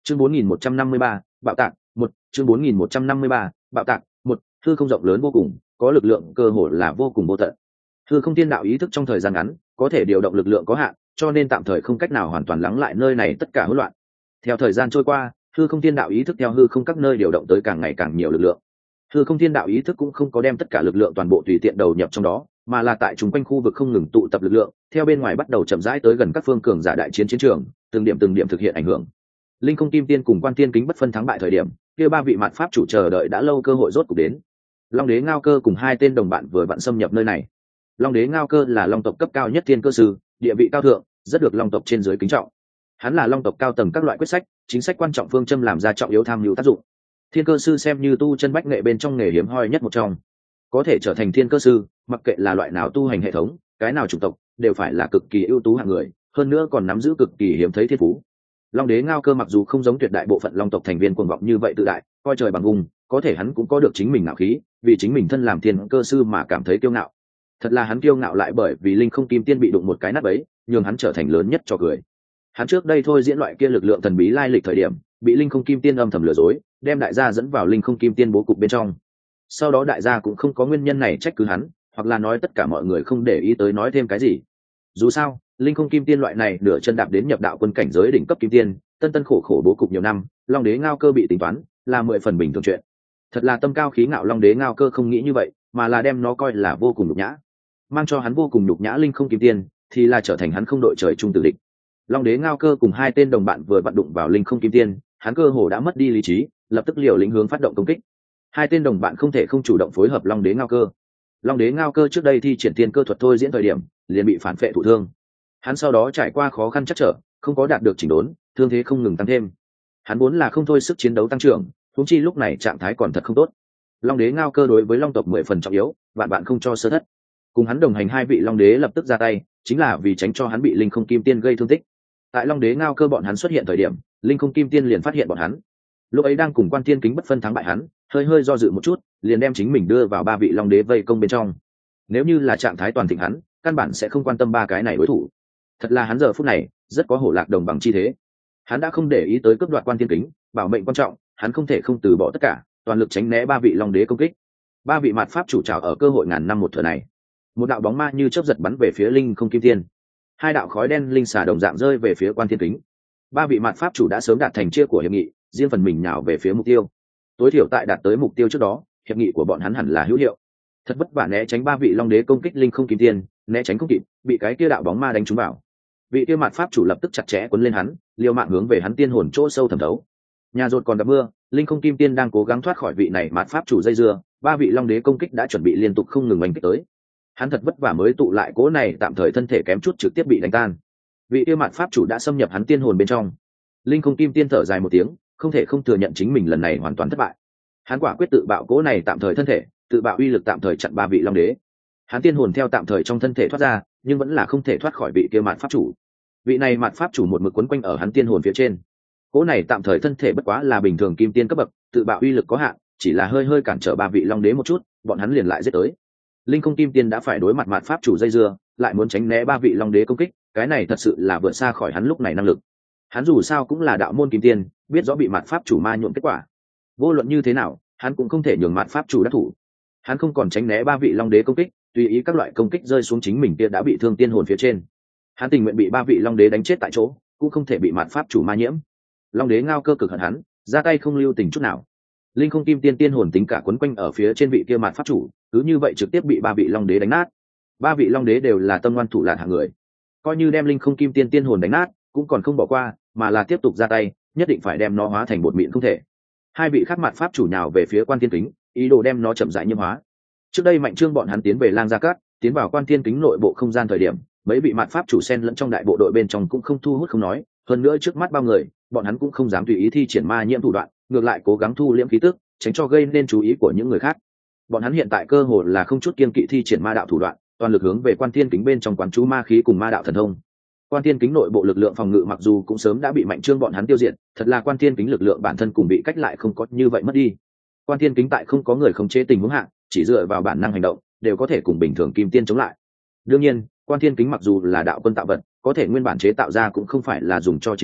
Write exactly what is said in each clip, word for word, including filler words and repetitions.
chương bốn nghìn một trăm năm mươi ba bạo tạc một chương bốn nghìn một trăm năm mươi ba bạo tạc một hư không rộng lớn vô cùng, có lực lượng cơ hồ là vô cùng vô tận. Hư không thiên đạo ý thức trong thời gian ngắn có thể điều động lực lượng có hạn, cho nên tạm thời không cách nào hoàn toàn lắng lại nơi này tất cả hỗn loạn. Theo thời gian trôi qua, hư không thiên đạo ý thức theo hư không các nơi điều động tới càng ngày càng nhiều lực lượng. Hư không thiên đạo ý thức cũng không có đem tất cả lực lượng toàn bộ tùy tiện đầu nhập trong đó, mà là tại chúng quanh khu vực không ngừng tụ tập lực lượng, theo bên ngoài bắt đầu chậm rãi tới gần các phương cường giả đại chiến chiến trường, từng điểm từng điểm thực hiện ảnh hưởng. Linh Không Kim Tiên cùng Quan Tiên Kính bất phân thắng bại thời điểm, kia ba vị mạn pháp chủ chờ đợi đã lâu cơ hội rốt cục đến. Long Đế Ngao Cơ cùng hai tên đồng bạn vừa vặn xâm nhập nơi này. Long Đế Ngao Cơ là Long tộc cấp cao nhất thiên cơ sư, địa vị cao thượng, rất được Long tộc trên dưới kính trọng. Hắn là Long tộc cao tầng các loại quyết sách, chính sách quan trọng phương châm làm ra trọng yếu tham mưu tác dụng. Thiên cơ sư xem như tu chân bách nghệ bên trong nghề hiếm hoi nhất một trong, có thể trở thành thiên cơ sư, mặc kệ là loại nào tu hành hệ thống, cái nào chủng tộc, đều phải là cực kỳ ưu tú hạng người, hơn nữa còn nắm giữ cực kỳ hiếm thấy thiên phú. Long Đế Ngao Cơ mặc dù không giống tuyệt đại bộ phận Long tộc thành viên cuồng vọng như vậy tự đại, coi trời bằng vùng, có thể hắn cũng có được chính mình ngạo khí, vì chính mình thân làm thiên cơ sư mà cảm thấy kiêu ngạo. Thật là hắn kiêu ngạo lại bởi vì Linh Không Kim Tiên bị đụng một cái nát bấy, nhường hắn trở thành lớn nhất cho cười. Hắn trước đây thôi diễn loại kia lực lượng thần bí lai lịch thời điểm, bị Linh Không Kim Tiên âm thầm lừa dối, đem đại gia dẫn vào Linh Không Kim Tiên bố cục bên trong. Sau đó đại gia cũng không có nguyên nhân này trách cứ hắn, hoặc là nói tất cả mọi người không để ý tới nói thêm cái gì. Dù sao, Linh Không Kim Tiên loại này nửa chân đạp đến nhập đạo quân cảnh giới đỉnh cấp kim tiên, tân tân khổ khổ bố cục nhiều năm, Long Đế Ngao Cơ bị tính toán, là mười phần bình thường chuyện. Thật là tâm cao khí ngạo Long Đế Ngao Cơ không nghĩ như vậy, mà là đem nó coi là vô cùng nhục nhã. Mang cho hắn vô cùng nhục nhã Linh Không Kim Tiên, thì là trở thành hắn không đội trời chung tử địch. Long Đế Ngao Cơ cùng hai tên đồng bạn vừa vặn đụng vào Linh Không Kim Tiên, hắn cơ hồ đã mất đi lý trí, lập tức liều lĩnh hướng phát động công kích. Hai tên đồng bạn không thể không chủ động phối hợp Long Đế Ngao Cơ. Long Đế Ngao Cơ trước đây thi triển tiên cơ thuật thôi diễn thời điểm, liền bị phản phệ thụ thương. Hắn sau đó trải qua khó khăn chắc trở, không có đạt được chỉnh đốn, thương thế không ngừng tăng thêm. Hắn vốn là không thôi sức chiến đấu tăng trưởng, huống chi lúc này trạng thái còn thật không tốt. Long Đế Ngao Cơ đối với Long tộc mười phần trọng yếu, vạn bạn không cho sơ thất. Cùng hắn đồng hành hai vị Long Đế lập tức ra tay, chính là vì tránh cho hắn bị Linh Không Kim Tiên gây thương tích. Tại Long Đế Ngao Cơ bọn hắn xuất hiện thời điểm, Linh Không Kim Tiên liền phát hiện bọn hắn. Lúc ấy đang cùng Quan Tiên Kính bất phân thắng bại hắn, hơi hơi do dự một chút, liền đem chính mình đưa vào ba vị Long Đế vây công bên trong. Nếu như là trạng thái toàn thịnh hắn, căn bản sẽ không quan tâm ba cái này đối thủ. Thật là hắn giờ phút này rất có hổ lạc đồng bằng chi thế. Hắn đã không để ý tới cướp đoạt Quan Tiên Kính, bảo mệnh quan trọng, hắn không thể không từ bỏ tất cả, toàn lực tránh né ba vị Long Đế công kích. Ba vị mạt pháp chủ trào ở cơ hội ngàn năm một thừa này. Một đạo bóng ma như chớp giật bắn về phía Linh Không Kim Tiên. Hai đạo khói đen linh xà đồng dạng rơi về phía Quan Tiên Kính. Ba vị mạt pháp chủ đã sớm đạt thành chia của hiệp nghị, riêng phần mình nhào về phía mục tiêu. Tối thiểu tại đạt tới mục tiêu trước đó, hiệp nghị của bọn hắn hẳn là hữu hiệu. Thật vất vả né tránh ba vị Long Đế công kích Linh Không Kim Tiên, né tránh không kịp, bị cái kia đạo bóng ma đánh trúng vào. Vị kia mạt pháp chủ lập tức chặt chẽ quấn lên hắn, liều mạng hướng về hắn tiên hồn chỗ sâu thẩm thấu. Nhà rột còn gặp mưa, Linh Không Kim Tiên đang cố gắng thoát khỏi vị này mạt pháp chủ dây dưa, ba vị Long Đế công kích đã chuẩn bị liên tục không ngừng đánh kích tới. Hắn thật vất vả mới tụ lại cố này tạm thời thân thể kém chút trực tiếp bị đánh tan. Vị kia mạt pháp chủ đã xâm nhập hắn tiên hồn bên trong. Linh Không Kim Tiên thở dài một tiếng, không thể không thừa nhận chính mình lần này hoàn toàn thất bại. Hắn quả quyết tự bạo cố này tạm thời thân thể, tự bạo uy lực tạm thời chặn ba vị Long Đế. Hắn tiên hồn theo tạm thời trong thân thể thoát ra, nhưng vẫn là không thể thoát khỏi vị kia mạt pháp chủ. Vị này mạt pháp chủ một mực quấn quanh ở hắn tiên hồn phía trên. Cố này tạm thời thân thể bất quá là bình thường kim tiên cấp bậc, tự bạo uy lực có hạn, chỉ là hơi hơi cản trở ba vị Long Đế một chút, bọn hắn liền lại giết tới. Linh Không Kim Tiên đã phải đối mặt mạt pháp chủ dây dưa, lại muốn tránh né ba vị Long Đế công kích, cái này thật sự là vượt xa khỏi hắn lúc này năng lực. Hắn dù sao cũng là đạo môn kim tiên, biết rõ bị mạt pháp chủ ma nhuộm kết quả. Vô luận như thế nào, hắn cũng không thể nhường mạt pháp chủ đắc thủ. Hắn không còn tránh né ba vị Long Đế công kích, tùy ý các loại công kích rơi xuống chính mình kia đã bị thương tiên hồn phía trên. Hắn tình nguyện bị ba vị Long Đế đánh chết tại chỗ, cũng không thể bị mạt pháp chủ ma nhiễm. Long Đế Ngao Cơ cực hận hắn, ra tay không lưu tình chút nào. Linh Không Kim Tiên tiên hồn tính cả quấn quanh ở phía trên vị kia mạt pháp chủ, cứ như vậy trực tiếp bị ba vị Long Đế đánh nát. Ba vị Long Đế đều là tâm ngoan thủ lạn hạng người, coi như đem Linh Không Kim Tiên tiên hồn đánh nát, cũng còn không bỏ qua, mà là tiếp tục ra tay, nhất định phải đem nó hóa thành bột mịn không thể. Hai vị khác mạt pháp chủ nhào về phía Quan Tiên Kính, ý đồ đem nó chậm rãi nhiễm hóa. Trước đây Mạnh Trương bọn hắn tiến về Lang Gia Cát, tiến vào Quan Tiên Kính nội bộ không gian thời điểm, mấy vị mạt pháp chủ xen lẫn trong đại bộ đội bên trong cũng không thu hút không nói, hơn nữa trước mắt bao người, bọn hắn cũng không dám tùy ý thi triển ma nhiễm thủ đoạn, ngược lại cố gắng thu liễm khí tức, tránh cho gây nên chú ý của những người khác. Bọn hắn hiện tại cơ hồ là không chút kiêng kỵ thi triển ma đạo thủ đoạn, toàn lực hướng về Quan Tiên Kính bên trong quán chú ma khí cùng ma đạo thần thông. Quan Tiên Kính nội bộ lực lượng phòng ngự mặc dù cũng sớm đã bị Mạnh Trương bọn hắn tiêu diệt, thật là Quan Tiên Kính lực lượng bản thân cùng bị cách lại không có như vậy mất đi. Quan Tiên Kính tại không có người khống chế tình huống hạ, chỉ dựa vào bản năng hành động, đều có thể cùng bình thường kim tiên chống lại. Đương nhiên, Quan Tiên Kính mặc dù là đạo quân tạo vật, có thể nguyên bản chế tạo ra cũng không phải là dùng cho chiến đấu,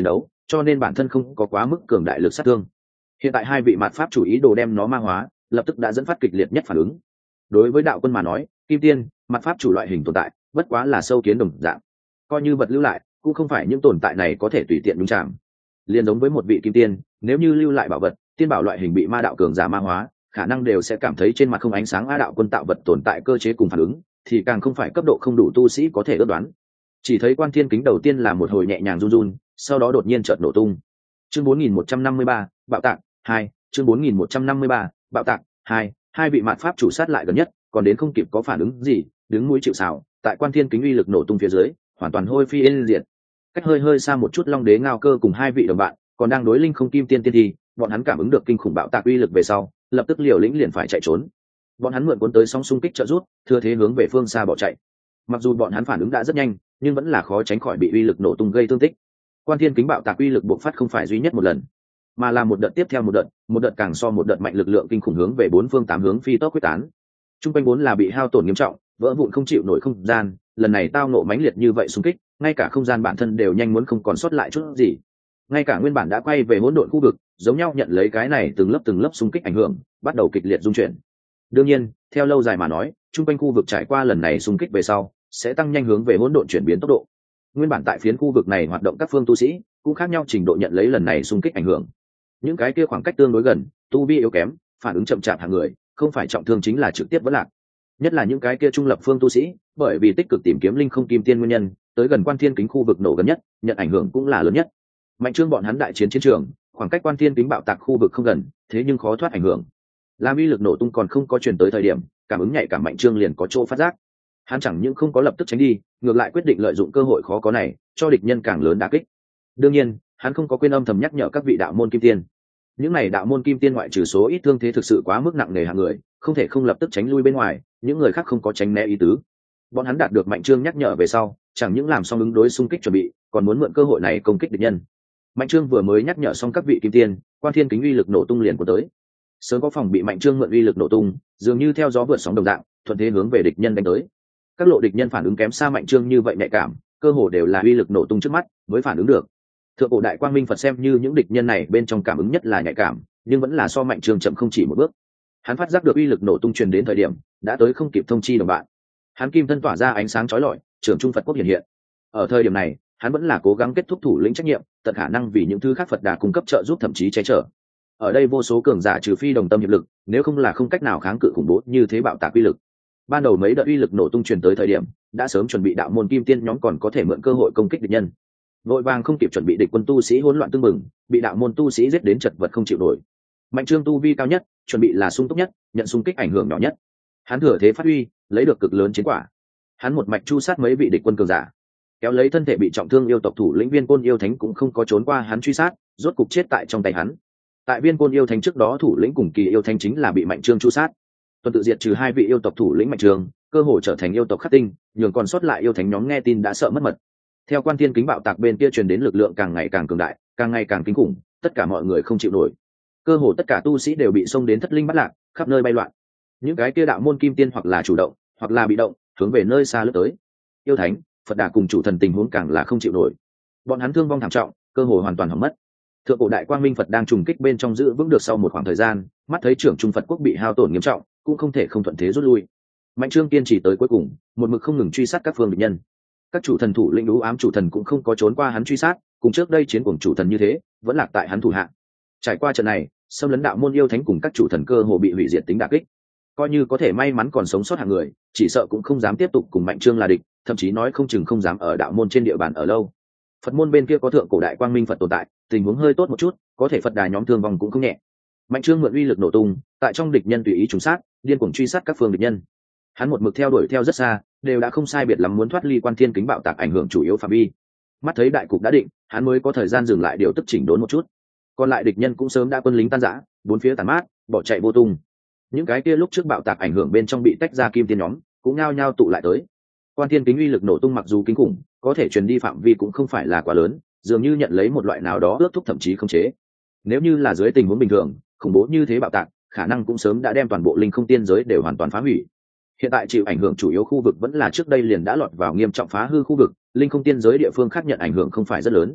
cho nên bản thân không có quá mức cường đại lực sát thương. Hiện tại hai vị mạt pháp chủ ý đồ đem nó ma hóa, lập tức đã dẫn phát kịch liệt nhất phản ứng. Đối với đạo quân mà nói, kim tiên mạt pháp chủ loại hình tồn tại bất quá là sâu kiến đồng dạng, coi như vật lưu lại cũng không phải những tồn tại này có thể tùy tiện nhúng chạm. Liên giống với một vị kim tiên, nếu như lưu lại bảo vật tiên bảo loại hình bị ma đạo cường giả ma hóa, khả năng đều sẽ cảm thấy trên mặt không ánh sáng. A đạo quân tạo vật tồn tại cơ chế cùng phản ứng thì càng không phải cấp độ không đủ tu sĩ có thể ước đoán. Chỉ thấy quan thiên kính đầu tiên là một hồi nhẹ nhàng run run, sau đó đột nhiên chợt nổ tung. Chương bốn nghìn một trăm năm mươi ba, bạo tạc hai. Chương bốn nghìn một trăm năm mươi ba, bạo tạc hai. Hai vị mạt pháp chủ sát lại gần nhất, còn đến không kịp có phản ứng gì, đứng mũi chịu sào, tại quan thiên kính uy lực nổ tung phía dưới, hoàn toàn hôi phi yên diệt. Cách hơi hơi xa một chút, Long Đế Ngao Cơ cùng hai vị đồng bạn còn đang đối linh không kim tiên tiên thì, bọn hắn cảm ứng được kinh khủng bạo tạc uy lực về sau, lập tức liều lĩnh liền phải chạy trốn. Bọn hắn mượn cuốn tới sóng xung kích trợ rút, thừa thế hướng về phương xa bỏ chạy. Mặc dù bọn hắn phản ứng đã rất nhanh, nhưng vẫn là khó tránh khỏi bị uy lực nổ tung gây thương tích. Quan thiên kính bạo tạc uy lực bộc phát không phải duy nhất một lần, mà là một đợt tiếp theo một đợt, một đợt càng so một đợt mạnh, lực lượng kinh khủng hướng về bốn phương tám hướng phi tốc quyết tán. Trung quanh vốn là bị hao tổn nghiêm trọng, vỡ vụn không chịu nổi không gian, lần này tao nộ mãnh liệt như vậy xung kích, ngay cả không gian bản thân đều nhanh muốn không còn sót lại chút gì. Ngay cả nguyên bản đã quay về hỗn độn khu vực, giống nhau nhận lấy cái này từng lớp từng lớp xung kích ảnh hưởng, bắt đầu kịch liệt dung chuyển. Đương nhiên, theo lâu dài mà nói, trung quanh khu vực trải qua lần này xung kích về sau, sẽ tăng nhanh hướng về hỗn độn chuyển biến tốc độ. Nguyên bản tại phiến khu vực này hoạt động các phương tu sĩ, cũng khác nhau trình độ nhận lấy lần này xung kích ảnh hưởng. Những cái kia khoảng cách tương đối gần, tu vi yếu kém, phản ứng chậm chạp hàng người, không phải trọng thương chính là trực tiếp vỡ lạc. Nhất là những cái kia trung lập phương tu sĩ, bởi vì tích cực tìm kiếm linh không kim tiên nguyên nhân, tới gần quan thiên kính khu vực nổ gần nhất, nhận ảnh hưởng cũng là lớn nhất. Mạnh Trương bọn hắn đại chiến chiến trường, khoảng cách quan thiên kính bạo tạc khu vực không gần, thế nhưng khó thoát ảnh hưởng. Làm uy lực nổ tung còn không có truyền tới thời điểm, cảm ứng nhạy cảm Mạnh Trương liền có chỗ phát giác. Hắn chẳng những không có lập tức tránh đi, ngược lại quyết định lợi dụng cơ hội khó có này, cho địch nhân càng lớn đả kích. Đương nhiên, hắn không có quên âm thầm nhắc nhở các vị đạo môn kim tiên. Những này đạo môn kim tiên ngoại trừ số ít thương thế thực sự quá mức nặng nề hạng người, không thể không lập tức tránh lui bên ngoài, những người khác không có tránh né ý tứ. Bọn hắn đạt được Mạnh Trương nhắc nhở về sau, chẳng những làm xong ứng đối xung kích chuẩn bị, còn muốn mượn cơ hội này công kích địch nhân. Mạnh Trương vừa mới nhắc nhở xong các vị kim tiên, quan thiên kính uy lực nổ tung liền của tới. Sớm có phòng bị Mạnh Trương mượn uy lực nổ tung, dường như theo gió vượt sóng đồng dạng, thuận thế hướng về địch nhân đánh tới. Các lộ địch nhân phản ứng kém xa Mạnh Trương như vậy nhạy cảm, cơ hồ đều là uy lực nổ tung trước mắt mới phản ứng được. Thượng cổ đại quang minh Phật xem như những địch nhân này bên trong cảm ứng nhất là nhạy cảm, nhưng vẫn là so Mạnh Trương chậm không chỉ một bước. Hắn phát giác được uy lực nổ tung truyền đến thời điểm, đã tới không kịp thông chi đồng bạn. Hắn kim thân tỏa ra ánh sáng chói lọi, trưởng trung Phật quốc hiện hiện. Ở thời điểm này, hắn vẫn là cố gắng kết thúc thủ lĩnh trách nhiệm, tận khả năng vì những thứ khác Phật Đà cung cấp trợ giúp, thậm chí che chở. Ở đây vô số cường giả trừ phi đồng tâm hiệp lực, nếu không là không cách nào kháng cự khủng bố như thế bạo tạc uy lực. Ban đầu mấy đợt uy lực nổ tung truyền tới thời điểm, đã sớm chuẩn bị đạo môn kim tiên nhóm còn có thể mượn cơ hội công kích địch nhân. Vội vàng không kịp chuẩn bị, địch quân tu sĩ hỗn loạn tương mừng, bị đạo môn tu sĩ giết đến chật vật không chịu nổi. Mạnh Trương tu vi cao nhất, chuẩn bị là sung túc nhất, nhận xung kích ảnh hưởng nhỏ nhất. Hắn thừa thế phát huy, lấy được cực lớn chiến quả. Hắn một mạch chu sát mấy vị địch quân cường giả, kéo lấy thân thể bị trọng thương yêu tộc thủ lĩnh Viên Côn yêu thánh cũng không có trốn qua hắn truy sát, rốt cục chết tại trong tay hắn. Tại Viên Côn yêu thánh trước đó, thủ lĩnh cùng kỳ yêu thánh chính là bị Mạnh Trương chu sát. Tuần tự diệt trừ hai vị yêu tộc thủ lĩnh Mạnh Trương, cơ hội trở thành yêu tộc khắc tinh, nhường còn sót lại yêu thánh nhóm nghe tin đã sợ mất mật. Theo quan thiên kính bạo tạc bên kia truyền đến lực lượng càng ngày càng cường đại, càng ngày càng kinh khủng, tất cả mọi người không chịu nổi. Cơ hồ tất cả tu sĩ đều bị xông đến thất linh bắt lạc, khắp nơi bay loạn. Những cái kia đạo môn kim tiên hoặc là chủ động, hoặc là bị động, hướng về nơi xa lướt tới. Yêu thánh, Phật Đà cùng chủ thần tình huống càng là không chịu nổi. Bọn hắn thương vong thảm trọng, cơ hồ hoàn toàn hỏng mất. Thượng cổ đại quang minh Phật đang trùng kích bên trong giữ vững được sau một khoảng thời gian, mắt thấy trưởng trung Phật quốc bị hao tổn nghiêm trọng, cũng không thể không thuận thế rút lui. Mạnh Trương kiên trì tới cuối cùng, một mực không ngừng truy sát các phương địch nhân. Các chủ thần thủ lĩnh đú ám chủ thần cũng không có trốn qua hắn truy sát, cùng trước đây chiến cùng chủ thần như thế, vẫn lạc tại hắn thủ hạ. Trải qua trận này, xâm lấn đạo môn yêu thánh cùng các chủ thần cơ hồ bị hủy diệt tính đả kích. Coi như có thể may mắn còn sống sót hạng người, chỉ sợ cũng không dám tiếp tục cùng Mạnh Trương là địch, thậm chí nói không chừng không dám ở đạo môn trên địa bàn ở lâu. Phật môn bên kia có thượng cổ đại quang minh Phật tồn tại, tình huống hơi tốt một chút, có thể Phật Đà nhóm thương vong cũng không nhẹ. Mạnh Trương mượn uy lực nổ tung, tại trong địch nhân tùy ý trùng sát, điên cuồng truy sát các phương địch nhân. Hắn một mực theo đuổi theo rất xa, đều đã không sai biệt lắm muốn thoát ly quan thiên kính bạo tạc ảnh hưởng chủ yếu phạm vi. Mắt thấy đại cục đã định, hắn mới có thời gian dừng lại điều tức chỉnh đốn một chút. Còn lại địch nhân cũng sớm đã quân lính tan rã, bốn phía tàn mát, bỏ chạy vô tung. Những cái kia lúc trước bạo tạc ảnh hưởng bên trong bị tách ra kim tiên nhóm, cũng nhao nhao tụ lại tới. Quan thiên kính uy lực nổ tung mặc dù kinh khủng, có thể truyền đi phạm vi cũng không phải là quá lớn, dường như nhận lấy một loại nào đó ước thúc thậm chí không chế. Nếu như là dưới tình huống bình thường, khủng bố như thế bạo tạc, khả năng cũng sớm đã đem toàn bộ linh không tiên giới đều hoàn toàn phá hủy. Hiện tại chịu ảnh hưởng chủ yếu khu vực vẫn là trước đây liền đã lọt vào nghiêm trọng phá hư khu vực, linh không tiên giới địa phương khác nhận ảnh hưởng không phải rất lớn.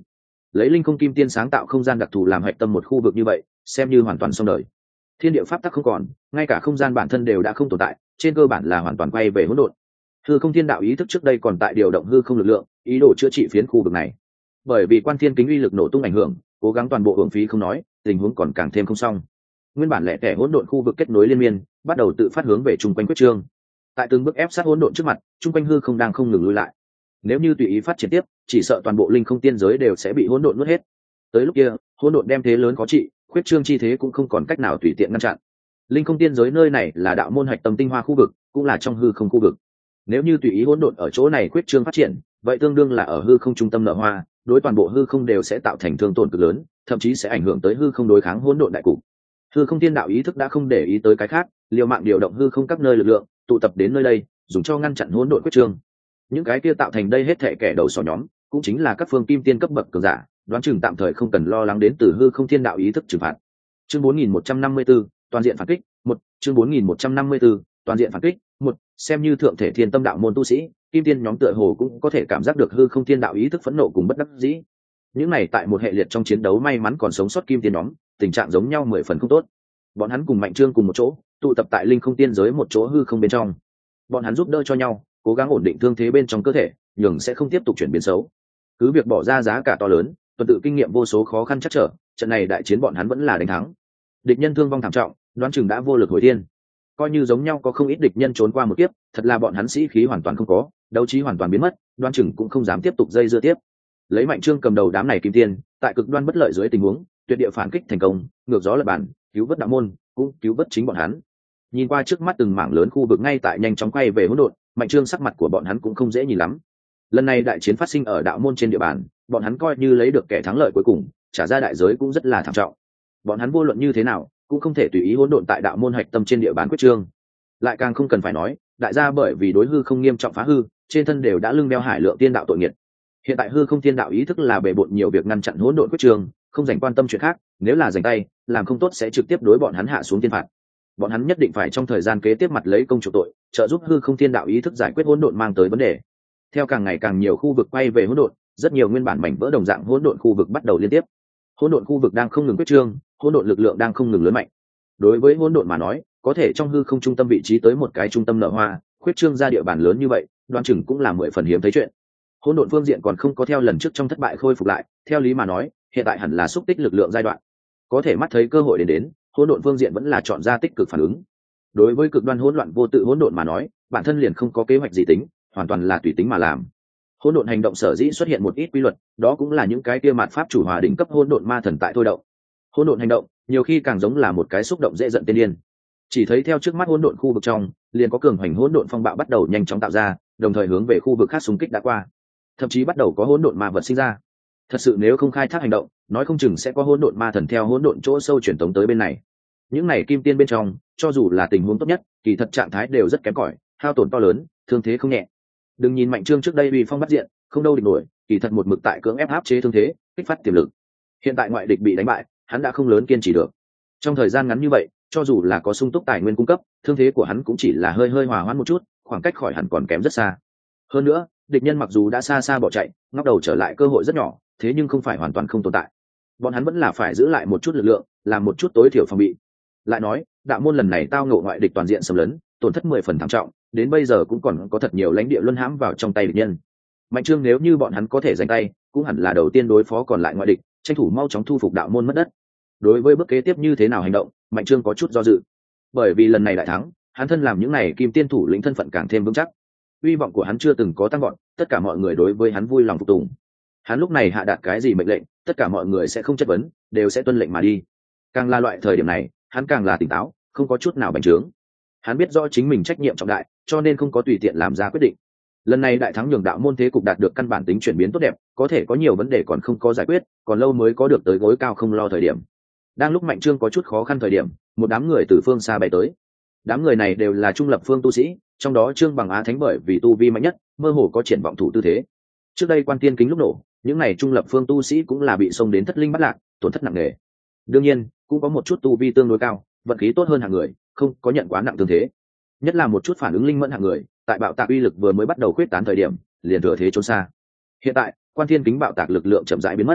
lấy linh không kim tiên sáng tạo không gian đặc thù làm hạch tâm một khu vực như vậy xem như hoàn toàn xong đời. Thiên địa pháp tắc không còn, ngay cả không gian bản thân đều đã không tồn tại, trên cơ bản là hoàn toàn quay về hỗn độn. Hư không thiên đạo ý thức trước đây còn tại điều động hư không lực lượng, ý đồ chữa trị phiến khu vực này. Bởi vì quan thiên kính uy lực nổ tung ảnh hưởng, cố gắng toàn bộ hưởng phí không nói, tình huống còn càng thêm không xong. Nguyên bản lẻ tẻ hỗn độn khu vực kết nối liên miên, bắt đầu tự phát hướng về trung quanh quyết trương. Tại từng bước ép sát hỗn độn trước mặt, trung quanh hư không đang không ngừng lùi lại. Nếu như tùy ý phát triển tiếp, chỉ sợ toàn bộ linh không tiên giới đều sẽ bị hỗn độn nuốt hết. Tới lúc kia, hỗn độn đem thế lớn có trị, khuyết trương chi thế cũng không còn cách nào tùy tiện ngăn chặn. Linh không tiên giới nơi này là đạo môn hạch tâm tinh hoa khu vực, cũng là trong hư không khu vực. Nếu như tùy ý hỗn độn ở chỗ này khuyết trương phát triển, vậy tương đương là ở hư không trung tâm nở hoa, đối toàn bộ hư không đều sẽ tạo thành thương tổn cực lớn, thậm chí sẽ ảnh hưởng tới hư không đối kháng hỗn độn đại cục. Hư không tiên đạo ý thức đã không để ý tới cái khác, liều mạng điều động hư không các nơi lực lượng, tụ tập đến nơi đây, dùng cho ngăn chặn hỗn độn khuyết trương. Những cái kia tạo thành đây hết thảy kẻ đầu sỏ nhóm, cũng chính là các phương kim tiên cấp bậc cường giả, đoán chừng tạm thời không cần lo lắng đến từ hư không thiên đạo ý thức trừng phạt. Chương bốn nghìn một trăm năm mươi tư, toàn diện phản kích, một, chương bốn nghìn một trăm năm mươi tư, toàn diện phản kích, một, xem như thượng thể thiên tâm đạo môn tu sĩ, kim tiên nhóm tựa hồ cũng có thể cảm giác được hư không thiên đạo ý thức phẫn nộ cùng bất đắc dĩ. Những này tại một hệ liệt trong chiến đấu may mắn còn sống sót kim tiên nhóm, tình trạng giống nhau mười phần không tốt. Bọn hắn cùng Mạnh Trương cùng một chỗ, tụ tập tại linh không tiên giới một chỗ hư không bên trong. Bọn hắn giúp đỡ cho nhau, cố gắng ổn định thương thế bên trong cơ thể, nhường sẽ không tiếp tục chuyển biến xấu. Cứ việc bỏ ra giá cả to lớn, tuần tự kinh nghiệm vô số khó khăn chắc trở, trận này đại chiến bọn hắn vẫn là đánh thắng. Địch nhân thương vong thảm trọng, đoán chừng đã vô lực hồi thiên. Coi như giống nhau có không ít địch nhân trốn qua một kiếp, thật là bọn hắn sĩ khí hoàn toàn không có, đấu trí hoàn toàn biến mất, đoán chừng cũng không dám tiếp tục dây dưa tiếp. Lấy Mạnh Trương cầm đầu đám này kim tiên, tại cực đoan bất lợi dưới tình huống, tuyệt địa phản kích thành công, ngược gió lật bản, cứu vớt đạo môn, cũng cứu vớt chính bọn hắn. Nhìn qua trước mắt từng mảng lớn khu vực ngay tại nhanh chóng quay về hỗn độn, Mạnh Trương sắc mặt của bọn hắn cũng không dễ nhìn lắm. Lần này đại chiến phát sinh ở đạo môn trên địa bàn, bọn hắn coi như lấy được kẻ thắng lợi cuối cùng, trả ra đại giới cũng rất là thảm trọng. Bọn hắn vô luận như thế nào, cũng không thể tùy ý hỗn độn tại đạo môn hạch tâm trên địa bàn quyết trương. Lại càng không cần phải nói, đại gia bởi vì đối hư không nghiêm trọng phá hư, trên thân đều đã lưng đeo hải lượng tiên đạo tội nghiệt. Hiện tại hư không tiên đạo ý thức là bề bộn nhiều việc ngăn chặn hỗn độn quyết trương, không dành quan tâm chuyện khác, nếu là dành tay, làm không tốt sẽ trực tiếp đối bọn hắn hạ xuống tiên phạt. Bọn hắn nhất định phải trong thời gian kế tiếp mặt lấy công chủ tội, trợ giúp hư không tiên đạo ý thức giải quyết hỗn độn mang tới vấn đề. Theo càng ngày càng nhiều khu vực quay về hỗn độn, rất nhiều nguyên bản mảnh vỡ đồng dạng hỗn độn khu vực bắt đầu liên tiếp. Hỗn độn khu vực đang không ngừng quyết trương, hỗn độn lực lượng đang không ngừng lớn mạnh. Đối với hỗn độn mà nói, có thể trong hư không trung tâm vị trí tới một cái trung tâm nở hoa, khuyết trương ra địa bàn lớn như vậy, đoán chừng cũng là mười phần hiếm thấy chuyện. Hỗn độn phương diện còn không có theo lần trước trong thất bại khôi phục lại, theo lý mà nói, hiện tại hẳn là xúc tích lực lượng giai đoạn. Có thể mắt thấy cơ hội đến đến, hỗn độn phương diện vẫn là chọn ra tích cực phản ứng. Đối với cực đoan hỗn loạn vô tự hỗn độn mà nói, bản thân liền không có kế hoạch gì tính, hoàn toàn là tùy tính mà làm. Hỗn độn hành động sở dĩ xuất hiện một ít quy luật, đó cũng là những cái kia mạt pháp chủ hòa đỉnh cấp hỗn độn ma thần tại thôi động. Hỗn độn hành động, nhiều khi càng giống là một cái xúc động dễ giận tiên điên. Chỉ thấy theo trước mắt hỗn độn khu vực trong, liền có cường hành hỗn độn phong bạo bắt đầu nhanh chóng tạo ra, đồng thời hướng về khu vực khác xung kích đã qua. Thậm chí bắt đầu có hỗn độn ma vật sinh ra. Thật sự nếu không khai thác hành động, nói không chừng sẽ có hỗn độn ma thần theo hỗn độn chỗ sâu truyền tống tới bên này. Những này kim tiên bên trong, cho dù là tình huống tốt nhất, kỳ thật trạng thái đều rất kém cỏi, hao tổn to lớn, thương thế không nhẹ. Đừng nhìn Mạnh Trương trước đây uy phong bắt diện, không đâu địch nổi, kỳ thật một mực tại cưỡng ép áp chế thương thế, kích phát tiềm lực. Hiện tại ngoại địch bị đánh bại, hắn đã không lớn kiên trì được. Trong thời gian ngắn như vậy, cho dù là có sung túc tài nguyên cung cấp, thương thế của hắn cũng chỉ là hơi hơi hòa hoãn một chút, khoảng cách khỏi hẳn còn kém rất xa. Hơn nữa, địch nhân mặc dù đã xa xa bỏ chạy, ngóc đầu trở lại cơ hội rất nhỏ, thế nhưng không phải hoàn toàn không tồn tại. Bọn hắn vẫn là phải giữ lại một chút lực lượng, làm một chút tối thiểu phòng bị. Lại nói, đạo môn lần này tao ngộ ngoại địch toàn diện xâm lấn, tổn thất mười phần thảm trọng, đến bây giờ cũng còn có thật nhiều lãnh địa luân hãm vào trong tay địch nhân. Mạnh Trương nếu như bọn hắn có thể giành tay, cũng hẳn là đầu tiên đối phó còn lại ngoại địch, tranh thủ mau chóng thu phục đạo môn mất đất. Đối với bước kế tiếp như thế nào hành động, Mạnh Trương có chút do dự. Bởi vì lần này đại thắng, hắn thân làm những này kim tiên thủ lĩnh thân phận càng thêm vững chắc. Uy vọng của hắn chưa từng có tăng vọt, tất cả mọi người đối với hắn vui lòng phục tùng. Hắn lúc này hạ đạt cái gì mệnh lệnh, tất cả mọi người sẽ không chất vấn, đều sẽ tuân lệnh mà đi. Càng là loại thời điểm này, hắn càng là tỉnh táo, không có chút nào bành trướng. Hắn biết rõ chính mình trách nhiệm trọng đại, cho nên không có tùy tiện làm ra quyết định. Lần này đại thắng nhường đạo môn thế cục đạt được căn bản tính chuyển biến tốt đẹp, có thể có nhiều vấn đề còn không có giải quyết, còn lâu mới có được tới gối cao không lo thời điểm. Đang lúc Mạnh Trương có chút khó khăn thời điểm, một đám người từ phương xa bay tới. Đám người này đều là trung lập phương tu sĩ, trong đó Trương Bằng Á Thánh bởi vì tu vi mạnh nhất, mơ hồ có triển vọng thủ tư thế. Trước đây quan tiên kính lúc nổ, những này trung lập phương tu sĩ cũng là bị xông đến thất linh bắt lạc, tổn thất nặng nề. Đương nhiên, cũng có một chút tu vi tương đối cao, vận khí tốt hơn hạng người, không có nhận quá nặng thương thế. Nhất là một chút phản ứng linh mẫn hạng người, tại bạo tạc uy lực vừa mới bắt đầu khuyết tán thời điểm, liền thừa thế trốn xa. Hiện tại, quan thiên kính bạo tạc lực lượng chậm rãi biến mất.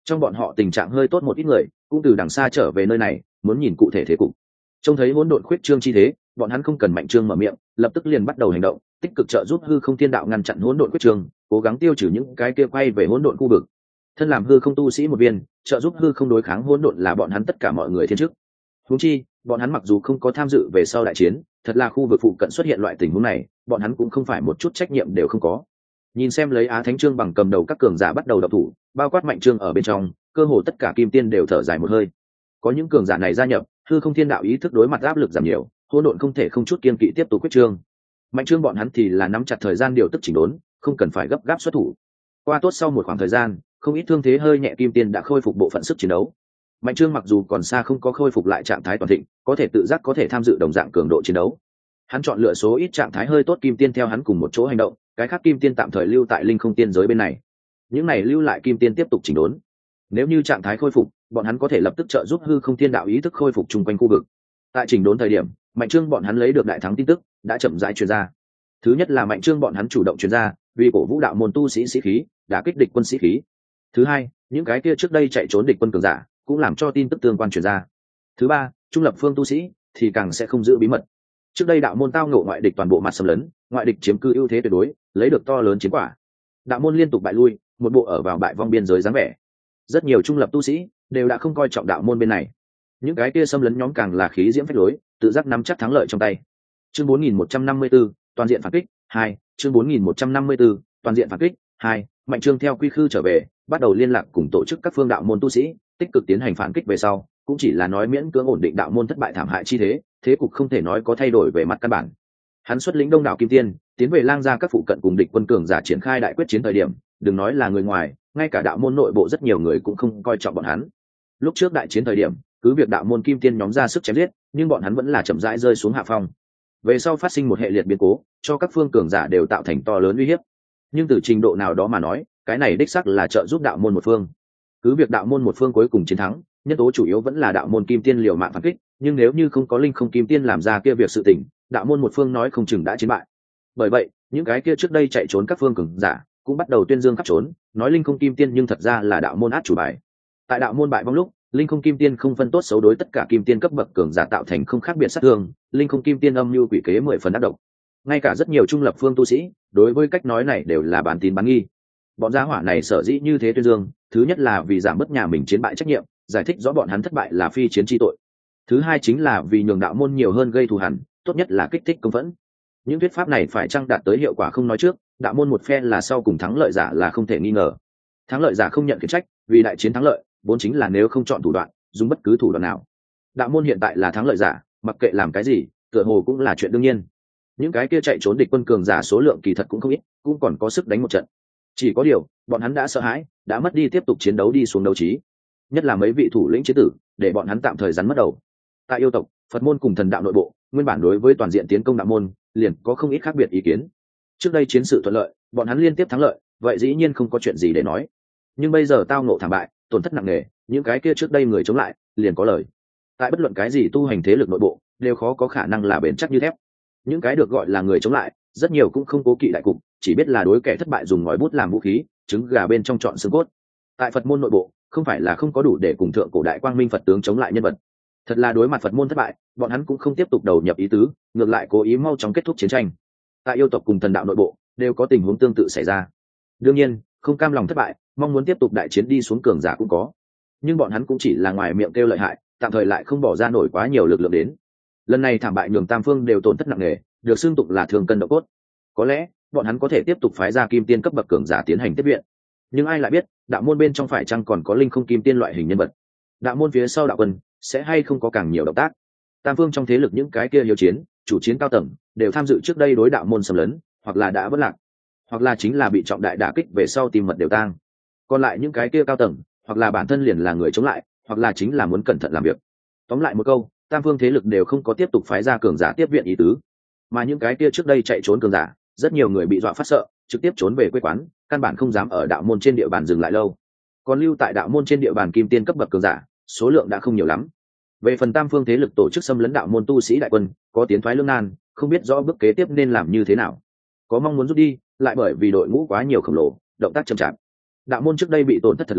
trong bọn họ tình trạng hơi tốt một ít người cũng từ đằng xa trở về nơi này muốn nhìn cụ thể thế cục. Trông thấy hỗn độn khuyết trương chi thế, bọn hắn không cần Mạnh Trương mở miệng, lập tức liền bắt đầu hành động, tích cực trợ giúp hư không thiên đạo ngăn chặn hỗn độn khuyết trương, cố gắng tiêu trừ những cái kia quay về hỗn độn khu vực. Thân làm hư không tu sĩ một viên, trợ giúp hư không đối kháng hỗn độn là bọn hắn tất cả mọi người thiên chức. Huống chi, bọn hắn mặc dù không có tham dự về sau đại chiến, thật là khu vực phụ cận xuất hiện loại tình huống này, bọn hắn cũng không phải một chút trách nhiệm đều không có. Nhìn xem lấy Á Thánh Trương bằng cầm đầu các cường giả bắt đầu động thủ, bao quát Mạnh Trương ở bên trong, cơ hồ tất cả kim tiên đều thở dài một hơi. Có những cường giả này gia nhập, hư không thiên đạo ý thức đối mặt áp lực giảm nhiều, hỗn độn không thể không chút kiên kỵ tiếp tục quyết trương. Mạnh Trương bọn hắn thì là nắm chặt thời gian điều tức chỉnh đốn, không cần phải gấp gáp xuất thủ. Qua tốt sau một khoảng thời gian, không ít thương thế hơi nhẹ kim tiên đã khôi phục bộ phận sức chiến đấu. Mạnh Trương mặc dù còn xa không có khôi phục lại trạng thái toàn thịnh, có thể tự giác có thể tham dự đồng dạng cường độ chiến đấu. Hắn chọn lựa số ít trạng thái hơi tốt kim tiên theo hắn cùng một chỗ hành động, cái khác kim tiên tạm thời lưu tại linh không tiên giới bên này. Những này lưu lại kim tiên tiếp tục chỉnh đốn. Nếu như trạng thái khôi phục, bọn hắn có thể lập tức trợ giúp hư không thiên đạo ý thức khôi phục chung quanh khu vực. Tại chỉnh đốn thời điểm, Mạnh Trương bọn hắn lấy được đại thắng tin tức đã chậm rãi truyền ra. Thứ nhất là Mạnh Trương bọn hắn chủ động truyền ra, vì cổ vũ đạo môn tu sĩ sĩ khí, đã kích địch quân sĩ khí. Thứ hai, những cái kia trước đây chạy trốn địch quân cường giả cũng làm cho tin tức tương quan truyền ra. Thứ ba, trung lập phương tu sĩ thì càng sẽ không giữ bí mật. Trước đây đạo môn tao ngộ ngoại địch toàn bộ mặt xâm lấn, ngoại địch chiếm cư ưu thế tuyệt đối, lấy được to lớn chiến quả. Đạo môn liên tục bại lui, một bộ ở vào bại vong biên giới dáng vẻ. Rất nhiều trung lập tu sĩ đều đã không coi trọng đạo môn bên này. Những cái kia xâm lấn nhóm càng là khí diễm phách lối, tự giác nắm chắc thắng lợi trong tay. Chương bốn nghìn một trăm năm mươi tư, toàn diện phản kích hai. Chương bốn nghìn một trăm năm mươi tư, toàn diện phản kích hai. Mạnh Trương theo quy khư trở về, bắt đầu liên lạc cùng tổ chức các phương đạo môn tu sĩ, tích cực tiến hành phản kích về sau, cũng chỉ là nói miễn cưỡng ổn định đạo môn thất bại thảm hại chi thế, thế cục không thể nói có thay đổi về mặt căn bản. Hắn xuất lĩnh đông đảo kim tiên, tiến về lang gia các phụ cận cùng địch quân cường giả triển khai đại quyết chiến thời điểm, đừng nói là người ngoài, ngay cả đạo môn nội bộ rất nhiều người cũng không coi trọng bọn hắn. Lúc trước đại chiến thời điểm, cứ việc đạo môn kim tiên nhóm ra sức chém giết, nhưng bọn hắn vẫn là chậm rãi rơi xuống hạ phong. Về sau phát sinh một hệ liệt biến cố, cho các phương cường giả đều tạo thành to lớn uy hiếp. Nhưng từ trình độ nào đó mà nói, cái này đích xác là trợ giúp đạo môn một phương. Cứ việc đạo môn một phương cuối cùng chiến thắng, nhân tố chủ yếu vẫn là đạo môn kim tiên liều mạng phản kích, nhưng nếu như không có linh không kim tiên làm ra kia việc sự tình, đạo môn một phương nói không chừng đã chiến bại. Bởi vậy, những cái kia trước đây chạy trốn các phương cường giả cũng bắt đầu tuyên dương khắp trốn, nói linh không kim tiên nhưng thật ra là đạo môn át chủ bài. Tại đạo môn bại vong lúc, linh không kim tiên không phân tốt xấu đối tất cả kim tiên cấp bậc cường giả tạo thành không khác biệt sát thương, linh không kim tiên âm mưu quỷ kế mười phần ác độc. Ngay cả rất nhiều trung lập phương tu sĩ đối với cách nói này đều là bán tín bán nghi. Bọn gia hỏa này sở dĩ như thế tuyên dương, thứ nhất là vì giảm bớt nhà mình chiến bại trách nhiệm, giải thích rõ bọn hắn thất bại là phi chiến chi tội. Thứ hai chính là vì nhường đạo môn nhiều hơn gây thù hằn, tốt nhất là kích thích công phẫn. Những thuyết pháp này phải chăng đạt tới hiệu quả không nói trước, đạo môn một phe là sau cùng thắng lợi giả là không thể nghi ngờ. Thắng lợi giả không nhận khiển trách, vì đại chiến thắng lợi vốn chính là nếu không chọn thủ đoạn, dùng bất cứ thủ đoạn nào. Đạo môn hiện tại là thắng lợi giả, mặc kệ làm cái gì, tựa hồ cũng là chuyện đương nhiên. Những cái kia chạy trốn địch quân cường giả số lượng kỳ thật cũng không ít, cũng còn có sức đánh một trận. Chỉ có điều, bọn hắn đã sợ hãi, đã mất đi tiếp tục chiến đấu đi xuống đấu trí. Nhất là mấy vị thủ lĩnh chiến tử, để bọn hắn tạm thời rắn mất đầu. Tại yêu tộc, Phật môn cùng thần đạo nội bộ, nguyên bản đối với toàn diện tiến công đạo môn, liền có không ít khác biệt ý kiến. Trước đây chiến sự thuận lợi, bọn hắn liên tiếp thắng lợi, vậy dĩ nhiên không có chuyện gì để nói. Nhưng bây giờ tao ngộ thảm bại, tổn thất nặng nề, những cái kia trước đây người chống lại, liền có lời. Tại bất luận cái gì tu hành thế lực nội bộ, đều khó có khả năng là bền chắc như thép. Những cái được gọi là người chống lại, rất nhiều cũng không cố kỵ đại cục, chỉ biết là đối kẻ thất bại dùng ngòi bút làm vũ khí, trứng gà bên trong chọn xương cốt. Tại Phật môn nội bộ, không phải là không có đủ để cùng thượng cổ đại quang minh Phật tướng chống lại nhân vật. Thật là đối mặt Phật môn thất bại, bọn hắn cũng không tiếp tục đầu nhập ý tứ, ngược lại cố ý mau chóng kết thúc chiến tranh. Tại yêu tộc cùng thần đạo nội bộ, đều có tình huống tương tự xảy ra. Đương nhiên, không cam lòng thất bại, mong muốn tiếp tục đại chiến đi xuống cường giả cũng có. Nhưng bọn hắn cũng chỉ là ngoài miệng kêu lợi hại, tạm thời lại không bỏ ra nổi quá nhiều lực lượng đến. Lần này thảm bại nhường tam phương đều tổn thất nặng nề, được xưng tụng là thường cân độ cốt. Có lẽ, bọn hắn có thể tiếp tục phái ra kim tiên cấp bậc cường giả tiến hành tiếp viện. Nhưng ai lại biết, đạo môn bên trong phải chăng còn có linh không kim tiên loại hình nhân vật? Đạo môn phía sau đạo quân sẽ hay không có càng nhiều động tác? Tam phương trong thế lực những cái kia hiếu chiến, chủ chiến cao tầng đều tham dự trước đây đối đạo môn xâm lấn, hoặc là đã vất lạc, hoặc là chính là bị trọng đại đả kích về sau tìm mật đều tang. Còn lại những cái kia cao tầng, hoặc là bản thân liền là người chống lại, hoặc là chính là muốn cẩn thận làm việc. Tóm lại một câu, tam phương thế lực đều không có tiếp tục phái ra cường giả tiếp viện ý tứ. Mà những cái kia trước đây chạy trốn cường giả, rất nhiều người bị dọa phát sợ, trực tiếp trốn về quê quán, căn bản không dám ở đạo môn trên địa bàn dừng lại lâu. Còn lưu tại đạo môn trên địa bàn kim tiên cấp bậc cường giả, số lượng đã không nhiều lắm. Về phần tam phương thế lực tổ chức xâm lấn đạo môn tu sĩ đại quân, có tiến thoái lưỡng nan, không biết rõ bước kế tiếp nên làm như thế nào. Có mong muốn rút đi, lại bởi vì đội ngũ quá nhiều khổng lồ, động tác chậm chạp. Đạo môn trước đây bị tổn thất thật lớn,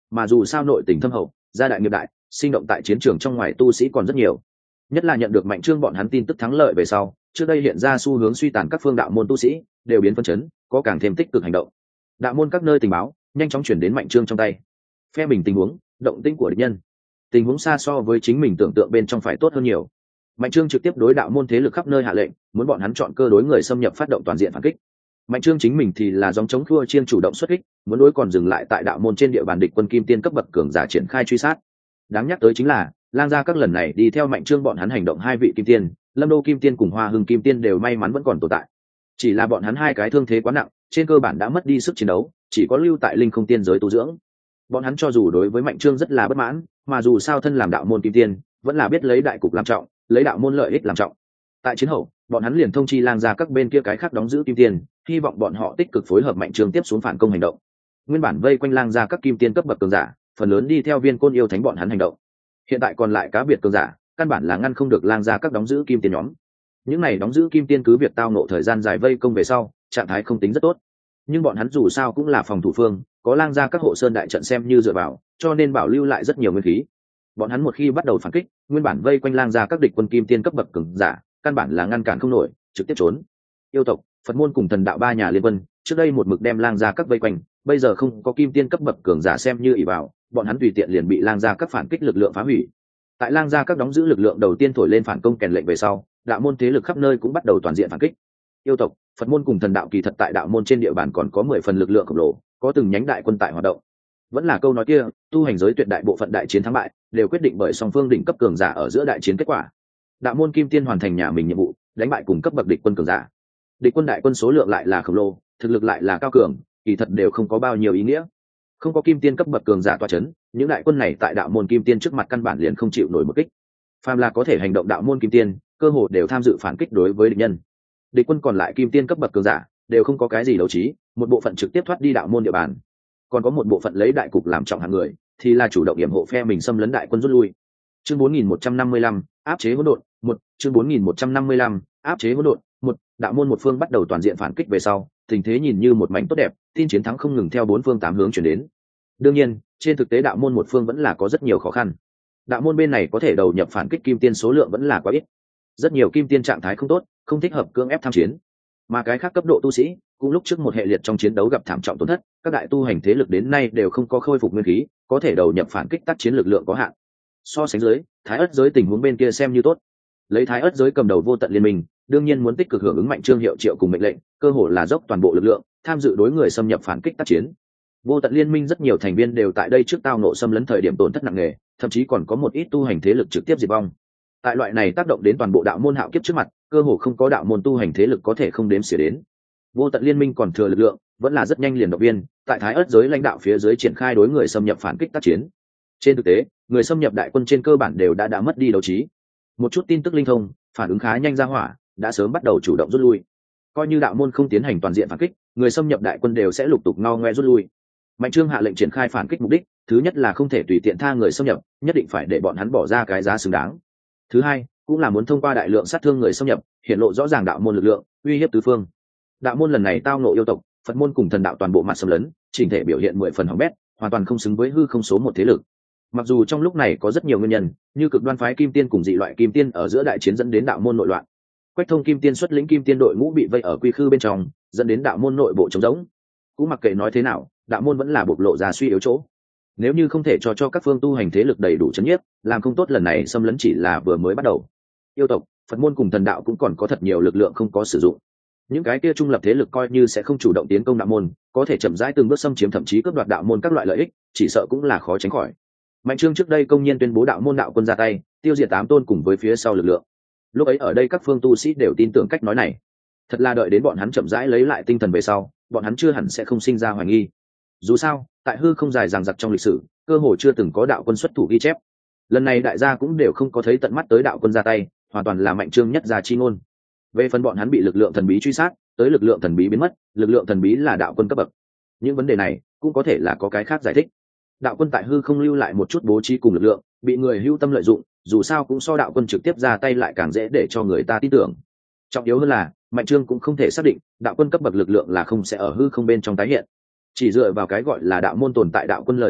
mà dù sao nội tình thâm hậu, gia đại nghiệp đại, sinh động tại chiến trường trong ngoài tu sĩ còn rất nhiều. Nhất là nhận được Mạnh Trương bọn hắn tin tức thắng lợi về sau, trước đây hiện ra xu hướng suy tàn các phương đạo môn tu sĩ đều biến phân chấn, có càng thêm tích cực hành động. Đạo môn các nơi tình báo nhanh chóng chuyển đến Mạnh Trương trong tay. Phe mình tình huống, động tĩnh của địch nhân, tình huống xa so với chính mình tưởng tượng bên trong phải tốt hơn nhiều. Mạnh Trương trực tiếp đối đạo môn thế lực khắp nơi hạ lệnh, muốn bọn hắn chọn cơ đối người xâm nhập phát động toàn diện phản kích. Mạnh Trương chính mình thì là dòng chống khua chiên chủ động xuất kích, muốn đối còn dừng lại tại đạo môn trên địa bàn địch quân kim tiên cấp bậc cường giả triển khai truy sát. Đáng nhắc tới chính là, lang gia các lần này đi theo Mạnh Trương bọn hắn hành động hai vị kim tiên, Lâm Đô kim tiên cùng Hoa Hưng kim tiên đều may mắn vẫn còn tồn tại. Chỉ là bọn hắn hai cái thương thế quá nặng, trên cơ bản đã mất đi sức chiến đấu, chỉ có lưu tại linh không tiên giới tu dưỡng. Bọn hắn cho dù đối với Mạnh Trương rất là bất mãn, mà dù sao thân làm đạo môn kim tiên, vẫn là biết lấy đại cục làm trọng, lấy đạo môn lợi ích làm trọng. Tại chiến hậu, bọn hắn liền thông chi lang gia các bên kia cái khác đóng giữ kim tiên, hy vọng bọn họ tích cực phối hợp Mạnh Trương tiếp xuống phản công hành động. Nguyên bản vây quanh lang gia các kim tiên cấp bậc cường giả, phần lớn đi theo Viên Côn yêu thánh bọn hắn hành động. Hiện tại còn lại cá biệt cường giả, căn bản là ngăn không được lang gia các đóng giữ kim tiên nhóm. Những này đóng giữ kim tiên cứ việc tao nộ thời gian dài vây công về sau, trạng thái không tính rất tốt, nhưng bọn hắn dù sao cũng là phòng thủ phương, có lang gia các hộ sơn đại trận xem như dựa vào, cho nên bảo lưu lại rất nhiều nguyên khí. Bọn hắn một khi bắt đầu phản kích, nguyên bản vây quanh lang gia các địch quân kim tiên cấp bậc cường giả, căn bản là ngăn cản không nổi, trực tiếp trốn. Yêu tộc, Phật môn cùng thần đạo ba nhà liên quân, trước đây một mực đem lang gia các vây quanh, bây giờ không có kim tiên cấp bậc cường giả xem như ỷ vào, bọn hắn tùy tiện liền bị lang gia các phản kích lực lượng phá hủy. Tại lang gia các đóng giữ lực lượng đầu tiên thổi lên phản công kèn lệnh về sau, đạo môn thế lực khắp nơi cũng bắt đầu toàn diện phản kích. Yêu tộc, Phật môn cùng thần đạo kỳ thật tại đạo môn trên địa bàn còn có mười phần lực lượng khổng lồ, có từng nhánh đại quân tại hoạt động. Vẫn là câu nói kia, tu hành giới tuyệt đại bộ phận đại chiến thắng bại đều quyết định bởi song phương đỉnh cấp cường giả ở giữa đại chiến kết quả. Đạo môn kim tiên hoàn thành nhà mình nhiệm vụ, đánh bại cùng cấp bậc địch quân cường giả. Địch quân đại quân số lượng lại là khổng lồ, thực lực lại là cao cường, kỳ thật đều không có bao nhiêu ý nghĩa. Không có kim tiên cấp bậc cường giả tọa chấn, những đại quân này tại đạo môn kim tiên trước mặt căn bản liền không chịu nổi một kích. Phàm là có thể hành động đạo môn kim tiên, cơ hội đều tham dự phản kích đối với địch nhân. Địch quân còn lại kim tiên cấp bậc cường giả đều không có cái gì đấu trí, một bộ phận trực tiếp thoát đi đạo môn địa bàn, còn có một bộ phận lấy đại cục làm trọng hạng người, thì là chủ động yểm hộ phe mình xâm lấn đại quân rút lui. Chương bốn nghìn một trăm năm mươi lăm, áp chế hỗn độn, một, chương bốn nghìn một trăm năm mươi lăm, áp chế hỗn độn, một, đạo môn một phương bắt đầu toàn diện phản kích về sau, tình thế nhìn như một mảnh tốt đẹp, tin chiến thắng không ngừng theo bốn phương tám hướng chuyển đến. Đương nhiên, trên thực tế đạo môn một phương vẫn là có rất nhiều khó khăn. Đạo môn bên này có thể đầu nhập phản kích kim tiên số lượng vẫn là quá ít, rất nhiều kim tiên trạng thái không tốt, không thích hợp cưỡng ép tham chiến, mà cái khác cấp độ tu sĩ cũng lúc trước một hệ liệt trong chiến đấu gặp thảm trọng tổn thất, các đại tu hành thế lực đến nay đều không có khôi phục nguyên khí, có thể đầu nhập phản kích tác chiến lực lượng có hạn. So sánh dưới, Thái Ức giới tình huống bên kia xem như tốt, lấy Thái Ức giới cầm đầu vô tận liên minh, đương nhiên muốn tích cực hưởng ứng Mạnh Trương hiệu triệu cùng mệnh lệnh, cơ hội là dốc toàn bộ lực lượng tham dự đối người xâm nhập phản kích tác chiến. Vô tận liên minh rất nhiều thành viên đều tại đây trước tao nộ xâm lấn thời điểm tổn thất nặng nề, thậm chí còn có một ít tu hành thế lực trực tiếp diệt vong. Tại loại này tác động đến toàn bộ đạo môn hạo kiếp trước mặt, cơ hồ không có đạo môn tu hành thế lực có thể không đếm xỉa đến. Vô tận liên minh còn thừa lực lượng, vẫn là rất nhanh liền động viên, tại Thái Ức giới lãnh đạo phía dưới triển khai đối người xâm nhập phản kích tác chiến. Trên thực tế, người xâm nhập đại quân trên cơ bản đều đã đã mất đi đấu trí. Một chút tin tức linh thông, phản ứng khá nhanh ra hỏa, đã sớm bắt đầu chủ động rút lui. Coi như đạo môn không tiến hành toàn diện phản kích, người xâm nhập đại quân đều sẽ lục tục ngao ngoe rút lui. Mạnh Trương hạ lệnh triển khai phản kích mục đích, thứ nhất là không thể tùy tiện tha người xâm nhập, nhất định phải để bọn hắn bỏ ra cái giá xứng đáng. Thứ hai, cũng là muốn thông qua đại lượng sát thương người xâm nhập, hiện lộ rõ ràng đạo môn lực lượng, uy hiếp tứ phương. Đạo môn lần này tao ngộ yêu tộc, Phật môn cùng thần đạo toàn bộ mặt xâm lấn, chỉnh thể biểu hiện mười phần hỏng bét, hoàn toàn không xứng với hư không số một thế lực. Mặc dù trong lúc này có rất nhiều nguyên nhân, như cực đoan phái kim tiên cùng dị loại kim tiên ở giữa đại chiến dẫn đến đạo môn nội loạn, Quách Thông kim tiên xuất lĩnh kim tiên đội ngũ bị vây ở quy khư bên trong, dẫn đến đạo môn nội bộ trống rỗng. Cũng mặc kệ nói thế nào, đạo môn vẫn là bộc lộ ra suy yếu chỗ. Nếu như không thể cho cho các phương tu hành thế lực đầy đủ chấn nhiếp, làm không tốt lần này xâm lấn chỉ là vừa mới bắt đầu. Yêu tộc, Phật môn cùng thần đạo cũng còn có thật nhiều lực lượng không có sử dụng. Những cái kia trung lập thế lực coi như sẽ không chủ động tiến công đạo môn, có thể chậm rãi từng bước xâm chiếm thậm chí cướp đoạt đạo môn các loại lợi ích, chỉ sợ cũng là khó tránh khỏi. Mạnh Trương trước đây công nhiên tuyên bố đạo môn đạo quân ra tay, tiêu diệt tám tôn cùng với phía sau lực lượng. Lúc ấy ở đây các phương tu sĩ đều tin tưởng cách nói này. Thật là đợi đến bọn hắn chậm rãi lấy lại tinh thần về sau, bọn hắn chưa hẳn sẽ không sinh ra hoài nghi. Dù sao, tại hư không dài dằng dặc trong lịch sử, cơ hồ chưa từng có đạo quân xuất thủ ghi chép. Lần này đại gia cũng đều không có thấy tận mắt tới đạo quân ra tay, hoàn toàn là Mạnh Trương nhất gia chi ngôn. Về phần bọn hắn bị lực lượng thần bí truy sát, tới lực lượng thần bí biến mất, lực lượng thần bí là đạo quân cấp bậc. Những vấn đề này cũng có thể là có cái khác giải thích. Đạo quân tại hư không lưu lại một chút bố trí cùng lực lượng, bị người hưu tâm lợi dụng, dù sao cũng so đạo quân trực tiếp ra tay lại càng dễ để cho người ta tin tưởng. Trọng yếu hơn là, Mạnh Trương cũng không thể xác định đạo quân cấp bậc lực lượng là không sẽ ở hư không bên trong tái hiện. Chỉ dựa vào cái gọi là đạo môn tồn tại đạo quân lời giải thích,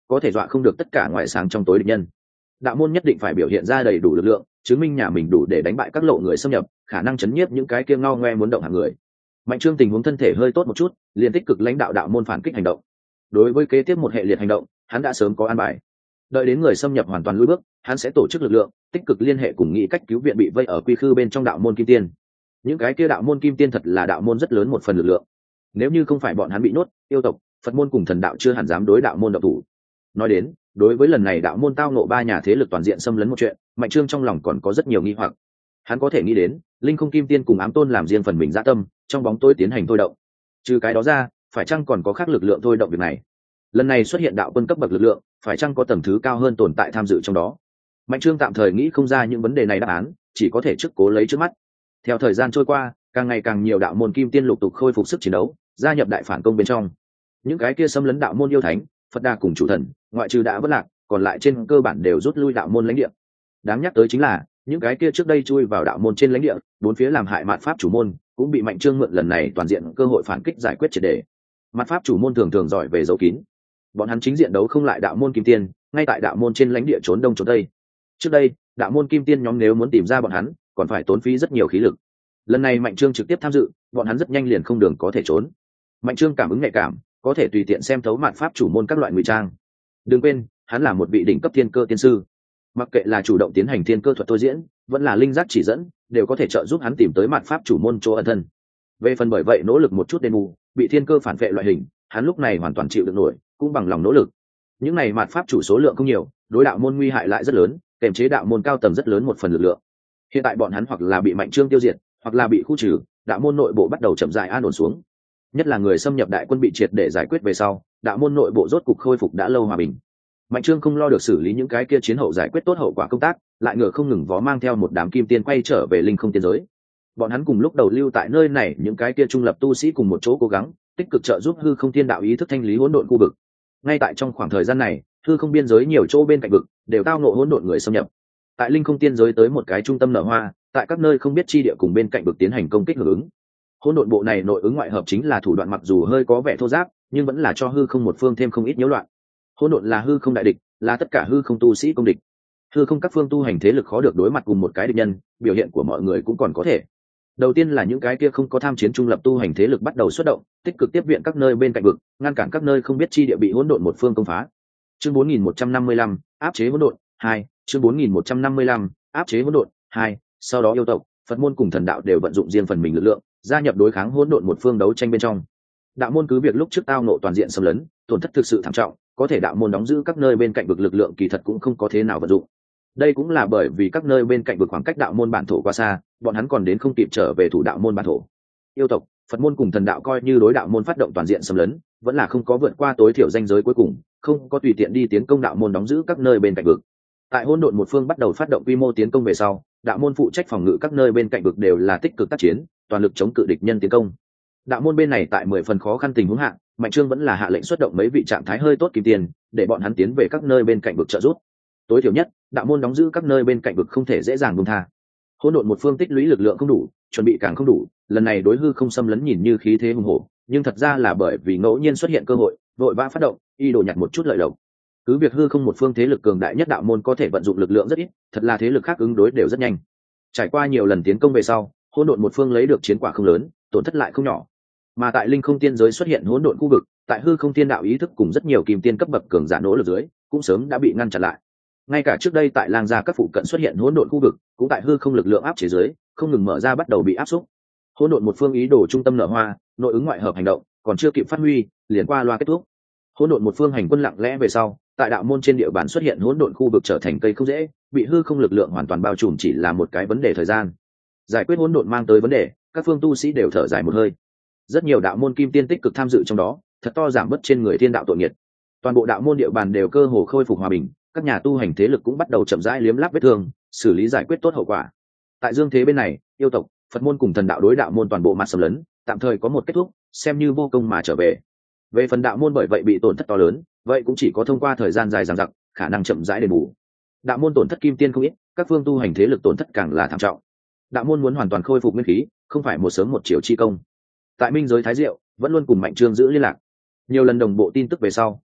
có thể dọa không được tất cả ngoại sáng trong tối địch nhân. Đạo môn nhất định phải biểu hiện ra đầy đủ lực lượng, chứng minh nhà mình đủ để đánh bại các lộ người xâm nhập, khả năng chấn nhiếp những cái kia ngao ngoe muốn động hàng người. Mạnh Trương tình huống thân thể hơi tốt một chút, liền tích cực lãnh đạo đạo môn phản kích hành động. Đối với kế tiếp một hệ liệt hành động, hắn đã sớm có an bài. Đợi đến người xâm nhập hoàn toàn lùi bước, hắn sẽ tổ chức lực lượng, tích cực liên hệ cùng nghĩ cách cứu viện bị vây ở quy khư bên trong đạo môn kim tiên. Những cái kia đạo môn kim tiên thật là đạo môn rất lớn một phần lực lượng. Nếu như không phải bọn hắn bị nuốt, yêu tộc, Phật môn cùng thần đạo chưa hẳn dám đối đạo môn động thủ. Nói đến, đối với lần này đạo môn tao nộ ba nhà thế lực toàn diện xâm lấn một chuyện, Mạnh Trương trong lòng còn có rất nhiều nghi hoặc. Hắn có thể nghĩ đến, Linh Không Kim Tiên cùng Ám Tôn làm riêng phần mình dã tâm, trong bóng tối tiến hành thôi động. Trừ cái đó ra, phải chăng còn có khác lực lượng thôi động việc này? Lần này xuất hiện đạo quân cấp bậc lực lượng, phải chăng có tầng thứ cao hơn tồn tại tham dự trong đó? Mạnh Trương tạm thời nghĩ không ra những vấn đề này đáp án, chỉ có thể trước cố lấy trước mắt. Theo thời gian trôi qua, càng ngày càng nhiều đạo môn kim tiên lục tục khôi phục sức chiến đấu, gia nhập đại phản công bên trong. Những cái kia xâm lấn đạo môn yêu thánh, Phật Đà cùng chủ thần, ngoại trừ đã vất lạc, còn lại trên cơ bản đều rút lui đạo môn lãnh địa. Đáng nhắc tới chính là, những cái kia trước đây chui vào đạo môn trên lãnh địa, bốn phía làm hại mạt pháp chủ môn, cũng bị Mạnh Trương mượn lần này toàn diện cơ hội phản kích giải quyết triệt để. Mạt pháp chủ môn thường thường giỏi về giấu kín, bọn hắn chính diện đấu không lại đạo môn kim tiên, ngay tại đạo môn trên lãnh địa trốn đông trốn tây. Trước đây, đạo môn kim tiên nhóm nếu muốn tìm ra bọn hắn, còn phải tốn phí rất nhiều khí lực. Lần này Mạnh Trương trực tiếp tham dự, bọn hắn rất nhanh liền không đường có thể trốn. Mạnh Trương cảm ứng nhạy cảm, có thể tùy tiện xem thấu mạt pháp chủ môn các loại ngụy trang. Đừng quên, hắn là một vị đỉnh cấp thiên cơ tiên sư, mặc kệ là chủ động tiến hành thiên cơ thuật thôi diễn, vẫn là linh giác chỉ dẫn, đều có thể trợ giúp hắn tìm tới mạt pháp chủ môn chỗ ẩn thân. Về phần bởi vậy nỗ lực một chút đền bù, bị thiên cơ phản vệ loại hình, hắn lúc này hoàn toàn chịu được nổi, cũng bằng lòng nỗ lực. Những này mạt pháp chủ số lượng không nhiều, đối đạo môn nguy hại lại rất lớn, kèm chế đạo môn cao tầng rất lớn một phần lực lượng. Hiện tại bọn hắn hoặc là bị Mạnh Trương tiêu diệt, hoặc là bị khu trừ, đạo môn nội bộ bắt đầu chậm rãi an ổn xuống. Nhất là người xâm nhập đại quân bị triệt để giải quyết về sau, đạo môn nội bộ rốt cục khôi phục đã lâu hòa bình. Mạnh Trương không lo được xử lý những cái kia chiến hậu giải quyết tốt hậu quả công tác, lại ngựa không ngừng vó mang theo một đám kim tiên quay trở về linh không tiên giới. Bọn hắn cùng lúc đầu lưu tại nơi này những cái kia trung lập tu sĩ cùng một chỗ cố gắng, tích cực trợ giúp hư không thiên đạo ý thức thanh lý hỗn độn khu vực. Ngay tại trong khoảng thời gian này, hư không biên giới nhiều chỗ bên cạnh vực đều tao ngộ hỗn độn người xâm nhập. Tại linh không tiên giới tới một cái trung tâm nở hoa, tại các nơi không biết chi địa cùng bên cạnh vực tiến hành công kích hưởng ứng. Hỗn độn bộ này nội ứng ngoại hợp chính là thủ đoạn mặc dù hơi có vẻ thô ráp, nhưng vẫn là cho hư không một phương thêm không ít nhiễu loạn. Hỗn độn là hư không đại địch, là tất cả hư không tu sĩ công địch. Hư không các phương tu hành thế lực khó được đối mặt cùng một cái địch nhân, biểu hiện của mọi người cũng còn có thể. Đầu tiên là những cái kia không có tham chiến trung lập tu hành thế lực bắt đầu xuất động, tích cực tiếp viện các nơi bên cạnh vực, ngăn cản các nơi không biết chi địa bị hỗn độn một phương công phá. Chương bốn nghìn một trăm năm mươi lăm, áp chế hỗn độn hai, chương bốn nghìn một trăm năm mươi lăm, áp chế hỗn độn hai. Sau đó yêu tộc, Phật môn cùng thần đạo đều vận dụng riêng phần mình lực lượng, gia nhập đối kháng hỗn độn một phương đấu tranh bên trong. Đạo môn cứ việc lúc trước tao nộ toàn diện xâm lấn, tổn thất thực sự thảm trọng, có thể đạo môn đóng giữ các nơi bên cạnh vực lực lượng kỳ thật cũng không có thế nào vận dụng. Đây cũng là bởi vì các nơi bên cạnh vực khoảng cách đạo môn bản thổ quá xa, bọn hắn còn đến không kịp trở về thủ đạo môn bản thổ. Yêu tộc, Phật môn cùng thần đạo coi như đối đạo môn phát động toàn diện xâm lấn, vẫn là không có vượt qua tối thiểu ranh giới cuối cùng, không có tùy tiện đi tiến công đạo môn đóng giữ các nơi bên cạnh vực. Tại hỗn độn một phương bắt đầu phát động quy mô tiến công về sau, đạo môn phụ trách phòng ngự các nơi bên cạnh vực đều là tích cực tác chiến, toàn lực chống cự địch nhân tiến công. Đạo môn bên này tại mười phần khó khăn tình huống hạ, Mạnh Trương vẫn là hạ lệnh xuất động mấy vị trạng thái hơi tốt kim tiền, để bọn hắn tiến về các nơi bên cạnh vực trợ giúp. Tối thiểu nhất, đạo môn đóng giữ các nơi bên cạnh vực không thể dễ dàng buông tha. Hỗn độn một phương tích lũy lực lượng không đủ, chuẩn bị càng không đủ, lần này đối hư không xâm lấn nhìn như khí thế hùng hổ, nhưng thật ra là bởi vì ngẫu nhiên xuất hiện cơ hội, vội vã phát động, y đồ nhặt một chút lợi lộc. Cứ việc hư không một phương thế lực cường đại nhất đạo môn có thể vận dụng lực lượng rất ít, thật là thế lực khác ứng đối đều rất nhanh. Trải qua nhiều lần tiến công về sau, hỗn độn một phương lấy được chiến quả không lớn, tổn thất lại không nhỏ. Mà tại linh không tiên giới xuất hiện hỗn độn khu vực, tại hư không tiên đạo ý thức cùng rất nhiều kim tiên cấp bậc cường giả nỗ lực dưới, cũng sớm đã bị ngăn chặn lại. Ngay cả trước đây tại lang gia các phụ cận xuất hiện hỗn độn khu vực, cũng tại hư không lực lượng áp chế dưới, không ngừng mở ra bắt đầu bị áp xúc. Hỗn độn một phương ý đồ trung tâm nở hoa, nội ứng ngoại hợp hành động, còn chưa kịp phát huy, liền qua loa kết thúc. Hỗn độn một phương hành quân lặng lẽ về sau, tại đạo môn trên địa bàn xuất hiện hỗn độn khu vực trở thành cây không dễ, bị hư không lực lượng hoàn toàn bao trùm chỉ là một cái vấn đề thời gian. Giải quyết hỗn độn mang tới vấn đề, các phương tu sĩ đều thở dài một hơi. Rất nhiều đạo môn kim tiên tích cực tham dự trong đó, thật to giảm bớt trên người thiên đạo tội nghiệt. Toàn bộ đạo môn địa bàn đều cơ hồ khôi phục hòa bình, các nhà tu hành thế lực cũng bắt đầu chậm rãi liếm láp vết thương, xử lý giải quyết tốt hậu quả. Tại dương thế bên này, yêu tộc, Phật môn cùng thần đạo đối đạo môn toàn bộ mặt xâm lấn, tạm thời có một kết thúc, xem như vô công mà trở về. Về phần đạo môn bởi vậy bị tổn thất to lớn, vậy cũng chỉ có thông qua thời gian dài dằng dặc, khả năng chậm rãi đền bù. Đạo môn tổn thất kim tiên không ít, các phương tu hành thế lực tổn thất càng là thảm trọng. Đạo môn muốn hoàn toàn khôi phục nguyên khí, không phải một sớm một chiều chi công. Tại minh giới Thái Diệu, vẫn luôn cùng Mạnh Trương giữ liên lạc. Nhiều lần đồng bộ tin tức về sau,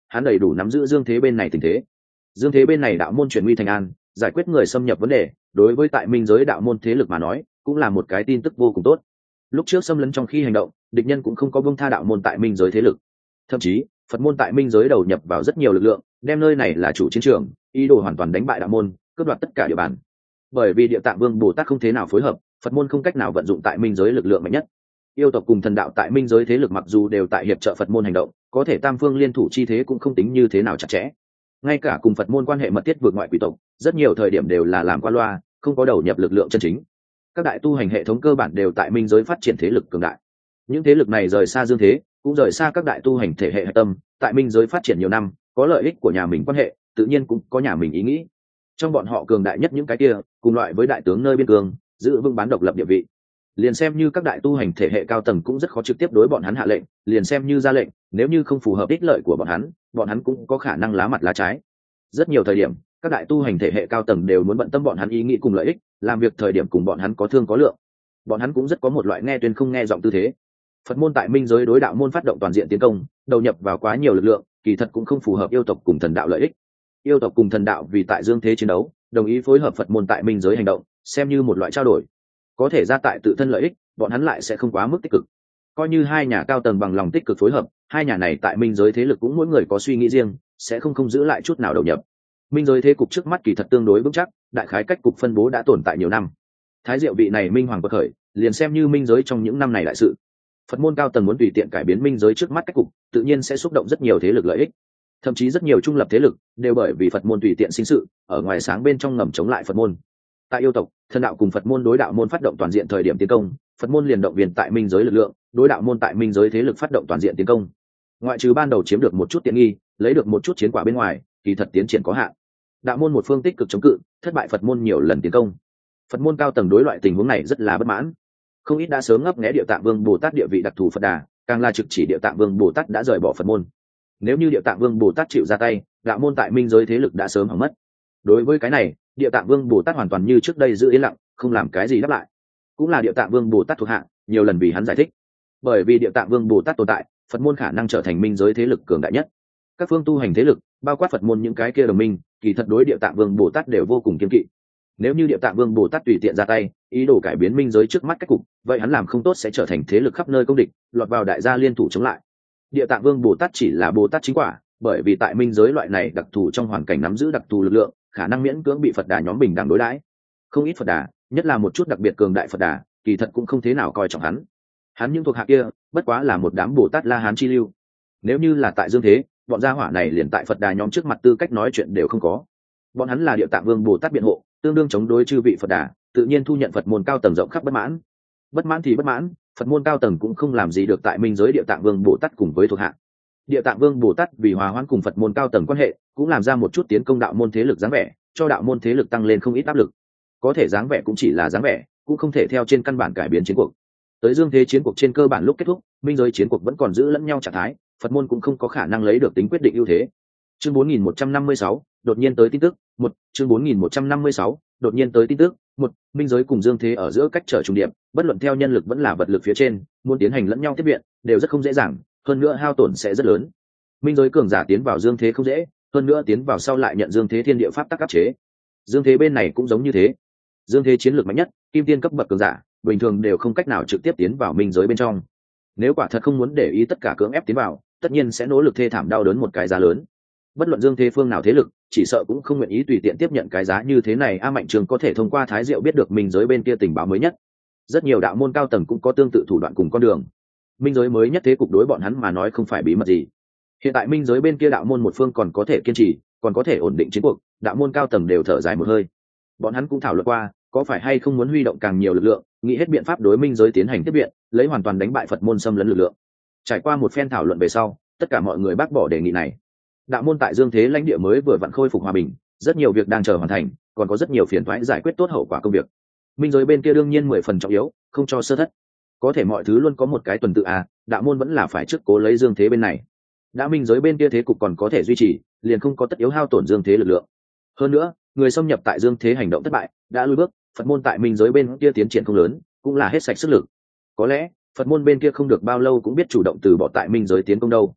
hắn đầy đủ nắm giữ dương thế bên này tình thế. Dương thế bên này đạo môn chuyển nguy thành an, giải quyết người xâm nhập vấn đề, đối với tại minh giới đạo môn thế lực mà nói cũng là một cái tin tức vô cùng tốt. Lúc trước xâm lấn trong khi hành động, địch nhân cũng không có buông tha đạo môn tại minh giới thế lực, thậm chí Phật môn tại minh giới đầu nhập vào rất nhiều lực lượng, đem nơi này là chủ chiến trường, ý đồ hoàn toàn đánh bại đạo môn, cướp đoạt tất cả địa bàn. Bởi vì Địa Tạng Vương Bồ Tát không thế nào phối hợp, Phật môn không cách nào vận dụng tại minh giới lực lượng mạnh nhất. Yêu tộc cùng thần đạo tại minh giới thế lực mặc dù đều tại hiệp trợ Phật môn hành động, có thể tam phương liên thủ chi thế cũng không tính như thế nào chặt chẽ. Ngay cả cùng Phật môn quan hệ mật thiết vượt ngoại quỷ tộc, rất nhiều thời điểm đều là làm qua loa, không có đầu nhập lực lượng chân chính. Các đại tu hành hệ thống cơ bản đều tại minh giới phát triển thế lực cường đại. Những thế lực này rời xa dương thế, cũng rời xa các đại tu hành thể hệ hạch tâm, tại minh giới phát triển nhiều năm, có lợi ích của nhà mình quan hệ, tự nhiên cũng có nhà mình ý nghĩ. Trong bọn họ cường đại nhất những cái kia, cùng loại với đại tướng nơi biên cương, giữ vững bán độc lập địa vị. Liền xem như các đại tu hành thể hệ cao tầng cũng rất khó trực tiếp đối bọn hắn hạ lệnh, liền xem như ra lệnh, nếu như không phù hợp ích lợi của bọn hắn, bọn hắn cũng có khả năng lá mặt lá trái. Rất nhiều thời điểm, các đại tu hành thể hệ cao tầng đều muốn bận tâm bọn hắn ý nghĩ cùng lợi ích, làm việc thời điểm cùng bọn hắn có thương có lượng. Bọn hắn cũng rất có một loại nghe tuyên không nghe giọng tư thế. Phật môn tại minh giới đối đạo môn phát động toàn diện tiến công, đầu nhập vào quá nhiều lực lượng, kỳ thật cũng không phù hợp yêu tộc cùng thần đạo lợi ích. Yêu tộc cùng thần đạo vì tại dương thế chiến đấu, đồng ý phối hợp Phật môn tại minh giới hành động, xem như một loại trao đổi. Có thể ra tại tự thân lợi ích, bọn hắn lại sẽ không quá mức tích cực. Coi như hai nhà cao tầng bằng lòng tích cực phối hợp, hai nhà này tại minh giới thế lực cũng mỗi người có suy nghĩ riêng, sẽ không không giữ lại chút nào đầu nhập. Minh giới thế cục trước mắt kỳ thật tương đối vững chắc, đại khái cách cục phân bố đã tồn tại nhiều năm. Thái Diệu vị này minh hoàng bậc khởi, liền xem như minh giới trong những năm này đại sự. Phật môn cao tầng muốn tùy tiện cải biến minh giới trước mắt cách cục, tự nhiên sẽ xúc động rất nhiều thế lực lợi ích. Thậm chí rất nhiều trung lập thế lực đều bởi vì Phật môn tùy tiện sinh sự, ở ngoài sáng bên trong ngầm chống lại Phật môn. Tại yêu tộc, thần đạo cùng Phật môn đối đạo môn phát động toàn diện thời điểm tiến công, Phật môn liền động viên tại minh giới lực lượng, đối đạo môn tại minh giới thế lực phát động toàn diện tiến công. Ngoại trừ ban đầu chiếm được một chút tiện nghi, lấy được một chút chiến quả bên ngoài, kỳ thật tiến triển có hạn. Đạo môn một phương tích cực chống cự, thất bại Phật môn nhiều lần tiến công. Phật môn cao tầng đối loại tình huống này rất là bất mãn. Không ít đã sớm ngấp nghé Địa Tạng Vương Bồ Tát địa vị đặc thù Phật Đà, càng là trực chỉ Địa Tạng Vương Bồ Tát đã rời bỏ Phật môn. Nếu như Địa Tạng Vương Bồ Tát chịu ra tay, đạo môn tại minh giới thế lực đã sớm hỏng mất. Đối với cái này, Địa Tạng Vương Bồ Tát hoàn toàn như trước đây giữ yên lặng, không làm cái gì đáp lại. Cũng là Địa Tạng Vương Bồ Tát thuộc hạ, nhiều lần vì hắn giải thích. Bởi vì Địa Tạng Vương Bồ Tát tồn tại, Phật môn khả năng trở thành minh giới thế lực cường đại nhất. Các phương tu hành thế lực, bao quát Phật môn những cái kia đồng minh, kỳ thật đối Địa Tạng Vương Bồ Tát đều vô cùng kiêng kỵ. Nếu như Địa Tạng Vương Bồ Tát tùy tiện ra tay, ý đồ cải biến minh giới trước mắt cách cục, vậy hắn làm không tốt sẽ trở thành thế lực khắp nơi công địch, lọt vào đại gia liên thủ chống lại. Địa Tạng Vương Bồ Tát chỉ là Bồ Tát chính quả, bởi vì tại minh giới loại này đặc thù trong hoàn cảnh nắm giữ đặc thù lực lượng, khả năng miễn cưỡng bị Phật Đà nhóm bình đẳng đối đãi. Không ít Phật Đà, nhất là một chút đặc biệt cường đại Phật Đà, kỳ thật cũng không thế nào coi trọng hắn. Hắn những thuộc hạ kia, bất quá là một đám Bồ Tát La Hán chi lưu. Nếu như là tại dương thế, bọn gia hỏa này liền tại Phật Đà nhóm trước mặt tư cách nói chuyện đều không có. Bọn hắn là Địa Tạng Vương Bồ Tát biện hộ, tương đương chống đối chư vị Phật Đà, tự nhiên thu nhận Phật môn cao tầng rộng khắp bất mãn. Bất mãn thì bất mãn, Phật môn cao tầng cũng không làm gì được tại minh giới Địa Tạng Vương Bồ Tát cùng với thuộc hạ. Địa Tạng Vương Bồ Tát vì hòa hoãn cùng Phật môn cao tầng quan hệ, cũng làm ra một chút tiến công đạo môn thế lực dáng vẻ, cho đạo môn thế lực tăng lên không ít áp lực. Có thể dáng vẻ cũng chỉ là dáng vẻ, cũng không thể theo trên căn bản cải biến chiến cuộc. Tới dương thế chiến cuộc trên cơ bản lúc kết thúc, minh giới chiến cuộc vẫn còn giữ lẫn nhau trạng thái, Phật môn cũng không có khả năng lấy được tính quyết định ưu thế. Chương bốn nghìn một trăm năm mươi sáu, đột nhiên tới tin tức, một, chương bốn nghìn một trăm năm mươi sáu, đột nhiên tới tin tức, một, minh giới cùng dương thế ở giữa cách trở trùng điệp, bất luận theo nhân lực vẫn là vật lực phía trên, muốn tiến hành lẫn nhau tiếp viện, đều rất không dễ dàng, hơn nữa hao tổn sẽ rất lớn. Minh giới cường giả tiến vào dương thế không dễ, hơn nữa tiến vào sau lại nhận dương thế thiên địa pháp tắc áp chế. Dương thế bên này cũng giống như thế. Dương thế chiến lược mạnh nhất, kim tiên cấp bậc cường giả, bình thường đều không cách nào trực tiếp tiến vào minh giới bên trong. Nếu quả thật không muốn để ý tất cả cưỡng ép tiến vào, tất nhiên sẽ nỗ lực thê thảm đau đớn một cái giá lớn. Bất luận dương thế phương nào thế lực, chỉ sợ cũng không nguyện ý tùy tiện tiếp nhận cái giá như thế này. A Mạnh Trường có thể thông qua Thái Diệu biết được minh giới bên kia tình báo mới nhất. Rất nhiều đạo môn cao tầng cũng có tương tự thủ đoạn cùng con đường. Minh giới mới nhất thế cục đối bọn hắn mà nói không phải bí mật gì. Hiện tại minh giới bên kia đạo môn một phương còn có thể kiên trì, còn có thể ổn định chiến cuộc, đạo môn cao tầng đều thở dài một hơi. Bọn hắn cũng thảo luận qua, có phải hay không muốn huy động càng nhiều lực lượng, nghĩ hết biện pháp đối minh giới tiến hành tiếp viện, lấy hoàn toàn đánh bại Phật môn xâm lấn lực lượng. Trải qua một phen thảo luận về sau, tất cả mọi người bác bỏ đề nghị này. Đạo môn tại dương thế lãnh địa mới vừa vặn khôi phục hòa bình, rất nhiều việc đang chờ hoàn thành, còn có rất nhiều phiền toái giải quyết tốt hậu quả công việc. Minh giới bên kia đương nhiên mười phần trọng yếu, không cho sơ thất. Có thể mọi thứ luôn có một cái tuần tự à, đạo môn vẫn là phải trước cố lấy dương thế bên này. Đã minh giới bên kia thế cục còn có thể duy trì, liền không có tất yếu hao tổn dương thế lực lượng. Hơn nữa, người xâm nhập tại dương thế hành động thất bại, đã lùi bước, Phật môn tại minh giới bên kia tiến triển không lớn, cũng là hết sạch sức lực. Có lẽ Phật môn bên kia không được bao lâu cũng biết chủ động từ bỏ tại minh giới tiến công đâu.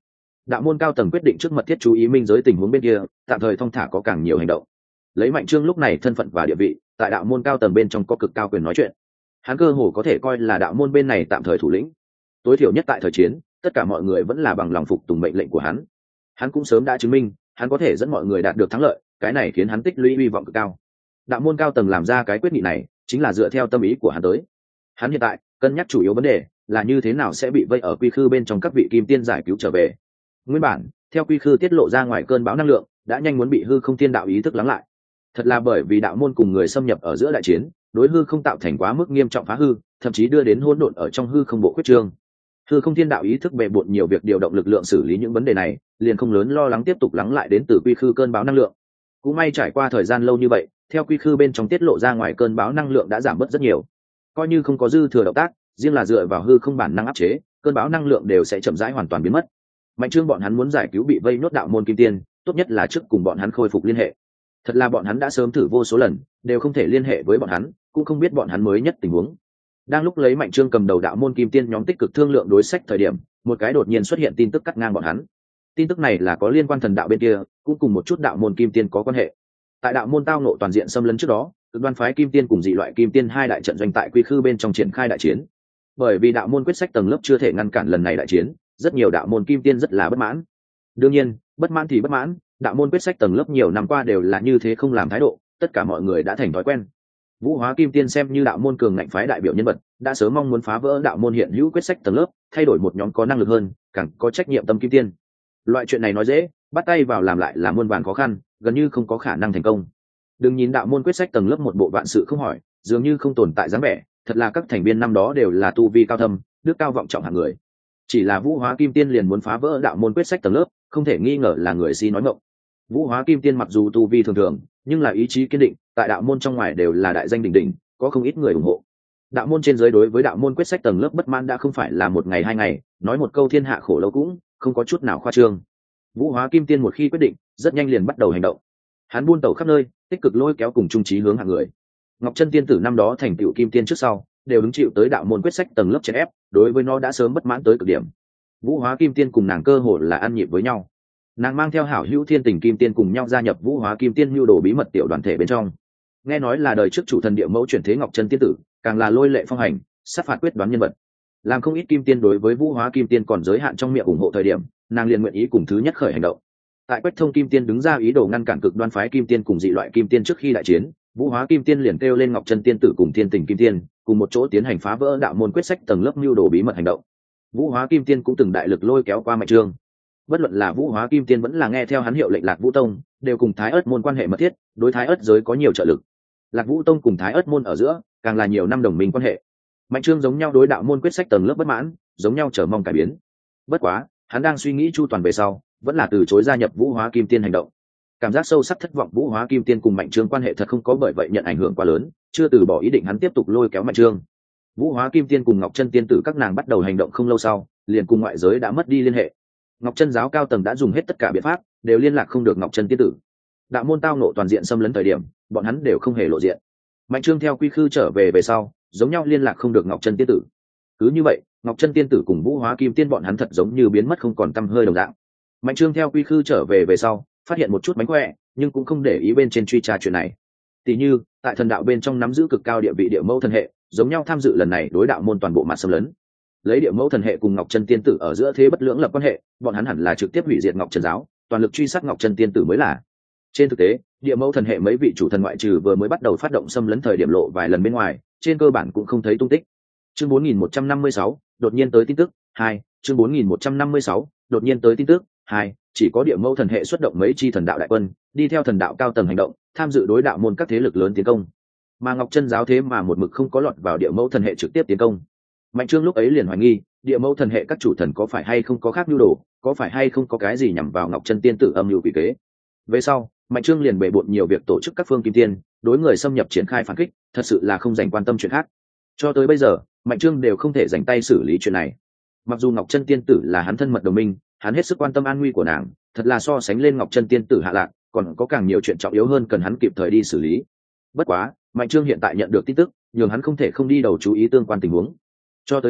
đạo môn cao tầng quyết định trước mật thiết chú ý minh giới tình huống bên kia, tạm thời thong thả có càng nhiều hành động. Lấy Mạnh Trương lúc này thân phận và địa vị, tại đạo môn cao tầng bên trong có cực cao quyền nói chuyện, hắn cơ hồ có thể coi là đạo môn bên này tạm thời thủ lĩnh. Tối thiểu nhất tại thời chiến, tất cả mọi người vẫn là bằng lòng phục tùng mệnh lệnh của hắn. Hắn cũng sớm đã chứng minh hắn có thể dẫn mọi người đạt được thắng lợi, cái này khiến hắn tích lũy hy vọng cực cao. Đạo môn cao tầng làm ra cái quyết nghị này chính là dựa theo tâm ý của hắn tới. Hắn hiện tại cân nhắc chủ yếu vấn đề là như thế nào sẽ bị vây ở quy khư bên trong các vị kim tiên giải cứu trở về. Nguyên bản theo quy khư tiết lộ ra ngoài cơn bão năng lượng đã nhanh muốn bị hư không thiên đạo ý thức lắng lại. Thật là bởi vì đạo môn cùng người xâm nhập ở giữa đại chiến, đối hư không tạo thành quá mức nghiêm trọng phá hư, thậm chí đưa đến hỗn độn ở trong hư không bộ khuyết trương. Hư không thiên đạo ý thức bề bộn nhiều việc điều động lực lượng xử lý những vấn đề này, liền không lớn lo lắng tiếp tục lắng lại đến từ quy khư cơn bão năng lượng. Cũng may trải qua thời gian lâu như vậy, theo quy khư bên trong tiết lộ ra ngoài cơn bão năng lượng đã giảm bớt rất nhiều. Coi như không có dư thừa động tác, riêng là dựa vào hư không bản năng áp chế, cơn bão năng lượng đều sẽ chậm rãi hoàn toàn biến mất. Mạnh Trương bọn hắn muốn giải cứu bị vây nhốt đạo môn kim tiên, tốt nhất là trước cùng bọn hắn khôi phục liên hệ. Thật là bọn hắn đã sớm thử vô số lần, đều không thể liên hệ với bọn hắn, cũng không biết bọn hắn mới nhất tình huống. Đang lúc lấy Mạnh Trương cầm đầu đạo môn kim tiên nhóm tích cực thương lượng đối sách thời điểm, một cái đột nhiên xuất hiện tin tức cắt ngang bọn hắn. Tin tức này là có liên quan thần đạo bên kia, cũng cùng một chút đạo môn kim tiên có quan hệ. Tại đạo môn tao nộ toàn diện xâm lấn trước đó, cực đoan phái kim tiên cùng dị loại kim tiên hai đại trận doanh tại quy khư bên trong triển khai đại chiến. Bởi vì đạo môn quyết sách tầng lớp chưa thể ngăn cản lần này đại chiến, rất nhiều đạo môn kim tiên rất là bất mãn. Đương nhiên, bất mãn thì bất mãn, đạo môn quyết sách tầng lớp nhiều năm qua đều là như thế không làm thái độ, tất cả mọi người đã thành thói quen. Vũ Hóa Kim Tiên xem như đạo môn cường ngạnh phái đại biểu nhân vật, đã sớm mong muốn phá vỡ đạo môn hiện hữu quyết sách tầng lớp, thay đổi một nhóm có năng lực hơn, càng có trách nhiệm tâm kim tiên. Loại chuyện này nói dễ, bắt tay vào làm lại là muôn vàn khó khăn, gần như không có khả năng thành công. Đừng nhìn đạo môn quyết sách tầng lớp một bộ vạn sự không hỏi, dường như không tồn tại dáng vẻ, thật là các thành viên năm đó đều là tu vi cao thâm, đức cao vọng trọng hạng người. Chỉ là Vũ Hóa Kim Tiên liền muốn phá vỡ đạo môn quyết sách tầng lớp, không thể nghi ngờ là người si nói ngọng. Vũ Hóa Kim Tiên mặc dù tu vi thường thường, nhưng là ý chí kiên định, tại đạo môn trong ngoài đều là đại danh đỉnh đỉnh, có không ít người ủng hộ. Đạo môn trên dưới đối với đạo môn quyết sách tầng lớp bất mãn đã không phải là một ngày hai ngày, nói một câu thiên hạ khổ lâu cũng không có chút nào khoa trương. Vũ Hóa Kim Tiên một khi quyết định, rất nhanh liền bắt đầu hành động. Hắn buôn tẩu khắp nơi, tích cực lôi kéo cùng trung trí hướng hạng người. Ngọc Chân Tiên tử năm đó thành tựu kim tiên trước sau, đều hứng chịu tới đạo môn quyết sách tầng lớp chèn ép, đối với nó đã sớm bất mãn tới cực điểm. Vũ Hóa Kim Tiên cùng nàng cơ hồ là ăn nhịp với nhau. Nàng mang theo hảo hữu Thiên Tình Kim Tiên cùng nhau gia nhập Vũ Hóa Kim Tiên nhu đồ bí mật tiểu đoàn thể bên trong. Nghe nói là đời trước chủ thần địa mẫu chuyển thế Ngọc Chân Tiên tử, càng là lôi lệ phong hành, sát phạt quyết đoán nhân vật. Làm không ít kim tiên đối với Vũ Hóa Kim Tiên còn giới hạn trong miệng ủng hộ thời điểm, nàng liền nguyện ý cùng thứ nhất khởi hành động. Tại Quách Thông Kim Tiên đứng ra ý đồ ngăn cản cực đoan phái kim tiên cùng dị loại kim tiên trước khi đại chiến, Vũ Hóa Kim Tiên liền kêu lên Ngọc Chân Tiên tử cùng Thiên Tình Kim Tiên, cùng một chỗ tiến hành phá vỡ đạo môn quyết sách tầng lớp nhu đồ bí mật hành động. Vũ Hóa Kim Tiên cũng từng đại lực lôi kéo qua Mạnh Trương. Bất luận là Vũ Hóa Kim Tiên vẫn là nghe theo hắn hiệu lệnh Lạc Vũ Tông, đều cùng Thái Ức môn quan hệ mật thiết, đối Thái Ức giới có nhiều trợ lực. Lạc Vũ Tông cùng Thái Ức môn ở giữa, càng là nhiều năm đồng minh quan hệ. Mạnh Trương giống nhau đối đạo môn quyết sách tầng lớp bất mãn, giống nhau chờ mong cải biến. Bất quá, hắn đang suy nghĩ chu toàn về sau, vẫn là từ chối gia nhập Vũ Hóa Kim Tiên hành động. Cảm giác sâu sắc thất vọng Vũ Hóa Kim Tiên cùng Mạnh Trương quan hệ thật không có bởi vậy nhận ảnh hưởng quá lớn, chưa từ bỏ ý định hắn tiếp tục lôi kéo Mạnh Trương. Vũ Hóa Kim Tiên cùng Ngọc Chân Tiên tử các nàng bắt đầu hành động không lâu sau, liền cùng ngoại giới đã mất đi liên hệ. Ngọc Chân giáo cao tầng đã dùng hết tất cả biện pháp, đều liên lạc không được Ngọc Chân Tiên tử. Đạo môn tao nộ toàn diện xâm lấn thời điểm, bọn hắn đều không hề lộ diện. Mạnh Trương theo quy khư trở về về sau, giống nhau liên lạc không được Ngọc Chân Tiên tử. Cứ như vậy, Ngọc Chân Tiên tử cùng Vũ Hóa Kim Tiên bọn hắn thật giống như biến mất không còn tăm hơi đồng dạng. Mạnh Trương theo quy khư trở về về sau, phát hiện một chút mánh khỏe, nhưng cũng không để ý bên trên truy tra chuyện này. Tỷ như, tại thần đạo bên trong nắm giữ cực cao địa vị địa mẫu thần hệ, giống nhau tham dự lần này đối đạo môn toàn bộ mặt xâm lấn. Lấy địa mẫu thần hệ cùng Ngọc Chân Tiên tử ở giữa thế bất lưỡng lập quan hệ, bọn hắn hẳn là trực tiếp hủy diệt Ngọc Chân giáo, toàn lực truy sát Ngọc Chân Tiên tử mới là. Trên thực tế, địa mẫu thần hệ mấy vị chủ thần ngoại trừ vừa mới bắt đầu phát động xâm lấn thời điểm lộ vài lần bên ngoài, trên cơ bản cũng không thấy tung tích. Chương bốn nghìn một trăm năm mươi sáu, đột nhiên tới tin tức hai. Chương bốn nghìn một trăm năm mươi sáu, đột nhiên tới tin tức hai. Chỉ có địa mẫu thần hệ xuất động mấy chi thần đạo đại quân, đi theo thần đạo cao tầng hành động, tham dự đối đạo môn các thế lực lớn tiến công. Mà Ngọc Chân giáo thế mà một mực không có lọt vào địa mẫu thần hệ trực tiếp tiến công. Mạnh Trương lúc ấy liền hoài nghi, địa mẫu thần hệ các chủ thần có phải hay không có khác nhu đồ, có phải hay không có cái gì nhằm vào Ngọc Chân Tiên tử âm mưu quỷ kế. Về sau, Mạnh Trương liền bề bộn nhiều việc tổ chức các phương kim tiên, đối người xâm nhập triển khai phản kích, thật sự là không dành quan tâm chuyện khác. Cho tới bây giờ, Mạnh Trương đều không thể dành tay xử lý chuyện này. Mặc dù Ngọc Chân Tiên tử là hắn thân mật đồng minh, hắn hết sức quan tâm an nguy của nàng, thật là so sánh lên Ngọc Chân Tiên tử hạ lạc, còn có càng nhiều chuyện trọng yếu hơn cần hắn kịp thời đi xử lý. Bất quá, Mạnh Trương hiện tại nhận được tin tức, nhường hắn không thể không đi đầu chú ý tương quan tình huống. Cho tới nay,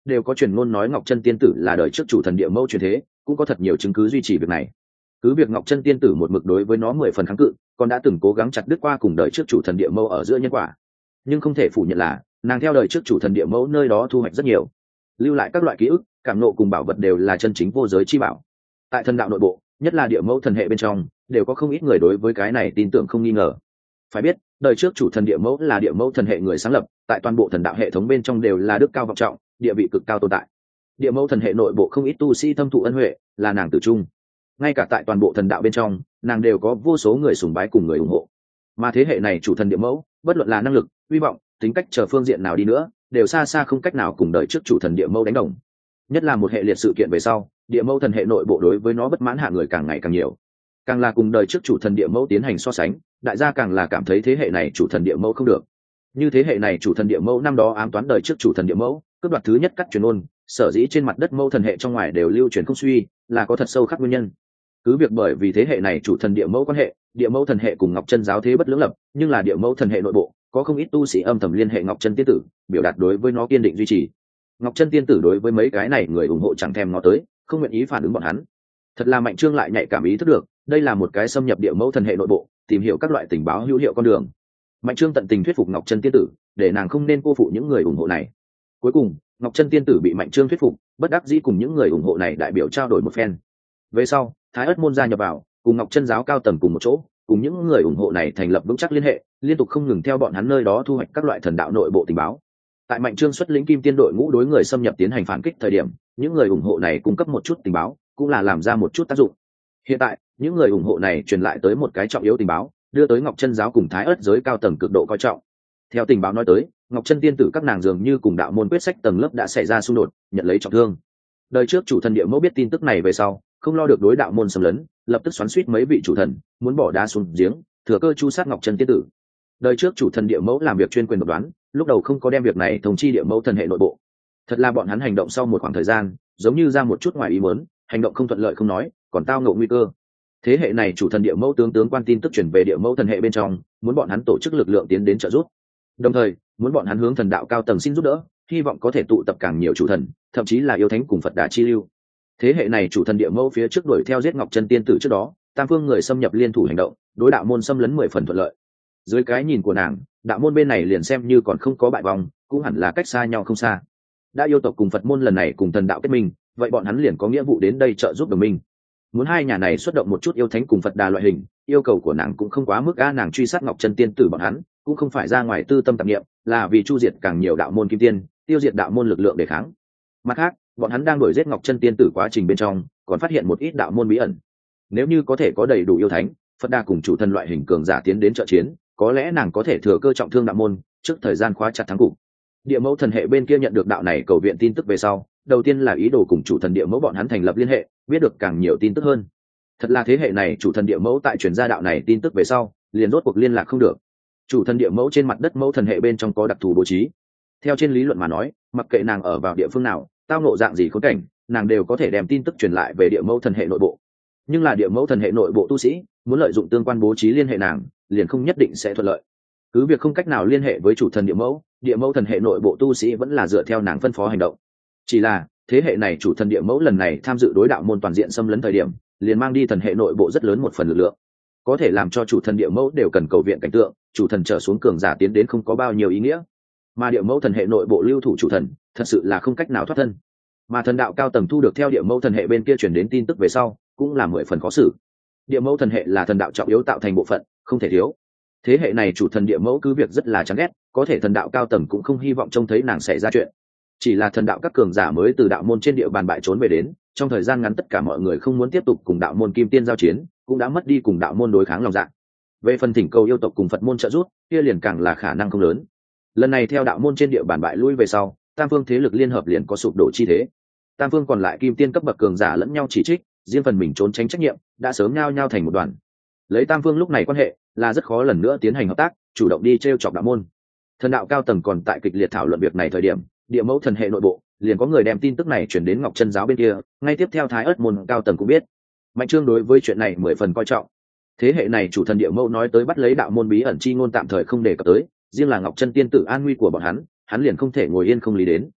đều có truyền ngôn nói ngọc chân tiên tử là đời trước chủ thần địa mẫu truyền thế, cũng có thật nhiều chứng cứ duy trì việc này. Cứ việc ngọc chân tiên tử một mực đối với nó mười phần kháng cự, còn đã từng cố gắng chặt đứt qua cùng đời trước chủ thần địa mẫu ở giữa nhân quả, nhưng không thể phủ nhận là nàng theo đời trước chủ thần địa mẫu nơi đó thu hoạch rất nhiều, lưu lại các loại ký ức, cảm nộ cùng bảo vật đều là chân chính vô giới chi bảo. Tại thần đạo nội bộ, nhất là địa mẫu thần hệ bên trong, đều có không ít người đối với cái này tin tưởng không nghi ngờ. Phải biết, đời trước chủ thần địa mẫu là địa mẫu thần hệ người sáng lập, tại toàn bộ thần đạo hệ thống bên trong đều là đức cao vọng trọng, địa vị cực cao tồn tại. Địa mẫu thần hệ nội bộ không ít tu sĩ thâm thụ ân huệ, là nàng tử trung. Ngay cả tại toàn bộ thần đạo bên trong, nàng đều có vô số người sùng bái cùng người ủng hộ. Mà thế hệ này chủ thần địa mẫu, bất luận là năng lực, hy vọng, tính cách chờ phương diện nào đi nữa, đều xa xa không cách nào cùng đời trước chủ thần địa mẫu đánh đồng. Nhất là một hệ liệt sự kiện về sau, địa mẫu thần hệ nội bộ đối với nó bất mãn hạ người càng ngày càng nhiều. Càng là cùng đời trước chủ thần địa mẫu tiến hành so sánh, đại gia càng là cảm thấy thế hệ này chủ thần địa mẫu không được. Như thế hệ này chủ thần địa mẫu năm đó ám toán đời trước chủ thần địa mẫu, cướp đoạt thứ nhất cắt truyền ôn, sở dĩ trên mặt đất mẫu thần hệ trong ngoài đều lưu truyền không suy, là có thật sâu khắc nguyên nhân. Cứ việc bởi vì thế hệ này chủ thần địa mẫu quan hệ, địa mẫu thần hệ cùng ngọc chân giáo thế bất lưỡng lập, nhưng là địa mẫu thần hệ nội bộ có không ít tu sĩ âm thầm liên hệ ngọc chân tiên tử, biểu đạt đối với nó kiên định duy trì. Ngọc chân tiên tử đối với mấy cái này người ủng hộ chẳng thèm ngó tới, không nguyện ý phản ứng bọn hắn. Thật là Mạnh Trương lại nhạy cảm ý thức được, đây là một cái xâm nhập địa mẫu thần hệ nội bộ, tìm hiểu các loại tình báo hữu hiệu con đường. Mạnh Trương tận tình thuyết phục Ngọc chân tiên tử, để nàng không nên cô phụ những người ủng hộ này. Cuối cùng, Ngọc chân tiên tử bị Mạnh Trương thuyết phục, bất đắc dĩ cùng những người ủng hộ này đại biểu trao đổi một phen. Về sau, Thái Ức môn gia nhập vào, cùng Ngọc chân giáo cao tầng cùng một chỗ, cùng những người ủng hộ này thành lập vững chắc liên hệ, liên tục không ngừng theo bọn hắn nơi đó thu hoạch các loại thần đạo nội bộ tình báo. Tại Mạnh Trương xuất lĩnh kim tiên đội ngũ đối người xâm nhập tiến hành phản kích thời điểm, những người ủng hộ này cung cấp một chút tình báo, cũng là làm ra một chút tác dụng. Hiện tại, những người ủng hộ này truyền lại tới một cái trọng yếu tình báo, đưa tới Ngọc chân giáo cùng Thái Ức giới cao tầng cực độ coi trọng. Theo tình báo nói tới, Ngọc chân tiên tử các nàng dường như cùng đạo môn quyết sách tầng lớp đã xảy ra xung đột, nhận lấy trọng thương. Đời trước chủ thần địa mẫu biết tin tức này về sau, không lo được đối đạo môn xâm lấn, lập tức xoắn xuýt mấy vị chủ thần, muốn bỏ đá xuống giếng, thừa cơ chu sát Ngọc chân tiên tử. Đời trước chủ thần địa mẫu làm việc chuyên quyền độc đoán, lúc đầu không có đem việc này thông chi địa mẫu thần hệ nội bộ. Thật là bọn hắn hành động sau một khoảng thời gian, giống như ra một chút ngoài ý muốn, hành động không thuận lợi không nói, còn tao ngộ nguy cơ. Thế hệ này chủ thần địa mẫu tướng tướng quan tin tức chuyển về địa mẫu thần hệ bên trong, muốn bọn hắn tổ chức lực lượng tiến đến trợ giúp. Đồng thời, muốn bọn hắn hướng thần đạo cao tầng xin giúp đỡ, hy vọng có thể tụ tập càng nhiều chủ thần, thậm chí là yêu thánh cùng Phật Đà chi lưu. Thế hệ này chủ thần địa mẫu phía trước đuổi theo giết Ngọc chân tiên tử trước đó, tam phương người xâm nhập liên thủ hành động, đối đạo môn xâm lấn mười phần thuận lợi. Dưới cái nhìn của nàng, đạo môn bên này liền xem như còn không có bại vong, cũng hẳn là cách xa nhau không xa. Đã yêu tộc cùng Phật môn lần này cùng thần đạo kết minh, vậy bọn hắn liền có nghĩa vụ đến đây trợ giúp đồng minh. Muốn hai nhà này xuất động một chút yêu thánh cùng Phật Đà loại hình, yêu cầu của nàng cũng không quá mức a, nàng truy sát Ngọc chân tiên tử bọn hắn, cũng không phải ra ngoài tư tâm tạp niệm, là vì chu diệt càng nhiều đạo môn kim tiên, tiêu diệt đạo môn lực lượng để kháng. Mặt khác, bọn hắn đang đuổi giết Ngọc chân tiên tử quá trình bên trong, còn phát hiện một ít đạo môn bí ẩn. Nếu như có thể có đầy đủ yêu thánh, Phật Đà cùng chủ thần loại hình cường giả tiến đến trợ chiến, có lẽ nàng có thể thừa cơ trọng thương đạo môn, trước thời gian khóa chặt thắng cục. Địa mẫu thần hệ bên kia nhận được đạo này cầu viện tin tức về sau, đầu tiên là ý đồ cùng chủ thần địa mẫu bọn hắn thành lập liên hệ, biết được càng nhiều tin tức hơn. Thật là thế hệ này chủ thần địa mẫu tại truyền gia đạo này tin tức về sau, liền rốt cuộc liên lạc không được. Chủ thần địa mẫu trên mặt đất mẫu thần hệ bên trong có đặc thù bố trí. Theo trên lý luận mà nói, mặc kệ nàng ở vào địa phương nào, tao ngộ dạng gì khốn cảnh, nàng đều có thể đem tin tức truyền lại về địa mẫu thần hệ nội bộ. Nhưng là địa mẫu thần hệ nội bộ tu sĩ muốn lợi dụng tương quan bố trí liên hệ nàng, liền không nhất định sẽ thuận lợi. Cứ việc không cách nào liên hệ với chủ thần địa mẫu, địa mẫu thần hệ nội bộ tu sĩ vẫn là dựa theo nàng phân phó hành động. Chỉ là thế hệ này chủ thần địa mẫu lần này tham dự đối đạo môn toàn diện xâm lấn thời điểm, liền mang đi thần hệ nội bộ rất lớn một phần lực lượng, có thể làm cho chủ thần địa mẫu đều cần cầu viện cảnh tượng, chủ thần trở xuống cường giả tiến đến không có bao nhiêu ý nghĩa. Mà địa mẫu thần hệ nội bộ lưu thủ chủ thần, thật sự là không cách nào thoát thân. Mà thần đạo cao tầng thu được theo địa mẫu thần hệ bên kia chuyển đến tin tức về sau, cũng là mười phần khó xử. Địa mẫu thần hệ là thần đạo trọng yếu tạo thành bộ phận, không thể thiếu. Thế hệ này chủ thần địa mẫu cứ việc rất là chán ghét, có thể thần đạo cao tầng cũng không hy vọng trông thấy nàng xảy ra chuyện. Chỉ là thần đạo các cường giả mới từ đạo môn trên địa bàn bại trốn về đến, trong thời gian ngắn tất cả mọi người không muốn tiếp tục cùng đạo môn kim tiên giao chiến, cũng đã mất đi cùng đạo môn đối kháng lòng dạ. Về phần thỉnh cầu yêu tộc cùng Phật môn trợ giúp, kia liền càng là khả năng không lớn. Lần này theo đạo môn trên địa bàn bại lui về sau, tam phương thế lực liên hợp liền có sụp đổ chi thế. Tam phương còn lại kim tiên cấp bậc cường giả lẫn nhau chỉ trích, riêng phần mình trốn tránh trách nhiệm, đã sớm nhao nhao thành một đoàn. Lấy tam phương lúc này quan hệ, là rất khó lần nữa tiến hành hợp tác, chủ động đi trêu chọc đạo môn. Thần đạo cao tầng còn tại kịch liệt thảo luận việc này thời điểm, địa mẫu thần hệ nội bộ liền có người đem tin tức này chuyển đến Ngọc chân giáo bên kia, ngay tiếp theo Thái Ức môn cao tầng cũng biết. Mạnh Trương đối với chuyện này mười phần coi trọng. Thế hệ này chủ thần địa mẫu nói tới bắt lấy đạo môn bí ẩn chi ngôn tạm thời không đề cập tới, riêng là Ngọc chân tiên tử an nguy của bọn hắn, hắn liền không thể ngồi yên không lý đến.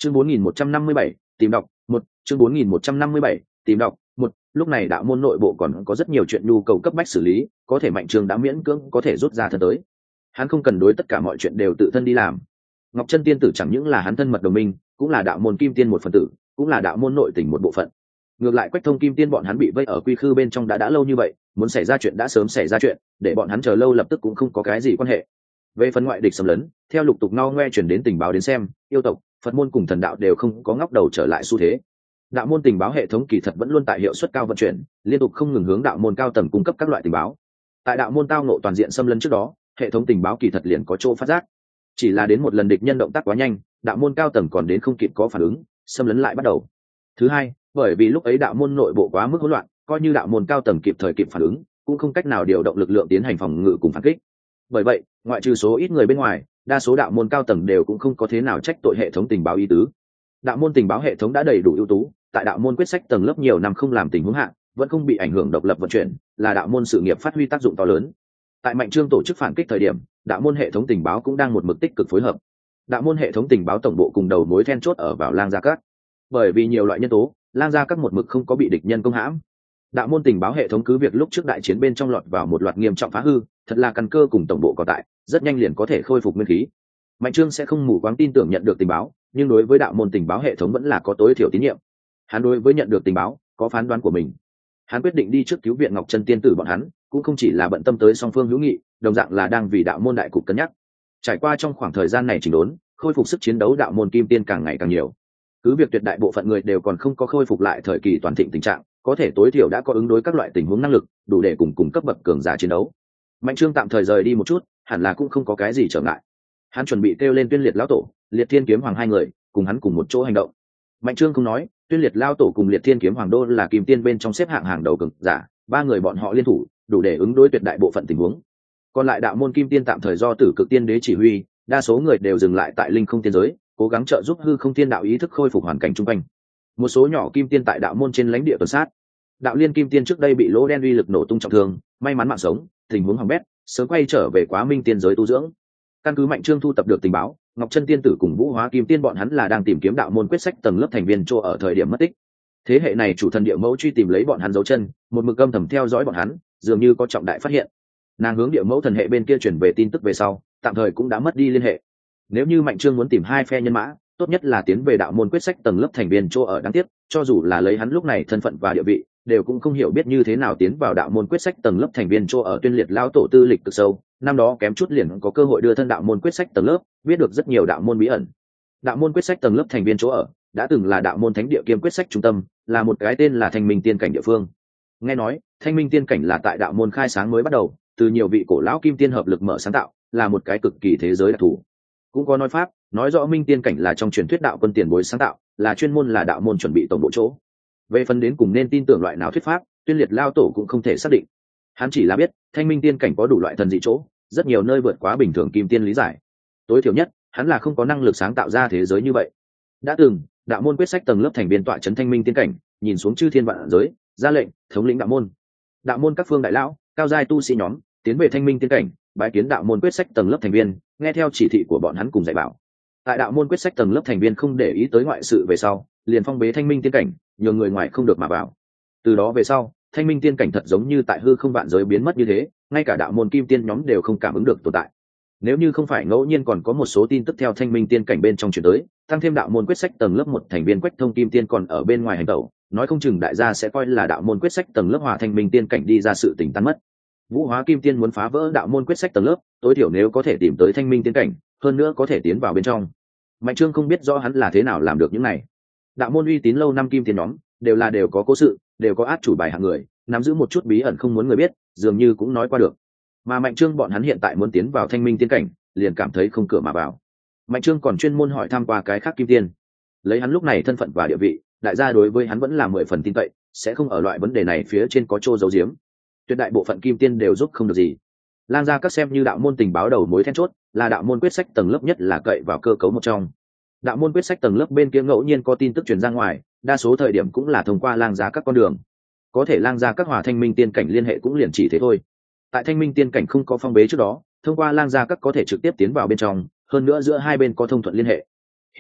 chương bốn nghìn một trăm năm mươi bảy tìm đọc một chương bốn nghìn một trăm năm mươi bảy tìm đọc một lúc này đạo môn nội bộ còn có rất nhiều chuyện nhu cầu cấp bách xử lý, có thể Mạnh Trương đã miễn cưỡng có thể rút ra thân tới. Hắn không cần đối tất cả mọi chuyện đều tự thân đi làm. Ngọc Chân tiên tử chẳng những là hắn thân mật đồng minh, cũng là đạo môn kim tiên một phần tử, cũng là đạo môn nội tình một bộ phận. Ngược lại Quách Thông kim tiên bọn hắn bị vây ở quy khư bên trong đã đã lâu như vậy, muốn xảy ra chuyện đã sớm xảy ra chuyện, để bọn hắn chờ lâu lập tức cũng không có cái gì quan hệ. Về phần ngoại địch xâm lấn, theo lục tục ngao ngoe truyền đến tình báo đến xem, yêu tộc, Phật môn cùng thần đạo đều không có ngóc đầu trở lại xu thế. Đạo môn tình báo hệ thống kỳ thật vẫn luôn tại hiệu suất cao vận chuyển, liên tục không ngừng hướng đạo môn cao tầng cung cấp các loại tình báo. Tại đạo môn tao nộ toàn diện xâm lấn trước đó, hệ thống tình báo kỳ thật liền có chỗ phát giác. Chỉ là đến một lần địch nhân động tác quá nhanh, đạo môn cao tầng còn đến không kịp có phản ứng, xâm lấn lại bắt đầu. Thứ hai, bởi vì lúc ấy đạo môn nội bộ quá mức hỗn loạn, coi như đạo môn cao tầng kịp thời kịp phản ứng, cũng không cách nào điều động lực lượng tiến hành phòng ngự cùng phản kích. Bởi vậy, ngoại trừ số ít người bên ngoài, đa số đạo môn cao tầng đều cũng không có thế nào trách tội hệ thống tình báo ý tứ. Đạo môn tình báo hệ thống đã đầy đủ ưu tú, tại đạo môn quyết sách tầng lớp nhiều năm không làm tình huống hạ, vẫn không bị ảnh hưởng độc lập vận chuyển, là đạo môn sự nghiệp phát huy tác dụng to lớn. Tại Mạnh Trương tổ chức phản kích thời điểm, đạo môn hệ thống tình báo cũng đang một mực tích cực phối hợp. Đạo môn hệ thống tình báo tổng bộ cùng đầu mối then chốt ở vào Lang Gia Các. Bởi vì nhiều loại nhân tố, Lang Gia Các một mực không có bị địch nhân công hãm. Đạo môn tình báo hệ thống cứ việc lúc trước đại chiến bên trong lọt vào một loạt nghiêm trọng phá hư, thật là căn cơ cùng tổng bộ có tại, rất nhanh liền có thể khôi phục nguyên khí. Mạnh Trương sẽ không mù quáng tin tưởng nhận được tình báo, nhưng đối với đạo môn tình báo hệ thống vẫn là có tối thiểu tín nhiệm. Hắn đối với nhận được tình báo có phán đoán của mình. Hắn quyết định đi trước cứu viện Ngọc Chân tiên tử bọn hắn, cũng không chỉ là bận tâm tới song phương hữu nghị, đồng dạng là đang vì đạo môn đại cục cân nhắc. Trải qua trong khoảng thời gian này chỉnh đốn, khôi phục sức chiến đấu đạo môn kim tiên càng ngày càng nhiều. Cứ việc tuyệt đại bộ phận người đều còn không có khôi phục lại thời kỳ toàn thịnh tình trạng, có thể tối thiểu đã có ứng đối các loại tình huống năng lực, đủ để cùng cùng cấp bậc cường giả chiến đấu. Mạnh Trương tạm thời rời đi một chút, hẳn là cũng không có cái gì trở ngại. Hắn chuẩn bị kêu lên Tuyên Liệt lão tổ, Liệt Thiên kiếm hoàng hai người, cùng hắn cùng một chỗ hành động. Mạnh Trương không nói, Tuyên Liệt lão tổ cùng Liệt Thiên kiếm hoàng đô là kim tiên bên trong xếp hạng hàng đầu cường giả, ba người bọn họ liên thủ, đủ để ứng đối tuyệt đại bộ phận tình huống. Còn lại đạo môn kim tiên tạm thời do Tử Cực Tiên Đế chỉ huy, đa số người đều dừng lại tại linh không tiên giới, cố gắng trợ giúp hư không tiên đạo ý thức khôi phục hoàn cảnh chung quanh. Một số nhỏ kim tiên tại đạo môn trên lãnh địa tuần sát. Đạo liên kim tiên trước đây bị lỗ đen uy lực nổ tung trọng thương, may mắn mạng sống, tình huống hỏng bét, sớm quay trở về Quá Minh tiên giới tu dưỡng. Căn cứ Mạnh Trương thu tập được tình báo, Ngọc Chân tiên tử cùng Vũ Hóa kim tiên bọn hắn là đang tìm kiếm đạo môn quyết sách tầng lớp thành viên chỗ ở thời điểm mất tích. Thế hệ này chủ thần địa mẫu truy tìm lấy bọn hắn dấu chân, một mực âm thầm theo dõi bọn hắn, dường như có trọng đại phát hiện. Nàng hướng địa mẫu thần hệ bên kia chuyển về tin tức về sau, tạm thời cũng đã mất đi liên hệ. Nếu như Mạnh Trương muốn tìm hai phe nhân mã, tốt nhất là tiến về đạo môn quyết sách tầng lớp thành viên chỗ ở đáng tiếc, cho dù là lấy hắn lúc này thân phận và địa vị, đều cũng không hiểu biết như thế nào tiến vào đạo môn quyết sách tầng lớp thành viên chỗ ở. Tuyên Liệt lão tổ tư lịch cực sâu, năm đó kém chút liền có cơ hội đưa thân đạo môn quyết sách tầng lớp, biết được rất nhiều đạo môn bí ẩn. Đạo môn quyết sách tầng lớp thành viên chỗ ở đã từng là đạo môn thánh địa kiêm quyết sách trung tâm, là một cái tên là Thanh Minh tiên cảnh địa phương. Nghe nói Thanh Minh tiên cảnh là tại đạo môn khai sáng mới bắt đầu, từ nhiều vị cổ lão kim tiên hợp lực mở sáng tạo, là một cái cực kỳ thế giới đặc thù. Cũng có nói pháp nói rõ Minh tiên cảnh là trong truyền thuyết đạo quân tiền bối sáng tạo, là chuyên môn là đạo môn chuẩn bị tổng bộ chỗ. Về phần đến cùng nên tin tưởng loại nào thuyết pháp, Tuyên Liệt lao tổ cũng không thể xác định. Hắn chỉ là biết Thanh Minh tiên cảnh có đủ loại thần dị chỗ, rất nhiều nơi vượt quá bình thường kim tiên lý giải. Tối thiểu nhất, hắn là không có năng lực sáng tạo ra thế giới như vậy. Đã từng, đạo môn quyết sách tầng lớp thành viên tọa trấn Thanh Minh tiên cảnh, nhìn xuống chư thiên vạn giới, ra lệnh thống lĩnh đạo môn. Đạo môn các phương đại lão, cao giai tu sĩ nhóm, tiến về Thanh Minh tiên cảnh, bái kiến đạo môn quyết sách tầng lớp thành viên, nghe theo chỉ thị của bọn hắn cùng dạy bảo. Tại đạo môn quyết sách tầng lớp thành viên không để ý tới ngoại sự về sau, liền phong bế Thanh Minh tiên cảnh, nhường người ngoài không được mà vào. Từ đó về sau, Thanh Minh tiên cảnh thật giống như tại hư không vạn giới biến mất như thế, ngay cả đạo môn kim tiên nhóm đều không cảm ứng được tồn tại. Nếu như không phải ngẫu nhiên còn có một số tin tức theo Thanh Minh tiên cảnh bên trong truyền tới, tăng thêm đạo môn quyết sách tầng lớp một thành viên Quách Thông kim tiên còn ở bên ngoài hành tẩu, nói không chừng đại gia sẽ coi là đạo môn quyết sách tầng lớp hòa Thanh Minh tiên cảnh đi ra sự tình tan mất. Vũ Hóa kim tiên muốn phá vỡ đạo môn quyết sách tầng lớp, tối thiểu nếu có thể tìm tới Thanh Minh tiên cảnh, hơn nữa có thể tiến vào bên trong. Mạnh Trương không biết rõ hắn là thế nào làm được những này. Đạo môn uy tín lâu năm kim tiên nhóm đều là đều có cố sự, đều có át chủ bài hạng người, nắm giữ một chút bí ẩn không muốn người biết, dường như cũng nói qua được. Mà Mạnh Trương bọn hắn hiện tại muốn tiến vào Thanh Minh tiên cảnh, liền cảm thấy không cửa mà vào. Mạnh Trương còn chuyên môn hỏi thăm qua cái khác kim tiên, lấy hắn lúc này thân phận và địa vị, đại gia đối với hắn vẫn là mười phần tin cậy, sẽ không ở loại vấn đề này phía trên có chỗ giấu giếm. Tuyệt đại bộ phận kim tiên đều giúp không được gì. Lang Gia Các xem như đạo môn tình báo đầu mối then chốt, là đạo môn quyết sách tầng lớp nhất là cậy vào cơ cấu một trong. Đạo môn quyết sách tầng lớp bên kia ngẫu nhiên có tin tức truyền ra ngoài, đa số thời điểm cũng là thông qua Lang Gia Các con đường. Có thể Lang Gia Các hòa Thanh Minh tiên cảnh liên hệ cũng liền chỉ thế thôi. Tại Thanh Minh tiên cảnh không có phong bế trước đó, thông qua Lang Gia Các có thể trực tiếp tiến vào bên trong, hơn nữa giữa hai bên có thông thuận liên hệ. Hiện tại,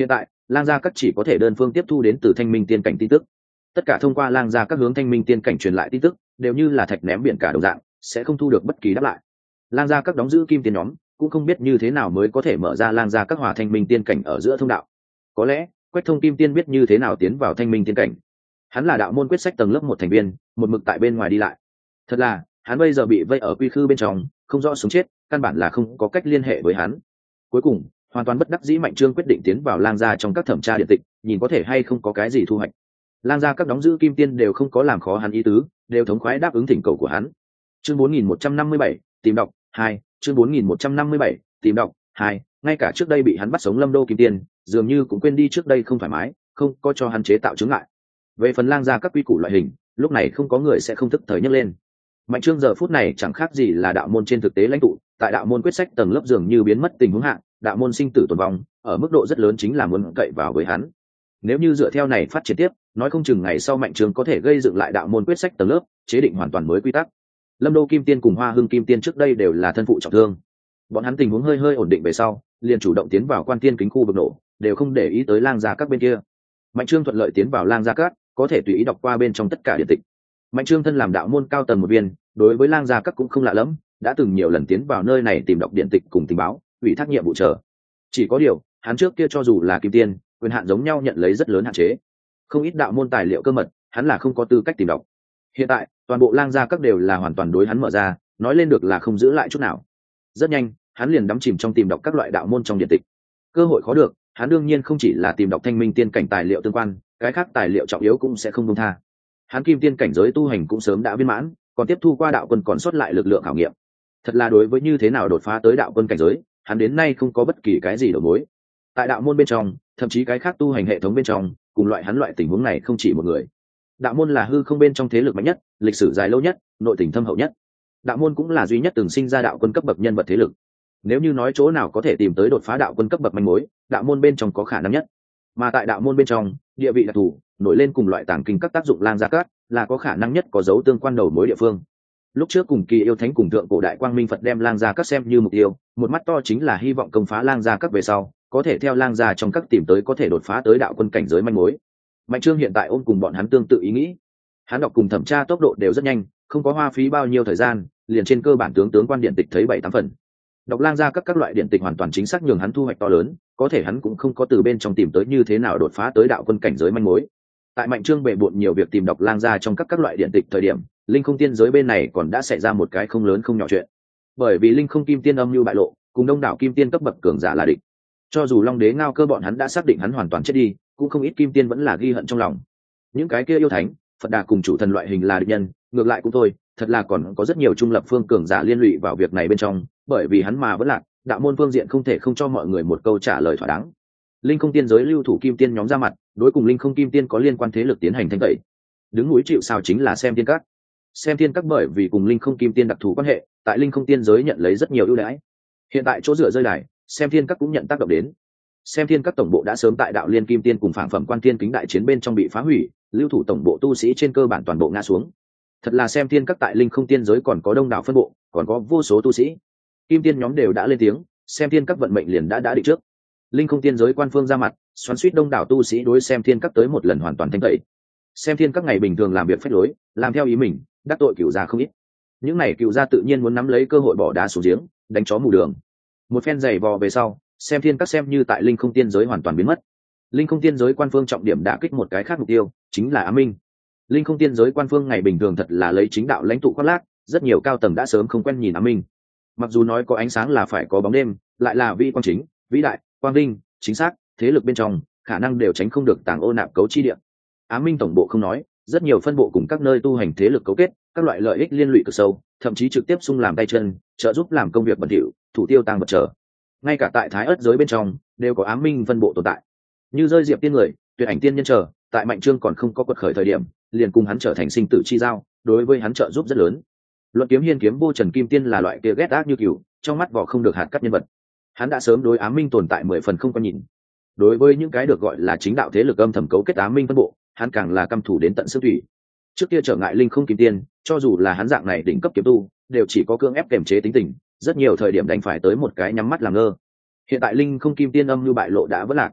lang gia các chỉ có thể đơn phương tiếp thu đến từ thanh minh tiên cảnh tin tức. Tất cả thông qua lang gia các hướng thanh minh tiên cảnh truyền lại tin tức đều như là thạch ném biển cả đồng dạng, sẽ không thu được bất kỳ đáp lại. Lang gia các đóng giữ kim tiên nhóm cũng không biết như thế nào mới có thể mở ra lang gia các hòa thanh minh tiên cảnh ở giữa thông đạo. Có lẽ Quách Thông Kim Tiên biết như thế nào tiến vào thanh minh tiên cảnh. Hắn là đạo môn quyết sách tầng lớp một thành viên, một mực tại bên ngoài đi lại. Thật là hắn bây giờ bị vây ở quy khư bên trong, không rõ sống chết, căn bản là không có cách liên hệ với hắn. Cuối cùng hoàn toàn bất đắc dĩ, Mạnh Trương quyết định tiến vào lang gia trong các thẩm tra điện tịch, nhìn có thể hay không có cái gì thu hoạch. Lang gia các đóng giữ kim tiên đều không có làm khó hắn ý tứ, đều thống khoái đáp ứng thỉnh cầu của hắn. Chương bốn nghìn một trăm năm mươi bảy, tìm đọc hai. Chương bốn nghìn một trăm năm mươi bảy, tìm đọc hai. Ngay cả trước đây bị hắn bắt sống Lâm Đô kim tiên, dường như cũng quên đi trước đây không thoải mái, không có cho hắn chế tạo chứng ngại. Về phần lang gia các quy củ loại hình, lúc này không có người sẽ không thức thời nhấc lên. Mạnh Trương giờ phút này chẳng khác gì là đạo môn trên thực tế lãnh tụ, tại đạo môn quyết sách tầng lớp dường như biến mất tình huống hạng, đạo môn sinh tử tồn vong, ở mức độ rất lớn chính là muốn cậy vào với hắn. Nếu như dựa theo này phát triển tiếp, nói không chừng ngày sau Mạnh Trương có thể gây dựng lại đạo môn quyết sách tầng lớp, chế định hoàn toàn mới quy tắc. Lâm Đô Kim Tiên cùng Hoa Hưng Kim Tiên trước đây đều là thân phụ trọng thương, bọn hắn tình huống hơi hơi ổn định về sau, liền chủ động tiến vào Quan Tiên kính khu vực nổ, đều không để ý tới lang gia các bên kia. Mạnh Trương thuận lợi tiến vào lang gia các, có thể tùy ý đọc qua bên trong tất cả điện tịch. Mạnh Trương thân làm đạo môn cao tầng một viên, đối với lang gia các cũng không lạ lẫm, đã từng nhiều lần tiến vào nơi này tìm đọc điện tịch cùng tình báo, ủy thác nhiệm vụ chờ. Chỉ có điều, hắn trước kia cho dù là kim tiên, quyền hạn giống nhau nhận lấy rất lớn hạn chế. Không ít đạo môn tài liệu cơ mật, hắn là không có tư cách tìm đọc. Hiện tại, toàn bộ lang gia các đều là hoàn toàn đối hắn mở ra, nói lên được là không giữ lại chút nào. Rất nhanh, hắn liền đắm chìm trong tìm đọc các loại đạo môn trong điện tịch. Cơ hội khó được, hắn đương nhiên không chỉ là tìm đọc thanh minh tiên cảnh tài liệu tương quan, cái khác tài liệu trọng yếu cũng sẽ không buông tha. Hắn kim tiên cảnh giới tu hành cũng sớm đã viên mãn, còn tiếp thu qua đạo quân còn sót lại lực lượng khảo nghiệm. Thật là đối với như thế nào đột phá tới đạo quân cảnh giới, hắn đến nay không có bất kỳ cái gì đầu mối. Tại đạo môn bên trong, thậm chí cái khác tu hành hệ thống bên trong, cùng loại hắn loại tình huống này không chỉ một người. Đạo môn là hư không bên trong thế lực mạnh nhất, lịch sử dài lâu nhất, nội tình thâm hậu nhất. Đạo môn cũng là duy nhất từng sinh ra đạo quân cấp bậc nhân vật thế lực. Nếu như nói chỗ nào có thể tìm tới đột phá đạo quân cấp bậc manh mối, đạo môn bên trong có khả năng nhất. Mà tại đạo môn bên trong, địa vị đặc thù, nổi lên cùng loại tàng kinh các tác dụng lang gia các, là có khả năng nhất có dấu tương quan đầu mối địa phương. Lúc trước cùng Kỳ Yêu Thánh cùng thượng cổ đại quang minh Phật đem lang gia các xem như mục tiêu, một mắt to chính là hy vọng công phá lang gia các về sau, có thể theo lang gia trong các tìm tới có thể đột phá tới đạo quân cảnh giới manh mối. Mạnh Trương hiện tại ôm cùng bọn hắn tương tự ý nghĩ, hắn đọc cùng thẩm tra tốc độ đều rất nhanh, không có hoa phí bao nhiêu thời gian, liền trên cơ bản tướng tướng quan điện tịch thấy bảy tám phần. Đọc lang gia các các loại điện tịch hoàn toàn chính xác nhường hắn thu hoạch to lớn, có thể hắn cũng không có từ bên trong tìm tới như thế nào đột phá tới đạo quân cảnh giới manh mối. Tại Mạnh Trương bệ bộn nhiều việc tìm đọc lang gia trong các các loại điện tịch thời điểm, linh không tiên giới bên này còn đã xảy ra một cái không lớn không nhỏ chuyện. Bởi vì linh không kim tiên âm mưu bại lộ, cùng đông đảo kim tiên cấp bậc cường giả là địch. Cho dù Long Đế Ngao Cơ bọn hắn đã xác định hắn hoàn toàn chết đi, cũng không ít kim tiên vẫn là ghi hận trong lòng. Những cái kia yêu thánh, Phật Đà cùng chủ thần loại hình là địch nhân, ngược lại cũng thôi, thật là còn có rất nhiều trung lập phương cường giả liên lụy vào việc này bên trong, bởi vì hắn mà vẫn lạc, đạo môn phương diện không thể không cho mọi người một câu trả lời thỏa đáng. Linh không tiên giới lưu thủ kim tiên nhóm ra mặt, đối cùng linh không kim tiên có liên quan thế lực tiến hành thanh tẩy. Đứng núi chịu sào chính là Xem Tiên Các. Xem Tiên Các bởi vì cùng linh không kim tiên đặc thù quan hệ, tại linh không tiên giới nhận lấy rất nhiều ưu đãi. Hiện tại chỗ dựa rơi đài, Xem Tiên Các cũng nhận tác động đến. Xem Tiên Các tổng bộ đã sớm tại đạo liên kim tiên cùng phản phẩm quan tiên kính đại chiến bên trong bị phá hủy, lưu thủ tổng bộ tu sĩ trên cơ bản toàn bộ ngã xuống. Thật là Xem Tiên Các tại linh không tiên giới còn có đông đảo phân bộ, còn có vô số tu sĩ. Kim tiên nhóm đều đã lên tiếng, Xem Tiên Các vận mệnh liền đã đã định trước. Linh không tiên giới quan phương ra mặt, xoắn suýt đông đảo tu sĩ đối Xem Thiên Các tới một lần hoàn toàn thanh tẩy. Xem Thiên Các ngày bình thường làm việc phách lối, làm theo ý mình, đắc tội cựu gia không ít. Những này cựu gia tự nhiên muốn nắm lấy cơ hội bỏ đá xuống giếng, đánh chó mù đường. Một phen giày vò về sau, Xem Thiên Các xem như tại linh không tiên giới hoàn toàn biến mất. Linh không tiên giới quan phương trọng điểm đã kích một cái khác mục tiêu, chính là Ám Minh. Linh không tiên giới quan phương ngày bình thường thật là lấy chính đạo lãnh tụ khoác lác, rất nhiều cao tầng đã sớm không quen nhìn Ám Minh. Mặc dù nói có ánh sáng là phải có bóng đêm, lại là vĩ quang chính, vĩ đại, quang vinh, chính xác, thế lực bên trong khả năng đều tránh không được tàng ô nạp cấu chi địa. Ám Minh tổng bộ không nói, rất nhiều phân bộ cùng các nơi tu hành thế lực cấu kết, các loại lợi ích liên lụy cực sâu, thậm chí trực tiếp xung làm tay chân, trợ giúp làm công việc bẩn thỉu, thủ tiêu tàng vật trở. Ngay cả tại Thái Ức giới bên trong đều có Ám Minh phân bộ tồn tại. Như rơi diệp tiên người, tuyệt ảnh tiên nhân trở, tại Mạnh Trương còn không có quật khởi thời điểm, liền cùng hắn trở thành sinh tử chi giao, đối với hắn trợ giúp rất lớn. Luận Kiếm Hiên Kiếm Vô Trần Kim Tiên là loại kia ghét ác như cừu, trong mắt vỏ không được hạt cắt nhân vật. Hắn đã sớm đối Ám Minh tồn tại mười phần không có nhìn. Đối với những cái được gọi là chính đạo thế lực âm thầm cấu kết Ám Minh phân bộ, hắn càng là căm thù đến tận xương thủy. Trước kia trở ngại linh không kim tiên, cho dù là hắn dạng này đỉnh cấp kiếm tu, đều chỉ có cưỡng ép kềm chế tính tình, rất nhiều thời điểm đành phải tới một cái nhắm mắt làm ngơ. Hiện tại linh không kim tiên âm như bại lộ đã vỡ lạc.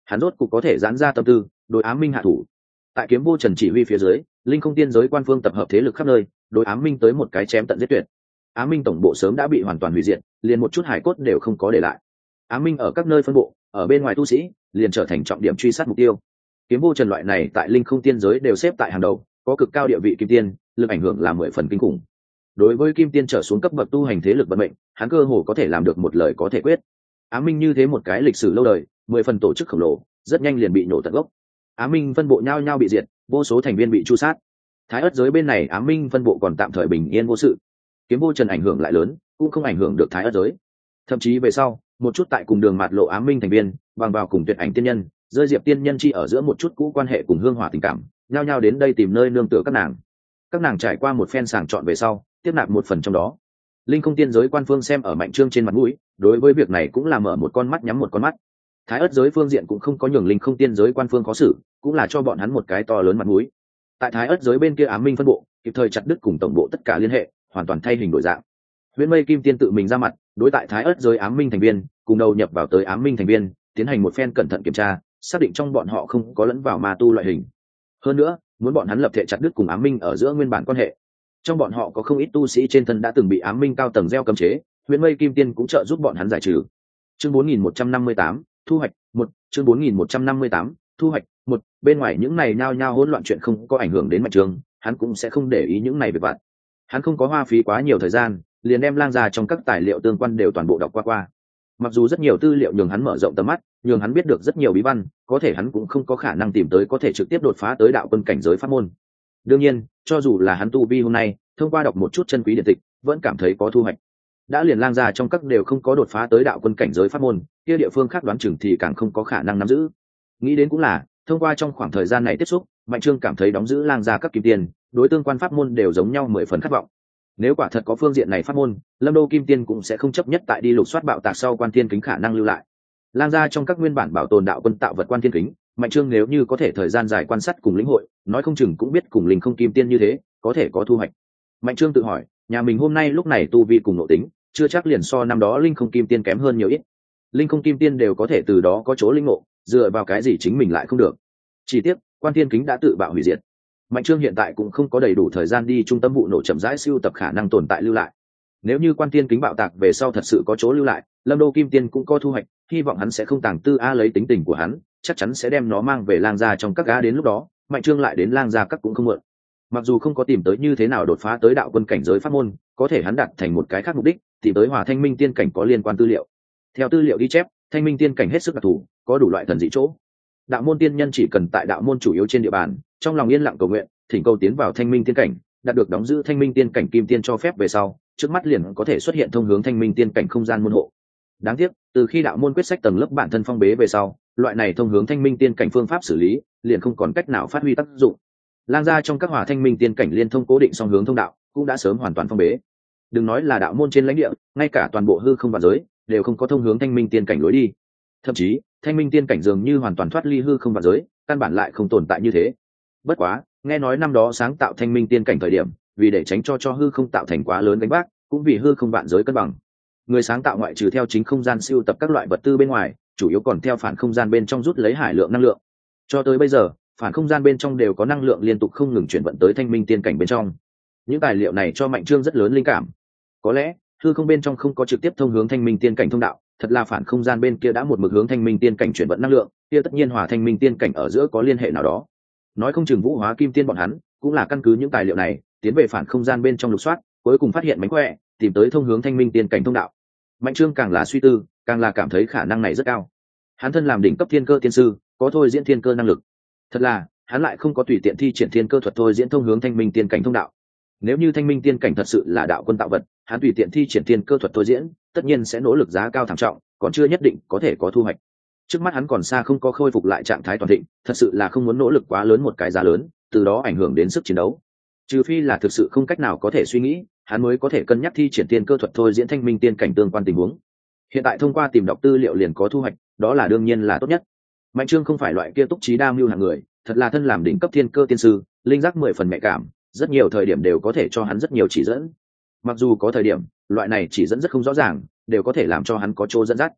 hắn rốt cục có thể giãn ra tâm tư đối ám minh hạ thủ. Tại kiếm vô trần chỉ huy phía dưới, linh không tiên giới quan phương tập hợp thế lực khắp nơi, đối ám minh tới một cái chém tận giết tuyệt. Ám minh tổng bộ sớm đã bị hoàn toàn hủy diệt, liền một chút hải cốt đều không có để lại. Ám minh ở các nơi phân bộ, ở bên ngoài tu sĩ liền trở thành trọng điểm truy sát mục tiêu. Kiếm vô trần loại này tại linh không tiên giới đều xếp tại hàng đầu, có cực cao địa vị kim tiên, lực ảnh hưởng là mười phần kinh khủng. Đối với kim tiên trở xuống cấp bậc tu hành thế lực vận mệnh, hắn cơ hồ có thể làm được một lời có thể quyết. Ám minh như thế một cái lịch sử lâu đời, mười phần tổ chức khổng lồ, rất nhanh liền bị nổ tận gốc. Ám minh phân bộ nhao nhao bị diệt, vô số thành viên bị tru sát. Thái ất giới bên này ám minh phân bộ còn tạm thời bình yên vô sự. Kiếm vô trần ảnh hưởng lại lớn, cũng không ảnh hưởng được thái ất giới. Thậm chí về sau, một chút tại cùng đường mạt lộ ám minh thành viên, bằng vào cùng tuyệt ảnh tiên nhân, rơi diệp tiên nhân chi ở giữa một chút cũ quan hệ cùng hương hỏa tình cảm, nhao nhao đến đây tìm nơi nương tựa các nàng. Các nàng trải qua một phen sàng chọn về sau, tiếp nạp một phần trong đó. Linh không tiên giới quan phương xem ở mạnh trương trên mặt mũi, đối với việc này cũng là mở một con mắt nhắm một con mắt. Thái ất giới phương diện cũng không có nhường linh không tiên giới quan phương khó xử, cũng là cho bọn hắn một cái to lớn mặt mũi. Tại thái ất giới bên kia ám minh phân bộ kịp thời chặt đứt cùng tổng bộ tất cả liên hệ, hoàn toàn thay hình đổi dạng. Huyễn Mây Kim Tiên tự mình ra mặt, đối tại thái ất giới ám minh thành viên, cùng đầu nhập vào tới ám minh thành viên, tiến hành một phen cẩn thận kiểm tra, xác định trong bọn họ không có lẫn vào ma tu loại hình. Hơn nữa, muốn bọn hắn lập thể chặt đứt cùng ám minh ở giữa nguyên bản quan hệ. Trong bọn họ có không ít tu sĩ trên thân đã từng bị ám minh cao tầng gieo cấm chế, Huyễn Mây Kim Tiên cũng trợ giúp bọn hắn giải trừ. Chương bốn nghìn một trăm năm mươi tám, thu hoạch một. Chương bốn nghìn một trăm năm mươi tám, thu hoạch một. Bên ngoài những này nhao nhao hỗn loạn chuyện không có ảnh hưởng đến Mạnh Trương, hắn cũng sẽ không để ý những này về vặt. Hắn không có hoa phí quá nhiều thời gian, liền đem lang ra trong các tài liệu tương quan đều toàn bộ đọc qua qua. Mặc dù rất nhiều tư liệu nhường hắn mở rộng tầm mắt, nhường hắn biết được rất nhiều bí văn, có thể hắn cũng không có khả năng tìm tới có thể trực tiếp đột phá tới đạo quân cảnh giới pháp môn. Đương nhiên, cho dù là hắn tu vi hôm nay, thông qua đọc một chút chân quý điện tịch, vẫn cảm thấy có thu hoạch. Đã liền lang ra trong các đều không có đột phá tới đạo quân cảnh giới pháp môn, kia địa phương khác đoán chừng thì càng không có khả năng nắm giữ. Nghĩ đến cũng là, thông qua trong khoảng thời gian này tiếp xúc, Mạnh Trương cảm thấy đóng giữ lang ra các kim tiền, đối tương quan pháp môn đều giống nhau mười phần khát vọng. Nếu quả thật có phương diện này pháp môn, Lâm Đô Kim Tiên cũng sẽ không chấp nhất tại đi lục soát bạo tạc sau quan thiên kính khả năng lưu lại. Lang ra trong các nguyên bản bảo tồn đạo quân tạo vật quan thiên kính, Mạnh Trương nếu như có thể thời gian dài quan sát cùng lĩnh hội, nói không chừng cũng biết cùng linh không kim tiên như thế, có thể có thu hoạch. Mạnh Trương tự hỏi, nhà mình hôm nay lúc này tu vi cùng nội tính, chưa chắc liền so năm đó linh không kim tiên kém hơn nhiều ít. Linh không kim tiên đều có thể từ đó có chỗ linh ngộ, dựa vào cái gì chính mình lại không được? Chỉ tiếc, quan thiên kính đã tự bạo hủy diệt. Mạnh Trương hiện tại cũng không có đầy đủ thời gian đi trung tâm vụ nổ chậm rãi siêu tập khả năng tồn tại lưu lại. Nếu như quan thiên kính bạo tạc về sau thật sự có chỗ lưu lại, Lâm Đô Kim Tiên cũng có thu hoạch, hy vọng hắn sẽ không tàng tư a lấy tính tình của hắn, chắc chắn sẽ đem nó mang về lang gia trong các gã đến lúc đó, Mạnh Trương lại đến lang gia các cũng không muộn. Mặc dù không có tìm tới như thế nào đột phá tới đạo quân cảnh giới pháp môn, có thể hắn đạt thành một cái khác mục đích, tìm tới Hòa Thanh Minh tiên cảnh có liên quan tư liệu. Theo tư liệu ghi chép, Thanh Minh tiên cảnh hết sức đặc thù, có đủ loại thần dị chỗ. Đạo môn tiên nhân chỉ cần tại đạo môn chủ yếu trên địa bàn, trong lòng yên lặng cầu nguyện, thỉnh cầu tiến vào Thanh Minh tiên cảnh, đạt được đóng giữ Thanh Minh tiên cảnh kim tiên cho phép về sau, trước mắt liền có thể xuất hiện thông hướng Thanh Minh tiên cảnh không gian môn hộ. Đáng tiếc, từ khi đạo môn quyết sách tầng lớp bản thân phong bế về sau, loại này thông hướng Thanh Minh tiên cảnh phương pháp xử lý, liền không còn cách nào phát huy tác dụng. Lang gia trong các Hòa Thanh Minh tiên cảnh liên thông cố định song hướng thông đạo, cũng đã sớm hoàn toàn phong bế. Đừng nói là đạo môn trên lãnh địa, ngay cả toàn bộ hư không vạn giới đều không có thông hướng Thanh Minh tiên cảnh lối đi. Thậm chí, Thanh Minh tiên cảnh dường như hoàn toàn thoát ly hư không vạn giới, căn bản lại không tồn tại như thế. Bất quá, nghe nói năm đó sáng tạo Thanh Minh tiên cảnh thời điểm, vì để tránh cho cho hư không tạo thành quá lớn gánh vác, cũng vì hư không vạn giới cân bằng. Người sáng tạo ngoại trừ theo chính không gian siêu tập các loại vật tư bên ngoài, chủ yếu còn theo phản không gian bên trong rút lấy hải lượng năng lượng. Cho tới bây giờ, phản không gian bên trong đều có năng lượng liên tục không ngừng chuyển vận tới Thanh Minh tiên cảnh bên trong. Những tài liệu này cho Mạnh Trương rất lớn linh cảm. Có lẽ, hư không bên trong không có trực tiếp thông hướng Thanh Minh tiên cảnh thông đạo, thật là phản không gian bên kia đã một mực hướng Thanh Minh tiên cảnh chuyển vận năng lượng, kia tất nhiên Hòa Thanh Minh tiên cảnh ở giữa có liên hệ nào đó. Nói không chừng Vũ Hóa Kim Tiên bọn hắn cũng là căn cứ những tài liệu này, tiến về phản không gian bên trong lục soát, cuối cùng phát hiện mánh khỏe, tìm tới thông hướng Thanh Minh tiên cảnh thông đạo. Mạnh Trương càng là suy tư, càng là cảm thấy khả năng này rất cao. Hắn thân làm đỉnh cấp thiên cơ tiên sư, có thôi diễn thiên cơ năng lực. Thật là, hắn lại không có tùy tiện thi triển thiên cơ thuật thôi diễn thông hướng Thanh Minh tiên cảnh thông đạo. Nếu như Thanh Minh tiên cảnh thật sự là đạo quân tạo vật, hắn tùy tiện thi triển thiên cơ thuật thôi diễn, tất nhiên sẽ nỗ lực giá cao thảm trọng, còn chưa nhất định có thể có thu hoạch. Trước mắt hắn còn xa không có khôi phục lại trạng thái toàn thịnh, thật sự là không muốn nỗ lực quá lớn một cái giá lớn, từ đó ảnh hưởng đến sức chiến đấu. Trừ phi là thực sự không cách nào có thể suy nghĩ, hắn mới có thể cân nhắc thi triển thiên cơ thuật thôi diễn Thanh Minh tiên cảnh tương quan tình huống. Hiện tại thông qua tìm đọc tư liệu liền có thu hoạch, đó là đương nhiên là tốt nhất. Mạnh Trương không phải loại kia túc trí đa mưu hạng người, thật là thân làm đỉnh cấp thiên cơ tiên sư, linh giác mười phần mẹ cảm, rất nhiều thời điểm đều có thể cho hắn rất nhiều chỉ dẫn. Mặc dù có thời điểm, loại này chỉ dẫn rất không rõ ràng, đều có thể làm cho hắn có chỗ dẫn dắt.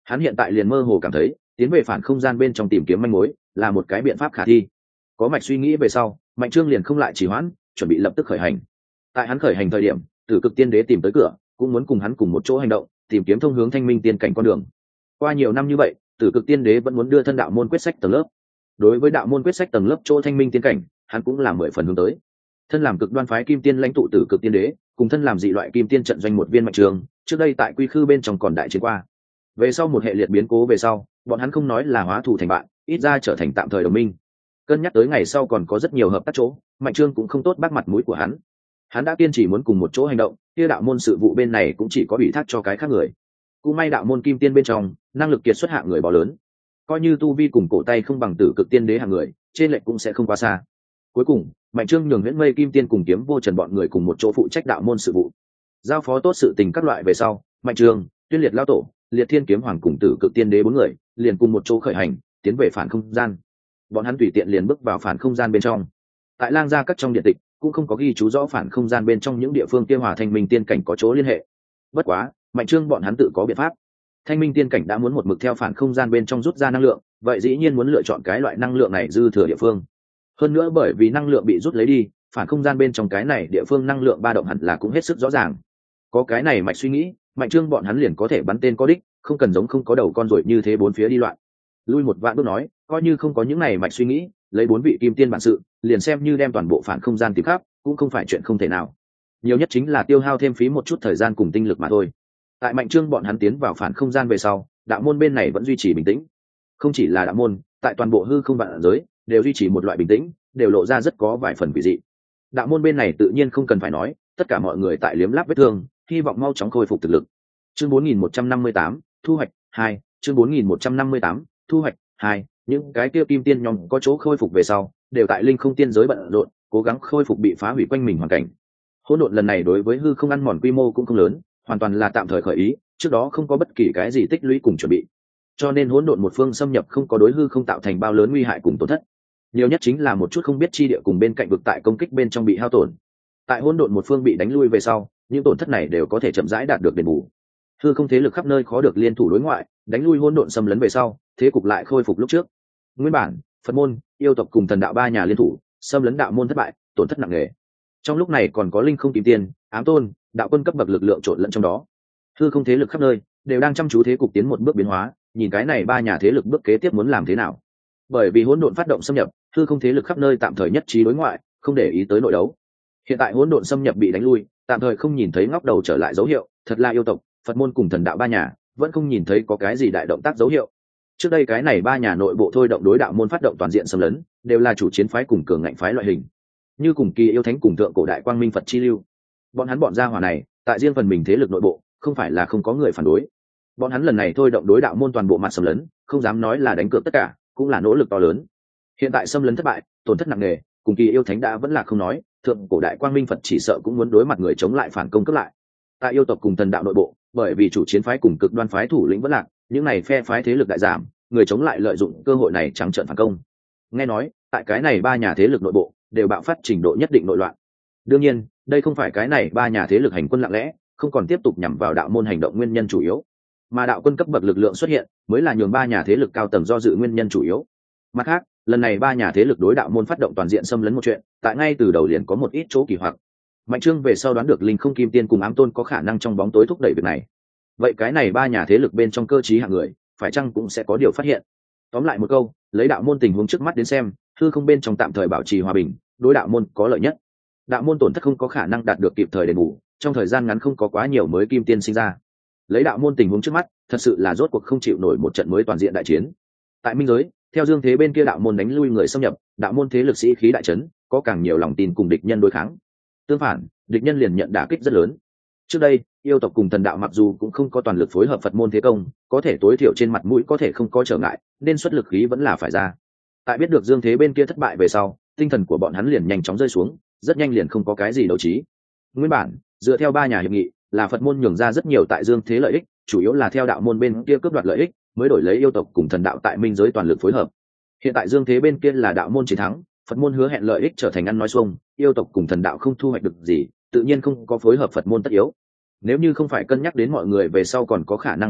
Hắn hiện tại liền mơ hồ cảm thấy tiến về phản không gian bên trong tìm kiếm manh mối là một cái biện pháp khả thi. Có mạch suy nghĩ về sau, Mạnh Trương liền không lại trì hoãn, chuẩn bị lập tức khởi hành. Tại hắn khởi hành thời điểm, Tử Cực Tiên Đế tìm tới cửa, cũng muốn cùng hắn cùng một chỗ hành động, tìm kiếm thông hướng Thanh Minh Tiên cảnh con đường. Qua nhiều năm như vậy, Tử Cực Tiên Đế vẫn muốn đưa thân đạo môn quyết sách tầng lớp. Đối với đạo môn quyết sách tầng lớp chỗ Thanh Minh Tiên cảnh, hắn cũng làm mười phần hướng tới. Thân làm cực đoan phái Kim Tiên lãnh tụ Tử Cực Tiên Đế, cùng thân làm dị loại Kim Tiên trận doanh một viên Mạnh Trường, trước đây tại Quy Khư bên trong còn đại chiến qua. Về sau một hệ liệt biến cố về sau, bọn hắn không nói là hóa thù thành bạn, ít ra trở thành tạm thời đồng minh. Cân nhắc tới ngày sau còn có rất nhiều hợp tác chỗ, Mạnh Trương cũng không tốt bác mặt mũi của hắn. Hắn đã kiên trì muốn cùng một chỗ hành động, kia đạo môn sự vụ bên này cũng chỉ có ủy thác cho cái khác người. Cũng may đạo môn Kim Tiên bên trong, năng lực kiệt xuất hạng người bò lớn, coi như tu vi cùng cổ tay không bằng Tử Cực Tiên Đế hạng người, trên lệnh cũng sẽ không quá xa. Cuối cùng, Mạnh Trương nhường Huyễn Mây Kim Tiên cùng Kiếm Vô Trần bọn người cùng một chỗ phụ trách đạo môn sự vụ, giao phó tốt sự tình các loại về sau, Mạnh Trương, Tuyên Liệt lão tổ, Liệt Thiên Kiếm Hoàng cùng Tử Cực Tiên Đế bốn người liền cùng một chỗ khởi hành, tiến về phản không gian. Bọn hắn tùy tiện liền bước vào phản không gian bên trong. Tại Lang gia các trong điện tịch cũng không có ghi chú rõ phản không gian bên trong những địa phương kia hòa Thanh Minh Tiên cảnh có chỗ liên hệ. Bất quá, Mạnh Trương bọn hắn tự có biện pháp. Thanh Minh Tiên cảnh đã muốn một mực theo phản không gian bên trong rút ra năng lượng, vậy dĩ nhiên muốn lựa chọn cái loại năng lượng này dư thừa địa phương. Hơn nữa bởi vì năng lượng bị rút lấy đi, phản không gian bên trong cái này địa phương năng lượng ba động hẳn là cũng hết sức rõ ràng. Có cái này mạch suy nghĩ, Mạnh Trương bọn hắn liền có thể bắn tên có đích, không cần giống không có đầu con ruồi như thế bốn phía đi loạn. Lui một vạn bước nói, coi như không có những này mạch suy nghĩ, lấy bốn vị Kim Tiên bản sự, liền xem như đem toàn bộ phản không gian tìm khắp, cũng không phải chuyện không thể nào. Nhiều nhất chính là tiêu hao thêm phí một chút thời gian cùng tinh lực mà thôi. Tại Mạnh Trương bọn hắn tiến vào phản không gian về sau, đạo môn bên này vẫn duy trì bình tĩnh. Không chỉ là đạo môn, tại toàn bộ hư không vạn giới đều duy trì một loại bình tĩnh, đều lộ ra rất có vài phần quỷ dị. Đạo môn bên này tự nhiên không cần phải nói, tất cả mọi người tại liếm láp vết thương, hy vọng mau chóng khôi phục thực lực. Chương bốn nghìn một trăm năm mươi tám, thu hoạch hai, chương bốn nghìn một trăm năm mươi tám, thu hoạch hai, những cái kia Kim Tiên nhóm có chỗ khôi phục về sau, đều tại linh không tiên giới bận rộn, cố gắng khôi phục bị phá hủy quanh mình hoàn cảnh. Hỗn độn lần này đối với hư không ăn mòn quy mô cũng không lớn, hoàn toàn là tạm thời khởi ý, trước đó không có bất kỳ cái gì tích lũy cùng chuẩn bị, cho nên hỗn độn một phương xâm nhập không có đối hư không tạo thành bao lớn nguy hại cùng tổn thất. Nhiều nhất chính là một chút không biết chi địa cùng bên cạnh vực tại công kích bên trong bị hao tổn. Tại hỗn độn một phương bị đánh lui về sau, những tổn thất này đều có thể chậm rãi đạt được đền bù. Hư không thế lực khắp nơi khó được liên thủ đối ngoại, đánh lui hỗn độn xâm lấn về sau, thế cục lại khôi phục lúc trước. Nguyên bản, Phật môn, yêu tộc cùng thần đạo ba nhà liên thủ, xâm lấn đạo môn thất bại, tổn thất nặng nề. Trong lúc này còn có linh không Kim Tiên, ám tôn, đạo quân cấp bậc lực lượng trộn lẫn trong đó. Hư không thế lực khắp nơi đều đang chăm chú thế cục tiến một bước biến hóa, nhìn cái này ba nhà thế lực bước kế tiếp muốn làm thế nào. Bởi vì hỗn độn phát động xâm nhập, hư không thế lực khắp nơi tạm thời nhất trí đối ngoại, không để ý tới nội đấu. Hiện tại hỗn độn xâm nhập bị đánh lui, tạm thời không nhìn thấy ngóc đầu trở lại dấu hiệu, thật là yêu tộc, Phật môn cùng thần đạo ba nhà vẫn không nhìn thấy có cái gì đại động tác dấu hiệu. Trước đây cái này ba nhà nội bộ thôi động đối đạo môn phát động toàn diện xâm lấn, đều là chủ chiến phái cùng cường ngạnh phái loại hình, như cùng Kỳ Yêu Thánh cùng thượng cổ đại quang minh Phật chi lưu. Bọn hắn bọn gia hỏa này, tại riêng phần mình thế lực nội bộ, không phải là không có người phản đối. Bọn hắn lần này thôi động đối đạo môn toàn bộ mặt xâm lấn, không dám nói là đánh cược tất cả, cũng là nỗ lực to lớn. Hiện tại xâm lấn thất bại, tổn thất nặng nề, cùng Kỳ Yêu Thánh đã vẫn là không nói, thượng cổ đại quang minh Phật chỉ sợ cũng muốn đối mặt người chống lại phản công cấp lại. Tại yêu tộc cùng thần đạo nội bộ, bởi vì chủ chiến phái cùng cực đoan phái thủ lĩnh vẫn lạc, những này phe phái thế lực đại giảm, người chống lại lợi dụng cơ hội này trắng trợn phản công. Nghe nói, tại cái này ba nhà thế lực nội bộ đều bạo phát trình độ nhất định nội loạn. Đương nhiên, đây không phải cái này ba nhà thế lực hành quân lặng lẽ, không còn tiếp tục nhằm vào đạo môn hành động nguyên nhân chủ yếu, mà đạo quân cấp bậc lực lượng xuất hiện mới là nhường ba nhà thế lực cao tầng do dự nguyên nhân chủ yếu. Mặt khác, lần này ba nhà thế lực đối đạo môn phát động toàn diện xâm lấn một chuyện, tại ngay từ đầu liền có một ít chỗ kỳ hoặc. Mạnh Trương về sau đoán được linh không Kim Tiên cùng ám tôn có khả năng trong bóng tối thúc đẩy việc này. Vậy cái này ba nhà thế lực bên trong cơ trí hạng người, phải chăng cũng sẽ có điều phát hiện. Tóm lại một câu, lấy đạo môn tình huống trước mắt đến xem, hư không bên trong tạm thời bảo trì hòa bình, đối đạo môn có lợi nhất. Đạo môn tổn thất không có khả năng đạt được kịp thời đền bù, trong thời gian ngắn không có quá nhiều mới Kim Tiên sinh ra. Lấy đạo môn tình huống trước mắt, thật sự là rốt cuộc không chịu nổi một trận mới toàn diện đại chiến. Tại minh giới, theo dương thế bên kia đạo môn đánh lui người xâm nhập, đạo môn thế lực sĩ khí đại trấn, có càng nhiều lòng tin cùng địch nhân đối kháng. Tương phản, địch nhân liền nhận đả kích rất lớn. Trước đây, yêu tộc cùng thần đạo mặc dù cũng không có toàn lực phối hợp Phật môn thế công, có thể tối thiểu trên mặt mũi có thể không có trở ngại, nên xuất lực khí vẫn là phải ra. Tại biết được dương thế bên kia thất bại về sau, tinh thần của bọn hắn liền nhanh chóng rơi xuống, rất nhanh liền không có cái gì đấu trí. Nguyên bản, dựa theo ba nhà hiệp nghị, là Phật môn nhường ra rất nhiều tại dương thế lợi ích, chủ yếu là theo đạo môn bên kia cướp đoạt lợi ích, mới đổi lấy yêu tộc cùng thần đạo tại minh giới toàn lực phối hợp. Hiện tại dương thế bên kia là đạo môn chiến thắng, Phật môn hứa hẹn lợi ích trở thành ăn nói xuông, yêu tộc cùng thần đạo không thu hoạch được gì, tự nhiên không có phối hợp Phật môn tất yếu. Nếu như không phải cân nhắc đến mọi người về sau còn có khả năng hợp tác,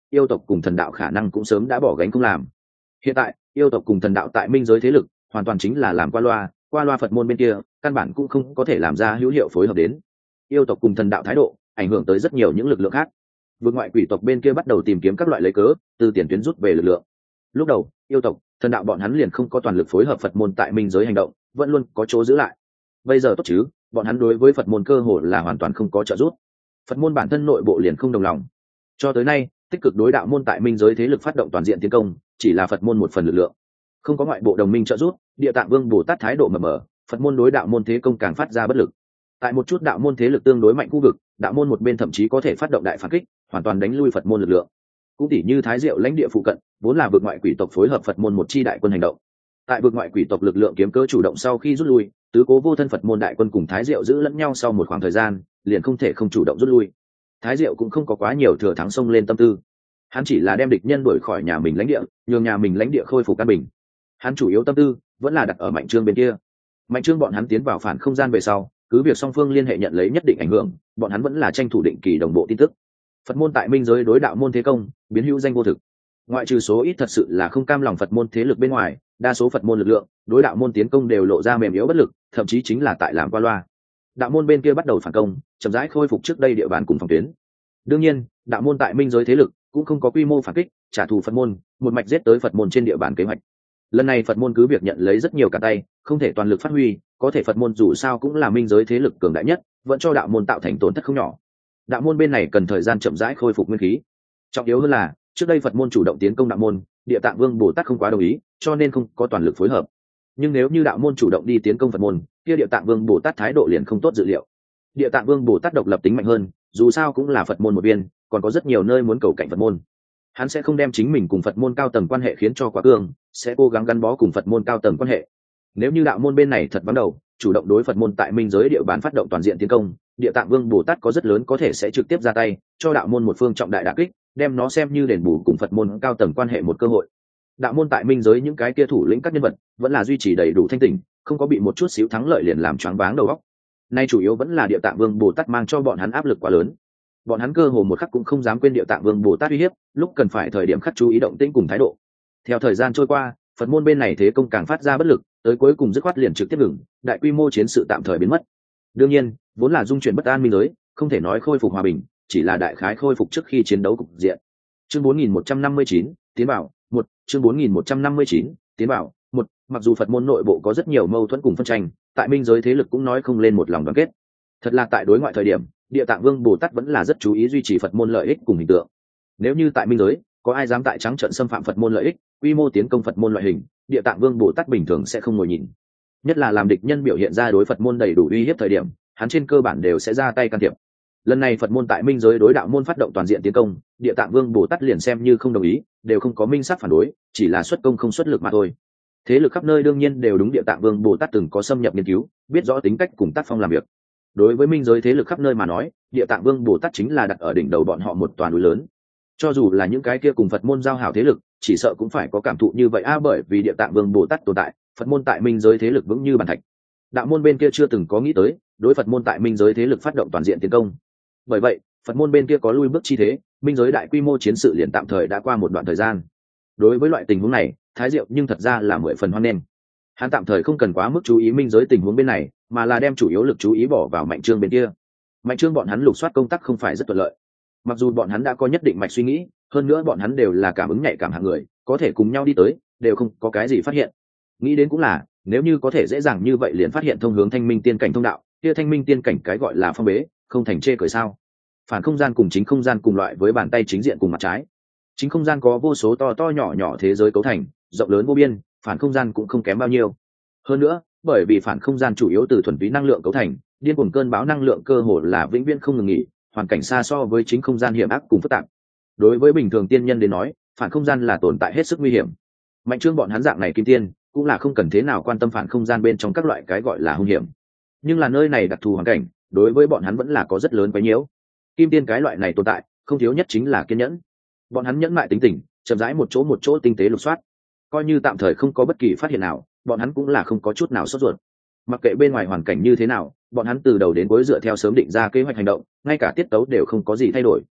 yêu tộc cùng thần đạo khả năng cũng sớm đã bỏ gánh không làm. Hiện tại yêu tộc cùng thần đạo tại minh giới thế lực hoàn toàn chính là làm qua loa, qua loa Phật môn bên kia căn bản cũng không có thể làm ra hữu hiệu phối hợp đến. Yêu tộc cùng thần đạo thái độ ảnh hưởng tới rất nhiều những lực lượng khác. Vượt ngoại quỷ tộc bên kia bắt đầu tìm kiếm các loại lấy cớ từ tiền tuyến rút về lực lượng. Lúc đầu yêu tộc thần đạo bọn hắn liền không có toàn lực phối hợp Phật môn tại minh giới hành động, vẫn luôn có chỗ giữ lại. Bây giờ tốt chứ, bọn hắn đối với Phật môn cơ hồ là hoàn toàn không có trợ giúp. Phật môn bản thân nội bộ liền không đồng lòng. Cho tới nay tích cực đối đạo môn tại minh giới thế lực phát động toàn diện tiến công chỉ là Phật môn một phần lực lượng, không có ngoại bộ đồng minh trợ giúp. Địa Tạng Vương Bồ Tát thái độ mờ mờ, Phật môn đối đạo môn thế công càng phát ra bất lực. Tại một chút đạo môn thế lực tương đối mạnh khu vực, đạo môn một bên thậm chí có thể phát động đại phản kích, hoàn toàn đánh lui Phật môn lực lượng. Cũng tỉ như Thái Diệu lãnh địa phụ cận, vốn là vượt ngoại quỷ tộc phối hợp Phật môn một chi đại quân hành động. Tại vượt ngoại quỷ tộc lực lượng kiếm cớ chủ động sau khi rút lui, tứ cố vô thân Phật môn đại quân cùng Thái Diệu giữ lẫn nhau sau một khoảng thời gian, liền không thể không chủ động rút lui. Thái Diệu cũng không có quá nhiều thừa thắng xông lên tâm tư, hắn chỉ là đem địch nhân đuổi khỏi nhà mình lãnh địa, nhường nhà mình lãnh địa khôi phục căn bình. Hắn chủ yếu tâm tư vẫn là đặt ở Mạnh Trương bên kia. Mạnh Trương bọn hắn tiến vào phản không gian về sau, cứ việc song phương liên hệ nhận lấy nhất định ảnh hưởng, bọn hắn vẫn là tranh thủ định kỳ đồng bộ tin tức. Phật môn tại minh giới đối đạo môn thế công biến hữu danh vô thực, ngoại trừ số ít thật sự là không cam lòng Phật môn thế lực bên ngoài, đa số Phật môn lực lượng đối đạo môn tiến công đều lộ ra mềm yếu bất lực, thậm chí chính là tại làm qua loa. Đạo môn bên kia bắt đầu phản công, chậm rãi khôi phục trước đây địa bàn cùng phòng tuyến. Đương nhiên đạo môn tại minh giới thế lực cũng không có quy mô phản kích trả thù Phật môn, một mạch giết tới Phật môn trên địa bàn kế hoạch. Lần này Phật môn cứ việc nhận lấy rất nhiều cả tay, không thể toàn lực phát huy, có thể Phật môn dù sao cũng là minh giới thế lực cường đại nhất, vẫn cho đạo môn tạo thành tổn thất không nhỏ. Đạo môn bên này cần thời gian chậm rãi khôi phục nguyên khí. Trọng yếu hơn là trước đây Phật môn chủ động tiến công đạo môn, Địa Tạng Vương Bồ Tát không quá đồng ý, cho nên không có toàn lực phối hợp. Nhưng nếu như đạo môn chủ động đi tiến công Phật môn, kia Địa Tạng Vương Bồ Tát thái độ liền không tốt dự liệu. Địa Tạng Vương Bồ Tát độc lập tính mạnh hơn, dù sao cũng là Phật môn một viên, còn có rất nhiều nơi muốn cầu cạnh Phật môn. Hắn sẽ không đem chính mình cùng Phật môn cao tầng quan hệ khiến cho quá cương, sẽ cố gắng gắn bó cùng Phật môn cao tầng quan hệ. Nếu như đạo môn bên này thật vắng đầu, chủ động đối Phật môn tại minh giới địa bàn phát động toàn diện tiến công, Địa Tạng Vương Bồ Tát có rất lớn có thể sẽ trực tiếp ra tay, cho đạo môn một phương trọng đại đả kích, đem nó xem như đền bù cùng Phật môn cao tầng quan hệ một cơ hội. Đạo môn tại minh giới những cái kia thủ lĩnh các nhân vật vẫn là duy trì đầy đủ thanh tỉnh, không có bị một chút xíu thắng lợi liền làm choáng váng đầu óc. Nay chủ yếu vẫn là Địa Tạng Vương Bồ Tát mang cho bọn hắn áp lực quá lớn. Bọn hắn cơ hồ một khắc cũng không dám quên Địa Tạng Vương Bồ Tát uy hiếp, lúc cần phải thời điểm khắc chú ý động tĩnh cùng thái độ. Theo thời gian trôi qua, Phật môn bên này thế công càng phát ra bất lực, tới cuối cùng dứt khoát liền trực tiếp ngừng, đại quy mô chiến sự tạm thời biến mất. Đương nhiên, vốn là dung chuyển bất an minh giới, không thể nói khôi phục hòa bình, chỉ là đại khái khôi phục trước khi chiến đấu cục diện. Chương bốn nghìn một trăm năm mươi chín, tiến bảo, một, chương bốn nghìn một trăm năm mươi chín, tiến bảo, một, mặc dù Phật môn nội bộ có rất nhiều mâu thuẫn cùng phân tranh, tại minh giới thế lực cũng nói không lên một lòng đoàn kết. Thật là tại đối ngoại thời điểm, Địa Tạng Vương Bồ Tát vẫn là rất chú ý duy trì Phật môn lợi ích cùng hình tượng. Nếu như tại minh giới có ai dám tại trắng trợn xâm phạm Phật môn lợi ích, quy mô tiến công Phật môn loại hình, Địa Tạng Vương Bồ Tát bình thường sẽ không ngồi nhìn. Nhất là làm địch nhân biểu hiện ra đối Phật môn đầy đủ uy hiếp thời điểm, hắn trên cơ bản đều sẽ ra tay can thiệp. Lần này Phật môn tại minh giới đối đạo môn phát động toàn diện tiến công, Địa Tạng Vương Bồ Tát liền xem như không đồng ý, đều không có minh xác phản đối, chỉ là xuất công không xuất lực mà thôi. Thế lực khắp nơi đương nhiên đều đúng Địa Tạng Vương Bồ Tát từng có xâm nhập nghiên cứu, biết rõ tính cách cùng tác phong làm việc. Đối với minh giới thế lực khắp nơi mà nói, Địa Tạng Vương Bồ Tát chính là đặt ở đỉnh đầu bọn họ một toàn núi lớn. Cho dù là những cái kia cùng Phật môn giao hảo thế lực, chỉ sợ cũng phải có cảm thụ như vậy a, bởi vì Địa Tạng Vương Bồ Tát tồn tại, Phật môn tại minh giới thế lực vững như bàn thạch. Đạo môn bên kia chưa từng có nghĩ tới đối Phật môn tại minh giới thế lực phát động toàn diện tiến công. Bởi vậy, Phật môn bên kia có lui bước chi thế, minh giới đại quy mô chiến sự liền tạm thời đã qua một đoạn thời gian. Đối với loại tình huống này, Thái Diệu nhưng thật ra là mười phần hoan nghênh. Hắn tạm thời không cần quá mức chú ý minh giới tình huống bên này, mà là đem chủ yếu lực chú ý bỏ vào Mạnh Trương bên kia. Mạnh Trương bọn hắn lục soát công tác không phải rất thuận lợi. Mặc dù bọn hắn đã có nhất định mạch suy nghĩ, hơn nữa bọn hắn đều là cảm ứng nhạy cảm hạng người, có thể cùng nhau đi tới, đều không có cái gì phát hiện. Nghĩ đến cũng là, nếu như có thể dễ dàng như vậy liền phát hiện thông hướng Thanh Minh tiên cảnh thông đạo, kia Thanh Minh tiên cảnh cái gọi là phong bế, không thành chê cười sao? Phản không gian cùng chính không gian cùng loại với bàn tay chính diện cùng mặt trái. Chính không gian có vô số to to nhỏ nhỏ thế giới cấu thành, rộng lớn vô biên, phản không gian cũng không kém bao nhiêu. Hơn nữa, bởi vì phản không gian chủ yếu từ thuần túy năng lượng cấu thành, điên cuồng cơn bão năng lượng cơ hồ là vĩnh viễn không ngừng nghỉ, hoàn cảnh xa so với chính không gian hiểm ác cùng phức tạp. Đối với bình thường tiên nhân đến nói, phản không gian là tồn tại hết sức nguy hiểm. Mạnh Trương bọn hắn dạng này kim tiên, cũng là không cần thế nào quan tâm phản không gian bên trong các loại cái gọi là hung hiểm. Nhưng là nơi này đặc thù hoàn cảnh, đối với bọn hắn vẫn là có rất lớn quấy nhiễu. Kim tiên cái loại này tồn tại, không thiếu nhất chính là kiên nhẫn. Bọn hắn nhẫn mại tính tình, chậm rãi một chỗ một chỗ tinh tế lục soát. Coi như tạm thời không có bất kỳ phát hiện nào, bọn hắn cũng là không có chút nào sốt ruột. Mặc kệ bên ngoài hoàn cảnh như thế nào, bọn hắn từ đầu đến cuối dựa theo sớm định ra kế hoạch hành động, ngay cả tiết tấu đều không có gì thay đổi.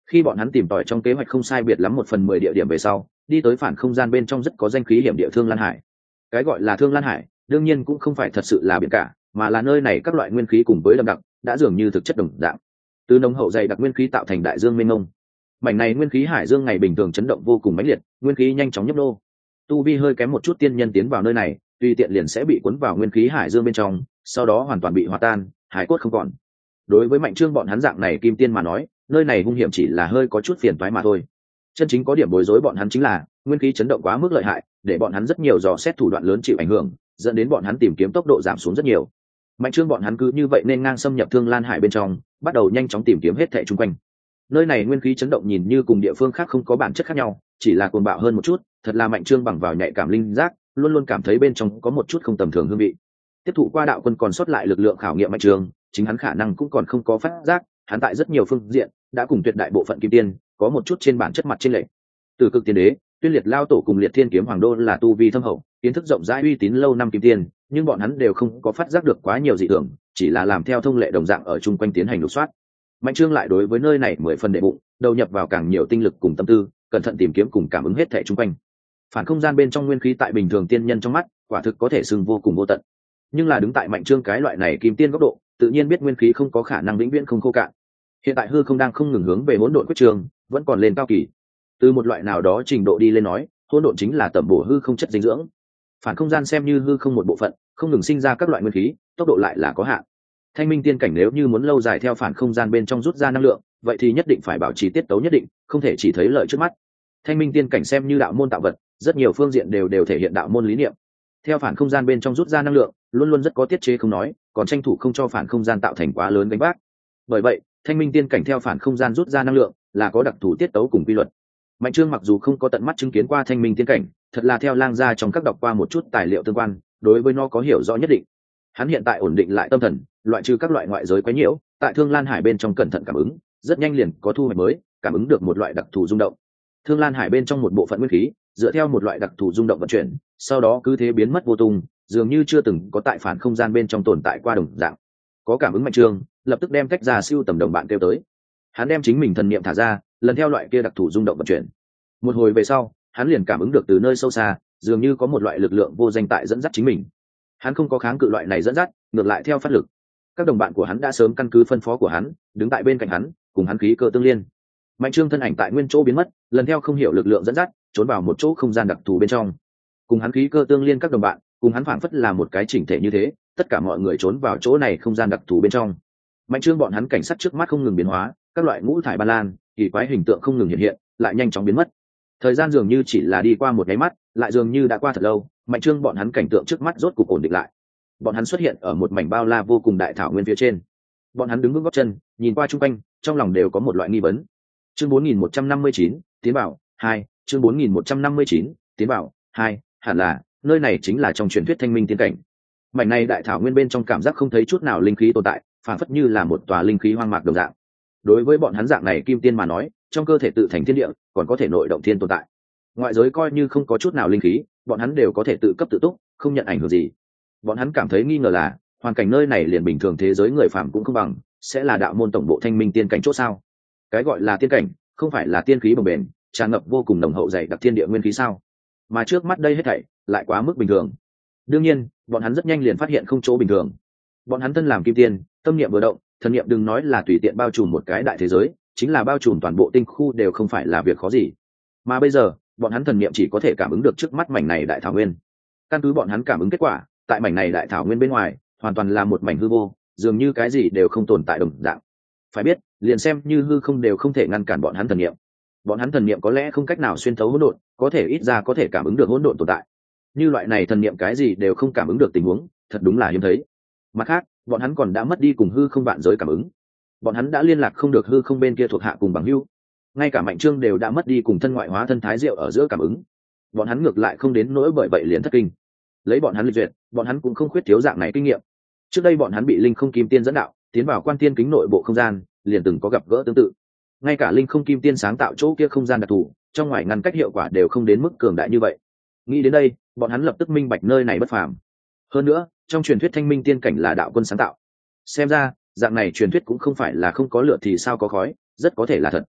Khi bọn hắn tìm tòi trong kế hoạch không sai biệt lắm một phần mười địa điểm về sau, đi tới phản không gian bên trong rất có danh khí hiểm địa Thương Lan Hải. Cái gọi là Thương Lan Hải đương nhiên cũng không phải thật sự là biển cả, mà là nơi này các loại nguyên khí cùng với đậm đặc đã dường như thực chất đồng dạng, từ nồng hậu dày đặc nguyên khí tạo thành đại dương mênh mông. Mảnh này nguyên khí hải dương ngày bình thường chấn động vô cùng mãnh liệt, nguyên khí nhanh chóng nhấp nô. Tu vi hơi kém một chút tiên nhân tiến vào nơi này, tùy tiện liền sẽ bị cuốn vào nguyên khí hải dương bên trong, sau đó hoàn toàn bị hòa tan, hải cốt không còn. Đối với Mạnh Trương bọn hắn dạng này kim tiên mà nói, nơi này hung hiểm chỉ là hơi có chút phiền toái mà thôi. Chân chính có điểm bối rối bọn hắn chính là nguyên khí chấn động quá mức lợi hại, để bọn hắn rất nhiều dò xét thủ đoạn lớn chịu ảnh hưởng, dẫn đến bọn hắn tìm kiếm tốc độ giảm xuống rất nhiều. Mạnh Trương bọn hắn cứ như vậy nên ngang xâm nhập Thương Lan Hải bên trong, bắt đầu nhanh chóng tìm kiếm hết thảy xung quanh. Nơi này nguyên khí chấn động nhìn như cùng địa phương khác không có bản chất khác nhau, chỉ là cuồng bạo hơn một chút, thật là Mạnh Trương bằng vào nhạy cảm linh giác, luôn luôn cảm thấy bên trong có một chút không tầm thường hương vị. Tiếp thụ qua đạo quân còn sót lại lực lượng khảo nghiệm Mạnh Trương, chính hắn khả năng cũng còn không có phát giác, hắn tại rất nhiều phương diện đã cùng tuyệt đại bộ phận kim tiên có một chút trên bản chất mặt trên lệ. Từ cực tiên đế, Tuyên Liệt lao tổ cùng Liệt Thiên kiếm hoàng đô là tu vi thâm hậu, kiến thức rộng rãi uy tín lâu năm kim tiên, nhưng bọn hắn đều không có phát giác được quá nhiều dị thường, chỉ là làm theo thông lệ đồng dạng ở chung quanh tiến hành lục soát. Mạnh Trương lại đối với nơi này mười phần đệ bụng, đầu nhập vào càng nhiều tinh lực cùng tâm tư, cẩn thận tìm kiếm cùng cảm ứng hết thảy chung quanh. Phản không gian bên trong nguyên khí tại bình thường tiên nhân trong mắt, quả thực có thể xưng vô cùng vô tận. Nhưng là đứng tại Mạnh Trương cái loại này kim tiên góc độ, tự nhiên biết nguyên khí không có khả năng vĩnh viễn không khô cạn. Hiện tại hư không đang không ngừng hướng về hỗn độn quyết trường, vẫn còn lên cao kỳ. Từ một loại nào đó trình độ đi lên nói, hỗn độn chính là tẩm bổ hư không chất dinh dưỡng. Phản không gian xem như hư không một bộ phận, không ngừng sinh ra các loại nguyên khí, tốc độ lại là có hạn. Thanh minh tiên cảnh nếu như muốn lâu dài theo phản không gian bên trong rút ra năng lượng, vậy thì nhất định phải bảo trì tiết tấu nhất định, không thể chỉ thấy lợi trước mắt. Thanh minh tiên cảnh xem như đạo môn tạo vật, rất nhiều phương diện đều đều thể hiện đạo môn lý niệm. Theo phản không gian bên trong rút ra năng lượng, luôn luôn rất có tiết chế không nói, còn tranh thủ không cho phản không gian tạo thành quá lớn gánh vác. Bởi vậy, thanh minh tiên cảnh theo phản không gian rút ra năng lượng là có đặc thù tiết tấu cùng quy luật. Mạnh Trương mặc dù không có tận mắt chứng kiến qua thanh minh tiên cảnh, thật là theo lang gia trong các đọc qua một chút tài liệu tương quan, đối với nó có hiểu rõ nhất định. Hắn hiện tại ổn định lại tâm thần, loại trừ các loại ngoại giới quấy nhiễu, tại Thương Lan Hải bên trong cẩn thận cảm ứng, rất nhanh liền có thu hoạch mới, cảm ứng được một loại đặc thù rung động. Thương Lan Hải bên trong một bộ phận nguyên khí, dựa theo một loại đặc thù rung động vận chuyển, sau đó cứ thế biến mất vô tung, dường như chưa từng có tại phản không gian bên trong tồn tại qua đồng dạng. Có cảm ứng Mạnh Trương, lập tức đem tách ra siêu tầm đồng bạn kêu tới. Hắn đem chính mình thần niệm thả ra, lần theo loại kia đặc thù rung động vận chuyển. Một hồi về sau, hắn liền cảm ứng được từ nơi sâu xa, dường như có một loại lực lượng vô danh tại dẫn dắt chính mình. Hắn không có kháng cự loại này dẫn dắt, ngược lại theo phát lực. Các đồng bạn của hắn đã sớm căn cứ phân phó của hắn, đứng tại bên cạnh hắn, cùng hắn khí cơ tương liên. Mạnh Trương thân ảnh tại nguyên chỗ biến mất, lần theo không hiểu lực lượng dẫn dắt, trốn vào một chỗ không gian đặc thù bên trong. Cùng hắn khí cơ tương liên các đồng bạn, cùng hắn phảng phất là một cái chỉnh thể như thế, tất cả mọi người trốn vào chỗ này không gian đặc thù bên trong. Mạnh Trương bọn hắn cảnh sát trước mắt không ngừng biến hóa, các loại ngũ thải ban lan, kỳ quái hình tượng không ngừng hiện hiện, lại nhanh chóng biến mất. Thời gian dường như chỉ là đi qua một cái mắt, lại dường như đã qua thật lâu. Mạnh Trương bọn hắn cảnh tượng trước mắt rốt cục ổn định lại. Bọn hắn xuất hiện ở một mảnh bao la vô cùng đại thảo nguyên phía trên. Bọn hắn đứng vững gót chân, nhìn qua chung quanh, trong lòng đều có một loại nghi vấn. Chương bốn nghìn một trăm năm mươi chín, tiến bảo hai. Chương bốn nghìn một trăm năm mươi chín, tiến bảo hai. Hẳn là nơi này chính là trong truyền thuyết thanh minh tiên cảnh. Mảnh này đại thảo nguyên bên trong cảm giác không thấy chút nào linh khí tồn tại, phản phất như là một tòa linh khí hoang mạc đồng dạng. Đối với bọn hắn dạng này kim tiên mà nói, trong cơ thể tự thành thiên địa, còn có thể nội động thiên tồn tại. Ngoại giới coi như không có chút nào linh khí, bọn hắn đều có thể tự cấp tự túc, không nhận ảnh hưởng gì. Bọn hắn cảm thấy nghi ngờ là hoàn cảnh nơi này liền bình thường thế giới người phàm cũng không bằng, sẽ là đạo môn tổng bộ thanh minh tiên cảnh chỗ sao? Cái gọi là tiên cảnh, không phải là tiên khí bồng bềnh, tràn ngập vô cùng nồng hậu dày đặc thiên địa nguyên khí sao? Mà trước mắt đây hết thảy lại quá mức bình thường. Đương nhiên, bọn hắn rất nhanh liền phát hiện không chỗ bình thường. Bọn hắn thân làm kim tiên, tâm niệm vừa động, thần niệm đừng nói là tùy tiện bao trùm một cái đại thế giới, chính là bao trùm toàn bộ tinh khu đều không phải là việc khó gì. Mà bây giờ, bọn hắn thần niệm chỉ có thể cảm ứng được trước mắt mảnh này đại thảo nguyên. Căn cứ bọn hắn cảm ứng kết quả, tại mảnh này đại thảo nguyên bên ngoài, hoàn toàn là một mảnh hư vô, dường như cái gì đều không tồn tại đồng dạng. Phải biết, liền xem như hư không đều không thể ngăn cản bọn hắn thần niệm. Bọn hắn thần niệm có lẽ không cách nào xuyên thấu hỗn độn, có thể ít ra có thể cảm ứng được hỗn độn tồn tại. Như loại này thần niệm cái gì đều không cảm ứng được tình huống, thật đúng là hiếm thấy. Mặt khác, bọn hắn còn đã mất đi cùng hư không vạn giới cảm ứng. Bọn hắn đã liên lạc không được hư không bên kia thuộc hạ cùng bằng hữu. Ngay cả Mạnh Trương đều đã mất đi cùng thân ngoại hóa thân thái diệu ở giữa cảm ứng. Bọn hắn ngược lại không đến nỗi bởi vậy liền thất kinh. Lấy bọn hắn lịch duyệt, bọn hắn cũng không khuyết thiếu dạng này kinh nghiệm. Trước đây bọn hắn bị linh không kim tiên dẫn đạo, tiến vào quan tiên kính nội bộ không gian, liền từng có gặp gỡ tương tự. Ngay cả linh không kim tiên sáng tạo chỗ kia không gian đặc thù, trong ngoài ngăn cách hiệu quả đều không đến mức cường đại như vậy. Nghĩ đến đây, bọn hắn lập tức minh bạch nơi này bất phàm. Hơn nữa, trong truyền thuyết thanh minh tiên cảnh là đạo quân sáng tạo. Xem ra, dạng này truyền thuyết cũng không phải là không có lửa thì sao có khói, rất có thể là thật.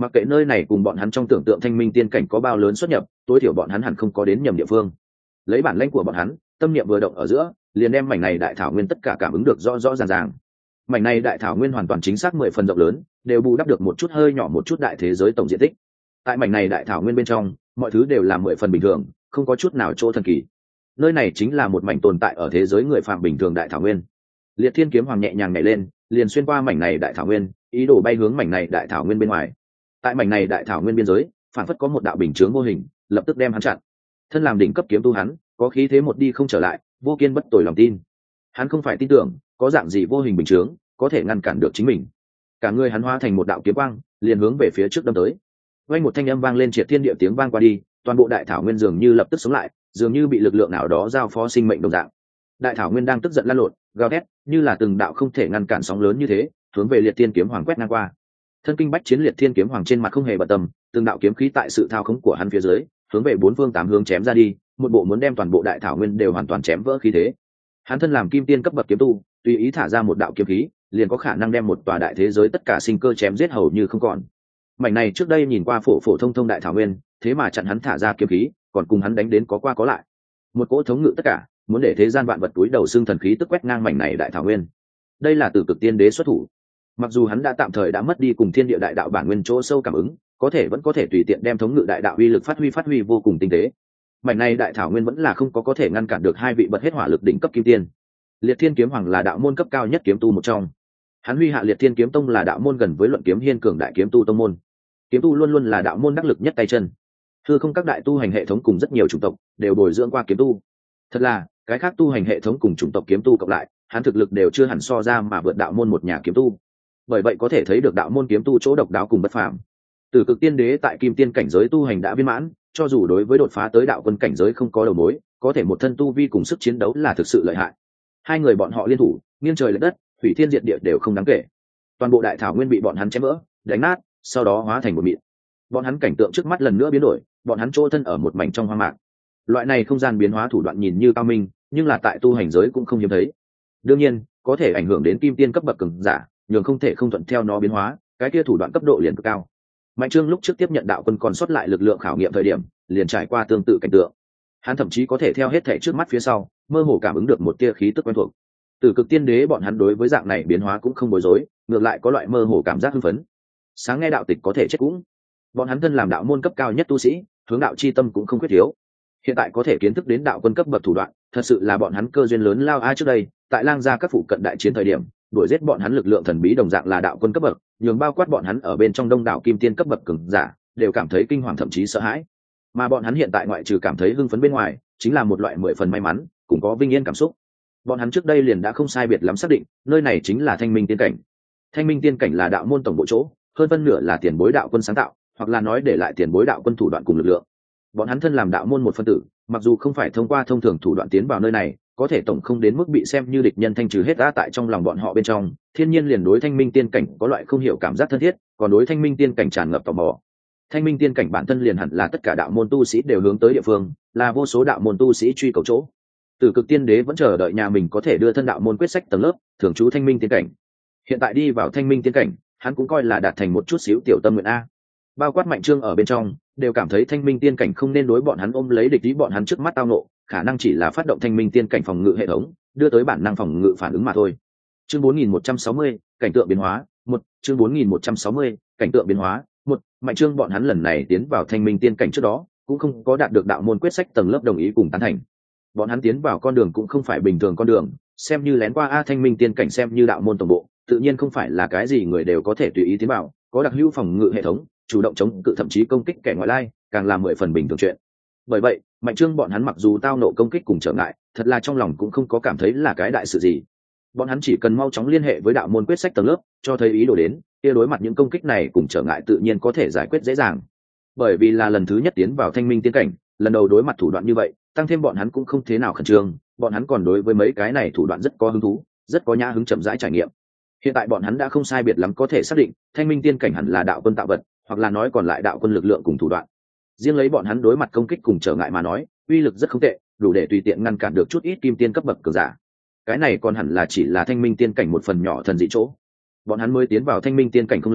Mặc kệ nơi này cùng bọn hắn trong tưởng tượng thanh minh tiên cảnh có bao lớn xuất nhập, tối thiểu bọn hắn hẳn không có đến nhầm địa phương. Lấy bản lãnh của bọn hắn, tâm niệm vừa động ở giữa, liền đem mảnh này đại thảo nguyên tất cả cảm ứng được rõ rõ ràng ràng. Mảnh này đại thảo nguyên hoàn toàn chính xác mười phần rộng lớn, đều bù đắp được một chút hơi nhỏ một chút đại thế giới tổng diện tích. Tại mảnh này đại thảo nguyên bên trong, mọi thứ đều là mười phần bình thường, không có chút nào chỗ thần kỳ. Nơi này chính là một mảnh tồn tại ở thế giới người phạm bình thường đại thảo nguyên. Liệt Thiên Kiếm Hoàng nhẹ nhàng nhảy lên, liền xuyên qua mảnh này đại thảo nguyên, ý đồ bay hướng mảnh này đại thảo nguyên bên ngoài. Tại mảnh này đại thảo nguyên biên giới, phản phất có một đạo bình chướng vô hình, lập tức đem hắn chặn. Thân làm đỉnh cấp kiếm tu hắn, có khí thế một đi không trở lại, vô kiên bất tồi lòng tin. Hắn không phải tin tưởng có dạng gì vô hình bình chướng có thể ngăn cản được chính mình. Cả người hắn hóa thành một đạo kiếm quang, liền hướng về phía trước đâm tới. Vang một thanh âm vang lên triệt thiên địa tiếng vang qua đi, toàn bộ đại thảo nguyên dường như lập tức sống lại, dường như bị lực lượng nào đó giao phó sinh mệnh đồng dạng. Đại thảo nguyên đang tức giận lăn lộn, gào thét, như là từng đạo không thể ngăn cản sóng lớn như thế, hướng về Liệt Thiên Kiếm Hoàng quét ngang qua. Thân kinh bách chiến Liệt Thiên Kiếm Hoàng trên mặt không hề bận tâm, từng đạo kiếm khí tại sự thao khống của hắn phía dưới, hướng về bốn phương tám hướng chém ra đi, một bộ muốn đem toàn bộ đại thảo nguyên đều hoàn toàn chém vỡ khí thế. Hắn thân làm kim tiên cấp bậc kiếm tu, tùy ý thả ra một đạo kiếm khí, liền có khả năng đem một tòa đại thế giới tất cả sinh cơ chém giết hầu như không còn. Mảnh này trước đây nhìn qua phổ phổ thông thông đại thảo nguyên, thế mà chặn hắn thả ra kiếm khí, còn cùng hắn đánh đến có qua có lại. Một cỗ thống ngự tất cả, muốn để thế gian vạn vật túi đầu xương thần khí tức quét ngang mảnh này đại thảo nguyên. Đây là từ cực tiên đế xuất thủ. Mặc dù hắn đã tạm thời đã mất đi cùng thiên địa đại đạo bản nguyên chỗ sâu cảm ứng, có thể vẫn có thể tùy tiện đem thống ngự đại đạo uy lực phát huy phát huy vô cùng tinh tế. Mảnh này đại thảo nguyên vẫn là không có có thể ngăn cản được hai vị bật hết hỏa lực đỉnh cấp kim tiên. Liệt Thiên Kiếm Hoàng là đạo môn cấp cao nhất kiếm tu một trong. Hắn huy hạ Liệt Thiên Kiếm Tông là đạo môn gần với Luận Kiếm Hiên cường đại kiếm tu tông môn. Kiếm tu luôn luôn là đạo môn đắc lực nhất tay chân. Thưa không các đại tu hành hệ thống cùng rất nhiều chủng tộc đều bồi dưỡng qua kiếm tu. Thật là, cái khác tu hành hệ thống cùng chủng tộc kiếm tu cộng lại, hắn thực lực đều chưa hẳn so ra mà vượt đạo môn một nhà kiếm tu. Bởi vậy có thể thấy được đạo môn kiếm tu chỗ độc đáo cùng bất phàm. Từ cực tiên đế tại kim tiên cảnh giới tu hành đã viên mãn, cho dù đối với đột phá tới đạo quân cảnh giới không có đầu mối, có thể một thân tu vi cùng sức chiến đấu là thực sự lợi hại. Hai người bọn họ liên thủ, nghiêng trời lệch đất, hủy thiên diệt địa đều không đáng kể. Toàn bộ đại thảo nguyên bị bọn hắn chém vỡ, đánh nát, sau đó hóa thành một mịn. Bọn hắn cảnh tượng trước mắt lần nữa biến đổi, bọn hắn chỗ thân ở một mảnh trong hoang mạc. Loại này không gian biến hóa thủ đoạn nhìn như cao minh, nhưng là tại tu hành giới cũng không hiếm thấy. Đương nhiên, có thể ảnh hưởng đến kim tiên cấp bậc cường giả, nhưng không thể không thuận theo nó biến hóa, cái kia thủ đoạn cấp độ liền cực cao. Mạnh Trương lúc trước tiếp nhận đạo quân còn sót lại lực lượng khảo nghiệm thời điểm, liền trải qua tương tự cảnh tượng. Hắn thậm chí có thể theo hết thảy trước mắt phía sau, mơ hồ cảm ứng được một tia khí tức quen thuộc. Từ cực tiên đế bọn hắn đối với dạng này biến hóa cũng không bối rối, ngược lại có loại mơ hồ cảm giác hưng phấn. Sáng nghe đạo tịch có thể chết cũng. Bọn hắn thân làm đạo môn cấp cao nhất tu sĩ, hướng đạo chi tâm cũng không khuyết thiếu. Hiện tại có thể kiến thức đến đạo quân cấp bậc thủ đoạn, thật sự là bọn hắn cơ duyên lớn lao ai trước đây, tại Lang gia các phụ cận đại chiến thời điểm, đuổi giết bọn hắn lực lượng thần bí đồng dạng là đạo quân cấp bậc, nhường bao quát bọn hắn ở bên trong đông đảo kim tiên cấp bậc cường giả, đều cảm thấy kinh hoàng thậm chí sợ hãi. Mà bọn hắn hiện tại ngoại trừ cảm thấy hưng phấn bên ngoài, chính là một loại mười phần may mắn, cũng có vinh yên cảm xúc. Bọn hắn trước đây liền đã không sai biệt lắm xác định, nơi này chính là Thanh Minh Tiên cảnh. Thanh Minh Tiên cảnh là đạo môn tổng bộ chỗ, hơn phân nửa là tiền bối đạo quân sáng tạo, hoặc là nói để lại tiền bối đạo quân thủ đoạn cùng lực lượng. Bọn hắn thân làm đạo môn một phân tử, mặc dù không phải thông qua thông thường thủ đoạn tiến vào nơi này, có thể tổng không đến mức bị xem như địch nhân thanh trừ hết ra tại trong lòng bọn họ bên trong, thiên nhiên liền đối Thanh Minh Tiên cảnh có loại không hiểu cảm giác thân thiết, còn đối Thanh Minh Tiên cảnh tràn ngập tò mò. Thanh Minh Tiên cảnh bản thân liền hẳn là tất cả đạo môn tu sĩ đều hướng tới địa phương, là vô số đạo môn tu sĩ truy cầu chỗ. Tử Cực Tiên Đế vẫn chờ đợi nhà mình có thể đưa thân đạo môn quyết sách tầng lớp, thường trú Thanh Minh Tiên cảnh. Hiện tại đi vào Thanh Minh Tiên cảnh, hắn cũng coi là đạt thành một chút xíu tiểu tâm nguyện a. Bao quát Mạnh Trương ở bên trong, đều cảm thấy Thanh Minh Tiên cảnh không nên đối bọn hắn ôm lấy địch ý bọn hắn trước mắt tao nộ, khả năng chỉ là phát động Thanh Minh Tiên cảnh phòng ngự hệ thống, đưa tới bản năng phòng ngự phản ứng mà thôi. Chương bốn nghìn một trăm sáu mươi, cảnh tượng biến hóa, một, chương bốn nghìn một trăm sáu mươi, cảnh tượng biến hóa, một, Mạnh Trương bọn hắn lần này tiến vào Thanh Minh Tiên cảnh trước đó, cũng không có đạt được đạo môn quyết sách tầng lớp đồng ý cùng tán thành. Bọn hắn tiến vào con đường cũng không phải bình thường con đường, xem như lén qua a Thanh Minh Tiên cảnh xem như đạo môn tổng bộ, tự nhiên không phải là cái gì người đều có thể tùy ý tiến vào, có đặc hữu phòng ngự hệ thống, chủ động chống cự thậm chí công kích kẻ ngoại lai, càng là mười phần bình thường chuyện. Bởi vậy, Mạnh Trương bọn hắn mặc dù tao nộ công kích cùng trở ngại, thật là trong lòng cũng không có cảm thấy là cái đại sự gì. Bọn hắn chỉ cần mau chóng liên hệ với đạo môn quyết sách tầng lớp, cho thấy ý đồ đến, kia đối mặt những công kích này cùng trở ngại tự nhiên có thể giải quyết dễ dàng. Bởi vì là lần thứ nhất tiến vào Thanh Minh Tiên cảnh, lần đầu đối mặt thủ đoạn như vậy, tăng thêm bọn hắn cũng không thế nào khẩn trương, bọn hắn còn đối với mấy cái này thủ đoạn rất có hứng thú, rất có nhã hứng chậm rãi trải nghiệm. Hiện tại bọn hắn đã không sai biệt lắm có thể xác định, Thanh Minh Tiên cảnh hẳn là đạo quân tạo vật, hoặc là nói còn lại đạo quân lực lượng cùng thủ đoạn. Riêng lấy bọn hắn đối mặt công kích cùng trở ngại mà nói, uy lực rất không tệ, đủ để tùy tiện ngăn cản được chút ít kim tiên cấp bậc cường giả. Cái này còn hẳn là chỉ là Thanh Minh Tiên cảnh một phần nhỏ thần dị chỗ. Bọn hắn mới tiến vào Thanh Minh Tiên cảnh không lâu,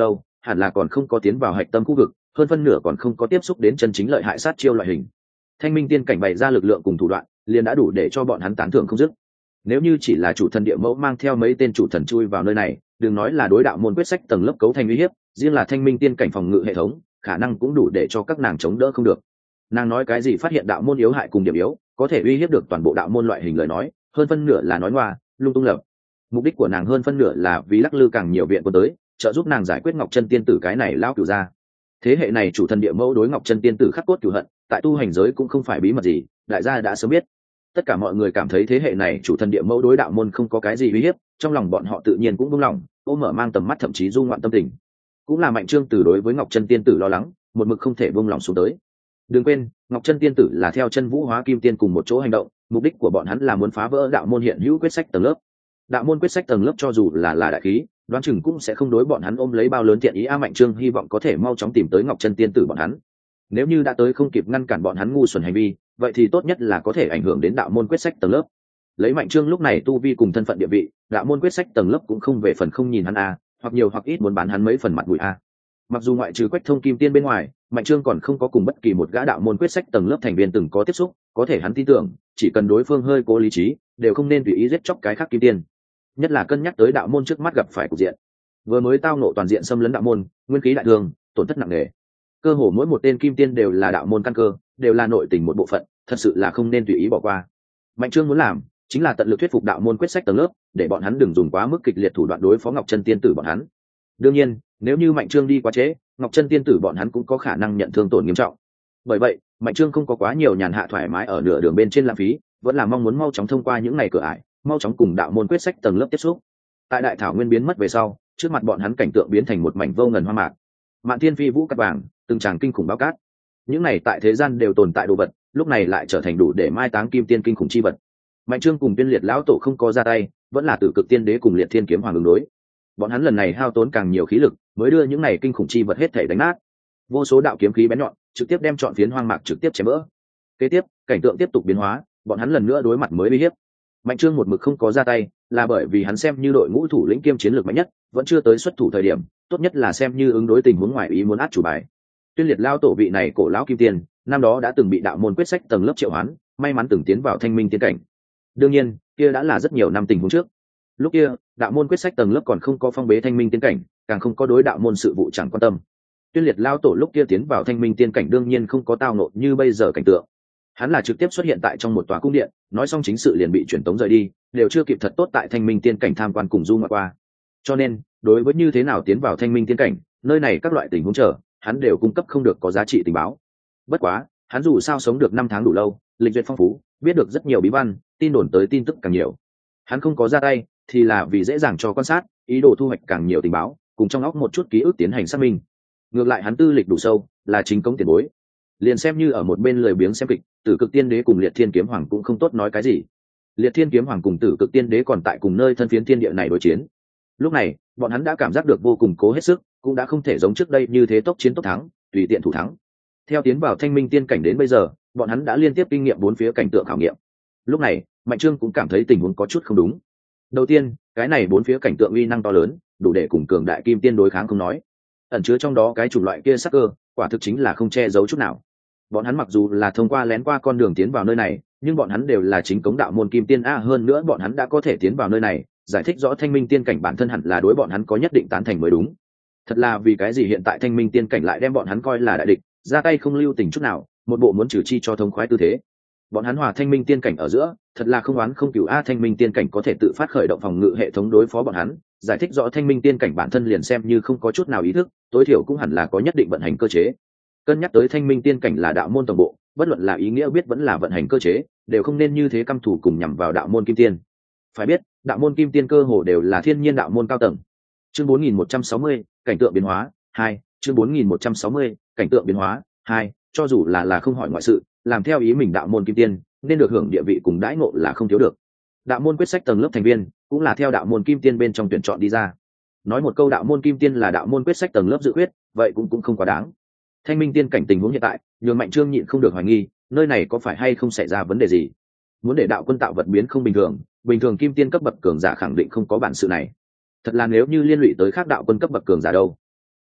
hẳn là còn không có tiến vào hạch tâm khu vực, hơn phân nửa còn không có tiếp xúc đến chân chính lợi hại sát chiêu loại hình. Thanh minh tiên cảnh bày ra lực lượng cùng thủ đoạn liền đã đủ để cho bọn hắn tán thưởng không dứt. Nếu như chỉ là chủ thần địa mẫu mang theo mấy tên chủ thần chui vào nơi này, đừng nói là đối đạo môn quyết sách tầng lớp cấu thành uy hiếp, riêng là thanh minh tiên cảnh phòng ngự hệ thống khả năng cũng đủ để cho các nàng chống đỡ không được. Nàng nói cái gì phát hiện đạo môn yếu hại cùng điểm yếu có thể uy hiếp được toàn bộ đạo môn loại hình lời nói, hơn phân nửa là nói ngoa lung tung lập. Mục đích của nàng hơn phân nửa là vì lắc lư càng nhiều viện quân tới trợ giúp nàng giải quyết ngọc chân tiên tử cái này lao cửu ra. Thế hệ này chủ thần địa mẫu đối ngọc chân tiên tử khắc cốt cửu hận tại tu hành giới cũng không phải bí mật gì, đại gia đã sớm biết. Tất cả mọi người cảm thấy thế hệ này chủ thần địa mẫu đối đạo môn không có cái gì uy hiếp, trong lòng bọn họ tự nhiên cũng buông lòng, ôm mở mang tầm mắt, thậm chí du ngoạn tâm tình. Cũng là Mạnh Trương Tử đối với ngọc chân tiên tử lo lắng, một mực không thể buông lòng xuống tới. Đừng quên, ngọc chân tiên tử là theo chân vũ hóa kim tiên cùng một chỗ hành động, mục đích của bọn hắn là muốn phá vỡ đạo môn hiện hữu quyết sách tầng lớp. Đạo môn quyết sách tầng lớp cho dù là là đại khí, đoán chừng cũng sẽ không đối bọn hắn ôm lấy bao lớn thiện ý. A Mạnh Trương hy vọng có thể mau chóng tìm tới ngọc chân tiên tử bọn hắn. Nếu như đã tới không kịp ngăn cản bọn hắn ngu xuẩn hành vi, vậy thì tốt nhất là có thể ảnh hưởng đến đạo môn quyết sách tầng lớp. Lấy Mạnh Trương lúc này tu vi cùng thân phận địa vị, đạo môn quyết sách tầng lớp cũng không về phần không nhìn hắn a, hoặc nhiều hoặc ít muốn bán hắn mấy phần mặt mũi a. Mặc dù ngoại trừ Quách Thông Kim Tiên bên ngoài, Mạnh Trương còn không có cùng bất kỳ một gã đạo môn quyết sách tầng lớp thành viên từng có tiếp xúc, có thể hắn tin tưởng, chỉ cần đối phương hơi cố lý trí, đều không nên tùy ý giết chóc cái khác kim tiên. Nhất là cân nhắc tới đạo môn trước mắt gặp phải cục diện, vừa mới tao nộ toàn diện xâm lấn đạo môn, nguyên khí đại thương, tổn thất nặng nề. Cơ hồ mỗi một tên kim tiên đều là đạo môn căn cơ, đều là nội tình một bộ phận, thật sự là không nên tùy ý bỏ qua. Mạnh Trương muốn làm chính là tận lực thuyết phục đạo môn quyết sách tầng lớp, để bọn hắn đừng dùng quá mức kịch liệt thủ đoạn đối phó Ngọc Chân tiên tử bọn hắn. Đương nhiên, nếu như Mạnh Trương đi quá trễ, Ngọc Chân tiên tử bọn hắn cũng có khả năng nhận thương tổn nghiêm trọng. Bởi vậy, Mạnh Trương không có quá nhiều nhàn hạ thoải mái ở nửa đường bên trên lãng phí, vẫn là mong muốn mau chóng thông qua những ngày cửa ải, mau chóng cùng đạo môn quyết sách tầng lớp tiếp xúc. Tại đại thảo nguyên biến mất về sau, trước mặt bọn hắn cảnh tượng biến thành một mảnh vô ngần hoa mạc. Mạn Thiên Phi vũ cát vàng, từng tràng kinh khủng báo cát. Những này tại thế gian đều tồn tại đồ vật, lúc này lại trở thành đủ để mai táng kim tiên kinh khủng chi vật. Mạnh Trương cùng Tiên Liệt lão tổ không có ra tay, vẫn là Tử Cực Tiên Đế cùng Liệt Thiên Kiếm Hoàng ứng đối. Bọn hắn lần này hao tốn càng nhiều khí lực, mới đưa những này kinh khủng chi vật hết thảy đánh nát. Vô số đạo kiếm khí bén nhọn, trực tiếp đem trọn phiến hoang mạc trực tiếp chém vỡ. Kế tiếp, cảnh tượng tiếp tục biến hóa, bọn hắn lần nữa đối mặt mới uy hiếp. Mạnh Trương một mực không có ra tay, là bởi vì hắn xem như đội ngũ thủ lĩnh kiêm chiến lược mạnh nhất, vẫn chưa tới xuất thủ thời điểm, tốt nhất là xem như ứng đối tình huống ngoài ý muốn át chủ bài. Tuyên Liệt lao tổ vị này cổ lão kim tiền, năm đó đã từng bị đạo môn quyết sách tầng lớp triệu hoán, may mắn từng tiến vào thanh minh tiên cảnh. Đương nhiên, kia đã là rất nhiều năm tình huống trước. Lúc kia, đạo môn quyết sách tầng lớp còn không có phong bế thanh minh tiên cảnh, càng không có đối đạo môn sự vụ chẳng quan tâm. Tuyên Liệt lao tổ lúc kia tiến vào thanh minh tiên cảnh đương nhiên không có tao nộ như bây giờ cảnh tượng. Hắn là trực tiếp xuất hiện tại trong một tòa cung điện, nói xong chính sự liền bị truyền tống rời đi, đều chưa kịp thật tốt tại thanh minh tiên cảnh tham quan cùng du ngoạn qua. Cho nên, đối với như thế nào tiến vào thanh minh tiên cảnh, nơi này các loại tình huống trở, hắn đều cung cấp không được có giá trị tình báo. Bất quá, hắn dù sao sống được năm tháng đủ lâu, lịch duyệt phong phú, biết được rất nhiều bí văn, tin đồn tới tin tức càng nhiều. Hắn không có ra tay, thì là vì dễ dàng cho quan sát, ý đồ thu hoạch càng nhiều tình báo, cùng trong óc một chút ký ức tiến hành xác minh. Ngược lại hắn tư lịch đủ sâu, là chính công tiền bối. Liền xem như ở một bên lười biếng xem kịch, Tử Cực Tiên Đế cùng Liệt Thiên Kiếm Hoàng cũng không tốt nói cái gì. Liệt Thiên Kiếm Hoàng cùng Tử Cực Tiên Đế còn tại cùng nơi thân phiến thiên địa này đối chiến. Lúc này, bọn hắn đã cảm giác được vô cùng cố hết sức, cũng đã không thể giống trước đây như thế tốc chiến tốc thắng, tùy tiện thủ thắng. Theo tiến vào thanh minh tiên cảnh đến bây giờ, bọn hắn đã liên tiếp kinh nghiệm bốn phía cảnh tượng khảo nghiệm. Lúc này, Mạnh Trương cũng cảm thấy tình huống có chút không đúng. Đầu tiên, cái này bốn phía cảnh tượng uy năng to lớn, đủ để cùng cường đại kim tiên đối kháng không nói, ẩn chứa trong đó cái chủng loại kia sắc cơ, quả thực chính là không che giấu chút nào. Bọn hắn mặc dù là thông qua lén qua con đường tiến vào nơi này, nhưng bọn hắn đều là chính cống đạo môn kim tiên a, hơn nữa bọn hắn đã có thể tiến vào nơi này, giải thích rõ thanh minh tiên cảnh bản thân hẳn là đối bọn hắn có nhất định tán thành mới đúng. Thật là vì cái gì hiện tại thanh minh tiên cảnh lại đem bọn hắn coi là đại địch, ra tay không lưu tình chút nào, một bộ muốn trừ chi cho thống khoái tư thế. Bọn hắn hòa thanh minh tiên cảnh ở giữa, thật là không oán không cửu a, thanh minh tiên cảnh có thể tự phát khởi động phòng ngự hệ thống đối phó bọn hắn, giải thích rõ thanh minh tiên cảnh bản thân liền xem như không có chút nào ý thức, tối thiểu cũng hẳn là có nhất định vận hành cơ chế. Cân nhắc tới thanh minh tiên cảnh là đạo môn tổng bộ, bất luận là ý nghĩa biết vẫn là vận hành cơ chế, đều không nên như thế căm thù cùng nhằm vào đạo môn kim tiên. Phải biết, đạo môn kim tiên cơ hồ đều là thiên nhiên đạo môn cao tầng. Chương bốn nghìn một trăm sáu mươi, cảnh tượng biến hóa hai. Chương bốn nghìn một trăm sáu mươi, cảnh tượng biến hóa hai. Cho dù là là không hỏi ngoại sự, làm theo ý mình đạo môn kim tiên, nên được hưởng địa vị cùng đãi ngộ là không thiếu được. Đạo môn quyết sách tầng lớp thành viên, cũng là theo đạo môn kim tiên bên trong tuyển chọn đi ra. Nói một câu đạo môn kim tiên là đạo môn quyết sách tầng lớp dự quyết, vậy cũng cũng không quá đáng. Thanh minh tiên cảnh tình huống hiện tại, nhường Mạnh Trương nhịn không được hoài nghi, nơi này có phải hay không xảy ra vấn đề gì? Muốn để đạo quân tạo vật biến không bình thường, bình thường kim tiên cấp bậc cường giả khẳng định không có bản sự này. Thật là nếu như liên lụy tới khác đạo quân cấp bậc cường giả đâu?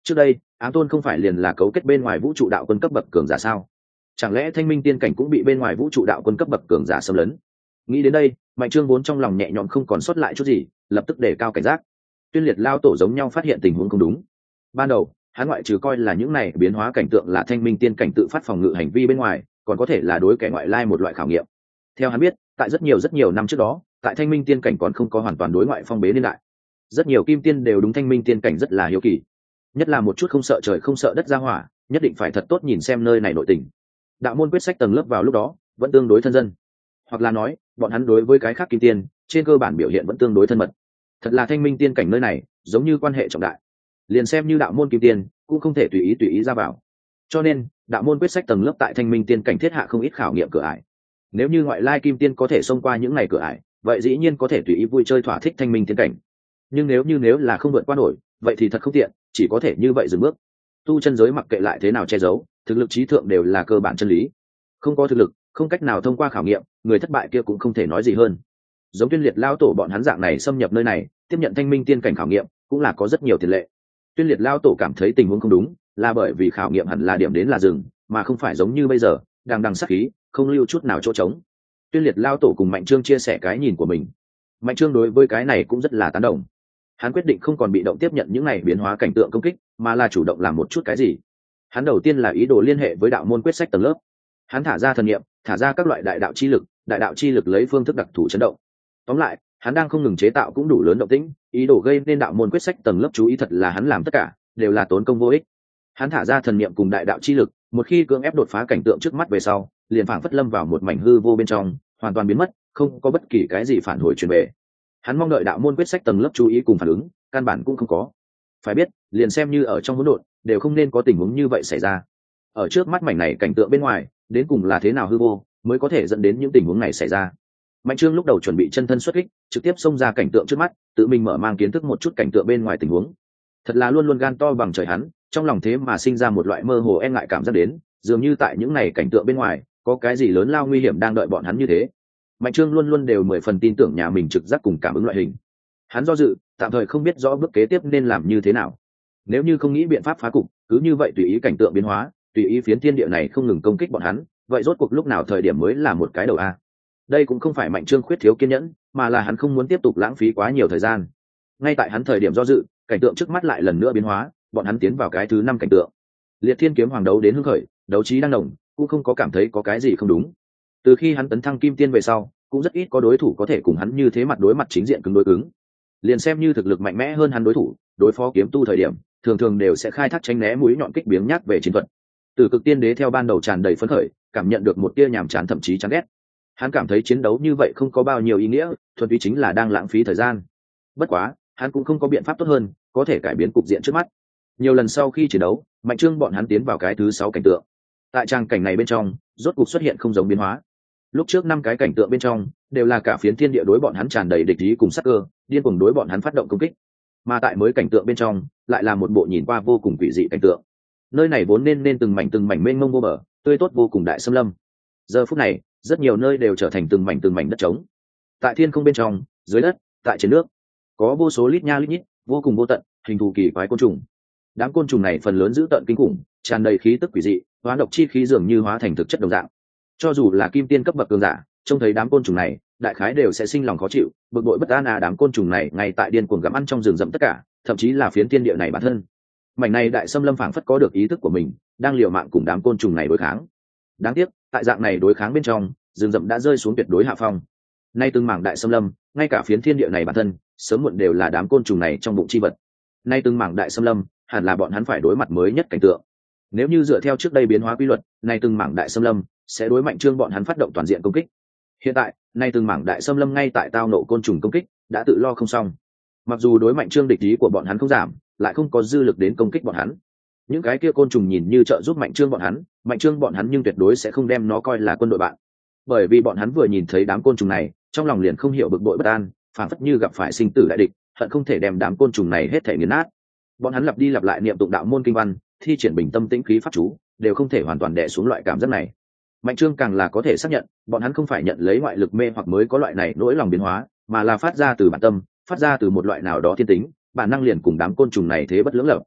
Trước đây ám tôn không phải liền là cấu kết bên ngoài vũ trụ đạo quân cấp bậc cường giả sao? Chẳng lẽ thanh minh tiên cảnh cũng bị bên ngoài vũ trụ đạo quân cấp bậc cường giả xâm lấn? Nghĩ đến đây, Mạnh Trương vốn trong lòng nhẹ nhõm không còn sót lại chút gì, lập tức đề cao cảnh giác. Tuyên liệt lao tổ giống nhau phát hiện tình huống không đúng. Ban đầu hắn ngoại trừ coi là những này biến hóa cảnh tượng là thanh minh tiên cảnh tự phát phòng ngự hành vi bên ngoài, còn có thể là đối kẻ ngoại lai một loại khảo nghiệm. Theo hắn biết, tại rất nhiều rất nhiều năm trước đó, tại thanh minh tiên cảnh còn không có hoàn toàn đối ngoại phong bế niên đại, rất nhiều kim tiên đều đúng thanh minh tiên cảnh rất là hiếu kỳ, nhất là một chút không sợ trời không sợ đất ra hỏa, nhất định phải thật tốt nhìn xem nơi này nội tình. Đạo môn quyết sách tầng lớp vào lúc đó vẫn tương đối thân dân, hoặc là nói bọn hắn đối với cái khác kim tiên trên cơ bản biểu hiện vẫn tương đối thân mật. Thật là thanh minh tiên cảnh nơi này giống như quan hệ trọng đại, liền xem như đạo môn kim tiên cũng không thể tùy ý tùy ý ra vào. Cho nên đạo môn quyết sách tầng lớp tại thanh minh tiên cảnh thiết hạ không ít khảo nghiệm cửa ải. Nếu như ngoại lai kim tiên có thể xông qua những ngày cửa ải, vậy dĩ nhiên có thể tùy ý vui chơi thỏa thích thanh minh tiên cảnh. Nhưng nếu như nếu là không vượt qua nổi, vậy thì thật không tiện, chỉ có thể như vậy dừng bước. Tu chân giới mặc kệ lại thế nào che giấu, thực lực trí thượng đều là cơ bản chân lý. Không có thực lực, không cách nào thông qua khảo nghiệm, người thất bại kia cũng không thể nói gì hơn. Giống Tuyên liệt lao tổ bọn hắn dạng này xâm nhập nơi này, tiếp nhận thanh minh tiên cảnh khảo nghiệm, cũng là có rất nhiều tiền lệ. Tuyên liệt lao tổ cảm thấy tình huống không đúng, là bởi vì khảo nghiệm hẳn là điểm đến là dừng, mà không phải giống như bây giờ, đang đằng sát khí, không lưu chút nào chỗ trống. Tuyên liệt lao tổ cùng Mạnh Trương chia sẻ cái nhìn của mình. Mạnh Trương đối với cái này cũng rất là tán đồng. Hắn quyết định không còn bị động tiếp nhận những này biến hóa cảnh tượng công kích, mà là chủ động làm một chút cái gì. Hắn đầu tiên là ý đồ liên hệ với đạo môn quyết sách tầng lớp. Hắn thả ra thần niệm, thả ra các loại đại đạo chi lực, đại đạo chi lực lấy phương thức đặc thù chấn động. Tóm lại, hắn đang không ngừng chế tạo cũng đủ lớn động tĩnh, ý đồ gây nên đạo môn quyết sách tầng lớp chú ý. Thật là hắn làm tất cả đều là tốn công vô ích. Hắn thả ra thần niệm cùng đại đạo chi lực, một khi cưỡng ép đột phá cảnh tượng trước mắt về sau, liền phảng phất lâm vào một mảnh hư vô bên trong, hoàn toàn biến mất, không có bất kỳ cái gì phản hồi truyền về. Hắn mong đợi đạo môn quyết sách tầng lớp chú ý cùng phản ứng, căn bản cũng không có. Phải biết, liền xem như ở trong hỗn độn, đều không nên có tình huống như vậy xảy ra. Ở trước mắt mảnh này cảnh tượng bên ngoài, đến cùng là thế nào hư vô, mới có thể dẫn đến những tình huống này xảy ra. Mạnh Trương lúc đầu chuẩn bị chân thân xuất kích, trực tiếp xông ra cảnh tượng trước mắt, tự mình mở mang kiến thức một chút cảnh tượng bên ngoài tình huống. Thật là luôn luôn gan to bằng trời hắn, trong lòng thế mà sinh ra một loại mơ hồ e ngại cảm giác đến, dường như tại những này cảnh tượng bên ngoài, có cái gì lớn lao nguy hiểm đang đợi bọn hắn như thế. Mạnh Trương luôn luôn đều mười phần tin tưởng nhà mình trực giác cùng cảm ứng loại hình. Hắn do dự, tạm thời không biết rõ bước kế tiếp nên làm như thế nào. Nếu như không nghĩ biện pháp phá cục, cứ như vậy tùy ý cảnh tượng biến hóa, tùy ý phiến thiên địa này không ngừng công kích bọn hắn, vậy rốt cuộc lúc nào thời điểm mới là một cái đầu a? Đây cũng không phải Mạnh Trương khuyết thiếu kiên nhẫn, mà là hắn không muốn tiếp tục lãng phí quá nhiều thời gian. Ngay tại hắn thời điểm do dự, cảnh tượng trước mắt lại lần nữa biến hóa, bọn hắn tiến vào cái thứ năm cảnh tượng. Liệt Thiên kiếm hoàng đấu đến hưng khởi, đấu trí đang nồng, cũng không có cảm thấy có cái gì không đúng. Từ khi hắn tấn thăng kim tiên về sau, cũng rất ít có đối thủ có thể cùng hắn như thế mặt đối mặt chính diện cứng đối cứng. Liền xem như thực lực mạnh mẽ hơn hắn đối thủ, đối phó kiếm tu thời điểm, thường thường đều sẽ khai thác tránh né mũi nhọn kích biếng nhác về chiến thuật. Từ Cực Tiên Đế theo ban đầu tràn đầy phấn khởi, cảm nhận được một tia nhàm chán thậm chí chán ghét. Hắn cảm thấy chiến đấu như vậy không có bao nhiêu ý nghĩa, thuần túy chính là đang lãng phí thời gian. Bất quá, hắn cũng không có biện pháp tốt hơn, có thể cải biến cục diện trước mắt. Nhiều lần sau khi chiến đấu, Mạnh Trương bọn hắn tiến vào cái thứ sáu cảnh tượng. Tại trang cảnh này bên trong, rốt cục xuất hiện không giống biến hóa. Lúc trước năm cái cảnh tượng bên trong đều là cả phiến thiên địa đối bọn hắn tràn đầy địch ý cùng sắc cơ, điên cuồng đối bọn hắn phát động công kích. Mà tại mới cảnh tượng bên trong, lại là một bộ nhìn qua vô cùng quỷ dị cảnh tượng. Nơi này vốn nên nên từng mảnh từng mảnh mênh mông vô bờ, tươi tốt vô cùng đại xâm lâm. Giờ phút này, rất nhiều nơi đều trở thành từng mảnh từng mảnh đất trống. Tại thiên không bên trong, dưới đất, tại trên nước, có vô số lít nha lít nhít, vô cùng vô tận, hình thù kỳ quái côn trùng. Đám côn trùng này phần lớn dữ tợn kinh khủng, tràn đầy khí tức quỷ dị, hóa độc chi khí dường như hóa thành thực chất đồng dạng. Cho dù là kim tiên cấp bậc cường giả, trông thấy đám côn trùng này, đại khái đều sẽ sinh lòng khó chịu, bực bội bất an. À, đám côn trùng này ngay tại điên cuồng gặm ăn trong rừng rậm tất cả, thậm chí là phiến thiên địa này bản thân. Mảnh này đại xâm lâm phảng phất có được ý thức của mình, đang liều mạng cùng đám côn trùng này đối kháng. Đáng tiếc, tại dạng này đối kháng bên trong, rừng rậm đã rơi xuống tuyệt đối hạ phong. Nay từng mảng đại xâm lâm, ngay cả phiến thiên địa này bản thân, sớm muộn đều là đám côn trùng này trong bụng chi vật. Nay từng mảng đại xâm lâm, hẳn là bọn hắn phải đối mặt mới nhất cảnh tượng. Nếu như dựa theo trước đây biến hóa quy luật, nay từng mảng đại xâm lâm sẽ đối Mạnh Trương bọn hắn phát động toàn diện công kích. Hiện tại, nay từng mảng đại xâm lâm ngay tại tao nộ côn trùng công kích, đã tự lo không xong. Mặc dù đối Mạnh Trương địch ý của bọn hắn không giảm, lại không có dư lực đến công kích bọn hắn. Những cái kia côn trùng nhìn như trợ giúp Mạnh Trương bọn hắn, Mạnh Trương bọn hắn nhưng tuyệt đối sẽ không đem nó coi là quân đội bạn. Bởi vì bọn hắn vừa nhìn thấy đám côn trùng này, trong lòng liền không hiểu bực bội bất an, phảng phất như gặp phải sinh tử đại địch, hận không thể đem đám côn trùng này hết thể nghiền nát. Bọn hắn lặp đi lặp lại niệm tụng đạo môn kinh văn, thi triển bình tâm tĩnh khí pháp chú, đều không thể hoàn toàn đè xuống loại cảm giác này. Mạnh Trương càng là có thể xác nhận, bọn hắn không phải nhận lấy ngoại lực mê hoặc mới có loại này nỗi lòng biến hóa, mà là phát ra từ bản tâm, phát ra từ một loại nào đó thiên tính, bản năng liền cùng đám côn trùng này thế bất lưỡng lập.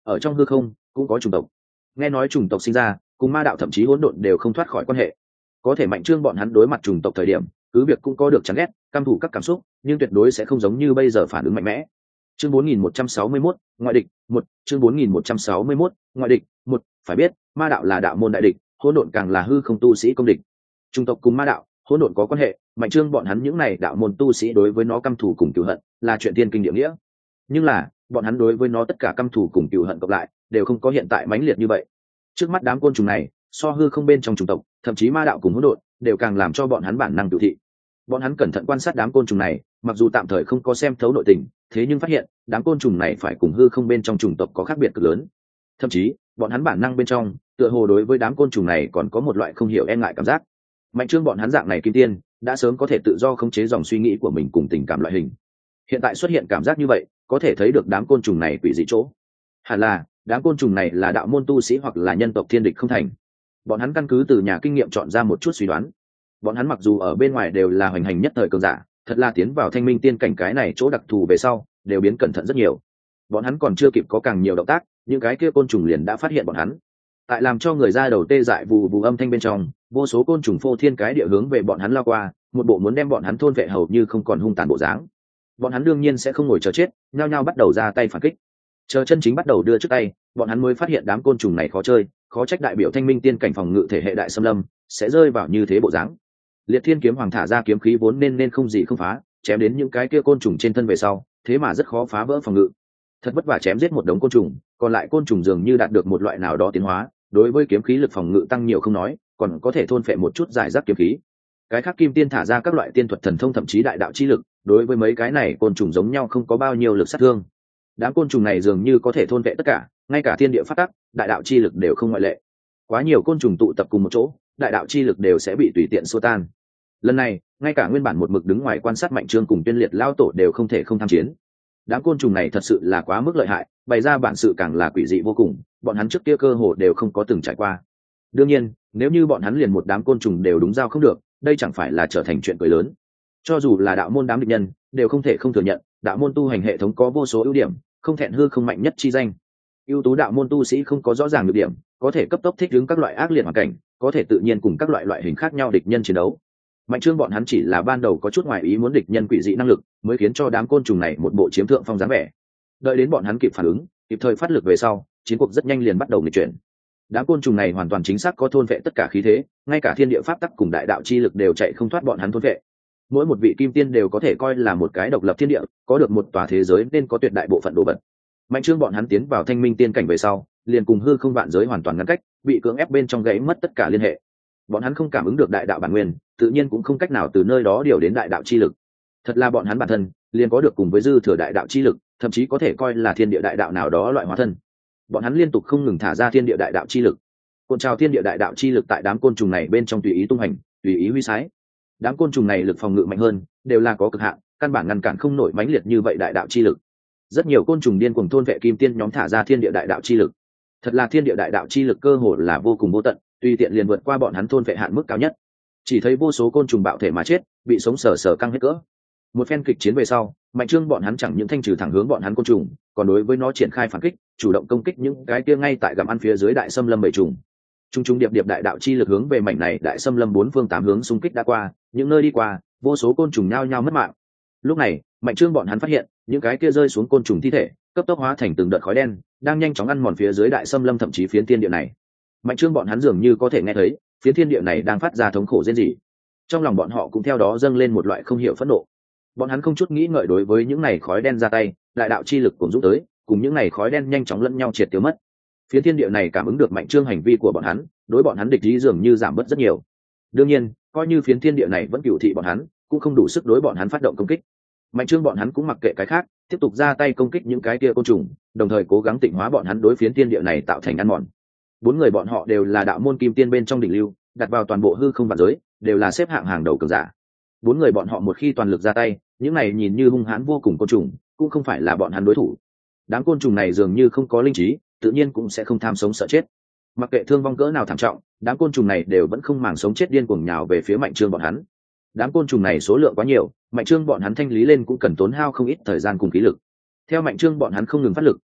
ở trong hư không cũng có chủng tộc. Nghe nói chủng tộc sinh ra cùng ma đạo thậm chí hỗn độn đều không thoát khỏi quan hệ. Có thể Mạnh Trương bọn hắn đối mặt chủng tộc thời điểm, cứ việc cũng có được chán ghét, căm thù các cảm xúc, nhưng tuyệt đối sẽ không giống như bây giờ phản ứng mạnh mẽ. Chương bốn nghìn một trăm sáu mươi mốt, ngoại địch, một, chương bốn nghìn một trăm sáu mươi mốt, ngoại địch, một, phải biết, ma đạo là đạo môn đại địch, hỗn độn càng là hư không tu sĩ công địch. Chủng tộc cùng ma đạo, hỗn độn có quan hệ, Mạnh Trương bọn hắn những này đạo môn tu sĩ đối với nó căm thù cùng cừu hận, là chuyện tiên kinh địa nghĩa. Nhưng là, bọn hắn đối với nó tất cả căm thù cùng cừu hận cộng lại, đều không có hiện tại mãnh liệt như vậy. Trước mắt đám côn trùng này, so hư không bên trong chủng tộc, thậm chí ma đạo cùng hỗn độn, đều càng làm cho bọn hắn bản năng tự thị. Bọn hắn cẩn thận quan sát đám côn trùng này, mặc dù tạm thời không có xem thấu nội tình, thế nhưng phát hiện đám côn trùng này phải cùng hư không bên trong chủng tộc có khác biệt cực lớn. Thậm chí, bọn hắn bản năng bên trong, tựa hồ đối với đám côn trùng này còn có một loại không hiểu e ngại cảm giác. Mạnh Trương bọn hắn dạng này kim tiên, đã sớm có thể tự do khống chế dòng suy nghĩ của mình cùng tình cảm loại hình. Hiện tại xuất hiện cảm giác như vậy, có thể thấy được đám côn trùng này quỷ dị chỗ. Hẳn là, đám côn trùng này là đạo môn tu sĩ hoặc là nhân tộc thiên địch không thành. Bọn hắn căn cứ từ nhà kinh nghiệm chọn ra một chút suy đoán. Bọn hắn mặc dù ở bên ngoài đều là hoành hành nhất thời cường giả, thật là tiến vào thanh minh tiên cảnh cái này chỗ đặc thù về sau, đều biến cẩn thận rất nhiều. Bọn hắn còn chưa kịp có càng nhiều động tác, những cái kia côn trùng liền đã phát hiện bọn hắn. Tại làm cho người ra đầu tê dại vù vù âm thanh bên trong, vô số côn trùng phô thiên cái địa hướng về bọn hắn lao qua, một bộ muốn đem bọn hắn thôn vệ hầu như không còn hung tàn bộ dáng. Bọn hắn đương nhiên sẽ không ngồi chờ chết, nhao nhao bắt đầu ra tay phản kích. Chờ chân chính bắt đầu đưa trước tay, bọn hắn mới phát hiện đám côn trùng này khó chơi, khó trách đại biểu thanh minh tiên cảnh phòng ngự thể hệ đại xâm lâm sẽ rơi vào như thế bộ dáng. Liệt Thiên kiếm hoàng thả ra kiếm khí vốn nên nên không gì không phá, chém đến những cái kia côn trùng trên thân về sau, thế mà rất khó phá vỡ phòng ngự. Thật vất vả chém giết một đống côn trùng, còn lại côn trùng dường như đạt được một loại nào đó tiến hóa, đối với kiếm khí lực phòng ngự tăng nhiều không nói, còn có thể thôn phệ một chút giải rác kiếm khí. Cái khác kim tiên thả ra các loại tiên thuật thần thông thậm chí đại đạo chi lực, đối với mấy cái này côn trùng giống nhau không có bao nhiêu lực sát thương. Đám côn trùng này dường như có thể thôn vệ tất cả, ngay cả thiên địa phát tắc, đại đạo chi lực đều không ngoại lệ. Quá nhiều côn trùng tụ tập cùng một chỗ, đại đạo chi lực đều sẽ bị tùy tiện xua tan. Lần này, ngay cả nguyên bản một mực đứng ngoài quan sát Mạnh Trương cùng Tuyên Liệt lao tổ đều không thể không tham chiến. Đám côn trùng này thật sự là quá mức lợi hại, bày ra bản sự càng là quỷ dị vô cùng, bọn hắn trước kia cơ hồ đều không có từng trải qua. Đương nhiên, nếu như bọn hắn liền một đám côn trùng đều đúng giao không được, đây chẳng phải là trở thành chuyện cười lớn. Cho dù là đạo môn đám địch nhân, đều không thể không thừa nhận, đạo môn tu hành hệ thống có vô số ưu điểm, không thẹn hư không mạnh nhất chi danh. Ưu tú đạo môn tu sĩ không có rõ ràng nhược điểm, có thể cấp tốc thích ứng các loại ác liệt hoàn cảnh, có thể tự nhiên cùng các loại loại hình khác nhau địch nhân chiến đấu. Mạnh Trương bọn hắn chỉ là ban đầu có chút ngoài ý muốn địch nhân quỷ dị năng lực, mới khiến cho đám côn trùng này một bộ chiếm thượng phong dáng vẻ. Đợi đến bọn hắn kịp phản ứng, kịp thời phát lực về sau, chiến cuộc rất nhanh liền bắt đầu nghịch chuyển. Đám côn trùng này hoàn toàn chính xác có thôn vệ tất cả khí thế, ngay cả thiên địa pháp tắc cùng đại đạo chi lực đều chạy không thoát bọn hắn thôn vệ. Mỗi một vị kim tiên đều có thể coi là một cái độc lập thiên địa, có được một tòa thế giới nên có tuyệt đại bộ phận đồ vật. Mạnh Trương bọn hắn tiến vào thanh minh tiên cảnh về sau, liền cùng hư không vạn giới hoàn toàn ngăn cách, bị cưỡng ép bên trong gãy mất tất cả liên hệ. Bọn hắn không cảm ứng được đại đạo bản nguyên, tự nhiên cũng không cách nào từ nơi đó điều đến đại đạo chi lực. Thật là bọn hắn bản thân liền có được cùng với dư thừa đại đạo chi lực, thậm chí có thể coi là thiên địa đại đạo nào đó loại hóa thân. Bọn hắn liên tục không ngừng thả ra thiên địa đại đạo chi lực, cuộn trào thiên địa đại đạo chi lực tại đám côn trùng này bên trong tùy ý tung hành, tùy ý huy sái. Đám côn trùng này lực phòng ngự mạnh hơn, đều là có cực hạn, căn bản ngăn cản không nổi mãnh liệt như vậy đại đạo chi lực. Rất nhiều côn trùng điên cuồng thôn vệ kim tiên nhóm thả ra thiên địa đại đạo chi lực. Thật là thiên địa đại đạo chi lực cơ hồ là vô cùng vô tận, tùy tiện liền vượt qua bọn hắn thôn vệ hạn mức cao nhất. Chỉ thấy vô số côn trùng bạo thể mà chết, bị sống sờ sờ căng hết cỡ. Một phen kịch chiến về sau, Mạnh Trương bọn hắn chẳng những thanh trừ thẳng hướng bọn hắn côn trùng, còn đối với nó triển khai phản kích, chủ động công kích những cái kia ngay tại gặm ăn phía dưới đại xâm lâm bầy trùng. Trung trung điệp điệp đại đạo chi lực hướng về mảnh này đại xâm lâm bốn phương tám hướng xung kích đã qua, những nơi đi qua, vô số côn trùng nhao nhao mất mạng. Lúc này, Mạnh Trương bọn hắn phát hiện, những cái kia rơi xuống côn trùng thi thể, cấp tốc hóa thành từng đợt khói đen, đang nhanh chóng ăn mòn phía dưới đại xâm lâm thậm chí phiến thiên địa này. Mạnh Trương bọn hắn dường như có thể nghe thấy, phiến thiên địa này đang phát ra thống khổ rên rỉ. Trong lòng bọn họ cũng theo đó dâng lên một loại không hiểu phẫn nộ. Bọn hắn không chút nghĩ ngợi đối với những này khói đen ra tay, đại đạo chi lực cũng dũng tới, cùng những này khói đen nhanh chóng lẫn nhau triệt tiêu mất. Phiến thiên địa này cảm ứng được Mạnh Trương hành vi của bọn hắn, đối bọn hắn địch ý dường như giảm bớt rất nhiều. Đương nhiên, coi như phiến thiên địa này vẫn cửu thị bọn hắn, cũng không đủ sức đối bọn hắn phát động công kích. Mạnh Trương bọn hắn cũng mặc kệ cái khác, tiếp tục ra tay công kích những cái kia côn trùng, đồng thời cố gắng tịnh hóa bọn hắn đối phiến thiên địa này tạo thành ăn mòn. Bốn người bọn họ đều là đạo môn kim tiên bên trong đỉnh lưu, đặt vào toàn bộ hư không vạn giới, đều là xếp hạng hàng đầu cường giả. Bốn người bọn họ một khi toàn lực ra tay, những này nhìn như hung hãn vô cùng côn trùng, cũng không phải là bọn hắn đối thủ. Đám côn trùng này dường như không có linh trí, tự nhiên cũng sẽ không tham sống sợ chết. Mặc kệ thương vong cỡ nào thảm trọng, đám côn trùng này đều vẫn không màng sống chết điên cuồng nhào về phía Mạnh Trương bọn hắn. Đám côn trùng này số lượng quá nhiều, Mạnh Trương bọn hắn thanh lý lên cũng cần tốn hao không ít thời gian cùng khí lực. Theo Mạnh Trương bọn hắn không ngừng phát lực,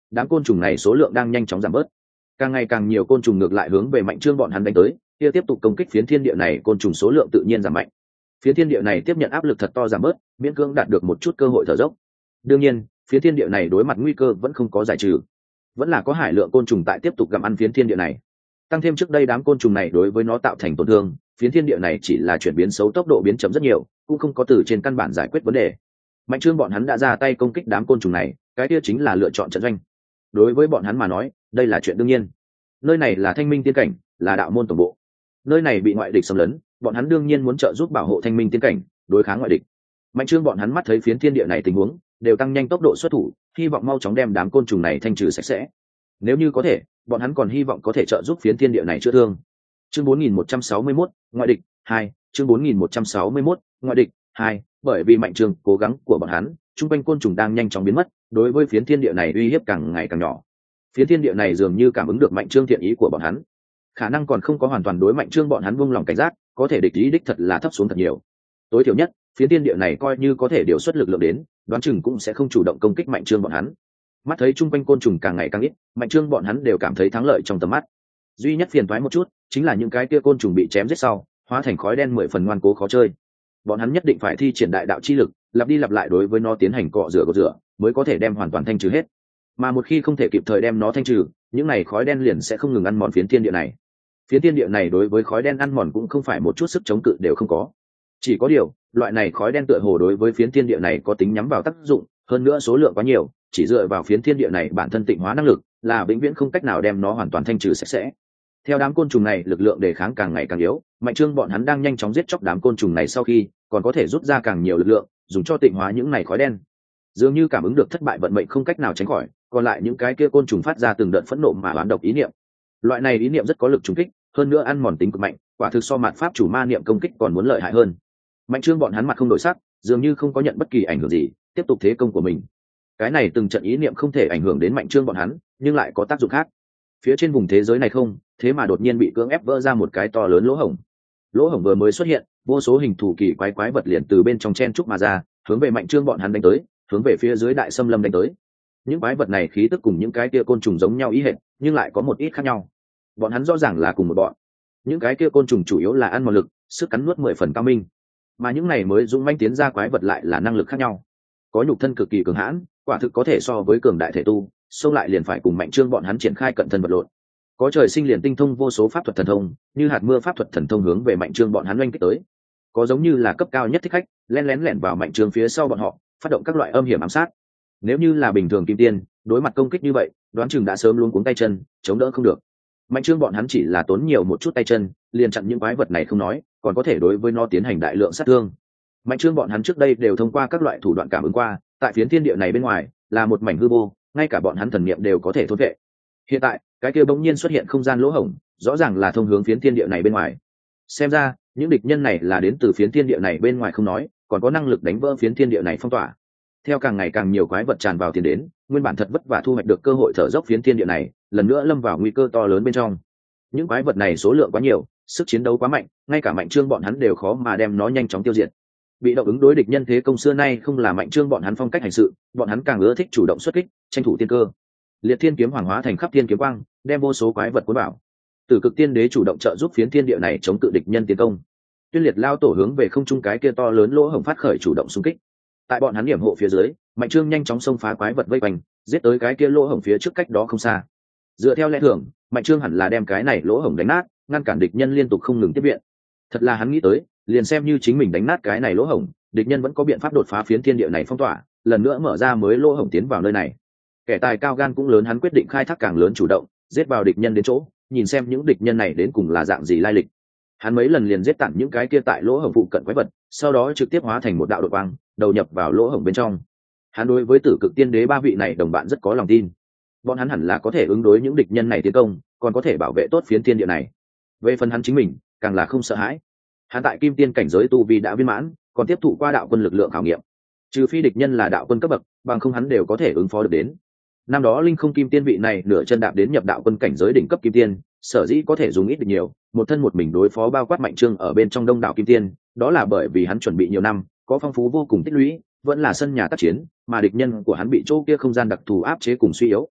đám côn trùng này số lượng đang nhanh chóng giảm bớt, càng ngày càng nhiều côn trùng ngược lại hướng về Mạnh Trương bọn hắn đánh tới, kia tiếp tục công kích phiến thiên địa này, côn trùng số lượng tự nhiên giảm mạnh. Phiến thiên địa này tiếp nhận áp lực thật to giảm bớt, miễn cưỡng đạt được một chút cơ hội thở dốc. Đương nhiên, phiến thiên địa này đối mặt nguy cơ vẫn không có giải trừ, vẫn là có hải lượng côn trùng tại tiếp tục gặm ăn phiến thiên địa này. Tăng thêm trước đây đám côn trùng này đối với nó tạo thành tổn thương, phiến thiên địa này chỉ là chuyển biến xấu, tốc độ biến chậm rất nhiều, cũng không có từ trên căn bản giải quyết vấn đề. Mạnh Trương bọn hắn đã ra tay công kích đám côn trùng này, cái kia chính là lựa chọn trận doanh. Đối với bọn hắn mà nói, đây là chuyện đương nhiên. Nơi này là Thanh Minh tiên cảnh, là đạo môn tổng bộ. Nơi này bị ngoại địch xâm lấn, bọn hắn đương nhiên muốn trợ giúp bảo hộ Thanh Minh tiên cảnh, đối kháng ngoại địch. Mạnh Trương bọn hắn mắt thấy phiến thiên địa này tình huống, đều tăng nhanh tốc độ xuất thủ, hy vọng mau chóng đem đám côn trùng này thanh trừ sạch sẽ. Nếu như có thể, bọn hắn còn hy vọng có thể trợ giúp phiến thiên địa này chữa thương. Chương bốn nghìn một trăm sáu mươi mốt, ngoại địch hai. Chương bốn nghìn một trăm sáu mươi mốt, ngoại địch hai. Bởi vì Mạnh Trương cố gắng của bọn hắn, trung quanh côn trùng đang nhanh chóng biến mất, đối với phiến thiên địa này uy hiếp càng ngày càng nhỏ. Phiến thiên địa này dường như cảm ứng được Mạnh Trương thiện ý của bọn hắn, khả năng còn không có hoàn toàn đối Mạnh Trương bọn hắn buông lòng cảnh giác, có thể địch ý đích thật là thấp xuống thật nhiều. Tối thiểu nhất, phiến thiên địa này coi như có thể điều xuất lực lượng đến, đoán chừng cũng sẽ không chủ động công kích Mạnh Trương bọn hắn. Mắt thấy trung quanh côn trùng càng ngày càng ít, Mạnh Trương bọn hắn đều cảm thấy thắng lợi trong tầm mắt. Duy nhất phiền toái một chút, chính là những cái kia côn trùng bị chém giết sau, hóa thành khói đen mười phần ngoan cố khó chơi. Bọn hắn nhất định phải thi triển đại đạo chi lực, lặp đi lặp lại đối với nó tiến hành cọ rửa cọ rửa, mới có thể đem hoàn toàn thanh trừ hết. Mà một khi không thể kịp thời đem nó thanh trừ, những này khói đen liền sẽ không ngừng ăn mòn phiến thiên địa này. Phiến thiên địa này đối với khói đen ăn mòn cũng không phải một chút sức chống cự đều không có. Chỉ có điều, loại này khói đen tựa hồ đối với phiến thiên địa này có tính nhắm vào tác dụng, hơn nữa số lượng quá nhiều, chỉ dựa vào phiến thiên địa này bản thân tịnh hóa năng lực, là vĩnh viễn không cách nào đem nó hoàn toàn thanh trừ sạch sẽ. Theo đám côn trùng này lực lượng đề kháng càng ngày càng yếu, Mạnh Trương bọn hắn đang nhanh chóng giết chóc đám côn trùng này, sau khi còn có thể rút ra càng nhiều lực lượng, dùng cho tịnh hóa những này khói đen. Dường như cảm ứng được thất bại vận mệnh không cách nào tránh khỏi, còn lại những cái kia côn trùng phát ra từng đợt phẫn nộ mà oán độc ý niệm. Loại này ý niệm rất có lực trùng kích, hơn nữa ăn mòn tính cực mạnh, quả thực so mạt pháp chủ ma niệm công kích còn muốn lợi hại hơn. Mạnh Trương bọn hắn mặt không đổi sắc, dường như không có nhận bất kỳ ảnh hưởng gì, tiếp tục thế công của mình. Cái này từng trận ý niệm không thể ảnh hưởng đến Mạnh Trương bọn hắn, nhưng lại có tác dụng khác. Phía trên vùng thế giới này không, thế mà đột nhiên bị cưỡng ép vỡ ra một cái to lớn lỗ hổng. Lỗ hổng vừa mới xuất hiện, vô số hình thù kỳ quái quái vật liền từ bên trong chen trúc mà ra, hướng về Mạnh Trương bọn hắn đánh tới, hướng về phía dưới đại xâm lâm đánh tới. Những quái vật này khí tức cùng những cái kia côn trùng giống nhau ý hệt, nhưng lại có một ít khác nhau. Bọn hắn rõ ràng là cùng một bọn. Những cái kia côn trùng chủ yếu là ăn mòn lực, sức cắn nuốt mười phần cao minh, mà những này mới dũng manh tiến ra quái vật lại là năng lực khác nhau. Có nhục thân cực kỳ cường hãn, quả thực có thể so với cường đại thể tu, xông lại liền phải cùng Mạnh Trương bọn hắn triển khai cận thân vật lộn. Có trời sinh liền tinh thông vô số pháp thuật thần thông, như hạt mưa pháp thuật thần thông hướng về Mạnh Trương bọn hắn oanh kích tới. Có giống như là cấp cao nhất thích khách, lén lén lẻn vào Mạnh Trương phía sau bọn họ, phát động các loại âm hiểm ám sát. Nếu như là bình thường kim tiên, đối mặt công kích như vậy, đoán chừng đã sớm luống cuống tay chân, chống đỡ không được. Mạnh Trương bọn hắn chỉ là tốn nhiều một chút tay chân, liền chặn những quái vật này không nói, còn có thể đối với nó tiến hành đại lượng sát thương. Mạnh Trương bọn hắn trước đây đều thông qua các loại thủ đoạn cảm ứng qua, tại phiến thiên địa này bên ngoài là một mảnh hư vô, ngay cả bọn hắn thần niệm đều có thể thôn vệ. Hiện tại, cái kia bỗng nhiên xuất hiện không gian lỗ hổng, rõ ràng là thông hướng phiến thiên địa này bên ngoài. Xem ra, những địch nhân này là đến từ phiến thiên địa này bên ngoài không nói, còn có năng lực đánh vỡ phiến thiên địa này phong tỏa. Theo càng ngày càng nhiều quái vật tràn vào tiền đến, nguyên bản thật vất vả thu hoạch được cơ hội thở dốc phiến thiên địa này, lần nữa lâm vào nguy cơ to lớn bên trong. Những quái vật này số lượng quá nhiều, sức chiến đấu quá mạnh, ngay cả Mạnh Trương bọn hắn đều khó mà đem nó nhanh chóng tiêu diệt. Bị động ứng đối địch nhân thế công xưa nay không là Mạnh Trương bọn hắn phong cách hành sự, bọn hắn càng ưa thích chủ động xuất kích, tranh thủ tiên cơ. Liệt Thiên kiếm hoàng hóa thành khắp thiên kiếm quang, đem vô số quái vật cuốn vào. Tử Cực Tiên Đế chủ động trợ giúp phiến thiên địa này chống cự địch nhân tiến công. Tuyên Liệt lao tổ hướng về không trung cái kia to lớn lỗ hổng phát khởi chủ động xung kích. Tại bọn hắn điểm hộ phía dưới, Mạnh Trương nhanh chóng xông phá quái vật vây quanh, giết tới cái kia lỗ hổng phía trước cách đó không xa. Dựa theo lẽ thường, Mạnh Trương hẳn là đem cái này lỗ hổng đánh nát, ngăn cản địch nhân liên tục không ngừng tiếp viện. Thật là hắn nghĩ tới, liền xem như chính mình đánh nát cái này lỗ hổng, địch nhân vẫn có biện pháp đột phá phiến thiên địa này phong tỏa, lần nữa mở ra mới lỗ hổng tiến vào nơi này. Kẻ tài cao gan cũng lớn, hắn quyết định khai thác càng lớn chủ động, giết vào địch nhân đến chỗ, nhìn xem những địch nhân này đến cùng là dạng gì lai lịch. Hắn mấy lần liền giết tận những cái kia tại lỗ hổng phụ cận quái vật, sau đó trực tiếp hóa thành một đạo đột quang, đầu nhập vào lỗ hổng bên trong. Hắn đối với Tử Cực Tiên Đế ba vị này đồng bạn rất có lòng tin, bọn hắn hẳn là có thể ứng đối những địch nhân này tiến công, còn có thể bảo vệ tốt phiến thiên địa này. Về phần hắn chính mình, càng là không sợ hãi. Hắn tại kim tiên cảnh giới tu vi đã viên mãn, còn tiếp thụ qua đạo quân lực lượng khảo nghiệm. Trừ phi địch nhân là đạo quân cấp bậc, bằng không hắn đều có thể ứng phó được đến. Năm đó Linh Không Kim Tiên vị này nửa chân đạp đến nhập đạo quân cảnh giới đỉnh cấp kim tiên, sở dĩ có thể dùng ít được nhiều, một thân một mình đối phó bao quát Mạnh Trương ở bên trong đông đảo kim tiên, đó là bởi vì hắn chuẩn bị nhiều năm, có phong phú vô cùng tích lũy, vẫn là sân nhà tác chiến, mà địch nhân của hắn bị chỗ kia không gian đặc thù áp chế cùng suy yếu.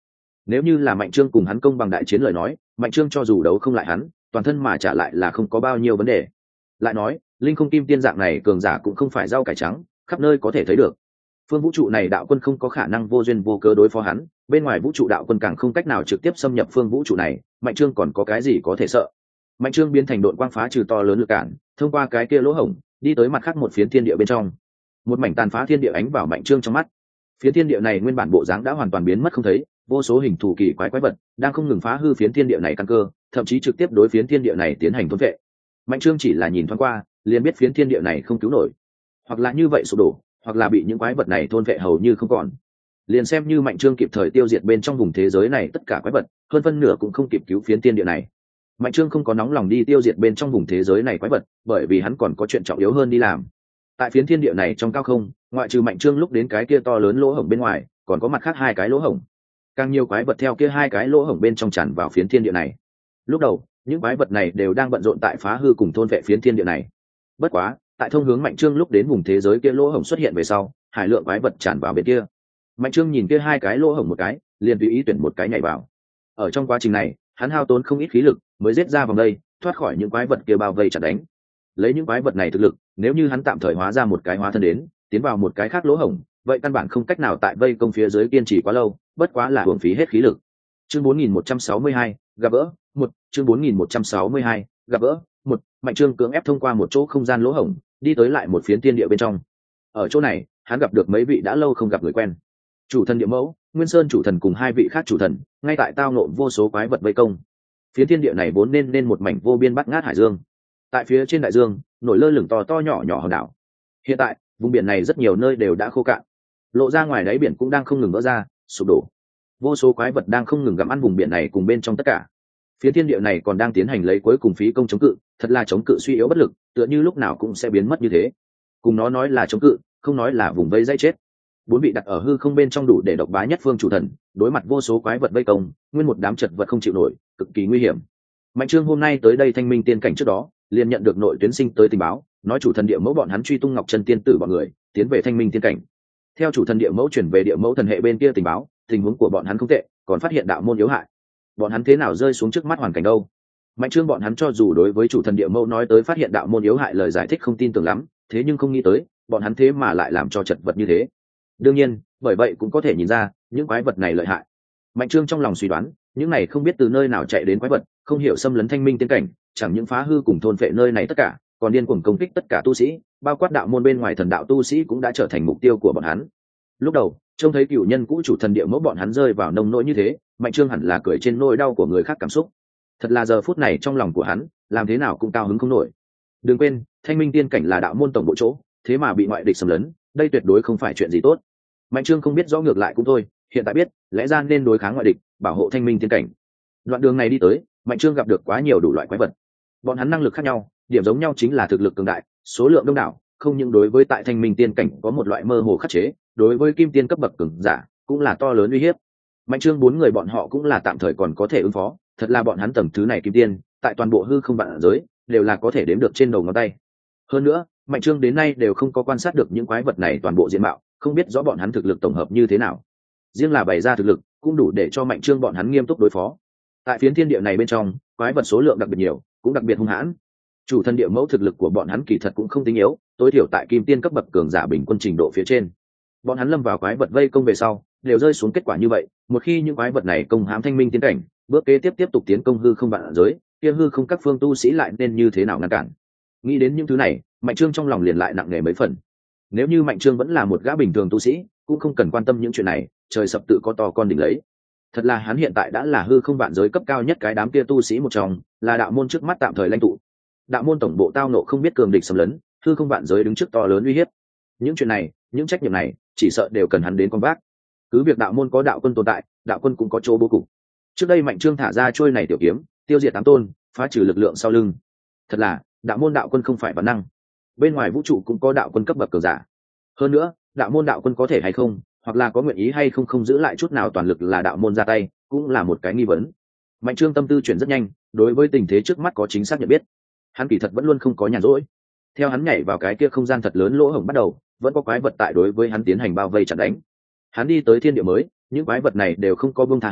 Nếu như là Mạnh Trương cùng hắn công bằng đại chiến lời nói, Mạnh Trương cho dù đấu không lại hắn, toàn thân mà trả lại là không có bao nhiêu vấn đề. Lại nói, linh không kim tiên dạng này cường giả cũng không phải rau cải trắng, khắp nơi có thể thấy được. Phương vũ trụ này đạo quân không có khả năng vô duyên vô cớ đối phó hắn, bên ngoài vũ trụ đạo quân càng không cách nào trực tiếp xâm nhập phương vũ trụ này, Mạnh Trương còn có cái gì có thể sợ. Mạnh Trương biến thành đội quang phá trừ to lớn lực cản, thông qua cái kia lỗ hổng, đi tới mặt khác một phiến thiên địa bên trong. Một mảnh tàn phá thiên địa ánh vào Mạnh Trương trong mắt. Phiến thiên địa này nguyên bản bộ dáng đã hoàn toàn biến mất không thấy, vô số hình thù kỳ quái quái vật đang không ngừng phá hư phiến thiên địa này căn cơ, thậm chí trực tiếp đối phiến thiên địa này tiến hành thôn vệ. Mạnh Trương chỉ là nhìn thoáng qua, liền biết phiến thiên địa này không cứu nổi, hoặc là như vậy sụp đổ, hoặc là bị những quái vật này thôn vệ hầu như không còn. Liền xem như Mạnh Trương kịp thời tiêu diệt bên trong vùng thế giới này tất cả quái vật, hơn phân nửa cũng không kịp cứu phiến thiên địa này. Mạnh Trương không có nóng lòng đi tiêu diệt bên trong vùng thế giới này quái vật, bởi vì hắn còn có chuyện trọng yếu hơn đi làm. Tại phiến thiên địa này trong cao không, ngoại trừ Mạnh Trương lúc đến cái kia to lớn lỗ hổng bên ngoài, còn có mặt khác hai cái lỗ hổng. Càng nhiều quái vật theo kia hai cái lỗ hổng bên trong tràn vào phiến thiên địa này. Lúc đầu, những quái vật này đều đang bận rộn tại phá hư cùng thôn vệ phiến thiên địa này. Bất quá, tại thông hướng Mạnh Trương lúc đến vùng thế giới kia lỗ hổng xuất hiện về sau, hải lượng quái vật tràn vào bên kia. Mạnh Trương nhìn kia hai cái lỗ hổng một cái, liền tùy ý tuyển một cái nhảy vào. Ở trong quá trình này, hắn hao tốn không ít khí lực, mới giết ra vòng đây, thoát khỏi những quái vật kia bao vây chặt đánh. Lấy những quái vật này thực lực, nếu như hắn tạm thời hóa ra một cái hóa thân đến, tiến vào một cái khác lỗ hổng, vậy căn bản không cách nào tại vây công phía dưới kiên trì quá lâu, bất quá là uổng phí hết khí lực. Chương bốn nghìn một trăm sáu mươi hai, gặp gỡ, một, chương bốn nghìn một trăm sáu mươi hai, gặp gỡ, một, Mạnh Trương cưỡng ép thông qua một chỗ không gian lỗ hổng, đi tới lại một phiến thiên địa bên trong. Ở chỗ này, hắn gặp được mấy vị đã lâu không gặp người quen. Chủ thần Địa Mẫu, Nguyên Sơn chủ thần cùng hai vị khác chủ thần, ngay tại tao ngộ vô số quái vật vây công. Phiến thiên địa này vốn nên nên một mảnh vô biên bát ngát hải dương. Tại phía trên đại dương, nổi lơ lửng to to nhỏ nhỏ hòn đảo. Hiện tại, vùng biển này rất nhiều nơi đều đã khô cạn. Lộ ra ngoài đáy biển cũng đang không ngừng vỡ ra, sụp đổ. Vô số quái vật đang không ngừng gặm ăn vùng biển này cùng bên trong tất cả. Phía thiên địa này còn đang tiến hành lấy cuối cùng phí công chống cự, thật là chống cự suy yếu bất lực, tựa như lúc nào cũng sẽ biến mất như thế. Cùng nó nói là chống cự, không nói là vùng vây dây chết. Bốn vị đặt ở hư không bên trong đủ để độc bá nhất phương chủ thần, đối mặt vô số quái vật vây công, nguyên một đám chật vật không chịu nổi, cực kỳ nguy hiểm. Mạnh Trương hôm nay tới đây Thanh Minh tiên cảnh trước đó, liền nhận được nội tuyến sinh tới tình báo, nói chủ thần Địa Mẫu bọn hắn truy tung Ngọc Chân tiên tử bọn người, tiến về Thanh Minh tiên cảnh. Theo chủ thần Địa Mẫu chuyển về Địa Mẫu thần hệ bên kia tình báo, tình huống của bọn hắn không tệ, còn phát hiện đạo môn yếu hại. Bọn hắn thế nào rơi xuống trước mắt hoàn cảnh đâu? Mạnh Trương bọn hắn cho dù đối với chủ thần Địa Mẫu nói tới phát hiện đạo môn yếu hại lời giải thích không tin tưởng lắm, thế nhưng không nghĩ tới, bọn hắn thế mà lại làm cho chật vật như thế. Đương nhiên, bởi vậy cũng có thể nhìn ra, những quái vật này lợi hại. Mạnh Trương trong lòng suy đoán, những này không biết từ nơi nào chạy đến quái vật, không hiểu xâm lấn Thanh Minh tiên cảnh, chẳng những phá hư cùng thôn phệ nơi này tất cả, còn điên cuồng công kích tất cả tu sĩ, bao quát đạo môn bên ngoài thần đạo tu sĩ cũng đã trở thành mục tiêu của bọn hắn. Lúc đầu, trông thấy cựu nhân cũ chủ thần Địa Mẫu bọn hắn rơi vào nông nỗi như thế, Mạnh Trương hẳn là cười trên nỗi đau của người khác cảm xúc. Thật là giờ phút này trong lòng của hắn, làm thế nào cũng cao hứng không nổi. Đừng quên, Thanh Minh tiên cảnh là đạo môn tổng bộ chỗ, thế mà bị ngoại địch xâm lấn, đây tuyệt đối không phải chuyện gì tốt. Mạnh Trương không biết rõ ngược lại cũng thôi, hiện tại biết, lẽ ra nên đối kháng ngoại địch, bảo hộ Thanh Minh tiên cảnh. Đoạn đường này đi tới, Mạnh Trương gặp được quá nhiều đủ loại quái vật. Bọn hắn năng lực khác nhau, điểm giống nhau chính là thực lực cường đại, số lượng đông đảo, không những đối với tại Thanh Minh tiên cảnh có một loại mơ hồ khắc chế, đối với kim tiên cấp bậc cường giả cũng là to lớn uy hiếp. Mạnh Trương bốn người bọn họ cũng là tạm thời còn có thể ứng phó, thật là bọn hắn tầng thứ này kim tiên, tại toàn bộ hư không vạn giới, đều là có thể đếm được trên đầu ngón tay. Hơn nữa, Mạnh Trương đến nay đều không có quan sát được những quái vật này toàn bộ diện mạo, không biết rõ bọn hắn thực lực tổng hợp như thế nào. Riêng là bày ra thực lực, cũng đủ để cho Mạnh Trương bọn hắn nghiêm túc đối phó. Tại phiến thiên địa này bên trong, quái vật số lượng đặc biệt nhiều, cũng đặc biệt hung hãn. Chủ thần Địa Mẫu thực lực của bọn hắn kỳ thật cũng không tính yếu, tối thiểu tại kim tiên cấp bậc cường giả bình quân trình độ phía trên. Bọn hắn lâm vào quái vật vây công về sau, đều rơi xuống kết quả như vậy. Một khi những quái vật này công hãm Thanh Minh tiên cảnh, bước kế tiếp tiếp tục tiến công hư không vạn giới, kia hư không các phương tu sĩ lại nên như thế nào ngăn cản? Nghĩ đến những thứ này, Mạnh Trương trong lòng liền lại nặng nề mấy phần. Nếu như Mạnh Trương vẫn là một gã bình thường tu sĩ, cũng không cần quan tâm những chuyện này, trời sập tự có to con đỉnh lấy. Thật là hắn hiện tại đã là hư không vạn giới cấp cao nhất cái đám kia tu sĩ một trong, là đạo môn trước mắt tạm thời lãnh tụ. Đạo môn tổng bộ tao nộ không biết cường địch xâm lấn, hư không vạn giới đứng trước to lớn uy hiếp. Những chuyện này, những trách nhiệm này, chỉ sợ đều cần hắn đến con vác. Cứ việc đạo môn có đạo quân tồn tại, đạo quân cũng có chỗ bố cục. Trước đây Mạnh Trương thả ra trôi này tiểu kiếm, tiêu diệt tám tôn, phá trừ lực lượng sau lưng. Thật là, đạo môn đạo quân không phải bản năng. Bên ngoài vũ trụ cũng có đạo quân cấp bậc cường giả. Hơn nữa, đạo môn đạo quân có thể hay không, hoặc là có nguyện ý hay không không giữ lại chút nào toàn lực là đạo môn ra tay, cũng là một cái nghi vấn. Mạnh Trương tâm tư chuyển rất nhanh, đối với tình thế trước mắt có chính xác nhận biết. Hắn kỳ thật vẫn luôn không có nhàn rỗi. Theo hắn nhảy vào cái kia không gian thật lớn lỗ hổng bắt đầu, vẫn có quái vật tại đối với hắn tiến hành bao vây chặn đánh. Hắn đi tới thiên địa mới, những quái vật này đều không có buông tha hắn,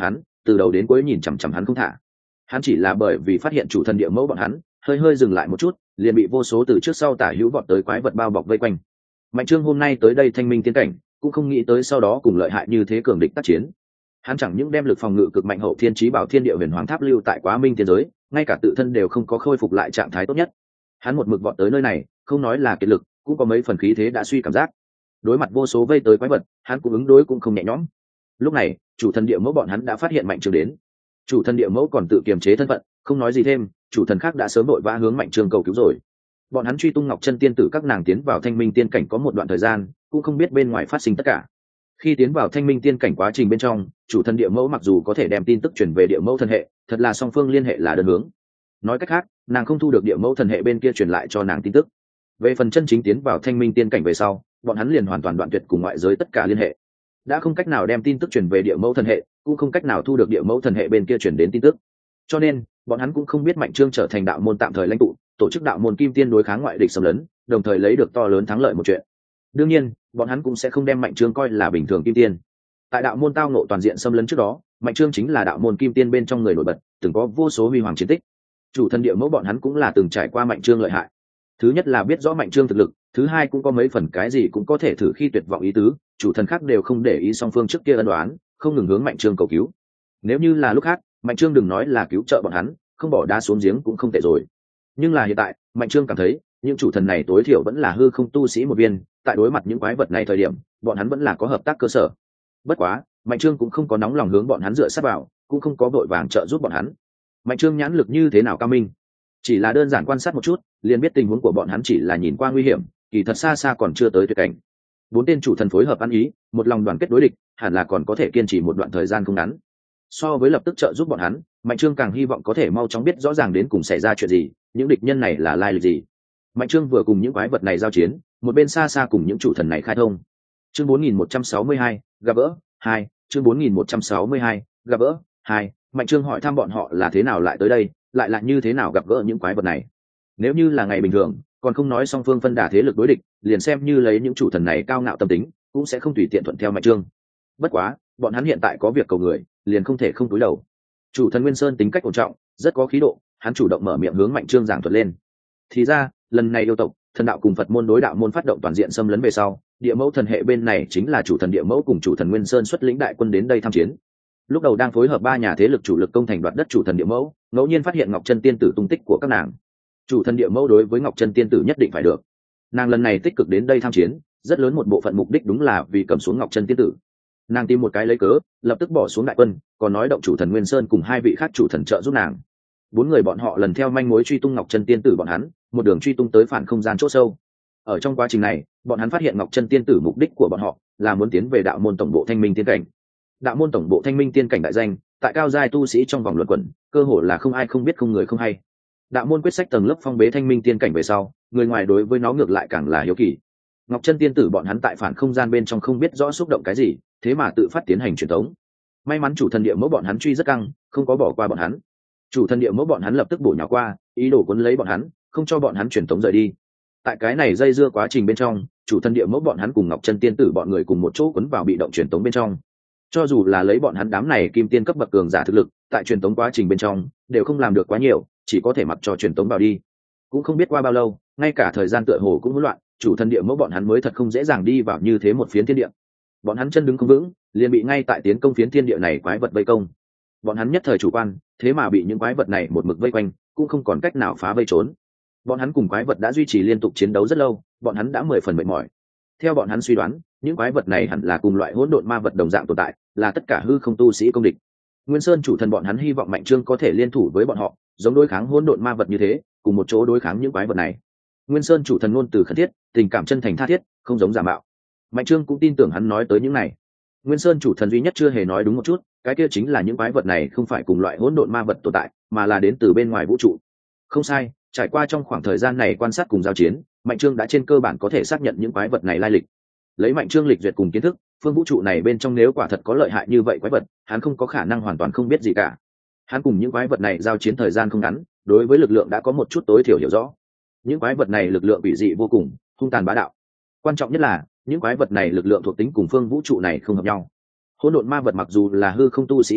từ đầu đến cuối nhìn chằm chằm hắn không thả. Hắn chỉ là bởi vì phát hiện chủ thần địa mẫu bọn hắn hơi hơi dừng lại một chút, liền bị vô số từ trước sau tả hữu vọt tới quái vật bao bọc vây quanh. Mạnh Trương hôm nay tới đây thanh minh tiến cảnh, cũng không nghĩ tới sau đó cùng lợi hại như thế cường địch tác chiến. Hắn chẳng những đem lực phòng ngự cực mạnh hậu thiên chí bảo thiên địa huyền hoàng tháp lưu tại Quá Minh tiên giới, ngay cả tự thân đều không có khôi phục lại trạng thái tốt nhất. Hắn một mực vọt tới nơi này, không nói là kiệt lực, cũng có mấy phần khí thế đã suy cảm giác. Đối mặt vô số vây tới quái vật, hắn cũng ứng đối cũng không nhẹ nhõm. Lúc này, chủ thần địa mẫu bọn hắn đã phát hiện Mạnh Trương đến. Chủ thần địa mẫu còn tự kiềm chế thân phận, không nói gì thêm, chủ thần khác đã sớm đội vã hướng Mạnh Trương cầu cứu rồi. Bọn hắn truy tung Ngọc Chân tiên tử các nàng tiến vào Thanh Minh tiên cảnh có một đoạn thời gian, cũng không biết bên ngoài phát sinh tất cả. Khi tiến vào Thanh Minh tiên cảnh quá trình bên trong, chủ thần địa mẫu mặc dù có thể đem tin tức truyền về địa mẫu thần hệ, thật là song phương liên hệ là đơn hướng. Nói cách khác, nàng không thu được địa mẫu thần hệ bên kia truyền lại cho nàng tin tức. Về phần chân chính tiến vào Thanh Minh tiên cảnh về sau, bọn hắn liền hoàn toàn đoạn tuyệt cùng ngoại giới tất cả liên hệ. Đã không cách nào đem tin tức truyền về địa mẫu thần hệ, cũng không cách nào thu được địa mẫu thần hệ bên kia truyền đến tin tức. Cho nên, bọn hắn cũng không biết Mạnh Trương trở thành đạo môn tạm thời lãnh tụ, tổ chức đạo môn kim tiên đối kháng ngoại địch xâm lấn, đồng thời lấy được to lớn thắng lợi một chuyện. Đương nhiên, bọn hắn cũng sẽ không đem Mạnh Trương coi là bình thường kim tiên. Tại đạo môn tao nộ toàn diện xâm lấn trước đó, Mạnh Trương chính là đạo môn kim tiên bên trong người nổi bật, từng có vô số huy hoàng chiến tích. Chủ thần địa mẫu bọn hắn cũng là từng trải qua Mạnh Trương lợi hại. Thứ nhất là biết rõ Mạnh Trương thực lực, thứ hai cũng có mấy phần cái gì cũng có thể thử khi tuyệt vọng ý tứ, chủ thần khác đều không để ý song phương trước kia ân đoán, không ngừng hướng Mạnh Trương cầu cứu. Nếu như là lúc khác, Mạnh Trương đừng nói là cứu trợ bọn hắn, không bỏ đá xuống giếng cũng không tệ rồi. Nhưng là hiện tại, Mạnh Trương cảm thấy, những chủ thần này tối thiểu vẫn là hư không tu sĩ một viên, tại đối mặt những quái vật này thời điểm, bọn hắn vẫn là có hợp tác cơ sở. Bất quá, Mạnh Trương cũng không có nóng lòng hướng bọn hắn dựa sát vào, cũng không có vội vàng trợ giúp bọn hắn. Mạnh Trương nhãn lực như thế nào cao minh, chỉ là đơn giản quan sát một chút, liền biết tình huống của bọn hắn chỉ là nhìn qua nguy hiểm, kỳ thật xa xa còn chưa tới tuyệt cảnh. Bốn tên chủ thần phối hợp ăn ý, một lòng đoàn kết đối địch, hẳn là còn có thể kiên trì một đoạn thời gian không ngắn. So với lập tức trợ giúp bọn hắn, Mạnh Trương càng hy vọng có thể mau chóng biết rõ ràng đến cùng xảy ra chuyện gì, những địch nhân này là lai lịch gì. Mạnh Trương vừa cùng những quái vật này giao chiến, một bên xa xa cùng những chủ thần này khai thông. Chương bốn nghìn một trăm sáu mươi hai, gặp gỡ hai. Chương bốn nghìn một trăm sáu mươi hai, gặp gỡ hai. Mạnh Trương hỏi thăm bọn họ là thế nào lại tới đây, lại là như thế nào gặp gỡ những quái vật này. Nếu như là ngày bình thường, còn không nói song phương phân đả thế lực đối địch, liền xem như lấy những chủ thần này cao ngạo tâm tính, cũng sẽ không tùy tiện thuận theo Mạnh Trương. Bất quá, bọn hắn hiện tại có việc cầu người, liền không thể không cúi đầu. Chủ thần Nguyên Sơn tính cách ổn trọng, rất có khí độ, hắn chủ động mở miệng hướng Mạnh Trương giảng thuật lên. Thì ra, lần này yêu tộc, thần đạo cùng Phật môn đối đạo môn phát động toàn diện xâm lấn về sau, địa mẫu thần hệ bên này chính là chủ thần địa mẫu cùng chủ thần Nguyên Sơn xuất lĩnh đại quân đến đây tham chiến. Lúc đầu đang phối hợp ba nhà thế lực chủ lực công thành đoạt đất chủ thần địa mẫu, ngẫu nhiên phát hiện Ngọc Chân tiên tử tung tích của các nàng. Chủ thần địa mẫu đối với Ngọc Chân tiên tử nhất định phải được. Nàng lần này tích cực đến đây tham chiến, rất lớn một bộ phận mục đích đúng là vì cầm xuống Ngọc Chân tiên tử. Nàng tìm một cái lấy cớ, lập tức bỏ xuống đại quân, còn nói động chủ thần Nguyên Sơn cùng hai vị khác chủ thần trợ giúp nàng. Bốn người bọn họ lần theo manh mối truy tung Ngọc Chân tiên tử bọn hắn, một đường truy tung tới phản không gian chỗ sâu. Ở trong quá trình này, bọn hắn phát hiện Ngọc Chân tiên tử mục đích của bọn họ là muốn tiến về đạo môn tổng bộ Thanh Minh tiên cảnh. Đạo môn tổng bộ Thanh Minh tiên cảnh đại danh, tại cao giai tu sĩ trong vòng luận quẩn, cơ hồ là không ai không biết không người không hay. Đạo môn quyết sách tầng lớp phong bế Thanh Minh tiên cảnh về sau, người ngoài đối với nó ngược lại càng là hiếu kỳ. Ngọc Chân tiên tử bọn hắn tại phản không gian bên trong không biết rõ xúc động cái gì, thế mà tự phát tiến hành truyền tống. May mắn chủ thần địa mẫu bọn hắn truy rất căng, không có bỏ qua bọn hắn. Chủ thần địa mẫu bọn hắn lập tức bổ nhào qua, ý đồ cuốn lấy bọn hắn, không cho bọn hắn truyền tống rời đi. Tại cái này dây dưa quá trình bên trong, chủ thần địa mẫu bọn hắn cùng Ngọc Chân tiên tử bọn người cùng một chỗ cuốn vào bị động truyền tống bên trong. Cho dù là lấy bọn hắn đám này kim tiên cấp bậc cường giả thực lực, tại truyền tống quá trình bên trong đều không làm được quá nhiều, chỉ có thể mặc cho truyền tống vào đi. Cũng không biết qua bao lâu, ngay cả thời gian tựa hồ cũng hỗn loạn, chủ thần địa mẫu bọn hắn mới thật không dễ dàng đi vào như thế một phiến thiên địa. Bọn hắn chân đứng không vững, liền bị ngay tại tiến công phiến thiên địa này quái vật vây công. Bọn hắn nhất thời chủ quan, thế mà bị những quái vật này một mực vây quanh, cũng không còn cách nào phá vây trốn. Bọn hắn cùng quái vật đã duy trì liên tục chiến đấu rất lâu, bọn hắn đã mười phần mệt mỏi. Theo bọn hắn suy đoán, những quái vật này hẳn là cùng loại hỗn độn ma vật đồng dạng tồn tại, là tất cả hư không tu sĩ công địch. Nguyên Sơn chủ thần bọn hắn hy vọng Mạnh Trương có thể liên thủ với bọn họ, giống đối kháng hỗn độn ma vật như thế, cùng một chỗ đối kháng những quái vật này. Nguyên Sơn chủ thần ngôn từ khẩn thiết, tình cảm chân thành tha thiết, không giống giả mạo. Mạnh Trương cũng tin tưởng hắn nói tới những này. Nguyên Sơn chủ thần duy nhất chưa hề nói đúng một chút, cái kia chính là những quái vật này không phải cùng loại hỗn độn ma vật tồn tại, mà là đến từ bên ngoài vũ trụ. Không sai, trải qua trong khoảng thời gian này quan sát cùng giao chiến, Mạnh Trương đã trên cơ bản có thể xác nhận những quái vật này lai lịch. Lấy Mạnh Trương lịch duyệt cùng kiến thức, phương vũ trụ này bên trong nếu quả thật có lợi hại như vậy quái vật, hắn không có khả năng hoàn toàn không biết gì cả. Hắn cùng những quái vật này giao chiến thời gian không ngắn, đối với lực lượng đã có một chút tối thiểu hiểu rõ. Những quái vật này lực lượng bị dị vô cùng, hung tàn bá đạo. Quan trọng nhất là, những quái vật này lực lượng thuộc tính cùng phương vũ trụ này không hợp nhau. Hỗn độn ma vật mặc dù là hư không tu sĩ công địch,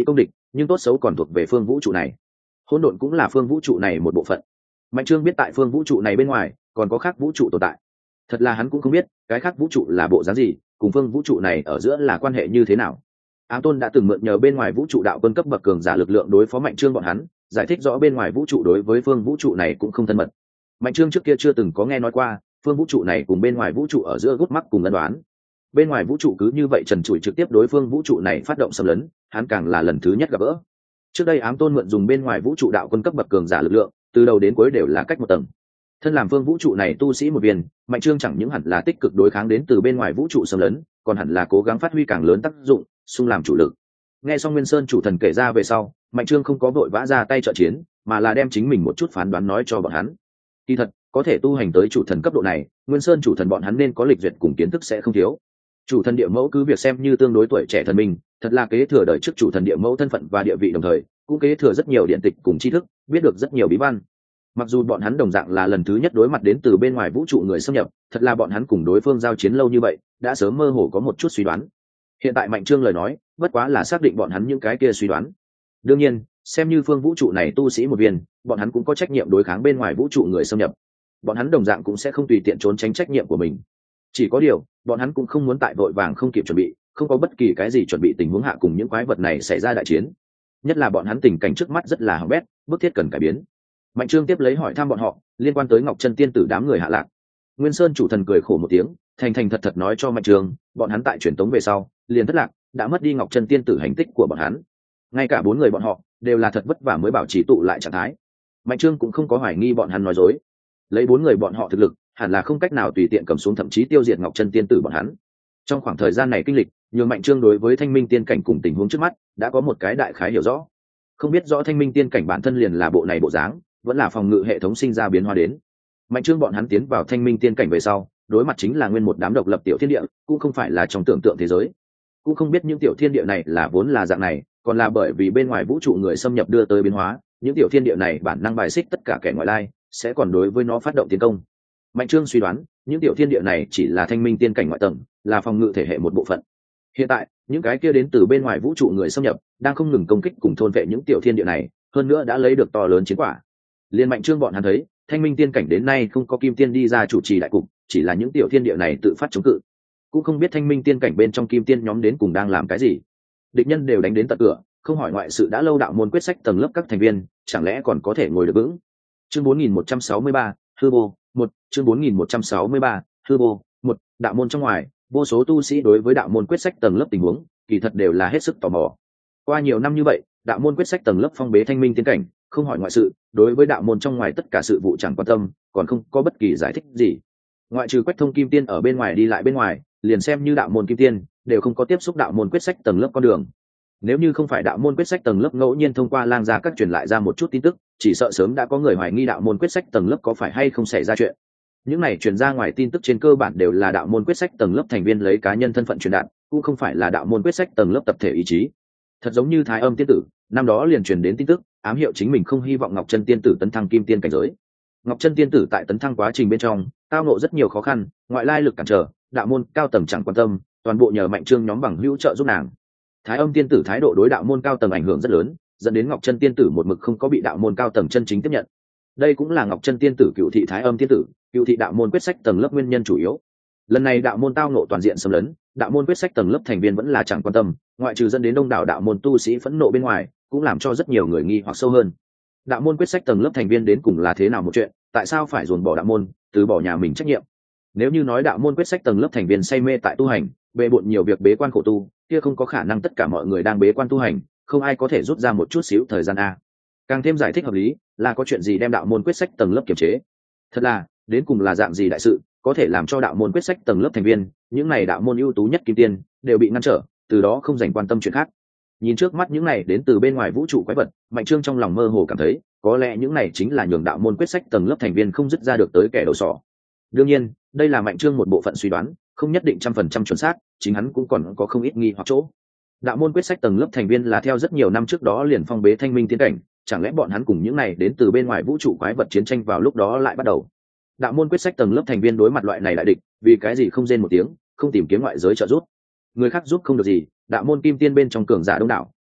nhưng tốt xấu còn thuộc về phương vũ trụ này. Hỗn độn cũng là phương vũ trụ này một bộ phận. Mạnh Trương biết tại phương vũ trụ này bên ngoài còn có khác vũ trụ tồn tại. Thật là hắn cũng không biết cái khác vũ trụ là bộ dáng gì, cùng phương vũ trụ này ở giữa là quan hệ như thế nào. Ám Tôn đã từng mượn nhờ bên ngoài vũ trụ đạo quân cấp bậc cường giả lực lượng đối phó Mạnh Trương bọn hắn, giải thích rõ bên ngoài vũ trụ đối với phương vũ trụ này cũng không thân mật. Mạnh Trương trước kia chưa từng có nghe nói qua phương vũ trụ này cùng bên ngoài vũ trụ ở giữa gút mắc cùng ân đoán. Bên ngoài vũ trụ cứ như vậy trần trụi trực tiếp đối phương vũ trụ này phát động xâm lấn, hắn càng là lần thứ nhất gặp gỡ. Trước đây Ám Tôn mượn dùng bên ngoài vũ trụ đạo quân cấp bậc cường giả lực lượng, từ đầu đến cuối đều là cách một tầng. Thân làm phương vũ trụ này tu sĩ một viên, Mạnh Trương chẳng những hẳn là tích cực đối kháng đến từ bên ngoài vũ trụ xâm lấn, còn hẳn là cố gắng phát huy càng lớn tác dụng, xung làm chủ lực. Nghe xong Nguyên Sơn chủ thần kể ra về sau, Mạnh Trương không có vội vã ra tay trợ chiến, mà là đem chính mình một chút phán đoán nói cho bọn hắn. Kỳ thật, có thể tu hành tới chủ thần cấp độ này, Nguyên Sơn chủ thần bọn hắn nên có lịch duyệt cùng kiến thức sẽ không thiếu. Chủ thần địa mẫu cứ việc xem như tương đối tuổi trẻ thần minh, thật là kế thừa đời trước chủ thần địa mẫu thân phận và địa vị đồng thời, cũng kế thừa rất nhiều điện tịch cùng tri thức, biết được rất nhiều bí văn. Mặc dù bọn hắn đồng dạng là lần thứ nhất đối mặt đến từ bên ngoài vũ trụ người xâm nhập, thật là bọn hắn cùng đối phương giao chiến lâu như vậy, đã sớm mơ hồ có một chút suy đoán. Hiện tại Mạnh Trương lời nói, bất quá là xác định bọn hắn những cái kia suy đoán. Đương nhiên, xem như phương vũ trụ này tu sĩ một viên, bọn hắn cũng có trách nhiệm đối kháng bên ngoài vũ trụ người xâm nhập. Bọn hắn đồng dạng cũng sẽ không tùy tiện trốn tránh trách nhiệm của mình. Chỉ có điều, bọn hắn cũng không muốn tại vội vàng không kịp chuẩn bị, không có bất kỳ cái gì chuẩn bị tình huống hạ cùng những quái vật này xảy ra đại chiến. Nhất là bọn hắn tình cảnh trước mắt rất là hỏng bét, bức thiết cần cải biến. Mạnh Trương tiếp lấy hỏi thăm bọn họ liên quan tới Ngọc Chân tiên tử đám người hạ lạc. Nguyên Sơn chủ thần cười khổ một tiếng, thành thành thật thật nói cho Mạnh Trương, bọn hắn tại truyền tống về sau, liền thất lạc, đã mất đi Ngọc Chân tiên tử hành tích của bọn hắn. Ngay cả bốn người bọn họ đều là thật vất vả mới bảo trì tụ lại trạng thái. Mạnh Trương cũng không có hoài nghi bọn hắn nói dối. Lấy bốn người bọn họ thực lực, hẳn là không cách nào tùy tiện cầm xuống thậm chí tiêu diệt Ngọc Chân tiên tử bọn hắn. Trong khoảng thời gian này kinh lịch, nhường Mạnh Trương đối với Thanh Minh tiên cảnh cùng tình huống trước mắt đã có một cái đại khái hiểu rõ. Không biết rõ Thanh Minh tiên cảnh bản thân liền là bộ này bộ dáng, vẫn là phòng ngự hệ thống sinh ra biến hóa đến. Mạnh Trương bọn hắn tiến vào Thanh Minh tiên cảnh về sau, đối mặt chính là nguyên một đám độc lập tiểu thiên địa, cũng không phải là trong tưởng tượng thế giới. Cũng không biết những tiểu thiên địa này là vốn là dạng này, còn là bởi vì bên ngoài vũ trụ người xâm nhập đưa tới biến hóa, những tiểu thiên địa này bản năng bài xích tất cả kẻ ngoại lai, sẽ còn đối với nó phát động tiến công. Mạnh Trương suy đoán, những tiểu thiên địa này chỉ là Thanh Minh tiên cảnh ngoại tầng, là phòng ngự thể hệ một bộ phận. Hiện tại, những cái kia đến từ bên ngoài vũ trụ người xâm nhập, đang không ngừng công kích cùng thôn vệ những tiểu thiên địa này, hơn nữa đã lấy được to lớn chiến quả. Liên Mạnh Trương bọn hắn thấy, Thanh Minh tiên cảnh đến nay không có kim tiên đi ra chủ trì đại cục, chỉ là những tiểu thiên địa này tự phát chống cự. Cũng không biết Thanh Minh tiên cảnh bên trong kim tiên nhóm đến cùng đang làm cái gì. Địch nhân đều đánh đến tận cửa, không hỏi ngoại sự đã lâu đạo môn quyết sách tầng lớp các thành viên, chẳng lẽ còn có thể ngồi được vững. Chương bốn nghìn một trăm sáu mươi ba, hư vô, một, chương bốn nghìn một trăm sáu mươi ba, hư vô, một, đạo môn trong ngoài, vô số tu sĩ đối với đạo môn quyết sách tầng lớp tình huống, kỳ thật đều là hết sức tò mò. Qua nhiều năm như vậy, đạo môn quyết sách tầng lớp phong bế Thanh Minh tiên cảnh, không hỏi ngoại sự, đối với đạo môn trong ngoài tất cả sự vụ chẳng quan tâm, còn không có bất kỳ giải thích gì. Ngoại trừ Quách Thông kim tiên ở bên ngoài đi lại bên ngoài, liền xem như đạo môn kim tiên, đều không có tiếp xúc đạo môn quyết sách tầng lớp con đường. Nếu như không phải đạo môn quyết sách tầng lớp ngẫu nhiên thông qua lang gia các truyền lại ra một chút tin tức, chỉ sợ sớm đã có người hoài nghi đạo môn quyết sách tầng lớp có phải hay không xảy ra chuyện. Những này truyền ra ngoài tin tức trên cơ bản đều là đạo môn quyết sách tầng lớp thành viên lấy cá nhân thân phận truyền đạt, cũng không phải là đạo môn quyết sách tầng lớp tập thể ý chí. Thật giống như Thái Âm tiên tử, năm đó liền truyền đến tin tức, ám hiệu chính mình không hy vọng Ngọc Chân tiên tử tấn thăng kim tiên cảnh giới. Ngọc Chân tiên tử tại tấn thăng quá trình bên trong, tao ngộ rất nhiều khó khăn, ngoại lai lực cản trở, đạo môn cao tầng chẳng quan tâm, toàn bộ nhờ Mạnh Trương nhóm bằng hữu trợ giúp nàng. Thái Âm tiên tử thái độ đối đạo môn cao tầng ảnh hưởng rất lớn, dẫn đến Ngọc Chân tiên tử một mực không có bị đạo môn cao tầng chân chính tiếp nhận. Đây cũng là Ngọc Chân tiên tử cựu thị Thái Âm tiên tử, cựu thị đạo môn quyết sách tầng lớp nguyên nhân chủ yếu. Lần này đạo môn tao ngộ toàn diện xâm lấn, đạo môn quyết sách tầng lớp thành viên vẫn là chẳng quan tâm, ngoại trừ dẫn đến đông đảo đạo môn tu sĩ phẫn nộ bên ngoài, cũng làm cho rất nhiều người nghi hoặc sâu hơn. Đạo môn quyết sách tầng lớp thành viên đến cùng là thế nào một chuyện, tại sao phải dồn bỏ đạo môn, từ bỏ nhà mình trách nhiệm? Nếu như nói đạo môn quyết sách tầng lớp thành viên say mê tại tu hành, bề bộn nhiều việc bế quan khổ tu, kia không có khả năng tất cả mọi người đang bế quan tu hành, không ai có thể rút ra một chút xíu thời gian a. Càng thêm giải thích hợp lý, là có chuyện gì đem đạo môn quyết sách tầng lớp kiềm chế? Thật là, đến cùng là dạng gì đại sự, có thể làm cho đạo môn quyết sách tầng lớp thành viên, những này đạo môn ưu tú nhất kim tiên, đều bị ngăn trở, từ đó không dành quan tâm chuyện khác. Nhìn trước mắt những này đến từ bên ngoài vũ trụ quái vật, Mạnh Trương trong lòng mơ hồ cảm thấy, có lẽ những này chính là nhường đạo môn quyết sách tầng lớp thành viên không dứt ra được tới kẻ đầu sỏ. Đương nhiên, đây là Mạnh Trương một bộ phận suy đoán, không nhất định trăm phần trăm chuẩn xác, chính hắn cũng còn có không ít nghi hoặc chỗ. Đạo môn quyết sách tầng lớp thành viên là theo rất nhiều năm trước đó liền phong bế Thanh Minh tiên cảnh, chẳng lẽ bọn hắn cùng những này đến từ bên ngoài vũ trụ quái vật chiến tranh vào lúc đó lại bắt đầu? Đạo môn quyết sách tầng lớp thành viên đối mặt loại này đại địch, vì cái gì không rên một tiếng, không tìm kiếm ngoại giới trợ giúp? Người khác giúp không được gì, đạo môn kim tiên bên trong cường giả đông đảo,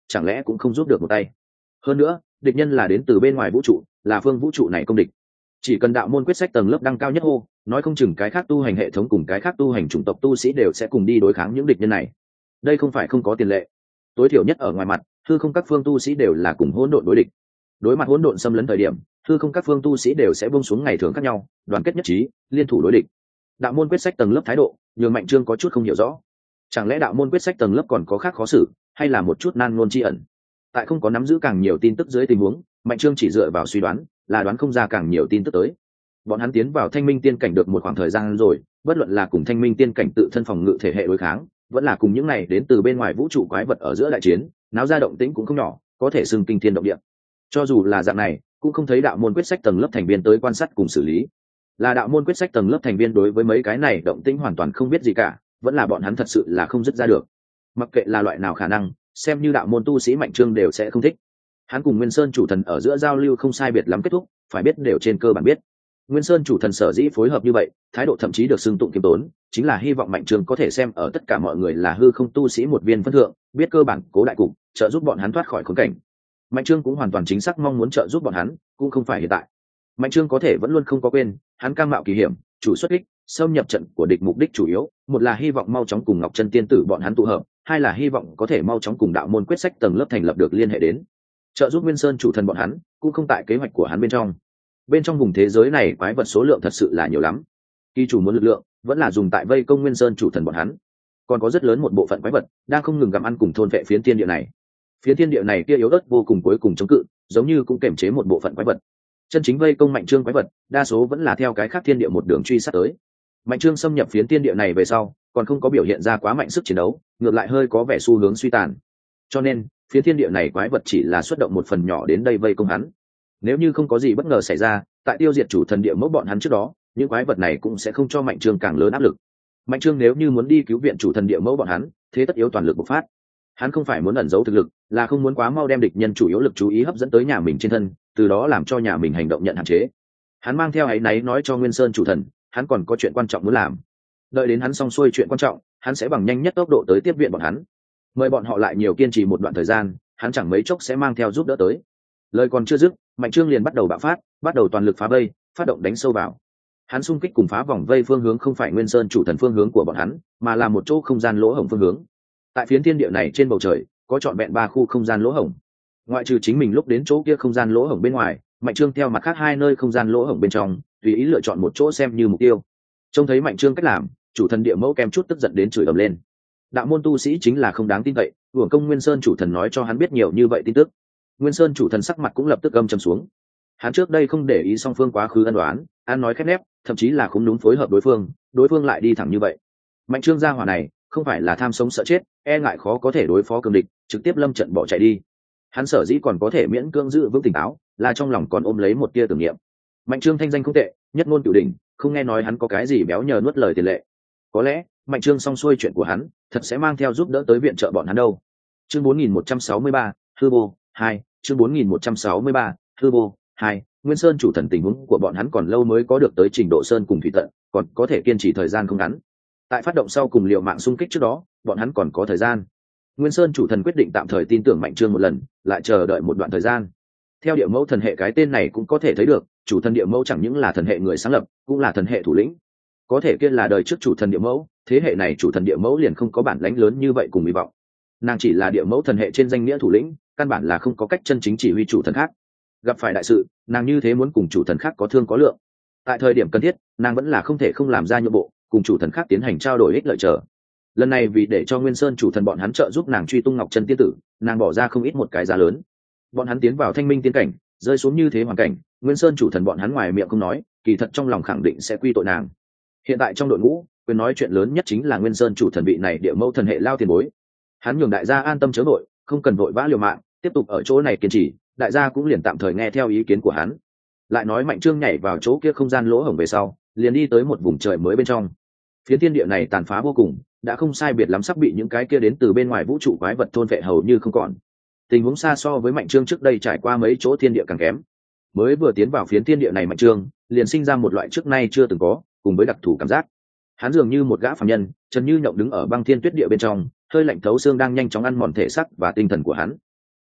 chẳng lẽ cũng không giúp được một tay? Hơn nữa địch nhân là đến từ bên ngoài vũ trụ, là phương vũ trụ này công địch. Chỉ cần đạo môn quyết sách tầng lớp đăng cao nhất hô, nói không chừng cái khác tu hành hệ thống cùng cái khác tu hành chủng tộc tu sĩ đều sẽ cùng đi đối kháng những địch nhân này. Đây không phải không có tiền lệ. Tối thiểu nhất ở ngoài mặt, hư không các phương tu sĩ đều là cùng hỗn độn đối địch. Đối mặt hỗn độn xâm lấn thời điểm, hư không các phương tu sĩ đều sẽ buông xuống ngày thường khác nhau, đoàn kết nhất trí, liên thủ đối địch. Đạo môn quyết sách tầng lớp thái độ, nhường Mạnh Trương có chút không hiểu rõ. Chẳng lẽ đạo môn quyết sách tầng lớp còn có khác khó xử, hay là một chút nan ngôn chi ẩn? Tại không có nắm giữ càng nhiều tin tức dưới tình huống, Mạnh Trương chỉ dựa vào suy đoán, là đoán không ra càng nhiều tin tức tới. Bọn hắn tiến vào Thanh Minh tiên cảnh được một khoảng thời gian rồi, bất luận là cùng Thanh Minh tiên cảnh tự thân phòng ngự thể hệ đối kháng, vẫn là cùng những này đến từ bên ngoài vũ trụ quái vật ở giữa đại chiến, náo ra động tĩnh cũng không nhỏ, có thể xưng kinh thiên động địa. Cho dù là dạng này, cũng không thấy đạo môn quyết sách tầng lớp thành viên tới quan sát cùng xử lý. Là đạo môn quyết sách tầng lớp thành viên đối với mấy cái này động tĩnh hoàn toàn không biết gì cả, vẫn là bọn hắn thật sự là không dứt ra được. Mặc kệ là loại nào khả năng, xem như đạo môn tu sĩ Mạnh Trương đều sẽ không thích. Hắn cùng Nguyên Sơn chủ thần ở giữa giao lưu không sai biệt lắm kết thúc, phải biết đều trên cơ bản biết. Nguyên Sơn chủ thần sở dĩ phối hợp như vậy, thái độ thậm chí được xưng tụng kiêm tốn, chính là hy vọng Mạnh Trương có thể xem ở tất cả mọi người là hư không tu sĩ một viên phân thượng, biết cơ bản cố đại cục, trợ giúp bọn hắn thoát khỏi khốn cảnh. Mạnh Trương cũng hoàn toàn chính xác mong muốn trợ giúp bọn hắn, cũng không phải hiện tại. Mạnh Trương có thể vẫn luôn không có quên, hắn cam mạo kỳ hiểm, chủ xuất kích, xâm nhập trận của địch mục đích chủ yếu, một là hy vọng mau chóng cùng Ngọc Chân Tiên tử bọn hắn tụ hợp, hai là hy vọng có thể mau chóng cùng đạo môn quyết sách tầng lớp thành lập được liên hệ đến. Trợ giúp Nguyên Sơn chủ thần bọn hắn, cũng không tại kế hoạch của hắn bên trong. Bên trong vùng thế giới này quái vật số lượng thật sự là nhiều lắm. Kỳ chủ muốn lực lượng, vẫn là dùng tại vây công Nguyên Sơn chủ thần bọn hắn. Còn có rất lớn một bộ phận quái vật đang không ngừng gặm ăn cùng thôn vệ phiến thiên địa này. Phiến thiên địa này kia yếu ớt vô cùng, cuối cùng chống cự, giống như cũng kềm chế một bộ phận quái vật. Chân chính vây công Mạnh Trương quái vật, đa số vẫn là theo cái khác thiên địa một đường truy sát tới. Mạnh Trương xâm nhập phiến thiên địa này về sau, còn không có biểu hiện ra quá mạnh sức chiến đấu, ngược lại hơi có vẻ xu hướng suy tàn. Cho nên, phiến thiên địa này quái vật chỉ là xuất động một phần nhỏ đến đây vây công hắn. Nếu như không có gì bất ngờ xảy ra, tại tiêu diệt chủ thần địa mẫu bọn hắn trước đó, những quái vật này cũng sẽ không cho Mạnh Trương càng lớn áp lực. Mạnh Trương nếu như muốn đi cứu viện chủ thần địa mẫu bọn hắn, thế tất yếu toàn lực bộc phát. Hắn không phải muốn ẩn giấu thực lực, là không muốn quá mau đem địch nhân chủ yếu lực chú ý hấp dẫn tới nhà mình trên thân, từ đó làm cho nhà mình hành động nhận hạn chế. Hắn mang theo áy náy nói cho Nguyên Sơn chủ thần, hắn còn có chuyện quan trọng muốn làm. Đợi đến hắn xong xuôi chuyện quan trọng, hắn sẽ bằng nhanh nhất tốc độ tới tiếp viện bọn hắn. Mời bọn họ lại nhiều kiên trì một đoạn thời gian, hắn chẳng mấy chốc sẽ mang theo giúp đỡ tới. Lời còn chưa dứt, Mạnh Trương liền bắt đầu bạo phát, bắt đầu toàn lực phá vây, phát động đánh sâu vào. Hắn xung kích cùng phá vòng vây phương hướng không phải Nguyên Sơn chủ thần phương hướng của bọn hắn, mà là một chỗ không gian lỗ hổng phương hướng. Tại phiến thiên địa này trên bầu trời, có trọn vẹn ba khu không gian lỗ hổng. Ngoại trừ chính mình lúc đến chỗ kia không gian lỗ hổng bên ngoài, Mạnh Trương theo mặt khác hai nơi không gian lỗ hổng bên trong, tùy ý lựa chọn một chỗ xem như mục tiêu. Trông thấy Mạnh Trương cách làm, chủ thần địa mẫu kem chút tức giận đến chửi ầm lên. Đạo môn tu sĩ chính là không đáng tin cậy, uổng công Nguyên Sơn chủ thần nói cho hắn biết nhiều như vậy tin tức. Nguyên Sơn chủ thần sắc mặt cũng lập tức âm trầm xuống. Hắn trước đây không để ý song phương quá khứ ân đoán, ăn nói khép nép, thậm chí là không đúng phối hợp đối phương, đối phương lại đi thẳng như vậy. Mạnh Trương gia hỏa này, không phải là tham sống sợ chết, e ngại khó có thể đối phó cường địch, trực tiếp lâm trận bỏ chạy đi. Hắn sở dĩ còn có thể miễn cưỡng giữ vững tỉnh táo, là trong lòng còn ôm lấy một tia tưởng niệm. Mạnh Trương thanh danh không tệ, nhất ngôn cửu đỉnh, không nghe nói hắn có cái gì béo nhờ nuốt lời tiền lệ. Có lẽ Mạnh Trương xong xuôi chuyện của hắn, thật sẽ mang theo giúp đỡ tới viện trợ bọn hắn đâu. Chương bốn nghìn một trăm sáu mươi ba, hư vô hai. Chương bốn nghìn một trăm sáu mươi ba, hư vô hai. Nguyên Sơn chủ thần tình huống của bọn hắn còn lâu mới có được tới trình độ sơn cùng thủy tận, còn có thể kiên trì thời gian không ngắn. Tại phát động sau cùng liều mạng xung kích trước đó, bọn hắn còn có thời gian. Nguyên Sơn chủ thần quyết định tạm thời tin tưởng Mạnh Trương một lần, lại chờ đợi một đoạn thời gian. Theo địa mẫu thần hệ cái tên này cũng có thể thấy được, chủ thần địa mẫu chẳng những là thần hệ người sáng lập, cũng là thần hệ thủ lĩnh. Có thể kia là đời trước chủ thần địa mẫu, thế hệ này chủ thần địa mẫu liền không có bản lãnh lớn như vậy cùng hy vọng. Nàng chỉ là địa mẫu thần hệ trên danh nghĩa thủ lĩnh, căn bản là không có cách chân chính chỉ huy chủ thần khác. Gặp phải đại sự, nàng như thế muốn cùng chủ thần khác có thương có lượng. Tại thời điểm cần thiết, nàng vẫn là không thể không làm ra nhượng bộ, cùng chủ thần khác tiến hành trao đổi ích lợi trở. Lần này vì để cho Nguyên Sơn chủ thần bọn hắn trợ giúp nàng truy tung Ngọc Chân Tiên tử, nàng bỏ ra không ít một cái giá lớn. Bọn hắn tiến vào Thanh Minh tiên cảnh, rơi xuống như thế hoàn cảnh, Nguyên Sơn chủ thần bọn hắn ngoài miệng không nói, kỳ thật trong lòng khẳng định sẽ quy tội nàng. Hiện tại trong đội ngũ, quyền nói chuyện lớn nhất chính là Nguyên Sơn chủ thần vị này địa mẫu thần hệ lao tiền bối. Hắn nhường đại gia an tâm chớ vội, không cần vội vã liều mạng, tiếp tục ở chỗ này kiên trì, đại gia cũng liền tạm thời nghe theo ý kiến của hắn. Lại nói Mạnh Trương nhảy vào chỗ kia không gian lỗ hổng về sau, liền đi tới một vùng trời mới bên trong. Phiến thiên địa này tàn phá vô cùng, đã không sai biệt lắm sắp bị những cái kia đến từ bên ngoài vũ trụ quái vật thôn vệ hầu như không còn. Tình huống xa so với Mạnh Trương trước đây trải qua mấy chỗ thiên địa càng kém. Mới vừa tiến vào phiến thiên địa này Mạnh Trương, liền sinh ra một loại trước nay chưa từng có, cùng với đặc thù cảm giác. Hắn dường như một gã phàm nhân, chân như nhộng đứng ở băng thiên tuyết địa bên trong, hơi lạnh thấu xương đang nhanh chóng ăn mòn thể xác và tinh thần của hắn.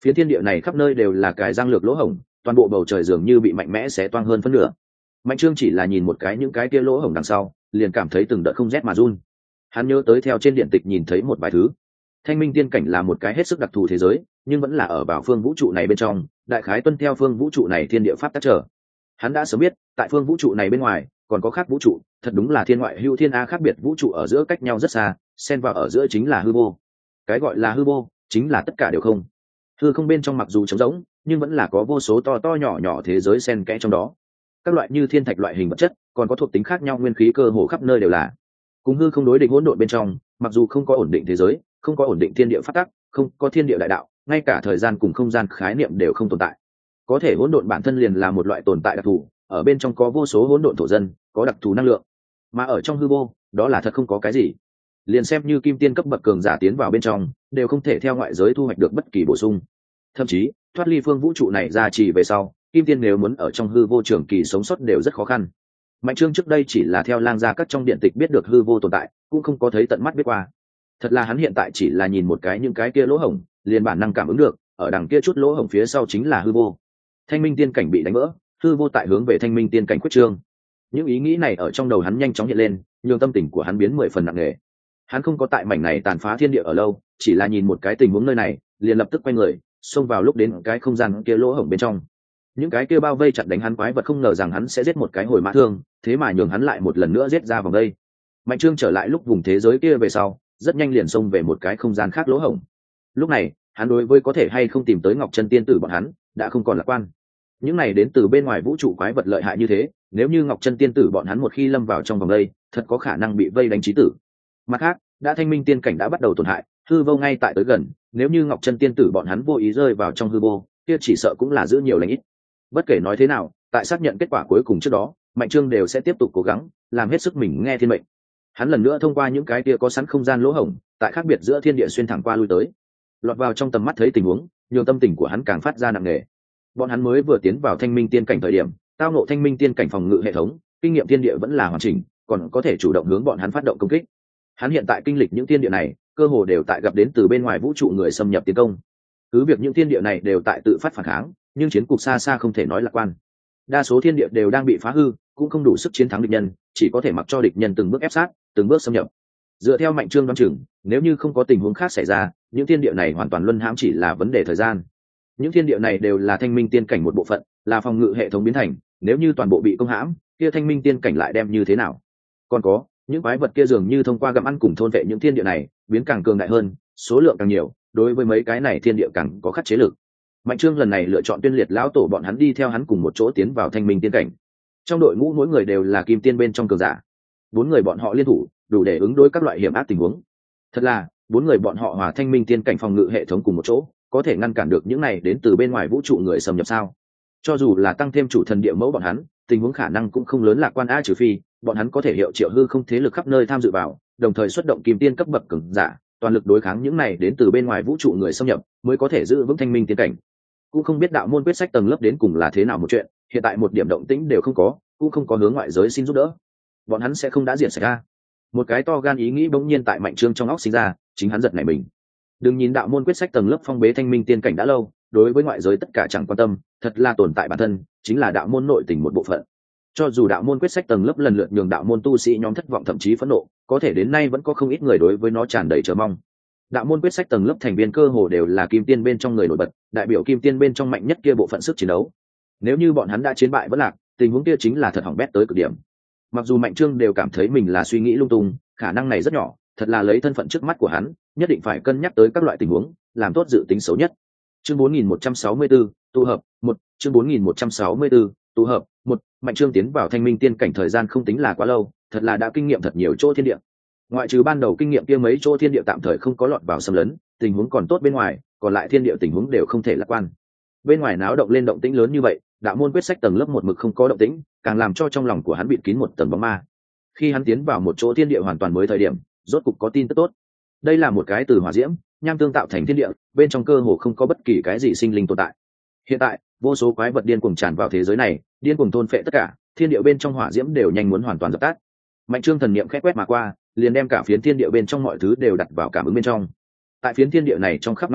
Phía thiên địa này khắp nơi đều là cái răng lược lỗ hổng, toàn bộ bầu trời dường như bị mạnh mẽ xé toang hơn phân nửa. Mạnh Trương chỉ là nhìn một cái những cái kia lỗ hổng đằng sau, liền cảm thấy từng đợt không rét mà run. Hắn nhớ tới theo trên điện tịch nhìn thấy một vài thứ. Thanh minh tiên cảnh là một cái hết sức đặc thù thế giới, nhưng vẫn là ở vào phương vũ trụ này bên trong, đại khái tuân theo phương vũ trụ này thiên địa pháp tắc trở. Hắn đã sớm biết, tại phương vũ trụ này bên ngoài còn có khác vũ trụ, thật đúng là thiên ngoại hữu thiên a, khác biệt vũ trụ ở giữa cách nhau rất xa, xen vào ở giữa chính là hư vô. Cái gọi là hư vô chính là tất cả đều không. Hư không bên trong mặc dù trống rỗng, nhưng vẫn là có vô số to to nhỏ nhỏ thế giới xen kẽ trong đó. Các loại như thiên thạch loại hình vật chất, còn có thuộc tính khác nhau nguyên khí cơ hồ khắp nơi đều là. Cùng hư không đối địch hỗn độn bên trong, mặc dù không có ổn định thế giới, không có ổn định thiên địa pháp tắc, không có thiên địa đại đạo, ngay cả thời gian cùng không gian khái niệm đều không tồn tại. Có thể hỗn độn bản thân liền là một loại tồn tại đặc thù, ở bên trong có vô số hỗn độn thổ dân, có đặc thù năng lượng. Mà ở trong hư vô, đó là thật không có cái gì. Liền xem như kim tiên cấp bậc cường giả tiến vào bên trong, đều không thể theo ngoại giới thu hoạch được bất kỳ bổ sung. Thậm chí, thoát ly phương vũ trụ này ra chỉ về sau, kim tiên nếu muốn ở trong hư vô trường kỳ sống sót đều rất khó khăn. Mạnh Trương trước đây chỉ là theo lang gia các trong điện tịch biết được hư vô tồn tại, cũng không có thấy tận mắt biết qua. Thật là hắn hiện tại chỉ là nhìn một cái những cái kia lỗ hổng, liền bản năng cảm ứng được, ở đằng kia chút lỗ hổng phía sau chính là hư vô. Thanh minh tiên cảnh bị đánh vỡ, hư vô tại hướng về thanh minh tiên cảnh quyết trương. Những ý nghĩ này ở trong đầu hắn nhanh chóng hiện lên, nhường tâm tình của hắn biến mười phần nặng nề. Hắn không có tại mảnh này tàn phá thiên địa ở lâu, chỉ là nhìn một cái tình huống nơi này, liền lập tức quay người, xông vào lúc đến cái không gian kia lỗ hổng bên trong. Những cái kia bao vây chặt đánh hắn quái vật không ngờ rằng hắn sẽ giết một cái hồi mã thương, thế mà nhường hắn lại một lần nữa giết ra vòng đây. Mạnh Trương trở lại lúc vùng thế giới kia về sau, rất nhanh liền xông về một cái không gian khác lỗ hổng. Lúc này, hắn đối với có thể hay không tìm tới Ngọc Chân tiên tử bọn hắn, đã không còn lạc quan. Những này đến từ bên ngoài vũ trụ quái vật lợi hại như thế, nếu như Ngọc Chân tiên tử bọn hắn một khi lâm vào trong vòng đây, thật có khả năng bị vây đánh chí tử. Mặt khác, đã thanh minh tiên cảnh đã bắt đầu tổn hại, hư vô ngay tại tới gần, nếu như Ngọc Chân tiên tử bọn hắn vô ý rơi vào trong hư vô, kia chỉ sợ cũng là giữ nhiều lành ít. Bất kể nói thế nào, tại xác nhận kết quả cuối cùng trước đó, Mạnh Trương đều sẽ tiếp tục cố gắng, làm hết sức mình nghe thiên mệnh. Hắn lần nữa thông qua những cái kia có sẵn không gian lỗ hổng, tại khác biệt giữa thiên địa xuyên thẳng qua lui tới, lọt vào trong tầm mắt thấy tình huống, nhiều tâm tình của hắn càng phát ra nặng nề. Bọn hắn mới vừa tiến vào thanh minh tiên cảnh thời điểm, tao ngộ thanh minh tiên cảnh phòng ngự hệ thống, kinh nghiệm thiên địa vẫn là hoàn chỉnh, còn có thể chủ động hướng bọn hắn phát động công kích. Hắn hiện tại kinh lịch những thiên địa này, cơ hồ đều tại gặp đến từ bên ngoài vũ trụ người xâm nhập tiến công. Cứ việc những thiên địa này đều tại tự phát phản kháng, nhưng chiến cục xa xa không thể nói lạc quan. Đa số thiên địa đều đang bị phá hư, cũng không đủ sức chiến thắng địch nhân, chỉ có thể mặc cho địch nhân từng bước ép sát, từng bước xâm nhập. Dựa theo Mạnh Trương đoán chừng, nếu như không có tình huống khác xảy ra, những thiên địa này hoàn toàn luân hãm chỉ là vấn đề thời gian. Những thiên địa này đều là thanh minh tiên cảnh một bộ phận, là phòng ngự hệ thống biến thành, nếu như toàn bộ bị công hãm, kia thanh minh tiên cảnh lại đem như thế nào? Còn có, những quái vật kia dường như thông qua gặm ăn cùng thôn vệ những thiên địa này, biến càng cường đại hơn, số lượng càng nhiều, đối với mấy cái này thiên địa càng có khắc chế lực. Mạnh Trương lần này lựa chọn tuyên liệt lão tổ bọn hắn đi theo hắn cùng một chỗ tiến vào thanh minh tiên cảnh. Trong đội ngũ mỗi người đều là kim tiên bên trong cường giả, bốn người bọn họ liên thủ, đủ để ứng đối các loại hiểm ác tình huống. Thật là, bốn người bọn họ hòa thanh minh tiên cảnh phòng ngự hệ thống cùng một chỗ, có thể ngăn cản được những này đến từ bên ngoài vũ trụ người xâm nhập sao? Cho dù là tăng thêm chủ thần địa mẫu bọn hắn, tình huống khả năng cũng không lớn lạc quan a, trừ phi bọn hắn có thể hiệu triệu hư không thế lực khắp nơi tham dự vào, đồng thời xuất động kim tiên cấp bậc cường giả, toàn lực đối kháng những này đến từ bên ngoài vũ trụ người xâm nhập, mới có thể giữ vững thanh minh tiên cảnh. Cũng không biết đạo môn quyết sách tầng lớp đến cùng là thế nào một chuyện, hiện tại một điểm động tĩnh đều không có, cũng không có hướng ngoại giới xin giúp đỡ. Bọn hắn sẽ không đã diệt sạch ra. Một cái to gan ý nghĩ bỗng nhiên tại Mạnh Trương trong óc sinh ra, chính hắn giật nảy mình. Đừng nhìn đạo môn quyết sách tầng lớp phong bế thanh minh tiên cảnh đã lâu, đối với ngoại giới tất cả chẳng quan tâm, thật là tồn tại bản thân, chính là đạo môn nội tình một bộ phận. Cho dù đạo môn quyết sách tầng lớp lần lượt nhường đạo môn tu sĩ nhóm thất vọng thậm chí phẫn nộ, có thể đến nay vẫn có không ít người đối với nó tràn đầy chờ mong. Đạo môn quyết sách tầng lớp thành viên cơ hồ đều là kim tiên bên trong người nổi bật, đại biểu kim tiên bên trong mạnh nhất kia bộ phận sức chiến đấu. Nếu như bọn hắn đã chiến bại vẫn lạc, tình huống kia chính là thật hỏng bét tới cực điểm. Mặc dù Mạnh Trương đều cảm thấy mình là suy nghĩ lung tung, khả năng này rất nhỏ, thật là lấy thân phận trước mắt của hắn, nhất định phải cân nhắc tới các loại tình huống, làm tốt dự tính xấu nhất. Chương bốn nghìn một trăm sáu mươi tư, tụ hợp, một, chương bốn nghìn một trăm sáu mươi tư, tụ hợp, một, Mạnh Trương tiến vào thanh minh tiên cảnh thời gian không tính là quá lâu, thật là đã kinh nghiệm thật nhiều chỗ thiên địa. Ngoại trừ ban đầu kinh nghiệm kia mấy chỗ thiên địa tạm thời không có lọt vào xâm lấn, tình huống còn tốt bên ngoài, còn lại thiên địa tình huống đều không thể lạc quan. Bên ngoài náo động lên động tĩnh lớn như vậy, đạo môn quyết sách tầng lớp một mực không có động tĩnh, càng làm cho trong lòng của hắn bịt kín một tầng bóng ma. Khi hắn tiến vào một chỗ thiên địa hoàn toàn mới thời điểm, rốt cục có tin tức tốt. Đây là một cái từ hỏa diễm, nham tương tạo thành thiên địa, bên trong cơ hồ không có bất kỳ cái gì sinh linh tồn tại. Hiện tại, vô số quái vật điên cuồng tràn vào thế giới này, điên cuồng thôn phệ tất cả, thiên địa bên trong hỏa diễm đều nhanh muốn hoàn toàn dập tắt. Mạnh Trương thần niệm khẽ quét mà qua, liền đem cả phiến thiên địa bên trong mọi thứ đều đặt vào cảm ứng bên trong. Tại phiến thiên địa này trong khắp ngóc ngách,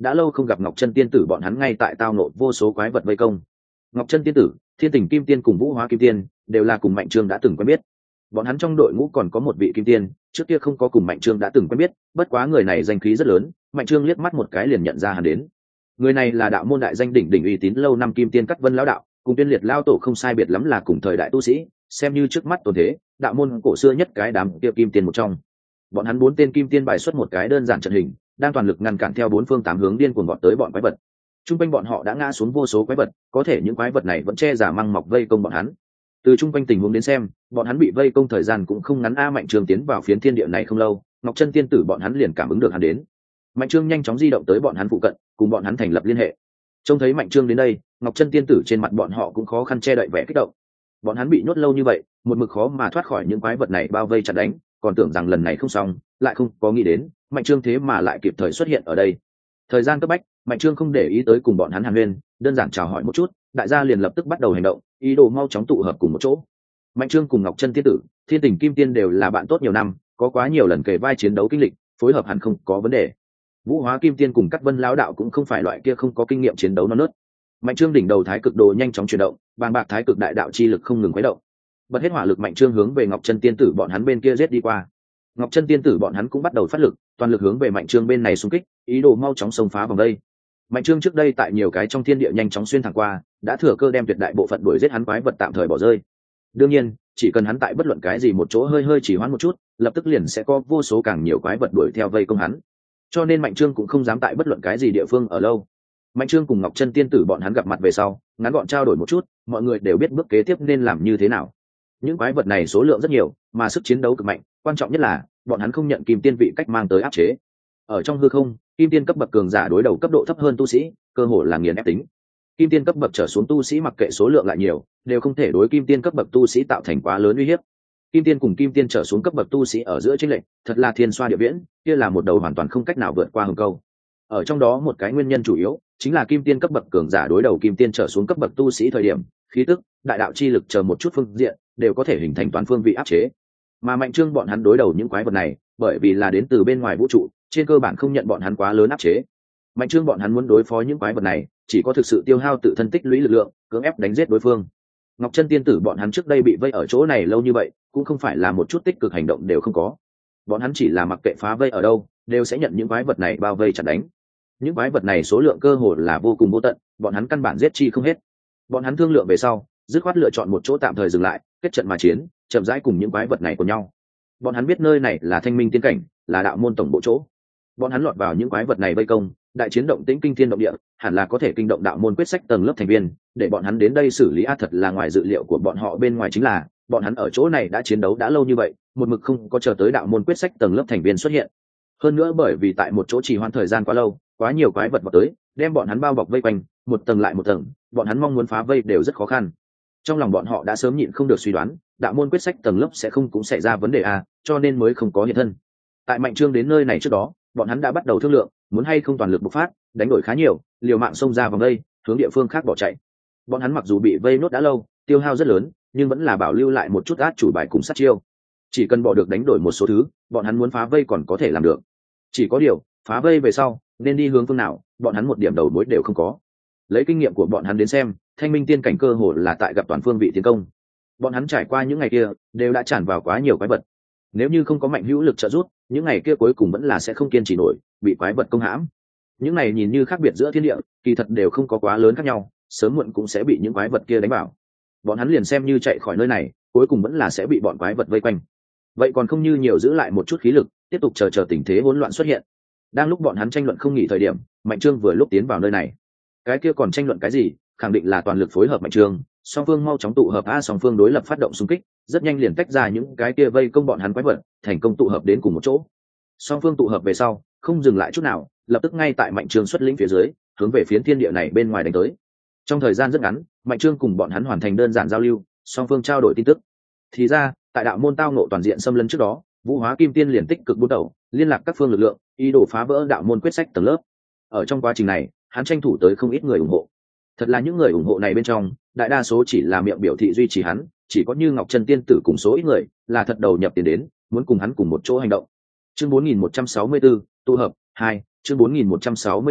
đã lâu không gặp Ngọc Chân tiên tử bọn hắn ngay tại tao nộ vô số quái vật vây công. Ngọc Chân tiên tử, Thiên Tình Kim Tiên cùng Vũ Hóa Kim Tiên đều là cùng Mạnh Trương đã từng quen biết. Bọn hắn trong đội ngũ còn có một vị Kim Tiên, trước kia không có cùng Mạnh Trương đã từng quen biết, bất quá người này danh khí rất lớn, Mạnh Trương liếc mắt một cái liền nhận ra hắn đến. Người này là đạo môn đại danh đỉnh đỉnh uy tín lâu năm Kim Tiên Cắt Vân lão đạo, cùng Tuyên Liệt lão tổ không sai biệt lắm là cùng thời đại tu sĩ, xem như trước mắt tồn thế, đạo môn cổ xưa nhất cái đám kia Kim Tiên một trong. Bọn hắn bốn tên Kim Tiên bài xuất một cái đơn giản trận hình, đang toàn lực ngăn cản theo bốn phương tám hướng điên cuồng vọt tới bọn quái vật. Trung quanh bọn họ đã ngã xuống vô số quái vật, có thể những quái vật này vẫn che giả măng mọc vây công bọn hắn. Từ trung quanh tình huống đến xem, bọn hắn bị vây công thời gian cũng không ngắn. A Mạnh Trương tiến vào phiến thiên địa này không lâu, Ngọc Chân tiên tử bọn hắn liền cảm ứng được hắn đến. Mạnh Trương nhanh chóng di động tới bọn hắn phụ cận, cùng bọn hắn thành lập liên hệ. Trông thấy Mạnh Trương đến đây, Ngọc Chân tiên tử trên mặt bọn họ cũng khó khăn che đậy vẻ kích động. Bọn hắn bị nhốt lâu như vậy, một mực khó mà thoát khỏi những quái vật này bao vây chặt đánh, còn tưởng rằng lần này không xong, lại không có nghĩ đến Mạnh Trương thế mà lại kịp thời xuất hiện ở đây. Thời gian cấp bách, Mạnh Trương không để ý tới cùng bọn hắn hàn huyên, đơn giản chào hỏi một chút, đại gia liền lập tức bắt đầu hành động, ý đồ mau chóng tụ hợp cùng một chỗ. Mạnh Trương cùng Ngọc Chân tiên tử, Thiên Tình Kim Tiên đều là bạn tốt nhiều năm, có quá nhiều lần kề vai chiến đấu kinh lịch, phối hợp hẳn không có vấn đề. Vũ Hóa Kim Tiên cùng Cắt Vân lão đạo cũng không phải loại kia không có kinh nghiệm chiến đấu non nớt. Mạnh Trương đỉnh đầu thái cực đồ nhanh chóng chuyển động, bàng bạc thái cực đại đạo chi lực không ngừng khuấy động. Bật hết hỏa lực, Mạnh Trương hướng về Ngọc Chân tiên tử bọn hắn bên kia giết đi qua. Ngọc Chân tiên tử bọn hắn cũng bắt đầu phát lực, toàn lực hướng về Mạnh Trương bên này xung kích, ý đồ mau chóng xông phá vòng đây. Mạnh Trương trước đây tại nhiều cái trong thiên địa nhanh chóng xuyên thẳng qua, đã thừa cơ đem tuyệt đại bộ phận đuổi giết hắn quái vật tạm thời bỏ rơi. Đương nhiên, chỉ cần hắn tại bất luận cái gì một chỗ hơi hơi chỉ hoãn một chút, lập tức liền sẽ có vô số càng nhiều quái vật đuổi theo vây công hắn. Cho nên Mạnh Trương cũng không dám tại bất luận cái gì địa phương ở lâu. Mạnh Trương cùng Ngọc Chân tiên tử bọn hắn gặp mặt về sau, ngắn gọn trao đổi một chút, mọi người đều biết bước kế tiếp nên làm như thế nào. Những quái vật này số lượng rất nhiều, mà sức chiến đấu cực mạnh, quan trọng nhất là bọn hắn không nhận Kim Tiên vị cách mang tới áp chế. Ở trong hư không, Kim Tiên cấp bậc cường giả đối đầu cấp độ thấp hơn tu sĩ, cơ hồ là nghiền ép tính. Kim Tiên cấp bậc trở xuống tu sĩ mặc kệ số lượng lại nhiều, đều không thể đối Kim Tiên cấp bậc tu sĩ tạo thành quá lớn uy hiếp. Kim Tiên cùng Kim Tiên trở xuống cấp bậc tu sĩ ở giữa chênh lệch, thật là thiên xoa địa viễn, kia là một đầu hoàn toàn không cách nào vượt qua hừng câu. Ở trong đó một cái nguyên nhân chủ yếu, chính là Kim Tiên cấp bậc cường giả đối đầu Kim Tiên trở xuống cấp bậc tu sĩ thời điểm, khí tức, đại đạo chi lực chờ một chút phương diện, đều có thể hình thành toàn phương vị áp chế. Mà Mạnh Trương bọn hắn đối đầu những quái vật này, bởi vì là đến từ bên ngoài vũ trụ, trên cơ bản không nhận bọn hắn quá lớn áp chế. Mạnh Trương bọn hắn muốn đối phó những quái vật này, chỉ có thực sự tiêu hao tự thân tích lũy lực lượng, cưỡng ép đánh giết đối phương. Ngọc Chân tiên tử bọn hắn trước đây bị vây ở chỗ này lâu như vậy, cũng không phải là một chút tích cực hành động đều không có. Bọn hắn chỉ là mặc kệ phá vây ở đâu, đều sẽ nhận những quái vật này bao vây chặt đánh. Những quái vật này số lượng cơ hồ là vô cùng vô tận, bọn hắn căn bản giết chi không hết. Bọn hắn thương lượng về sau, dứt khoát lựa chọn một chỗ tạm thời dừng lại, kết trận mà chiến, chậm rãi cùng những quái vật này của nhau. Bọn hắn biết nơi này là Thanh Minh tiên cảnh, là đạo môn tổng bộ chỗ. Bọn hắn lọt vào những quái vật này vây công, đại chiến động tĩnh kinh thiên động địa, hẳn là có thể kinh động đạo môn quyết sách tầng lớp thành viên, để bọn hắn đến đây xử lý. A thật là ngoài dự liệu của bọn họ, bên ngoài chính là bọn hắn ở chỗ này đã chiến đấu đã lâu như vậy, một mực không có chờ tới đạo môn quyết sách tầng lớp thành viên xuất hiện. Hơn nữa bởi vì tại một chỗ trì hoãn thời gian quá lâu, quá nhiều quái vật vào tới, đem bọn hắn bao bọc vây quanh, một tầng lại một tầng, bọn hắn mong muốn phá vây đều rất khó khăn. Trong lòng bọn họ đã sớm nhịn không được suy đoán, đạo môn quyết sách tầng lớp sẽ không cũng xảy ra vấn đề a, cho nên mới không có hiện thân. Tại Mạnh Trương đến nơi này trước đó, bọn hắn đã bắt đầu thương lượng, muốn hay không toàn lực bộc phát, đánh đổi khá nhiều, liều mạng xông ra vòng đây, hướng địa phương khác bỏ chạy. Bọn hắn mặc dù bị vây nốt đã lâu, tiêu hao rất lớn, nhưng vẫn là bảo lưu lại một chút át chủ bài cùng sát chiêu. Chỉ cần bỏ được đánh đổi một số thứ, bọn hắn muốn phá vây còn có thể làm được. Chỉ có điều, phá vây về sau, nên đi hướng phương nào, bọn hắn một điểm đầu mối đều không có. Lấy kinh nghiệm của bọn hắn đến xem, Thanh Minh tiên cảnh cơ hồ là tại gặp toàn phương vị tiến công. Bọn hắn trải qua những ngày kia, đều đã tràn vào quá nhiều quái vật. Nếu như không có mạnh hữu lực trợ giúp, những ngày kia cuối cùng vẫn là sẽ không kiên trì nổi, bị quái vật công hãm. Những này nhìn như khác biệt giữa thiên địa, kỳ thật đều không có quá lớn khác nhau, sớm muộn cũng sẽ bị những quái vật kia đánh vào. Bọn hắn liền xem như chạy khỏi nơi này, cuối cùng vẫn là sẽ bị bọn quái vật vây quanh. Vậy còn không như nhiều giữ lại một chút khí lực, tiếp tục chờ chờ tình thế hỗn loạn xuất hiện. Đang lúc bọn hắn tranh luận không nghỉ thời điểm, Mạnh Trương vừa lúc tiến vào nơi này. Cái kia còn tranh luận cái gì, khẳng định là toàn lực phối hợp Mạnh Trương, song phương mau chóng tụ hợp. A song phương đối lập phát động xung kích, rất nhanh liền tách ra những cái kia vây công bọn hắn quái vật, thành công tụ hợp đến cùng một chỗ. Song phương tụ hợp về sau, không dừng lại chút nào, lập tức ngay tại Mạnh Trương xuất lĩnh phía dưới, hướng về phiến thiên địa này bên ngoài đánh tới. Trong thời gian rất ngắn, Mạnh Trương cùng bọn hắn hoàn thành đơn giản giao lưu, song phương trao đổi tin tức. Thì ra, tại đạo môn tao ngộ toàn diện xâm lấn trước đó, Vũ Hóa Kim Tiên liền tích cực buôn đầu, liên lạc các phương lực lượng, ý đồ phá vỡ đạo môn quyết sách tầng lớp. Ở trong quá trình này, hắn tranh thủ tới không ít người ủng hộ. Thật là những người ủng hộ này bên trong, đại đa số chỉ là miệng biểu thị duy trì hắn, chỉ có như Ngọc Chân tiên tử cùng số ít người là thật đầu nhập tiền đến, muốn cùng hắn cùng một chỗ hành động. Chương bốn nghìn một trăm sáu mươi tư, tụ hợp hai, chương bốn nghìn một trăm sáu mươi tư,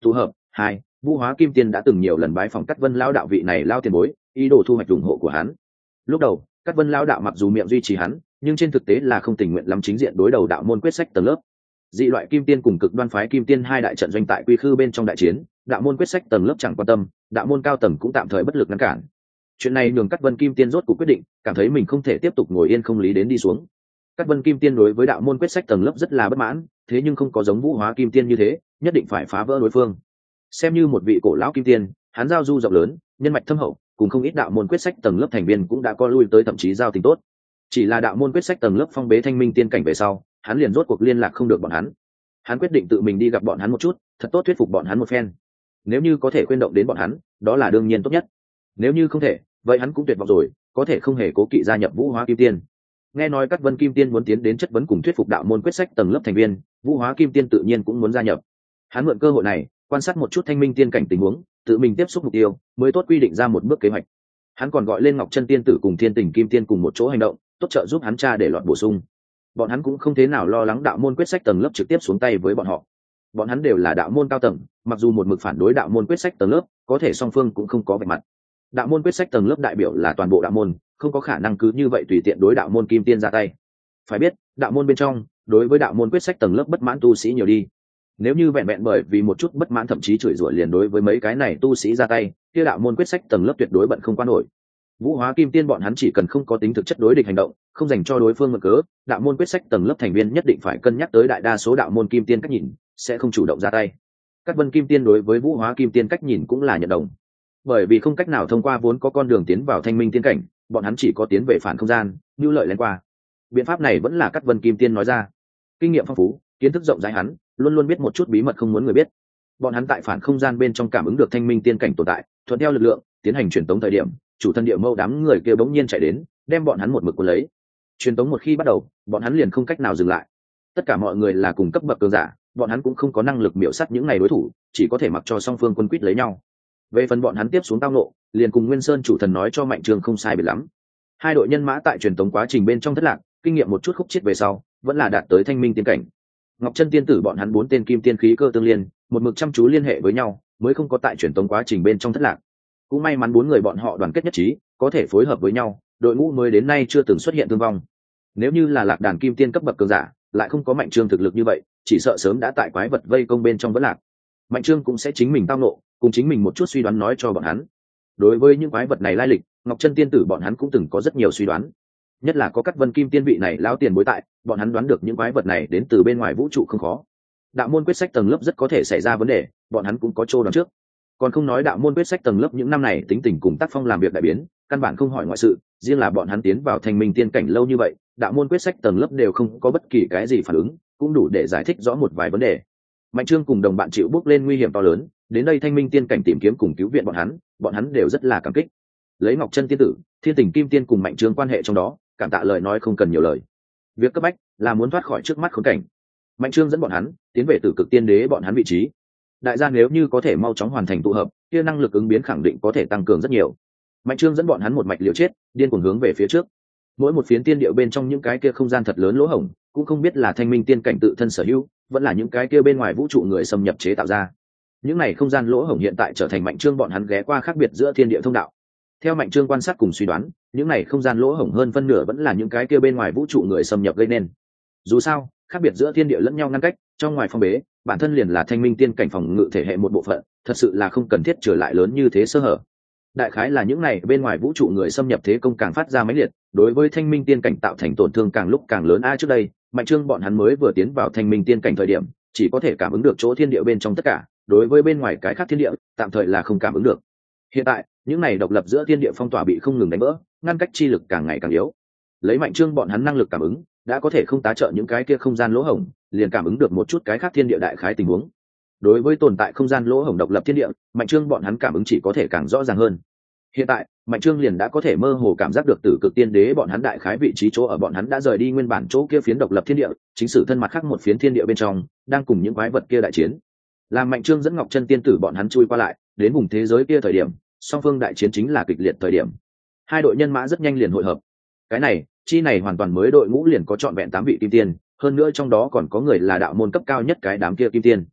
tụ hợp hai vũ hóa kim tiên đã từng nhiều lần bái phòng Cát Vân lão đạo vị này lao tiền bối, ý đồ thu hoạch ủng hộ của hắn. Lúc đầu Cát Vân lão đạo mặc dù miệng duy trì hắn, nhưng trên thực tế là không tình nguyện lắm chính diện đối đầu đạo môn quyết sách tầng lớp. Dị loại kim tiên cùng cực đoan phái kim tiên hai đại trận doanh tại quy khư bên trong đại chiến, đạo môn quyết sách tầng lớp chẳng quan tâm, đạo môn cao tầng cũng tạm thời bất lực ngăn cản. Chuyện này nhường Cát Vân kim tiên rốt cuộc quyết định, cảm thấy mình không thể tiếp tục ngồi yên không lý đến đi xuống. Cát Vân kim tiên đối với đạo môn quyết sách tầng lớp rất là bất mãn, thế nhưng không có giống vũ hóa kim tiên như thế, nhất định phải phá vỡ đối phương. Xem như một vị cổ lão kim tiên, hắn giao du rộng lớn, nhân mạch thâm hậu, cùng không ít đạo môn quyết sách tầng lớp thành viên cũng đã có lui tới thậm chí giao tình tốt. Chỉ là đạo môn quyết sách tầng lớp phong bế thanh minh tiên cảnh về sau, hắn liền rốt cuộc liên lạc không được bọn hắn. Hắn quyết định tự mình đi gặp bọn hắn một chút, thật tốt thuyết phục bọn hắn một phen. Nếu như có thể khuyên động đến bọn hắn, đó là đương nhiên tốt nhất. Nếu như không thể, vậy hắn cũng tuyệt vọng rồi, có thể không hề cố kỵ gia nhập vũ hóa kim tiên. Nghe nói Cát Vân kim tiên muốn tiến đến chất vấn cùng thuyết phục đạo môn quyết sách tầng lớp thành viên, vũ hóa kim tiên tự nhiên cũng muốn gia nhập. Hắn mượn cơ hội này quan sát một chút thanh minh tiên cảnh tình huống, tự mình tiếp xúc mục tiêu, mới tốt quy định ra một bước kế hoạch. Hắn còn gọi lên Ngọc Chân tiên tử cùng Thiên Tình kim tiên cùng một chỗ hành động, tốt trợ giúp hắn tra để lọt bổ sung. Bọn hắn cũng không thế nào lo lắng đạo môn quyết sách tầng lớp trực tiếp xuống tay với bọn họ. Bọn hắn đều là đạo môn cao tầng, mặc dù một mực phản đối đạo môn quyết sách tầng lớp, có thể song phương cũng không có vạch mặt. Đạo môn quyết sách tầng lớp đại biểu là toàn bộ đạo môn, không có khả năng cứ như vậy tùy tiện đối đạo môn kim tiên ra tay. Phải biết, đạo môn bên trong, đối với đạo môn quyết sách tầng lớp bất mãn tu sĩ nhiều đi. Nếu như vẹn vẹn bởi vì một chút bất mãn thậm chí chửi rủa liền đối với mấy cái này tu sĩ ra tay, kia đạo môn quyết sách tầng lớp tuyệt đối bận không qua nổi. Vũ hóa kim tiên bọn hắn chỉ cần không có tính thực chất đối địch hành động, không dành cho đối phương mượn cớ, đạo môn quyết sách tầng lớp thành viên nhất định phải cân nhắc tới đại đa số đạo môn kim tiên cách nhìn, sẽ không chủ động ra tay. Các vân kim tiên đối với vũ hóa kim tiên cách nhìn cũng là nhận đồng, bởi vì không cách nào thông qua vốn có con đường tiến vào thanh minh tiên cảnh, bọn hắn chỉ có tiến về phản không gian, nhu lợi lên qua. Biện pháp này vẫn là các vân kim tiên nói ra. Kinh nghiệm phong phú, kiến thức rộng rãi hắn, luôn luôn biết một chút bí mật không muốn người biết. Bọn hắn tại phản không gian bên trong cảm ứng được thanh minh tiên cảnh tồn tại, thuận theo lực lượng tiến hành truyền tống thời điểm, chủ thân địa mâu đám người kia bỗng nhiên chạy đến, đem bọn hắn một mực cuốn lấy. Truyền tống một khi bắt đầu, bọn hắn liền không cách nào dừng lại. Tất cả mọi người là cùng cấp bậc cường giả, bọn hắn cũng không có năng lực miểu sát những này đối thủ, chỉ có thể mặc cho song phương quân quýt lấy nhau. Về phần bọn hắn tiếp xuống tao nộ, liền cùng Nguyên Sơn chủ thần nói cho Mạnh Trương không sai biệt lắm. Hai đội nhân mã tại truyền tống quá trình bên trong thất lạc, kinh nghiệm một chút khúc chết về sau, vẫn là đạt tới thanh minh tiên cảnh. Ngọc Chân tiên tử bọn hắn bốn tên kim tiên khí cơ tương liên, một mực chăm chú liên hệ với nhau, mới không có tại truyền tống quá trình bên trong thất lạc. Cũng may mắn bốn người bọn họ đoàn kết nhất trí, có thể phối hợp với nhau, đội ngũ mới đến nay chưa từng xuất hiện thương vong. Nếu như là lạc đàn kim tiên cấp bậc cường giả, lại không có Mạnh Trương thực lực như vậy, chỉ sợ sớm đã tại quái vật vây công bên trong vẫn lạc. Mạnh Trương cũng sẽ chính mình tao nộ, cùng chính mình một chút suy đoán nói cho bọn hắn. Đối với những quái vật này lai lịch, Ngọc Chân tiên tử bọn hắn cũng từng có rất nhiều suy đoán. Nhất là có Cát Vân kim tiên vị này lão tiền bối tại, bọn hắn đoán được những quái vật này đến từ bên ngoài vũ trụ không khó. Đạo môn quyết sách tầng lớp rất có thể xảy ra vấn đề, bọn hắn cũng có chỗ đoán trước. Còn không nói đạo môn quyết sách tầng lớp những năm này tính tình cùng tác phong làm việc đại biến, căn bản không hỏi ngoại sự, riêng là bọn hắn tiến vào thanh minh tiên cảnh lâu như vậy, đạo môn quyết sách tầng lớp đều không có bất kỳ cái gì phản ứng, cũng đủ để giải thích rõ một vài vấn đề. Mạnh Trương cùng đồng bạn chịu bước lên nguy hiểm to lớn, đến đây thanh minh tiên cảnh tìm kiếm cùng cứu viện bọn hắn, bọn hắn đều rất là cảm kích. Lấy Ngọc Chân tiên tử, Thiên Tình kim tiên cùng Mạnh Trương quan hệ trong đó, cảm tạ lời nói không cần nhiều lời. Việc cấp bách là muốn thoát khỏi trước mắt khốn cảnh. Mạnh Trương dẫn bọn hắn tiến về Tử Cực Tiên Đế bọn hắn vị trí. Đại gia nếu như có thể mau chóng hoàn thành tụ hợp, kia năng lực ứng biến khẳng định có thể tăng cường rất nhiều. Mạnh Trương dẫn bọn hắn một mạch liều chết, điên cuồng hướng về phía trước. Mỗi một phiến tiên điệu bên trong những cái kia không gian thật lớn lỗ hổng, cũng không biết là thanh minh tiên cảnh tự thân sở hữu, vẫn là những cái kia bên ngoài vũ trụ người xâm nhập chế tạo ra. Những này không gian lỗ hổng hiện tại trở thành Mạnh Trương bọn hắn ghé qua khác biệt giữa thiên địa thông đạo. Theo Mạnh Trương quan sát cùng suy đoán, những này không gian lỗ hổng hơn phân nửa vẫn là những cái kia bên ngoài vũ trụ người xâm nhập gây nên. Dù sao, khác biệt giữa thiên địa lẫn nhau ngăn cách, trong ngoài phong bế, bản thân liền là thanh minh tiên cảnh phòng ngự thể hệ một bộ phận, thật sự là không cần thiết trở lại lớn như thế sơ hở. Đại khái là những này bên ngoài vũ trụ người xâm nhập thế công càng phát ra mãnh liệt, đối với thanh minh tiên cảnh tạo thành tổn thương càng lúc càng lớn. A trước đây, Mạnh Trương bọn hắn mới vừa tiến vào thanh minh tiên cảnh thời điểm, chỉ có thể cảm ứng được chỗ thiên địa bên trong tất cả, đối với bên ngoài cái khác thiên địa, tạm thời là không cảm ứng được. Hiện tại, những này độc lập giữa thiên địa phong tỏa bị không ngừng đánh vỡ, ngăn cách chi lực càng ngày càng yếu. Lấy Mạnh Trương bọn hắn năng lực cảm ứng, đã có thể không tá trợ những cái kia không gian lỗ hổng, liền cảm ứng được một chút cái khác thiên địa đại khái tình huống. Đối với tồn tại không gian lỗ hổng độc lập thiên địa, Mạnh Trương bọn hắn cảm ứng chỉ có thể càng rõ ràng hơn. Hiện tại, Mạnh Trương liền đã có thể mơ hồ cảm giác được Tử Cực Tiên Đế bọn hắn đại khái vị trí chỗ ở bọn hắn đã rời đi nguyên bản chỗ kia phiến độc lập thiên địa, chính sử thân mặt khác một phiến thiên địa bên trong, đang cùng những quái vật kia đại chiến. Làm Mạnh Trương dẫn Ngọc Chân tiên tử bọn hắn chui qua lại, đến vùng thế giới kia thời điểm, song phương đại chiến chính là kịch liệt thời điểm. Hai đội nhân mã rất nhanh liền hội hợp. Cái này, chi này hoàn toàn mới đội ngũ liền có trọn vẹn tám vị kim tiên, hơn nữa trong đó còn có người là đạo môn cấp cao nhất cái đám kia kim tiên.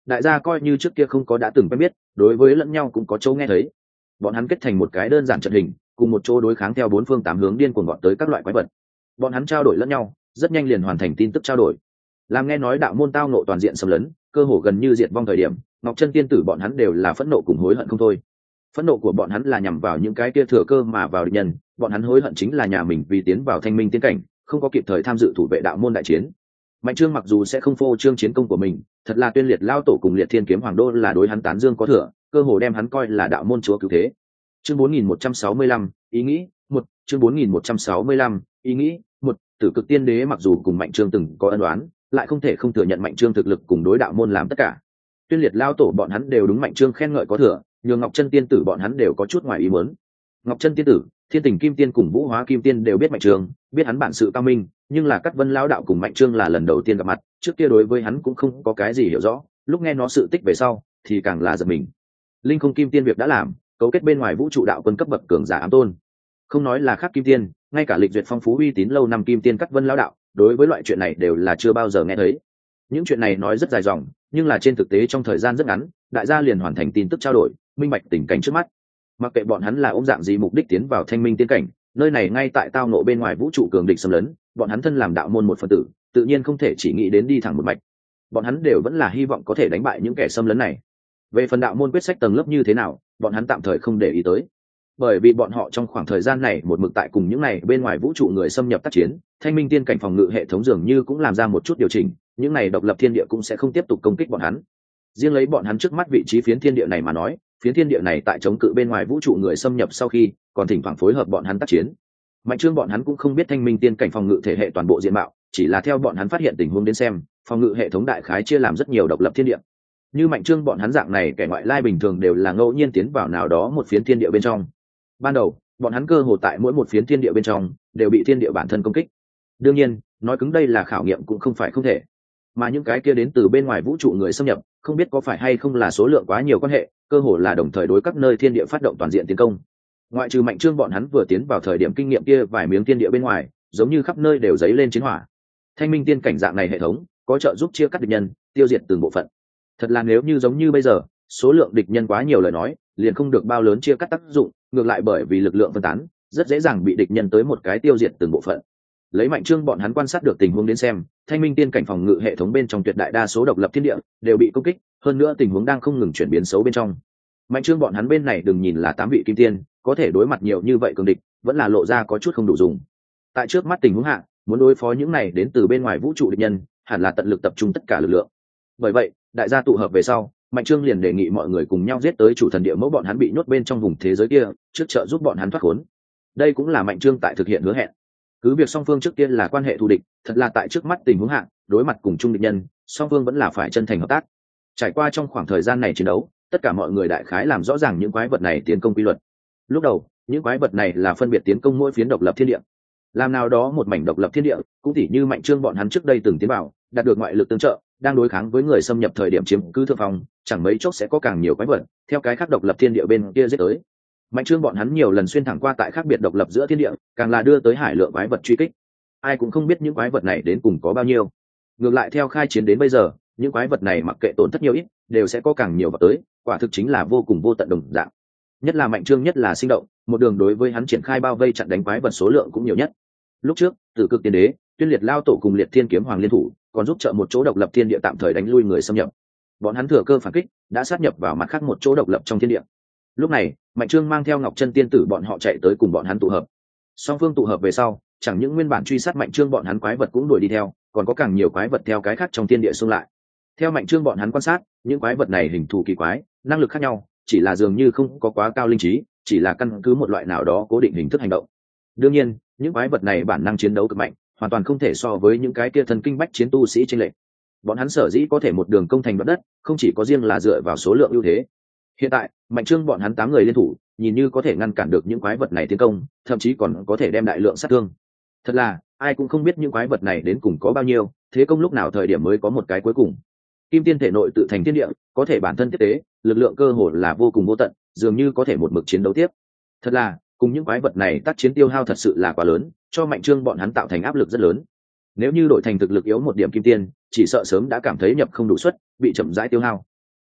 đại gia coi như trước kia không có đã từng quen biết, đối với lẫn nhau cũng có chỗ nghe thấy. Bọn hắn kết thành một cái đơn giản trận hình, cùng một chỗ đối kháng theo bốn phương tám hướng điên cuồng gọn tới các loại quái vật. Bọn hắn trao đổi lẫn nhau, rất nhanh liền hoàn thành tin tức trao đổi. Làm nghe nói đạo môn tao nộ toàn diện xâm lấn, cơ hồ gần như diệt vong thời điểm, Ngọc Chân tiên tử bọn hắn đều là phẫn nộ cùng hối hận không thôi. Phẫn nộ của bọn hắn là nhằm vào những cái kia thừa cơ mà vào địch nhân, bọn hắn hối hận chính là nhà mình vì tiến vào thanh minh tiên cảnh, không có kịp thời tham dự thủ vệ đạo môn đại chiến. Mạnh Trương mặc dù sẽ không phô trương chiến công của mình, thật là tuyên liệt lao tổ cùng liệt thiên kiếm hoàng đô là đối hắn tán dương có thừa, cơ hồ đem hắn coi là đạo môn chúa cứu thế. Chương bốn nghìn một trăm sáu mươi lăm, ý nghĩ một. Chương bốn nghìn một trăm sáu mươi lăm, ý nghĩ một. Tử Cực Tiên Đế mặc dù cùng Mạnh Trương từng có ân oán, lại không thể không thừa nhận Mạnh Trương thực lực cùng đối đạo môn làm tất cả. Tuyên liệt lao tổ bọn hắn đều đúng Mạnh Trương khen ngợi có thừa, nhường Ngọc Chân tiên tử bọn hắn đều có chút ngoài ý muốn. Ngọc Chân tiên tử, Thiên Tình Kim Tiên cùng Vũ Hóa Kim Tiên đều biết Mạnh Trương, biết hắn bản sự cao minh, nhưng là Cát Vân lão đạo cùng Mạnh Trương là lần đầu tiên gặp mặt, trước kia đối với hắn cũng không có cái gì hiểu rõ, lúc nghe nó sự tích về sau, thì càng là giật mình. Linh Không Kim Tiên việc đã làm, cấu kết bên ngoài vũ trụ đạo quân cấp bậc cường giả ám tôn. Không nói là khác Kim Tiên, ngay cả lịch duyệt phong phú uy tín lâu năm Kim Tiên Cát Vân lão đạo, đối với loại chuyện này đều là chưa bao giờ nghe thấy. Những chuyện này nói rất dài dòng, nhưng là trên thực tế trong thời gian rất ngắn, đại gia liền hoàn thành tin tức trao đổi, minh bạch tình cảnh trước mắt. Mặc kệ bọn hắn là ôm dạng gì mục đích tiến vào thanh minh tiên cảnh, nơi này ngay tại tao nộ bên ngoài vũ trụ cường địch xâm lấn, bọn hắn thân làm đạo môn một phần tử, tự nhiên không thể chỉ nghĩ đến đi thẳng một mạch. Bọn hắn đều vẫn là hy vọng có thể đánh bại những kẻ xâm lấn này. Về phần đạo môn quyết sách tầng lớp như thế nào, bọn hắn tạm thời không để ý tới, bởi vì bọn họ trong khoảng thời gian này một mực tại cùng những này bên ngoài vũ trụ người xâm nhập tác chiến, thanh minh tiên cảnh phòng ngự hệ thống dường như cũng làm ra một chút điều chỉnh, những này độc lập thiên địa cũng sẽ không tiếp tục công kích bọn hắn. Riêng lấy bọn hắn trước mắt vị trí phiến thiên địa này mà nói, phiến thiên địa này tại chống cự bên ngoài vũ trụ người xâm nhập sau khi, còn thỉnh thoảng phối hợp bọn hắn tác chiến. Mạnh Trương bọn hắn cũng không biết thanh minh tiên cảnh phòng ngự thể hệ toàn bộ diện mạo, chỉ là theo bọn hắn phát hiện tình huống đến xem, phòng ngự hệ thống đại khái chia làm rất nhiều độc lập thiên địa. Như Mạnh Trương bọn hắn dạng này kẻ ngoại lai bình thường đều là ngẫu nhiên tiến vào nào đó một phiến thiên địa bên trong. Ban đầu, bọn hắn cơ hồ tại mỗi một phiến thiên địa bên trong đều bị thiên địa bản thân công kích. Đương nhiên, nói cứng đây là khảo nghiệm cũng không phải không thể. Mà những cái kia đến từ bên ngoài vũ trụ người xâm nhập, không biết có phải hay không là số lượng quá nhiều quan hệ, cơ hồ là đồng thời đối các nơi thiên địa phát động toàn diện tiến công. Ngoại trừ Mạnh Trương bọn hắn vừa tiến vào thời điểm kinh nghiệm kia vài miếng thiên địa bên ngoài, giống như khắp nơi đều dấy lên chiến hỏa. Thanh minh tiên cảnh dạng này hệ thống, có trợ giúp chia cắt địch nhân, tiêu diệt từng bộ phận. Thật là nếu như giống như bây giờ, số lượng địch nhân quá nhiều lời nói, liền không được bao lớn chia cắt tác dụng, ngược lại bởi vì lực lượng phân tán, rất dễ dàng bị địch nhân tới một cái tiêu diệt từng bộ phận. Lấy Mạnh Trương bọn hắn quan sát được tình huống đến xem, thanh minh tiên cảnh phòng ngự hệ thống bên trong tuyệt đại đa số độc lập thiên địa đều bị công kích, hơn nữa tình huống đang không ngừng chuyển biến xấu bên trong. Mạnh Trương bọn hắn bên này đừng nhìn là tám vị kim tiên, có thể đối mặt nhiều như vậy cường địch, vẫn là lộ ra có chút không đủ dùng. Tại trước mắt tình huống hạ, muốn đối phó những này đến từ bên ngoài vũ trụ địch nhân, hẳn là tận lực tập trung tất cả lực lượng. Bởi vậy, đại gia tụ hợp về sau, Mạnh Trương liền đề nghị mọi người cùng nhau giết tới chủ thần địa mẫu bọn hắn bị nhốt bên trong vùng thế giới kia, trước trợ giúp bọn hắn thoát khốn. Đây cũng là Mạnh Trương tại thực hiện hứa hẹn. Cứ việc song phương trước tiên là quan hệ thù địch, thật là tại trước mắt tình huống hạng, đối mặt cùng chung địch nhân, song phương vẫn là phải chân thành hợp tác. Trải qua trong khoảng thời gian này chiến đấu, tất cả mọi người đại khái làm rõ ràng những quái vật này tiến công quy luật. Lúc đầu, những quái vật này là phân biệt tiến công mỗi phiến độc lập thiên địa. Làm nào đó một mảnh độc lập thiên địa, cũng tỉ như Mạnh Trương bọn hắn trước đây từng tiến vào, đạt được ngoại lực tương trợ, đang đối kháng với người xâm nhập thời điểm chiếm cứ thượng phòng, chẳng mấy chốc sẽ có càng nhiều quái vật theo cái khác độc lập thiên địa bên kia giết tới. Mạnh Trương bọn hắn nhiều lần xuyên thẳng qua tại khác biệt độc lập giữa thiên địa, càng là đưa tới hải lượng quái vật truy kích. Ai cũng không biết những quái vật này đến cùng có bao nhiêu. Ngược lại theo khai chiến đến bây giờ, những quái vật này mặc kệ tổn thất nhiều ít, đều sẽ có càng nhiều vào tới, quả thực chính là vô cùng vô tận đồng dạng. Nhất là Mạnh Trương nhất là sinh động, một đường đối với hắn triển khai bao vây chặn đánh quái vật số lượng cũng nhiều nhất. Lúc trước, Tử Cực Tiên Đế, Tuyên Liệt lao tổ cùng Liệt Thiên Kiếm Hoàng liên thủ, còn giúp trợ một chỗ độc lập thiên địa tạm thời đánh lui người xâm nhập. Bọn hắn thừa cơ phản kích, đã sát nhập vào mặt khác một chỗ độc lập trong thiên địa. Lúc này, Mạnh Trương mang theo Ngọc Chân tiên tử bọn họ chạy tới cùng bọn hắn tụ hợp. Song phương tụ hợp về sau, chẳng những nguyên bản truy sát Mạnh Trương bọn hắn quái vật cũng đuổi đi theo, còn có càng nhiều quái vật theo cái khác trong thiên địa xung lại. Theo Mạnh Trương bọn hắn quan sát, những quái vật này hình thù kỳ quái, năng lực khác nhau, chỉ là dường như không có quá cao linh trí, chỉ là căn cứ một loại nào đó cố định hình thức hành động. Đương nhiên, những quái vật này bản năng chiến đấu cực mạnh, hoàn toàn không thể so với những cái kia thần kinh bách chiến tu sĩ trên lệnh. Bọn hắn sở dĩ có thể một đường công thành đoạt đất, không chỉ có riêng là dựa vào số lượng ưu thế. Hiện tại, Mạnh Trương bọn hắn tám người liên thủ, nhìn như có thể ngăn cản được những quái vật này tiến công, thậm chí còn có thể đem đại lượng sát thương. Thật là, ai cũng không biết những quái vật này đến cùng có bao nhiêu, thế công lúc nào thời điểm mới có một cái cuối cùng. Kim tiên thể nội tự thành thiên địa, có thể bản thân tiếp tế, lực lượng cơ hồ là vô cùng vô tận, dường như có thể một mực chiến đấu tiếp. Thật là, cùng những quái vật này tác chiến tiêu hao thật sự là quá lớn, cho Mạnh Trương bọn hắn tạo thành áp lực rất lớn. Nếu như đổi thành thực lực yếu một điểm kim tiên, chỉ sợ sớm đã cảm thấy nhập không đủ suất, bị chậm rãi tiêu hao.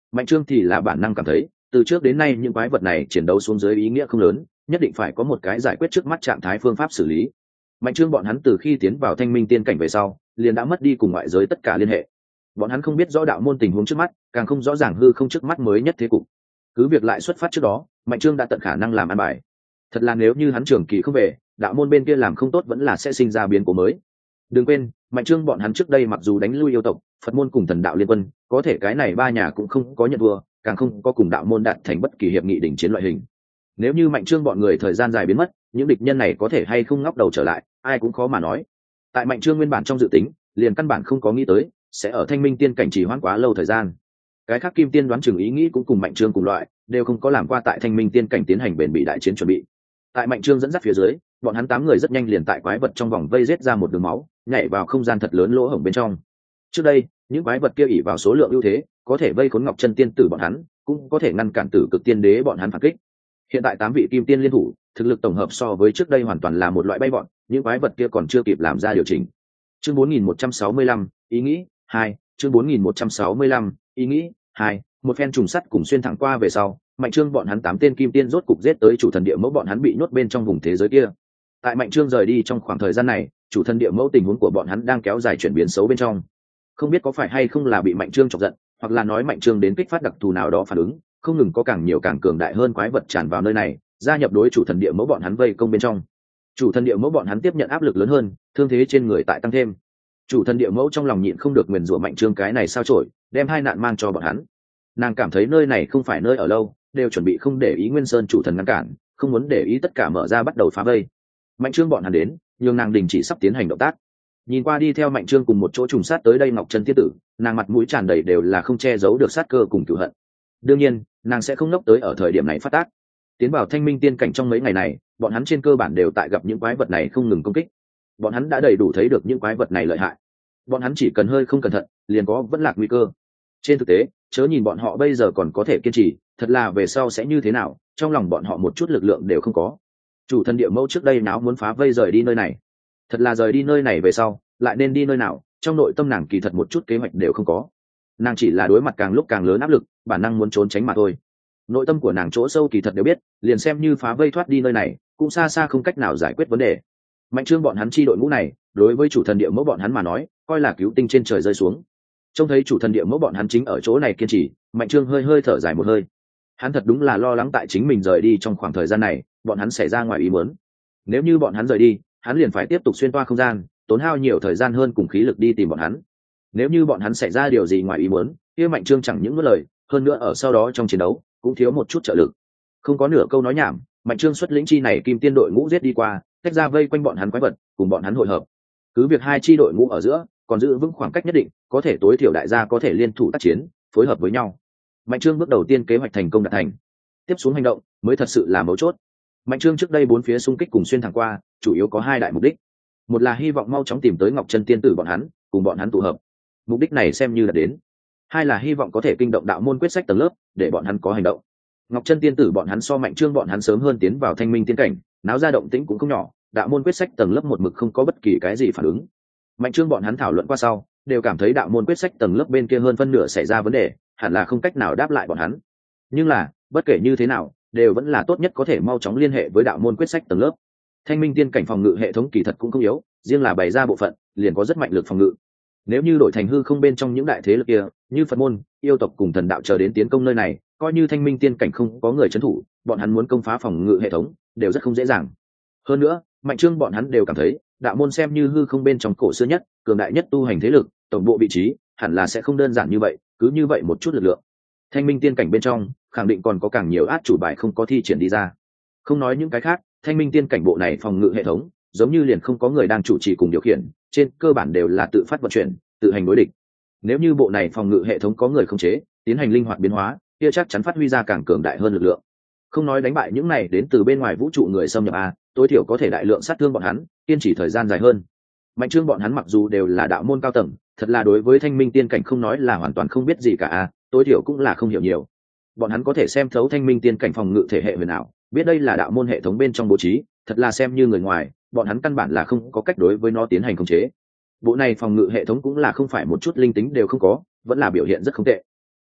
Mạnh Trương thì là bản năng cảm thấy từ trước đến nay những quái vật này chiến đấu xuống dưới ý nghĩa không lớn, nhất định phải có một cái giải quyết trước mắt trạng thái phương pháp xử lý. Mạnh Trương bọn hắn từ khi tiến vào Thanh Minh tiên cảnh về sau liền đã mất đi cùng ngoại giới tất cả liên hệ. Bọn hắn không biết rõ đạo môn tình huống trước mắt, càng không rõ ràng hư không trước mắt mới nhất thế cục. Cứ việc lại xuất phát trước đó, Mạnh Trương đã tận khả năng làm ăn bài. Thật là nếu như hắn trường kỳ không về, đạo môn bên kia làm không tốt vẫn là sẽ sinh ra biến cố mới. Đừng quên, Mạnh Trương bọn hắn trước đây mặc dù đánh lui yêu tộc, Phật môn cùng thần đạo liên quân, có thể cái này ba nhà cũng không có nhận thua, càng không có cùng đạo môn đạt thành bất kỳ hiệp nghị đỉnh chiến loại hình. Nếu như Mạnh Trương bọn người thời gian dài biến mất, những địch nhân này có thể hay không ngóc đầu trở lại, ai cũng khó mà nói. Tại Mạnh Trương nguyên bản trong dự tính, liền căn bản không có nghĩ tới sẽ ở Thanh Minh tiên cảnh trì hoãn quá lâu thời gian. Cái khác Kim Tiên đoán chừng ý nghĩ cũng cùng Mạnh Trương cùng loại, đều không có làm qua tại Thanh Minh tiên cảnh tiến hành bền bỉ đại chiến chuẩn bị. Tại Mạnh Trương dẫn dắt phía dưới, bọn hắn tám người rất nhanh liền tại quái vật trong vòng vây giết ra một đường máu, nhảy vào không gian thật lớn lỗ hổng bên trong. Trước đây, những quái vật kia ỷ vào số lượng ưu thế, có thể vây khốn Ngọc Chân tiên tử bọn hắn, cũng có thể ngăn cản Tử Cực tiên đế bọn hắn phản kích. Hiện tại tám vị Kim Tiên liên thủ, thực lực tổng hợp so với trước đây hoàn toàn là một loại bay bọn, những quái vật kia còn chưa kịp làm ra điều chỉnh. Chương bốn nghìn một trăm sáu mươi lăm, ý nghĩ hai, chương bốn nghìn một trăm sáu mươi lăm, ý nghĩ hai, một phen trùng sắt cùng xuyên thẳng qua về sau, Mạnh Trương bọn hắn tám tên Kim Tiên rốt cục giết tới chủ thần địa mẫu bọn hắn bị nhốt bên trong vùng thế giới kia. Tại Mạnh Trương rời đi trong khoảng thời gian này, chủ thần địa mẫu tình huống của bọn hắn đang kéo dài chuyển biến xấu bên trong. Không biết có phải hay không là bị Mạnh Trương chọc giận, hoặc là nói Mạnh Trương đến kích phát đặc thù nào đó phản ứng, không ngừng có càng nhiều càng cường đại hơn quái vật tràn vào nơi này, gia nhập đối chủ thần địa mẫu bọn hắn vây công bên trong. Chủ thần địa mẫu bọn hắn tiếp nhận áp lực lớn hơn, thương thế trên người tại tăng thêm. Chủ thần địa mẫu trong lòng nhịn không được nguyền rủa Mạnh Trương cái này sao chổi, đem hai nạn mang cho bọn hắn. Nàng cảm thấy nơi này không phải nơi ở lâu, đều chuẩn bị không để ý Nguyên Sơn chủ thần ngăn cản, không muốn để ý tất cả mở ra bắt đầu phá vây. Mạnh Trương bọn hắn đến, nhường nàng đình chỉ sắp tiến hành động tác. Nhìn qua đi theo Mạnh Trương cùng một chỗ trùng sát tới đây Ngọc Chân tiên tử, nàng mặt mũi tràn đầy đều là không che giấu được sát cơ cùng cửu hận. Đương nhiên, nàng sẽ không nốc tới ở thời điểm này phát tác. Tiến vào Thanh Minh tiên cảnh trong mấy ngày này, bọn hắn trên cơ bản đều tại gặp những quái vật này không ngừng công kích. Bọn hắn đã đầy đủ thấy được những quái vật này lợi hại. Bọn hắn chỉ cần hơi không cẩn thận, liền có vẫn lạc nguy cơ. Trên thực tế, chớ nhìn bọn họ bây giờ còn có thể kiên trì, thật là về sau sẽ như thế nào, trong lòng bọn họ một chút lực lượng đều không có. Chủ thần địa mẫu trước đây náo muốn phá vây rời đi nơi này, thật là rời đi nơi này về sau, lại nên đi nơi nào, trong nội tâm nàng kỳ thật một chút kế hoạch đều không có. Nàng chỉ là đối mặt càng lúc càng lớn áp lực, bản năng muốn trốn tránh mà thôi. Nội tâm của nàng chỗ sâu kỳ thật đều biết, liền xem như phá vây thoát đi nơi này, cũng xa xa không cách nào giải quyết vấn đề. Mạnh Trương bọn hắn chi đội ngũ này, đối với chủ thần địa mẫu bọn hắn mà nói, coi là cứu tinh trên trời rơi xuống. Trông thấy chủ thần địa mẫu bọn hắn chính ở chỗ này kiên trì, Mạnh Trương hơi hơi thở dài một hơi. Hắn thật đúng là lo lắng tại chính mình rời đi trong khoảng thời gian này, bọn hắn xảy ra ngoài ý muốn. Nếu như bọn hắn rời đi, hắn liền phải tiếp tục xuyên toa không gian, tốn hao nhiều thời gian hơn cùng khí lực đi tìm bọn hắn. Nếu như bọn hắn xảy ra điều gì ngoài ý muốn, kia Mạnh Trương chẳng những nuốt lời, hơn nữa ở sau đó trong chiến đấu cũng thiếu một chút trợ lực. Không có nửa câu nói nhảm, Mạnh Trương xuất lĩnh chi này Kim Tiên đội ngũ giết đi qua, tách ra vây quanh bọn hắn quái vật, cùng bọn hắn hội hợp. Cứ việc hai chi đội ngũ ở giữa còn giữ vững khoảng cách nhất định, có thể tối thiểu đại gia có thể liên thủ tác chiến, phối hợp với nhau. Mạnh Trương bước đầu tiên kế hoạch thành công đạt thành. Tiếp xuống hành động mới thật sự là mấu chốt. Mạnh Trương trước đây bốn phía xung kích cùng xuyên thẳng qua, chủ yếu có hai đại mục đích. Một là hy vọng mau chóng tìm tới Ngọc Chân tiên tử bọn hắn, cùng bọn hắn tụ hợp. Mục đích này xem như là đến. Hai là hy vọng có thể kinh động đạo môn quyết sách tầng lớp, để bọn hắn có hành động. Ngọc Chân tiên tử bọn hắn so Mạnh Trương bọn hắn sớm hơn tiến vào Thanh Minh tiên cảnh, náo ra động tĩnh cũng không nhỏ, đạo môn quyết sách tầng lớp một mực không có bất kỳ cái gì phản ứng. Mạnh Trương bọn hắn thảo luận qua sau, đều cảm thấy đạo môn quyết sách tầng lớp bên kia hơn phân nửa xảy ra vấn đề, hẳn là không cách nào đáp lại bọn hắn. Nhưng là, bất kể như thế nào, đều vẫn là tốt nhất có thể mau chóng liên hệ với đạo môn quyết sách tầng lớp. Thanh Minh tiên cảnh phòng ngự hệ thống kỳ thật cũng không yếu, riêng là bày ra bộ phận, liền có rất mạnh lực phòng ngự. Nếu như đổi thành hư không bên trong những đại thế lực kia, như Phật môn, yêu tộc cùng thần đạo chờ đến tiến công nơi này, coi như Thanh Minh tiên cảnh không có người trấn thủ, bọn hắn muốn công phá phòng ngự hệ thống, đều rất không dễ dàng. Hơn nữa, Mạnh Trương bọn hắn đều cảm thấy, đạo môn xem như hư không bên trong cổ xưa nhất, cường đại nhất tu hành thế lực, tổng bộ vị trí, hẳn là sẽ không đơn giản như vậy, cứ như vậy một chút lực lượng. Thanh Minh tiên cảnh bên trong, khẳng định còn có càng nhiều át chủ bài không có thi triển đi ra. Không nói những cái khác, Thanh Minh tiên cảnh bộ này phòng ngự hệ thống, giống như liền không có người đang chủ trì cùng điều khiển, trên cơ bản đều là tự phát vận chuyển, tự hành đối địch. Nếu như bộ này phòng ngự hệ thống có người khống chế, tiến hành linh hoạt biến hóa, kia chắc chắn phát huy ra càng cường đại hơn lực lượng. Không nói đánh bại những này đến từ bên ngoài vũ trụ người xâm nhập a, tối thiểu có thể đại lượng sát thương bọn hắn, kiên trì thời gian dài hơn. Mạnh Trương bọn hắn mặc dù đều là đạo môn cao tầng, thật là đối với Thanh Minh tiên cảnh không nói là hoàn toàn không biết gì cả a, tối thiểu cũng là không hiểu nhiều. Bọn hắn có thể xem thấu Thanh Minh tiên cảnh phòng ngự thể hệ huyền ảo, biết đây là đạo môn hệ thống bên trong bố trí, thật là xem như người ngoài, bọn hắn căn bản là không có cách đối với nó tiến hành khống chế. Bộ này phòng ngự hệ thống cũng là không phải một chút linh tính đều không có, vẫn là biểu hiện rất không tệ.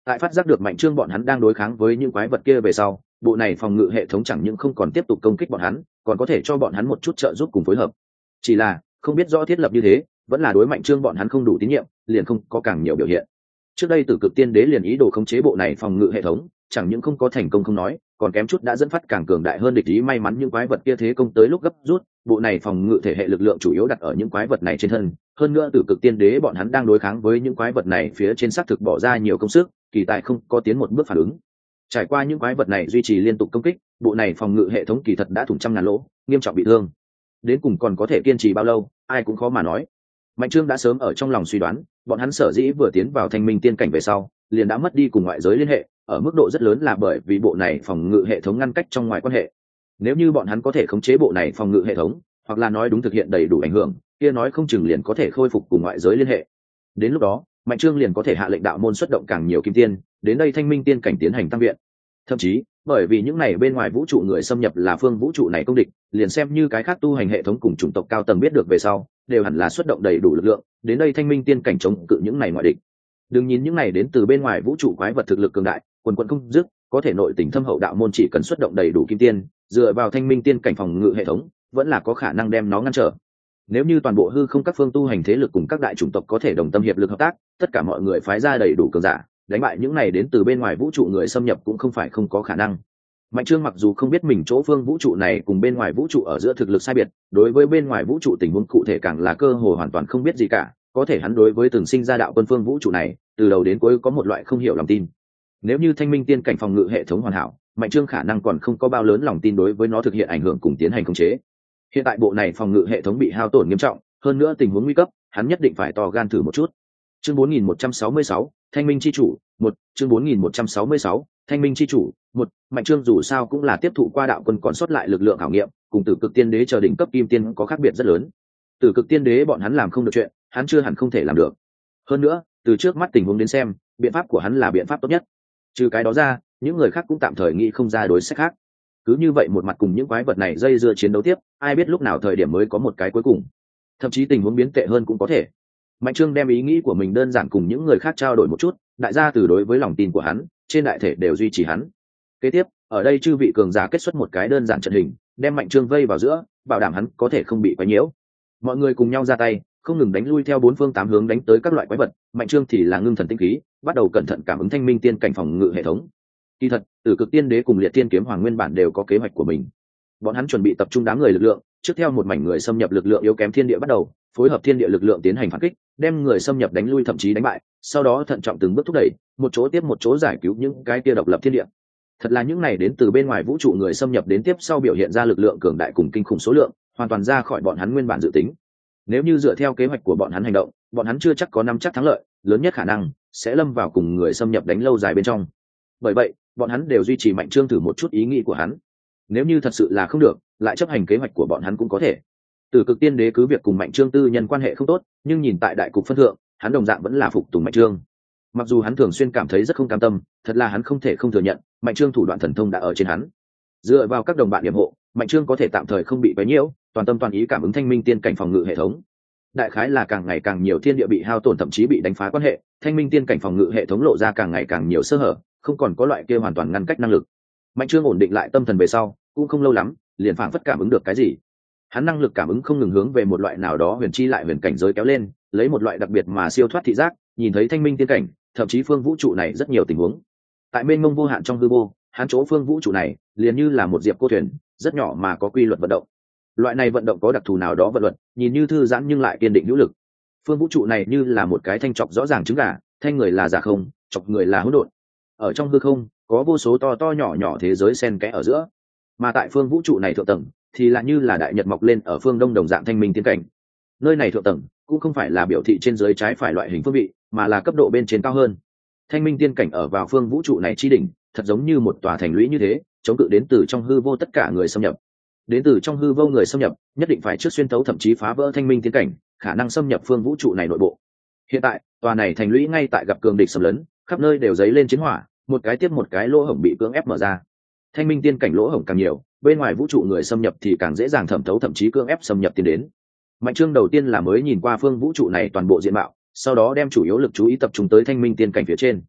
Tại phát giác được Mạnh Trương bọn hắn đang đối kháng với những quái vật kia về sau, bộ này phòng ngự hệ thống chẳng những không còn tiếp tục công kích bọn hắn, còn có thể cho bọn hắn một chút trợ giúp cùng phối hợp. Chỉ là không biết rõ thiết lập như thế, vẫn là đối Mạnh Trương bọn hắn không đủ tín nhiệm, liền không có càng nhiều biểu hiện. Trước đây Tử Cực Tiên Đế liền ý đồ khống chế bộ này phòng ngự hệ thống, chẳng những không có thành công không nói, còn kém chút đã dẫn phát càng cường đại hơn địch ý. May mắn những quái vật kia thế công tới lúc gấp rút, bộ này phòng ngự thể hệ lực lượng chủ yếu đặt ở những quái vật này trên thân. Hơn nữa Tử Cực Tiên Đế bọn hắn đang đối kháng với những quái vật này phía trên xác thực bỏ ra nhiều công sức, kỳ tại không có tiến một bước phản ứng. Trải qua những quái vật này duy trì liên tục công kích, bộ này phòng ngự hệ thống kỳ thật đã thủng trăm ngàn lỗ, nghiêm trọng bị thương. Đến cùng còn có thể kiên trì bao lâu, ai cũng khó mà nói. Mạnh Trương đã sớm ở trong lòng suy đoán, bọn hắn sở dĩ vừa tiến vào Thanh Minh Tiên cảnh về sau, liền đã mất đi cùng ngoại giới liên hệ, ở mức độ rất lớn là bởi vì bộ này phòng ngự hệ thống ngăn cách trong ngoài quan hệ. Nếu như bọn hắn có thể khống chế bộ này phòng ngự hệ thống, hoặc là nói đúng thực hiện đầy đủ ảnh hưởng, kia nói không chừng liền có thể khôi phục cùng ngoại giới liên hệ. Đến lúc đó, Mạnh Trương liền có thể hạ lệnh đạo môn xuất động càng nhiều kim tiên, đến đây Thanh Minh Tiên cảnh tiến hành tăng viện. Thậm chí, bởi vì những này bên ngoài vũ trụ người xâm nhập là phương vũ trụ này công địch, liền xem như cái khác tu hành hệ thống cùng chủng tộc cao tầng biết được về sau, đều hẳn là xuất động đầy đủ lực lượng, đến đây Thanh Minh Tiên cảnh chống cự những này ngoại địch. Đừng nhìn những này đến từ bên ngoài vũ trụ quái vật thực lực cường đại, quần quần không dứt, có thể nội tình thâm hậu đạo môn chỉ cần xuất động đầy đủ kim tiên, dựa vào Thanh Minh Tiên cảnh phòng ngự hệ thống, vẫn là có khả năng đem nó ngăn trở. Nếu như toàn bộ hư không các phương tu hành thế lực cùng các đại chủng tộc có thể đồng tâm hiệp lực hợp tác, tất cả mọi người phái ra đầy đủ cường giả, đánh bại những này đến từ bên ngoài vũ trụ người xâm nhập cũng không phải không có khả năng. Mạnh Trương mặc dù không biết mình chỗ phương vũ trụ này cùng bên ngoài vũ trụ ở giữa thực lực sai biệt, đối với bên ngoài vũ trụ tình huống cụ thể càng là cơ hồ hoàn toàn không biết gì cả, có thể hắn đối với từng sinh ra đạo quân phương vũ trụ này, từ đầu đến cuối có một loại không hiểu lòng tin. Nếu như Thanh Minh Tiên cảnh phòng ngự hệ thống hoàn hảo, Mạnh Trương khả năng còn không có bao lớn lòng tin đối với nó thực hiện ảnh hưởng cùng tiến hành khống chế. Hiện tại bộ này phòng ngự hệ thống bị hao tổn nghiêm trọng, hơn nữa tình huống nguy cấp, hắn nhất định phải to gan thử một chút. Chương bốn nghìn một trăm sáu mươi sáu, Thanh Minh chi chủ, một, chương bốn nghìn một trăm sáu mươi sáu, Thanh Minh chi chủ, một, Mạnh Trương dù sao cũng là tiếp thụ qua đạo quân còn sót lại lực lượng khảo nghiệm, cùng Tử Cực Tiên Đế chờ đỉnh cấp kim tiên có khác biệt rất lớn. Tử Cực Tiên Đế bọn hắn làm không được chuyện, hắn chưa hẳn không thể làm được. Hơn nữa, từ trước mắt tình huống đến xem, biện pháp của hắn là biện pháp tốt nhất. Trừ cái đó ra, những người khác cũng tạm thời nghĩ không ra đối sách khác. Cứ như vậy một mặt cùng những quái vật này dây dưa chiến đấu tiếp, ai biết lúc nào thời điểm mới có một cái cuối cùng. Thậm chí tình huống biến tệ hơn cũng có thể. Mạnh Trương đem ý nghĩ của mình đơn giản cùng những người khác trao đổi một chút, đại gia từ đối với lòng tin của hắn, trên đại thể đều duy trì hắn. Kế tiếp, ở đây chư vị cường giả kết xuất một cái đơn giản trận hình, đem Mạnh Trương vây vào giữa, bảo đảm hắn có thể không bị quấy nhiễu. Mọi người cùng nhau ra tay, không ngừng đánh lui theo bốn phương tám hướng đánh tới các loại quái vật, Mạnh Trương thì là ngưng thần tinh khí, bắt đầu cẩn thận cảm ứng Thanh Minh Tiên cảnh phòng ngự hệ thống. Kỳ thật, Tử Cực Tiên Đế cùng Liệt Tiên Kiếm Hoàng nguyên bản đều có kế hoạch của mình. Bọn hắn chuẩn bị tập trung đám người lực lượng, trước theo một mảnh người xâm nhập lực lượng yếu kém thiên địa bắt đầu, phối hợp thiên địa lực lượng tiến hành phản kích, đem người xâm nhập đánh lui thậm chí đánh bại, sau đó thận trọng từng bước thúc đẩy, một chỗ tiếp một chỗ giải cứu những cái kia độc lập thiên địa. Thật là những này đến từ bên ngoài vũ trụ người xâm nhập đến tiếp sau biểu hiện ra lực lượng cường đại cùng kinh khủng số lượng, hoàn toàn ra khỏi bọn hắn nguyên bản dự tính. Nếu như dựa theo kế hoạch của bọn hắn hành động, bọn hắn chưa chắc có nắm chắc thắng lợi, lớn nhất khả năng sẽ lâm vào cùng người xâm nhập đánh lâu dài bên trong. Bởi vậy, bọn hắn đều duy trì Mạnh Trương thử một chút ý nghĩ của hắn. Nếu như thật sự là không được, lại chấp hành kế hoạch của bọn hắn cũng có thể. Tử Cực Tiên Đế cứ việc cùng Mạnh Trương tư nhân quan hệ không tốt, nhưng nhìn tại đại cục phân thượng, hắn đồng dạng vẫn là phục tùng Mạnh Trương. Mặc dù hắn thường xuyên cảm thấy rất không cam tâm, thật là hắn không thể không thừa nhận, Mạnh Trương thủ đoạn thần thông đã ở trên hắn. Dựa vào các đồng bạn yểm hộ, Mạnh Trương có thể tạm thời không bị quấy nhiễu, toàn tâm toàn ý cảm ứng Thanh Minh Tiên cảnh phòng ngự hệ thống. Đại khái là càng ngày càng nhiều thiên địa bị hao tổn thậm chí bị đánh phá quan hệ, Thanh Minh Tiên cảnh phòng ngự hệ thống lộ ra càng ngày càng nhiều sơ hở, không còn có loại kia hoàn toàn ngăn cách năng lực. Mạnh Trương ổn định lại tâm thần về sau, cũng không lâu lắm, liền phảng phất cảm ứng được cái gì. Hắn năng lực cảm ứng không ngừng hướng về một loại nào đó huyền chi lại huyền cảnh giới kéo lên, lấy một loại đặc biệt mà siêu thoát thị giác, nhìn thấy Thanh Minh Tiên cảnh, thậm chí phương vũ trụ này rất nhiều tình huống. Tại mênh mông vô hạn trong hư vô, hắn chỗ phương vũ trụ này, liền như là một diệp cô thuyền, rất nhỏ mà có quy luật vận động. Loại này vận động có đặc thù nào đó vận luật, nhìn như thư giãn nhưng lại kiên định hữu lực. Phương vũ trụ này như là một cái thanh chọc rõ ràng trứng gà, thanh người là giả không, chọc người là hỗn độn. Ở trong hư không, có vô số to to nhỏ nhỏ thế giới xen kẽ ở giữa. Mà tại phương vũ trụ này thượng tầng, thì là như là đại nhật mọc lên ở phương đông đồng dạng Thanh Minh Tiên cảnh. Nơi này thượng tầng cũng không phải là biểu thị trên dưới trái phải loại hình phương vị, mà là cấp độ bên trên cao hơn. Thanh Minh Tiên cảnh ở vào phương vũ trụ này chi đỉnh, thật giống như một tòa thành lũy như thế, chống cự đến từ trong hư vô tất cả người xâm nhập. Đến từ trong hư vô người xâm nhập, nhất định phải trước xuyên thấu thậm chí phá vỡ Thanh Minh Tiên cảnh, khả năng xâm nhập phương vũ trụ này nội bộ. Hiện tại, tòa này thành lũy ngay tại gặp cường địch xâm lấn, khắp nơi đều dấy lên chiến hỏa, một cái tiếp một cái lỗ hổng bị cưỡng ép mở ra. Thanh Minh Tiên cảnh lỗ hổng càng nhiều, bên ngoài vũ trụ người xâm nhập thì càng dễ dàng thẩm thấu thậm chí cưỡng ép xâm nhập tiến đến. Mạnh Trương đầu tiên là mới nhìn qua phương vũ trụ này toàn bộ diện mạo, sau đó đem chủ yếu lực chú ý tập trung tới Thanh Minh Tiên cảnh phía trên.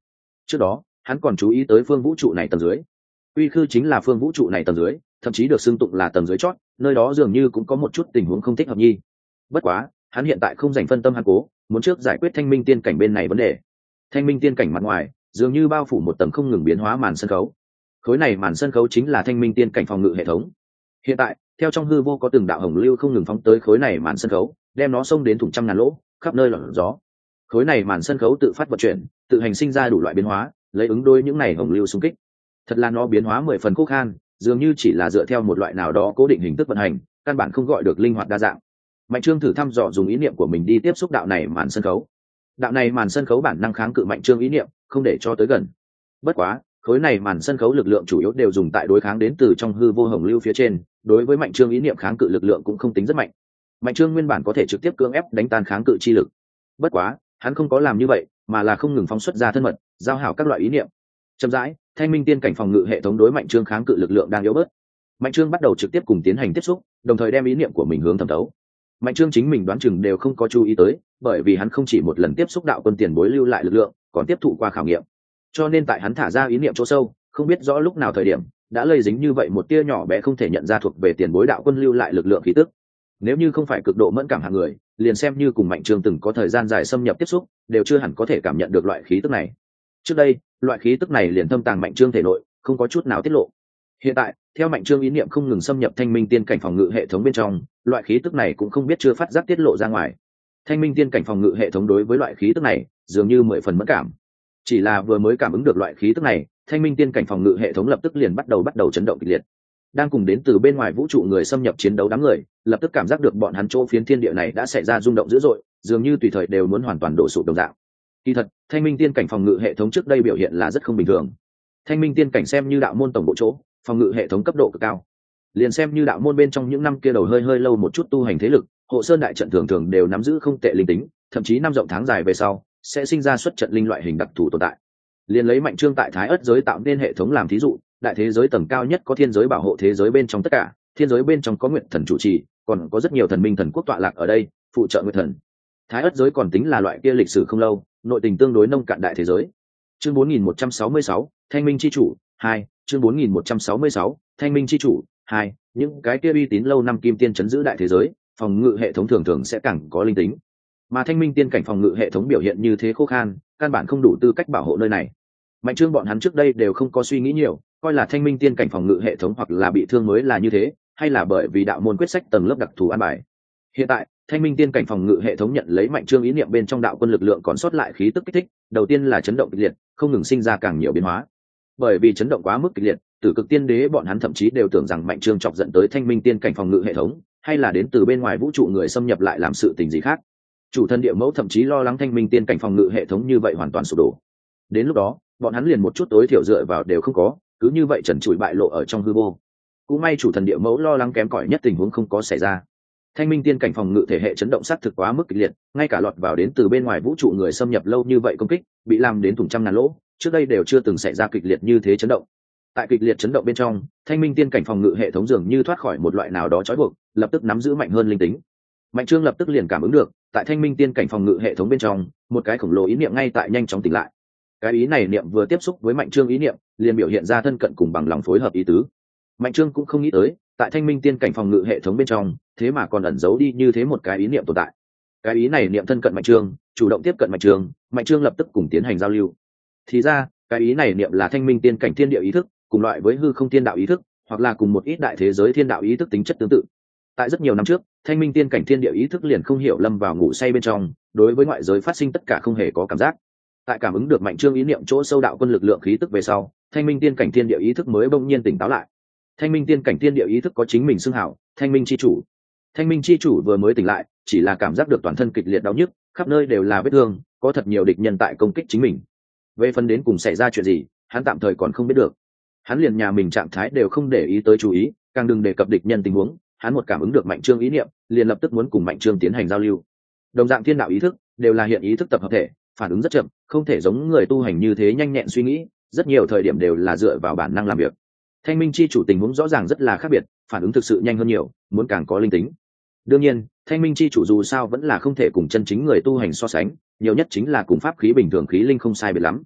Trước đó hắn còn chú ý tới phương vũ trụ này tầng dưới. Quy khư chính là phương vũ trụ này tầng dưới, thậm chí được xưng tụng là tầng dưới chót, nơi đó dường như cũng có một chút tình huống không thích hợp nhi. Bất quá hắn hiện tại không dành phân tâm hắn cố muốn trước giải quyết thanh minh tiên cảnh bên này vấn đề. Thanh minh tiên cảnh mặt ngoài dường như bao phủ một tầng không ngừng biến hóa màn sân khấu. Khối này màn sân khấu chính là thanh minh tiên cảnh phòng ngự hệ thống. Hiện tại theo trong hư vô có từng đạo hồng lưu không ngừng phóng tới khối này màn sân khấu, đem nó xông đến thủng trăm ngàn lỗ, khắp nơi lọt gió. Khối này màn sân khấu tự phát vận chuyển, tự hành sinh ra đủ loại biến hóa, lấy ứng đối những này hồng lưu xung kích. Thật là nó biến hóa mười phần khô khan, dường như chỉ là dựa theo một loại nào đó cố định hình thức vận hành, căn bản không gọi được linh hoạt đa dạng. Mạnh Trương thử thăm dò dùng ý niệm của mình đi tiếp xúc đạo này màn sân khấu. Đạo này màn sân khấu bản năng kháng cự Mạnh Trương ý niệm, không để cho tới gần. Bất quá khối này màn sân khấu lực lượng chủ yếu đều dùng tại đối kháng đến từ trong hư vô hồng lưu phía trên, đối với Mạnh Trương ý niệm kháng cự lực lượng cũng không tính rất mạnh. Mạnh Trương nguyên bản có thể trực tiếp cưỡng ép đánh tan kháng cự chi lực. Bất quá hắn không có làm như vậy, mà là không ngừng phóng xuất ra thân mật giao hảo các loại ý niệm. Chậm rãi thanh minh tiên cảnh phòng ngự hệ thống đối Mạnh Trương kháng cự lực lượng đang yếu bớt. Mạnh Trương bắt đầu trực tiếp cùng tiến hành tiếp xúc, đồng thời đem ý niệm của mình hướng thẩm thấu. Mạnh Trương chính mình đoán chừng đều không có chú ý tới, bởi vì hắn không chỉ một lần tiếp xúc đạo quân tiền bối lưu lại lực lượng, còn tiếp thụ qua khảo nghiệm. Cho nên tại hắn thả ra ý niệm chỗ sâu, không biết rõ lúc nào thời điểm đã lây dính như vậy một tia nhỏ bé không thể nhận ra thuộc về tiền bối đạo quân lưu lại lực lượng khí tức. Nếu như không phải cực độ mẫn cảm hạng người, liền xem như cùng Mạnh Trương từng có thời gian dài xâm nhập tiếp xúc, đều chưa hẳn có thể cảm nhận được loại khí tức này. Trước đây loại khí tức này liền thâm tàng Mạnh Trương thể nội, không có chút nào tiết lộ. Hiện tại theo Mạnh Trương ý niệm không ngừng xâm nhập thanh minh tiên cảnh phòng ngự hệ thống bên trong, loại khí tức này cũng không biết chưa phát giác tiết lộ ra ngoài. Thanh minh tiên cảnh phòng ngự hệ thống đối với loại khí tức này dường như mười phần mẫn cảm. Chỉ là vừa mới cảm ứng được loại khí tức này, thanh minh tiên cảnh phòng ngự hệ thống lập tức liền bắt đầu bắt đầu chấn động kịch liệt. Đang cùng đến từ bên ngoài vũ trụ người xâm nhập chiến đấu đám người, lập tức cảm giác được bọn hắn chỗ phiến thiên địa này đã xảy ra rung động dữ dội, dường như tùy thời đều muốn hoàn toàn đổ sụp đồng dạng. Kỳ thật thanh minh tiên cảnh phòng ngự hệ thống trước đây biểu hiện là rất không bình thường. Thanh minh tiên cảnh xem như đạo môn tổng bộ chỗ, phòng ngự hệ thống cấp độ cực cao. Liền xem như đạo môn bên trong những năm kia đầu hơi hơi lâu một chút tu hành thế lực, hộ sơn đại trận thường thường đều nắm giữ không tệ linh tính, thậm chí năm rộng tháng dài về sau sẽ sinh ra xuất trận linh loại hình đặc thù tồn tại. Liền lấy Mạnh Trương tại Thái Ức giới tạo nên hệ thống làm thí dụ, đại thế giới tầng cao nhất có thiên giới bảo hộ thế giới bên trong tất cả, thiên giới bên trong có nguyệt thần chủ trì, còn có rất nhiều thần minh thần quốc tọa lạc ở đây phụ trợ nguyệt thần. Thái Ức giới còn tính là loại kia lịch sử không lâu, nội tình tương đối nông cạn đại thế giới. Chương bốn nghìn một trăm sáu mươi sáu, Thanh minh chi chủ hai. Chương bốn nghìn một trăm sáu mươi sáu, Thanh minh chi chủ hai. Những cái kia uy tín lâu năm kim tiên chấn giữ đại thế giới, phòng ngự hệ thống thường thường sẽ càng có linh tính. Mà thanh minh tiên cảnh phòng ngự hệ thống biểu hiện như thế khô khan, căn bản không đủ tư cách bảo hộ nơi này. Mạnh Trương bọn hắn trước đây đều không có suy nghĩ nhiều, coi là thanh minh tiên cảnh phòng ngự hệ thống hoặc là bị thương mới là như thế, hay là bởi vì đạo môn quyết sách tầng lớp đặc thù an bài. Hiện tại thanh minh tiên cảnh phòng ngự hệ thống nhận lấy Mạnh Trương ý niệm bên trong đạo quân lực lượng còn sót lại khí tức kích thích, đầu tiên là chấn động kịch liệt, không ngừng sinh ra càng nhiều biến hóa. Bởi vì chấn động quá mức kịch liệt, Tử Cực Tiên Đế bọn hắn thậm chí đều tưởng rằng Mạnh Trương chọc giận tới thanh minh tiên cảnh phòng ngự hệ thống, hay là đến từ bên ngoài vũ trụ người xâm nhập lại làm sự tình gì khác. Chủ thần địa mẫu thậm chí lo lắng thanh minh tiên cảnh phòng ngự hệ thống như vậy hoàn toàn sụp đổ. Đến lúc đó bọn hắn liền một chút tối thiểu dựa vào đều không có, cứ như vậy trần trụi bại lộ ở trong hư vô. Cũng may chủ thần địa mẫu lo lắng kém cỏi nhất tình huống không có xảy ra. Thanh minh tiên cảnh phòng ngự thể hệ chấn động sát thực quá mức kịch liệt, ngay cả lọt vào đến từ bên ngoài vũ trụ người xâm nhập lâu như vậy công kích, bị làm đến thủng trăm ngàn lỗ, trước đây đều chưa từng xảy ra kịch liệt như thế chấn động. Tại kịch liệt chấn động bên trong, thanh minh tiên cảnh phòng ngự hệ thống dường như thoát khỏi một loại nào đó trói buộc, lập tức nắm giữ mạnh hơn linh tính. Mạnh Trương lập tức liền cảm ứng được, tại thanh minh tiên cảnh phòng ngự hệ thống bên trong, một cái khổng lồ ý niệm ngay tại nhanh chóng tỉnh lại. Cái ý này niệm vừa tiếp xúc với Mạnh Trương ý niệm, liền biểu hiện ra thân cận cùng bằng lòng phối hợp ý tứ. Mạnh Trương cũng không nghĩ tới, tại thanh minh tiên cảnh phòng ngự hệ thống bên trong, thế mà còn ẩn giấu đi như thế một cái ý niệm tồn tại. Cái ý này niệm thân cận Mạnh Trương, chủ động tiếp cận Mạnh Trương, Mạnh Trương lập tức cùng tiến hành giao lưu. Thì ra, cái ý này niệm là thanh minh tiên cảnh thiên địa ý thức, cùng loại với hư không thiên đạo ý thức, hoặc là cùng một ít đại thế giới thiên đạo ý thức tính chất tương tự. Tại rất nhiều năm trước, thanh minh tiên cảnh thiên địa ý thức liền không hiểu lâm vào ngủ say bên trong, đối với ngoại giới phát sinh tất cả không hề có cảm giác. Tại cảm ứng được Mạnh Trương ý niệm chỗ sâu đạo quân lực lượng khí tức về sau, thanh minh tiên cảnh thiên địa ý thức mới bỗng nhiên tỉnh táo lại. Thanh minh tiên cảnh thiên địa ý thức có chính mình xưng hảo, thanh minh chi chủ. Thanh minh chi chủ vừa mới tỉnh lại, chỉ là cảm giác được toàn thân kịch liệt đau nhức, khắp nơi đều là vết thương, có thật nhiều địch nhân tại công kích chính mình. Về phần đến cùng xảy ra chuyện gì, hắn tạm thời còn không biết được. Hắn liền nhà mình trạng thái đều không để ý tới chú ý, càng đừng đề cập địch nhân tình huống. Hắn một cảm ứng được Mạnh Trương ý niệm, liền lập tức muốn cùng Mạnh Trương tiến hành giao lưu. Đồng dạng thiên đạo ý thức đều là hiện ý thức tập hợp thể, phản ứng rất chậm, không thể giống người tu hành như thế nhanh nhẹn suy nghĩ, rất nhiều thời điểm đều là dựa vào bản năng làm việc. Thanh minh chi chủ tình huống rõ ràng rất là khác biệt, phản ứng thực sự nhanh hơn nhiều, muốn càng có linh tính. Đương nhiên, thanh minh chi chủ dù sao vẫn là không thể cùng chân chính người tu hành so sánh, nhiều nhất chính là cùng pháp khí bình thường khí linh không sai biệt lắm.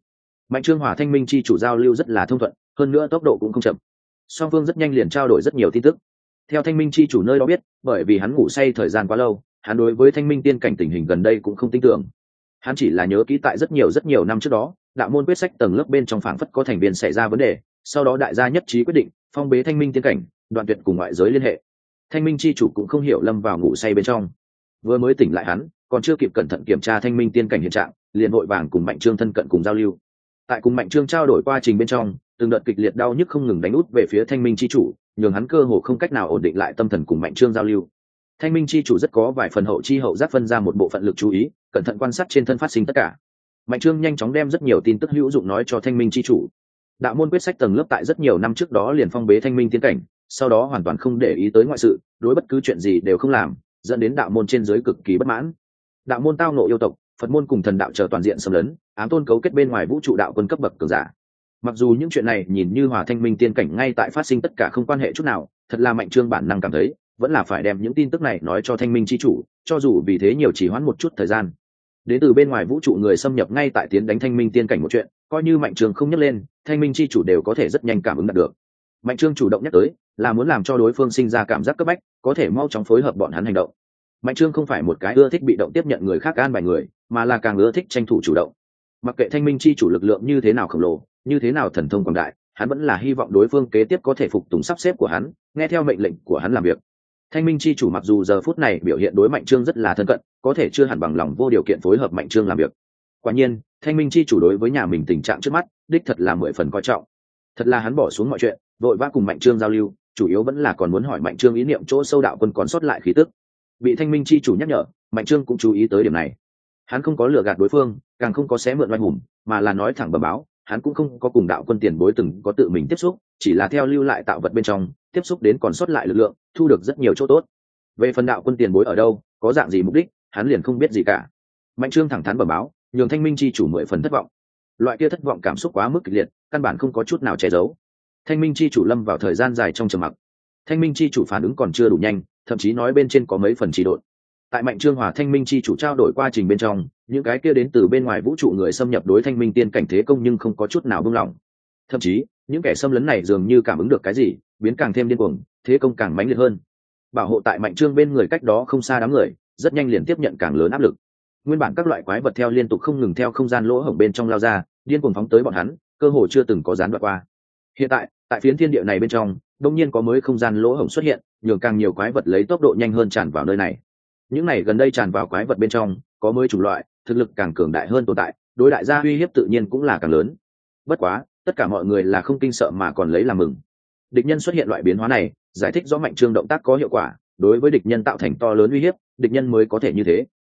Mạnh Trương hòa Thanh Minh chi chủ giao lưu rất là thông thuận, hơn nữa tốc độ cũng không chậm. Song phương rất nhanh liền trao đổi rất nhiều tin tức. Theo Thanh Minh chi chủ nơi đó biết, bởi vì hắn ngủ say thời gian quá lâu, hắn đối với Thanh Minh tiên cảnh tình hình gần đây cũng không tin tưởng. Hắn chỉ là nhớ kỹ tại rất nhiều rất nhiều năm trước đó, đạo môn quyết sách tầng lớp bên trong phảng phất có thành viên xảy ra vấn đề, sau đó đại gia nhất trí quyết định phong bế Thanh Minh tiên cảnh, đoạn tuyệt cùng ngoại giới liên hệ. Thanh Minh chi chủ cũng không hiểu lâm vào ngủ say bên trong. Vừa mới tỉnh lại hắn, còn chưa kịp cẩn thận kiểm tra Thanh Minh tiên cảnh hiện trạng, liền vội vàng cùng Mạnh Trương thân cận cùng giao lưu. Tại cùng Mạnh Trương trao đổi quá trình bên trong, từng đợt kịch liệt đau nhức không ngừng đánh út về phía Thanh Minh chi chủ, nhường hắn cơ hồ không cách nào ổn định lại tâm thần cùng Mạnh Trương giao lưu. Thanh Minh chi chủ rất có vài phần hậu chi hậu giác phân ra một bộ phận lực chú ý, cẩn thận quan sát trên thân phát sinh tất cả. Mạnh Trương nhanh chóng đem rất nhiều tin tức hữu dụng nói cho Thanh Minh chi chủ. Đạo môn quyết sách tầng lớp tại rất nhiều năm trước đó liền phong bế Thanh Minh tiên cảnh, sau đó hoàn toàn không để ý tới ngoại sự, đối bất cứ chuyện gì đều không làm, dẫn đến đạo môn trên dưới cực kỳ bất mãn. Đạo môn tao nộ yêu tộc, Phật môn cùng thần đạo chờ toàn diện xâm lấn, ám tôn cấu kết bên ngoài vũ trụ đạo quân cấp bậc cường giả. Mặc dù những chuyện này nhìn như hòa Thanh Minh tiên cảnh ngay tại phát sinh tất cả không quan hệ chút nào, thật là Mạnh Trương bản năng cảm thấy vẫn là phải đem những tin tức này nói cho Thanh Minh chi chủ, cho dù vì thế nhiều chỉ hoãn một chút thời gian. Đến từ bên ngoài vũ trụ người xâm nhập ngay tại tiến đánh Thanh Minh tiên cảnh một chuyện, coi như Mạnh Trương không nhắc lên, Thanh Minh chi chủ đều có thể rất nhanh cảm ứng đạt được. Mạnh Trương chủ động nhắc tới, là muốn làm cho đối phương sinh ra cảm giác cấp bách, có thể mau chóng phối hợp bọn hắn hành động. Mạnh Trương không phải một cái ưa thích bị động tiếp nhận người khác an bài người, mà là càng ưa thích tranh thủ chủ động. Mặc kệ Thanh Minh chi chủ lực lượng như thế nào khổng lồ, như thế nào thần thông quảng đại, hắn vẫn là hy vọng đối phương kế tiếp có thể phục tùng sắp xếp của hắn, nghe theo mệnh lệnh của hắn làm việc. Thanh Minh chi chủ mặc dù giờ phút này biểu hiện đối Mạnh Trương rất là thân cận, có thể chưa hẳn bằng lòng vô điều kiện phối hợp Mạnh Trương làm việc. Quả nhiên, Thanh Minh chi chủ đối với nhà mình tình trạng trước mắt, đích thật là mười phần coi trọng. Thật là hắn bỏ xuống mọi chuyện, vội vã cùng Mạnh Trương giao lưu, chủ yếu vẫn là còn muốn hỏi Mạnh Trương ý niệm chỗ sâu đạo quân còn sót lại khí tức. Bị Thanh Minh chi chủ nhắc nhở, Mạnh Trương cũng chú ý tới điểm này. Hắn không có lừa gạt đối phương, càng không có xé mượn oai hùng, mà là nói thẳng bẩm báo, hắn cũng không có cùng đạo quân tiền bối từng có tự mình tiếp xúc, chỉ là theo lưu lại tạo vật bên trong, tiếp xúc đến còn sót lại lực lượng, thu được rất nhiều chỗ tốt. Về phần đạo quân tiền bối ở đâu, có dạng gì mục đích, hắn liền không biết gì cả. Mạnh Trương thẳng thắn bẩm báo, nhường Thanh Minh chi chủ mười phần thất vọng. Loại kia thất vọng cảm xúc quá mức kịch liệt, căn bản không có chút nào che giấu. Thanh Minh chi chủ lâm vào thời gian dài trong trầm mặc. Thanh Minh chi chủ phản ứng còn chưa đủ nhanh, thậm chí nói bên trên có mấy phần trì độn. Tại Mạnh Trương hòa Thanh Minh chi chủ trao đổi quá trình bên trong, những cái kia đến từ bên ngoài vũ trụ người xâm nhập đối Thanh Minh tiên cảnh thế công nhưng không có chút nào buông lỏng. Thậm chí, những kẻ xâm lấn này dường như cảm ứng được cái gì, biến càng thêm điên cuồng, thế công càng mãnh liệt hơn. Bảo hộ tại Mạnh Trương bên người cách đó không xa đám người, rất nhanh liền tiếp nhận càng lớn áp lực. Nguyên bản các loại quái vật theo liên tục không ngừng theo không gian lỗ hổng bên trong lao ra, điên cuồng phóng tới bọn hắn, cơ hồ chưa từng có gián đoạn qua. Hiện tại, tại phiến thiên địa này bên trong, đột nhiên có mới không gian lỗ hổng xuất hiện, nhường càng nhiều quái vật lấy tốc độ nhanh hơn tràn vào nơi này. Những này gần đây tràn vào quái vật bên trong, có mới chủng loại, thực lực càng cường đại hơn tồn tại, đối đại gia uy hiếp tự nhiên cũng là càng lớn. Bất quá, tất cả mọi người là không kinh sợ mà còn lấy làm mừng. Địch nhân xuất hiện loại biến hóa này, giải thích rõ Mạnh Trương động tác có hiệu quả, đối với địch nhân tạo thành to lớn uy hiếp, địch nhân mới có thể như thế.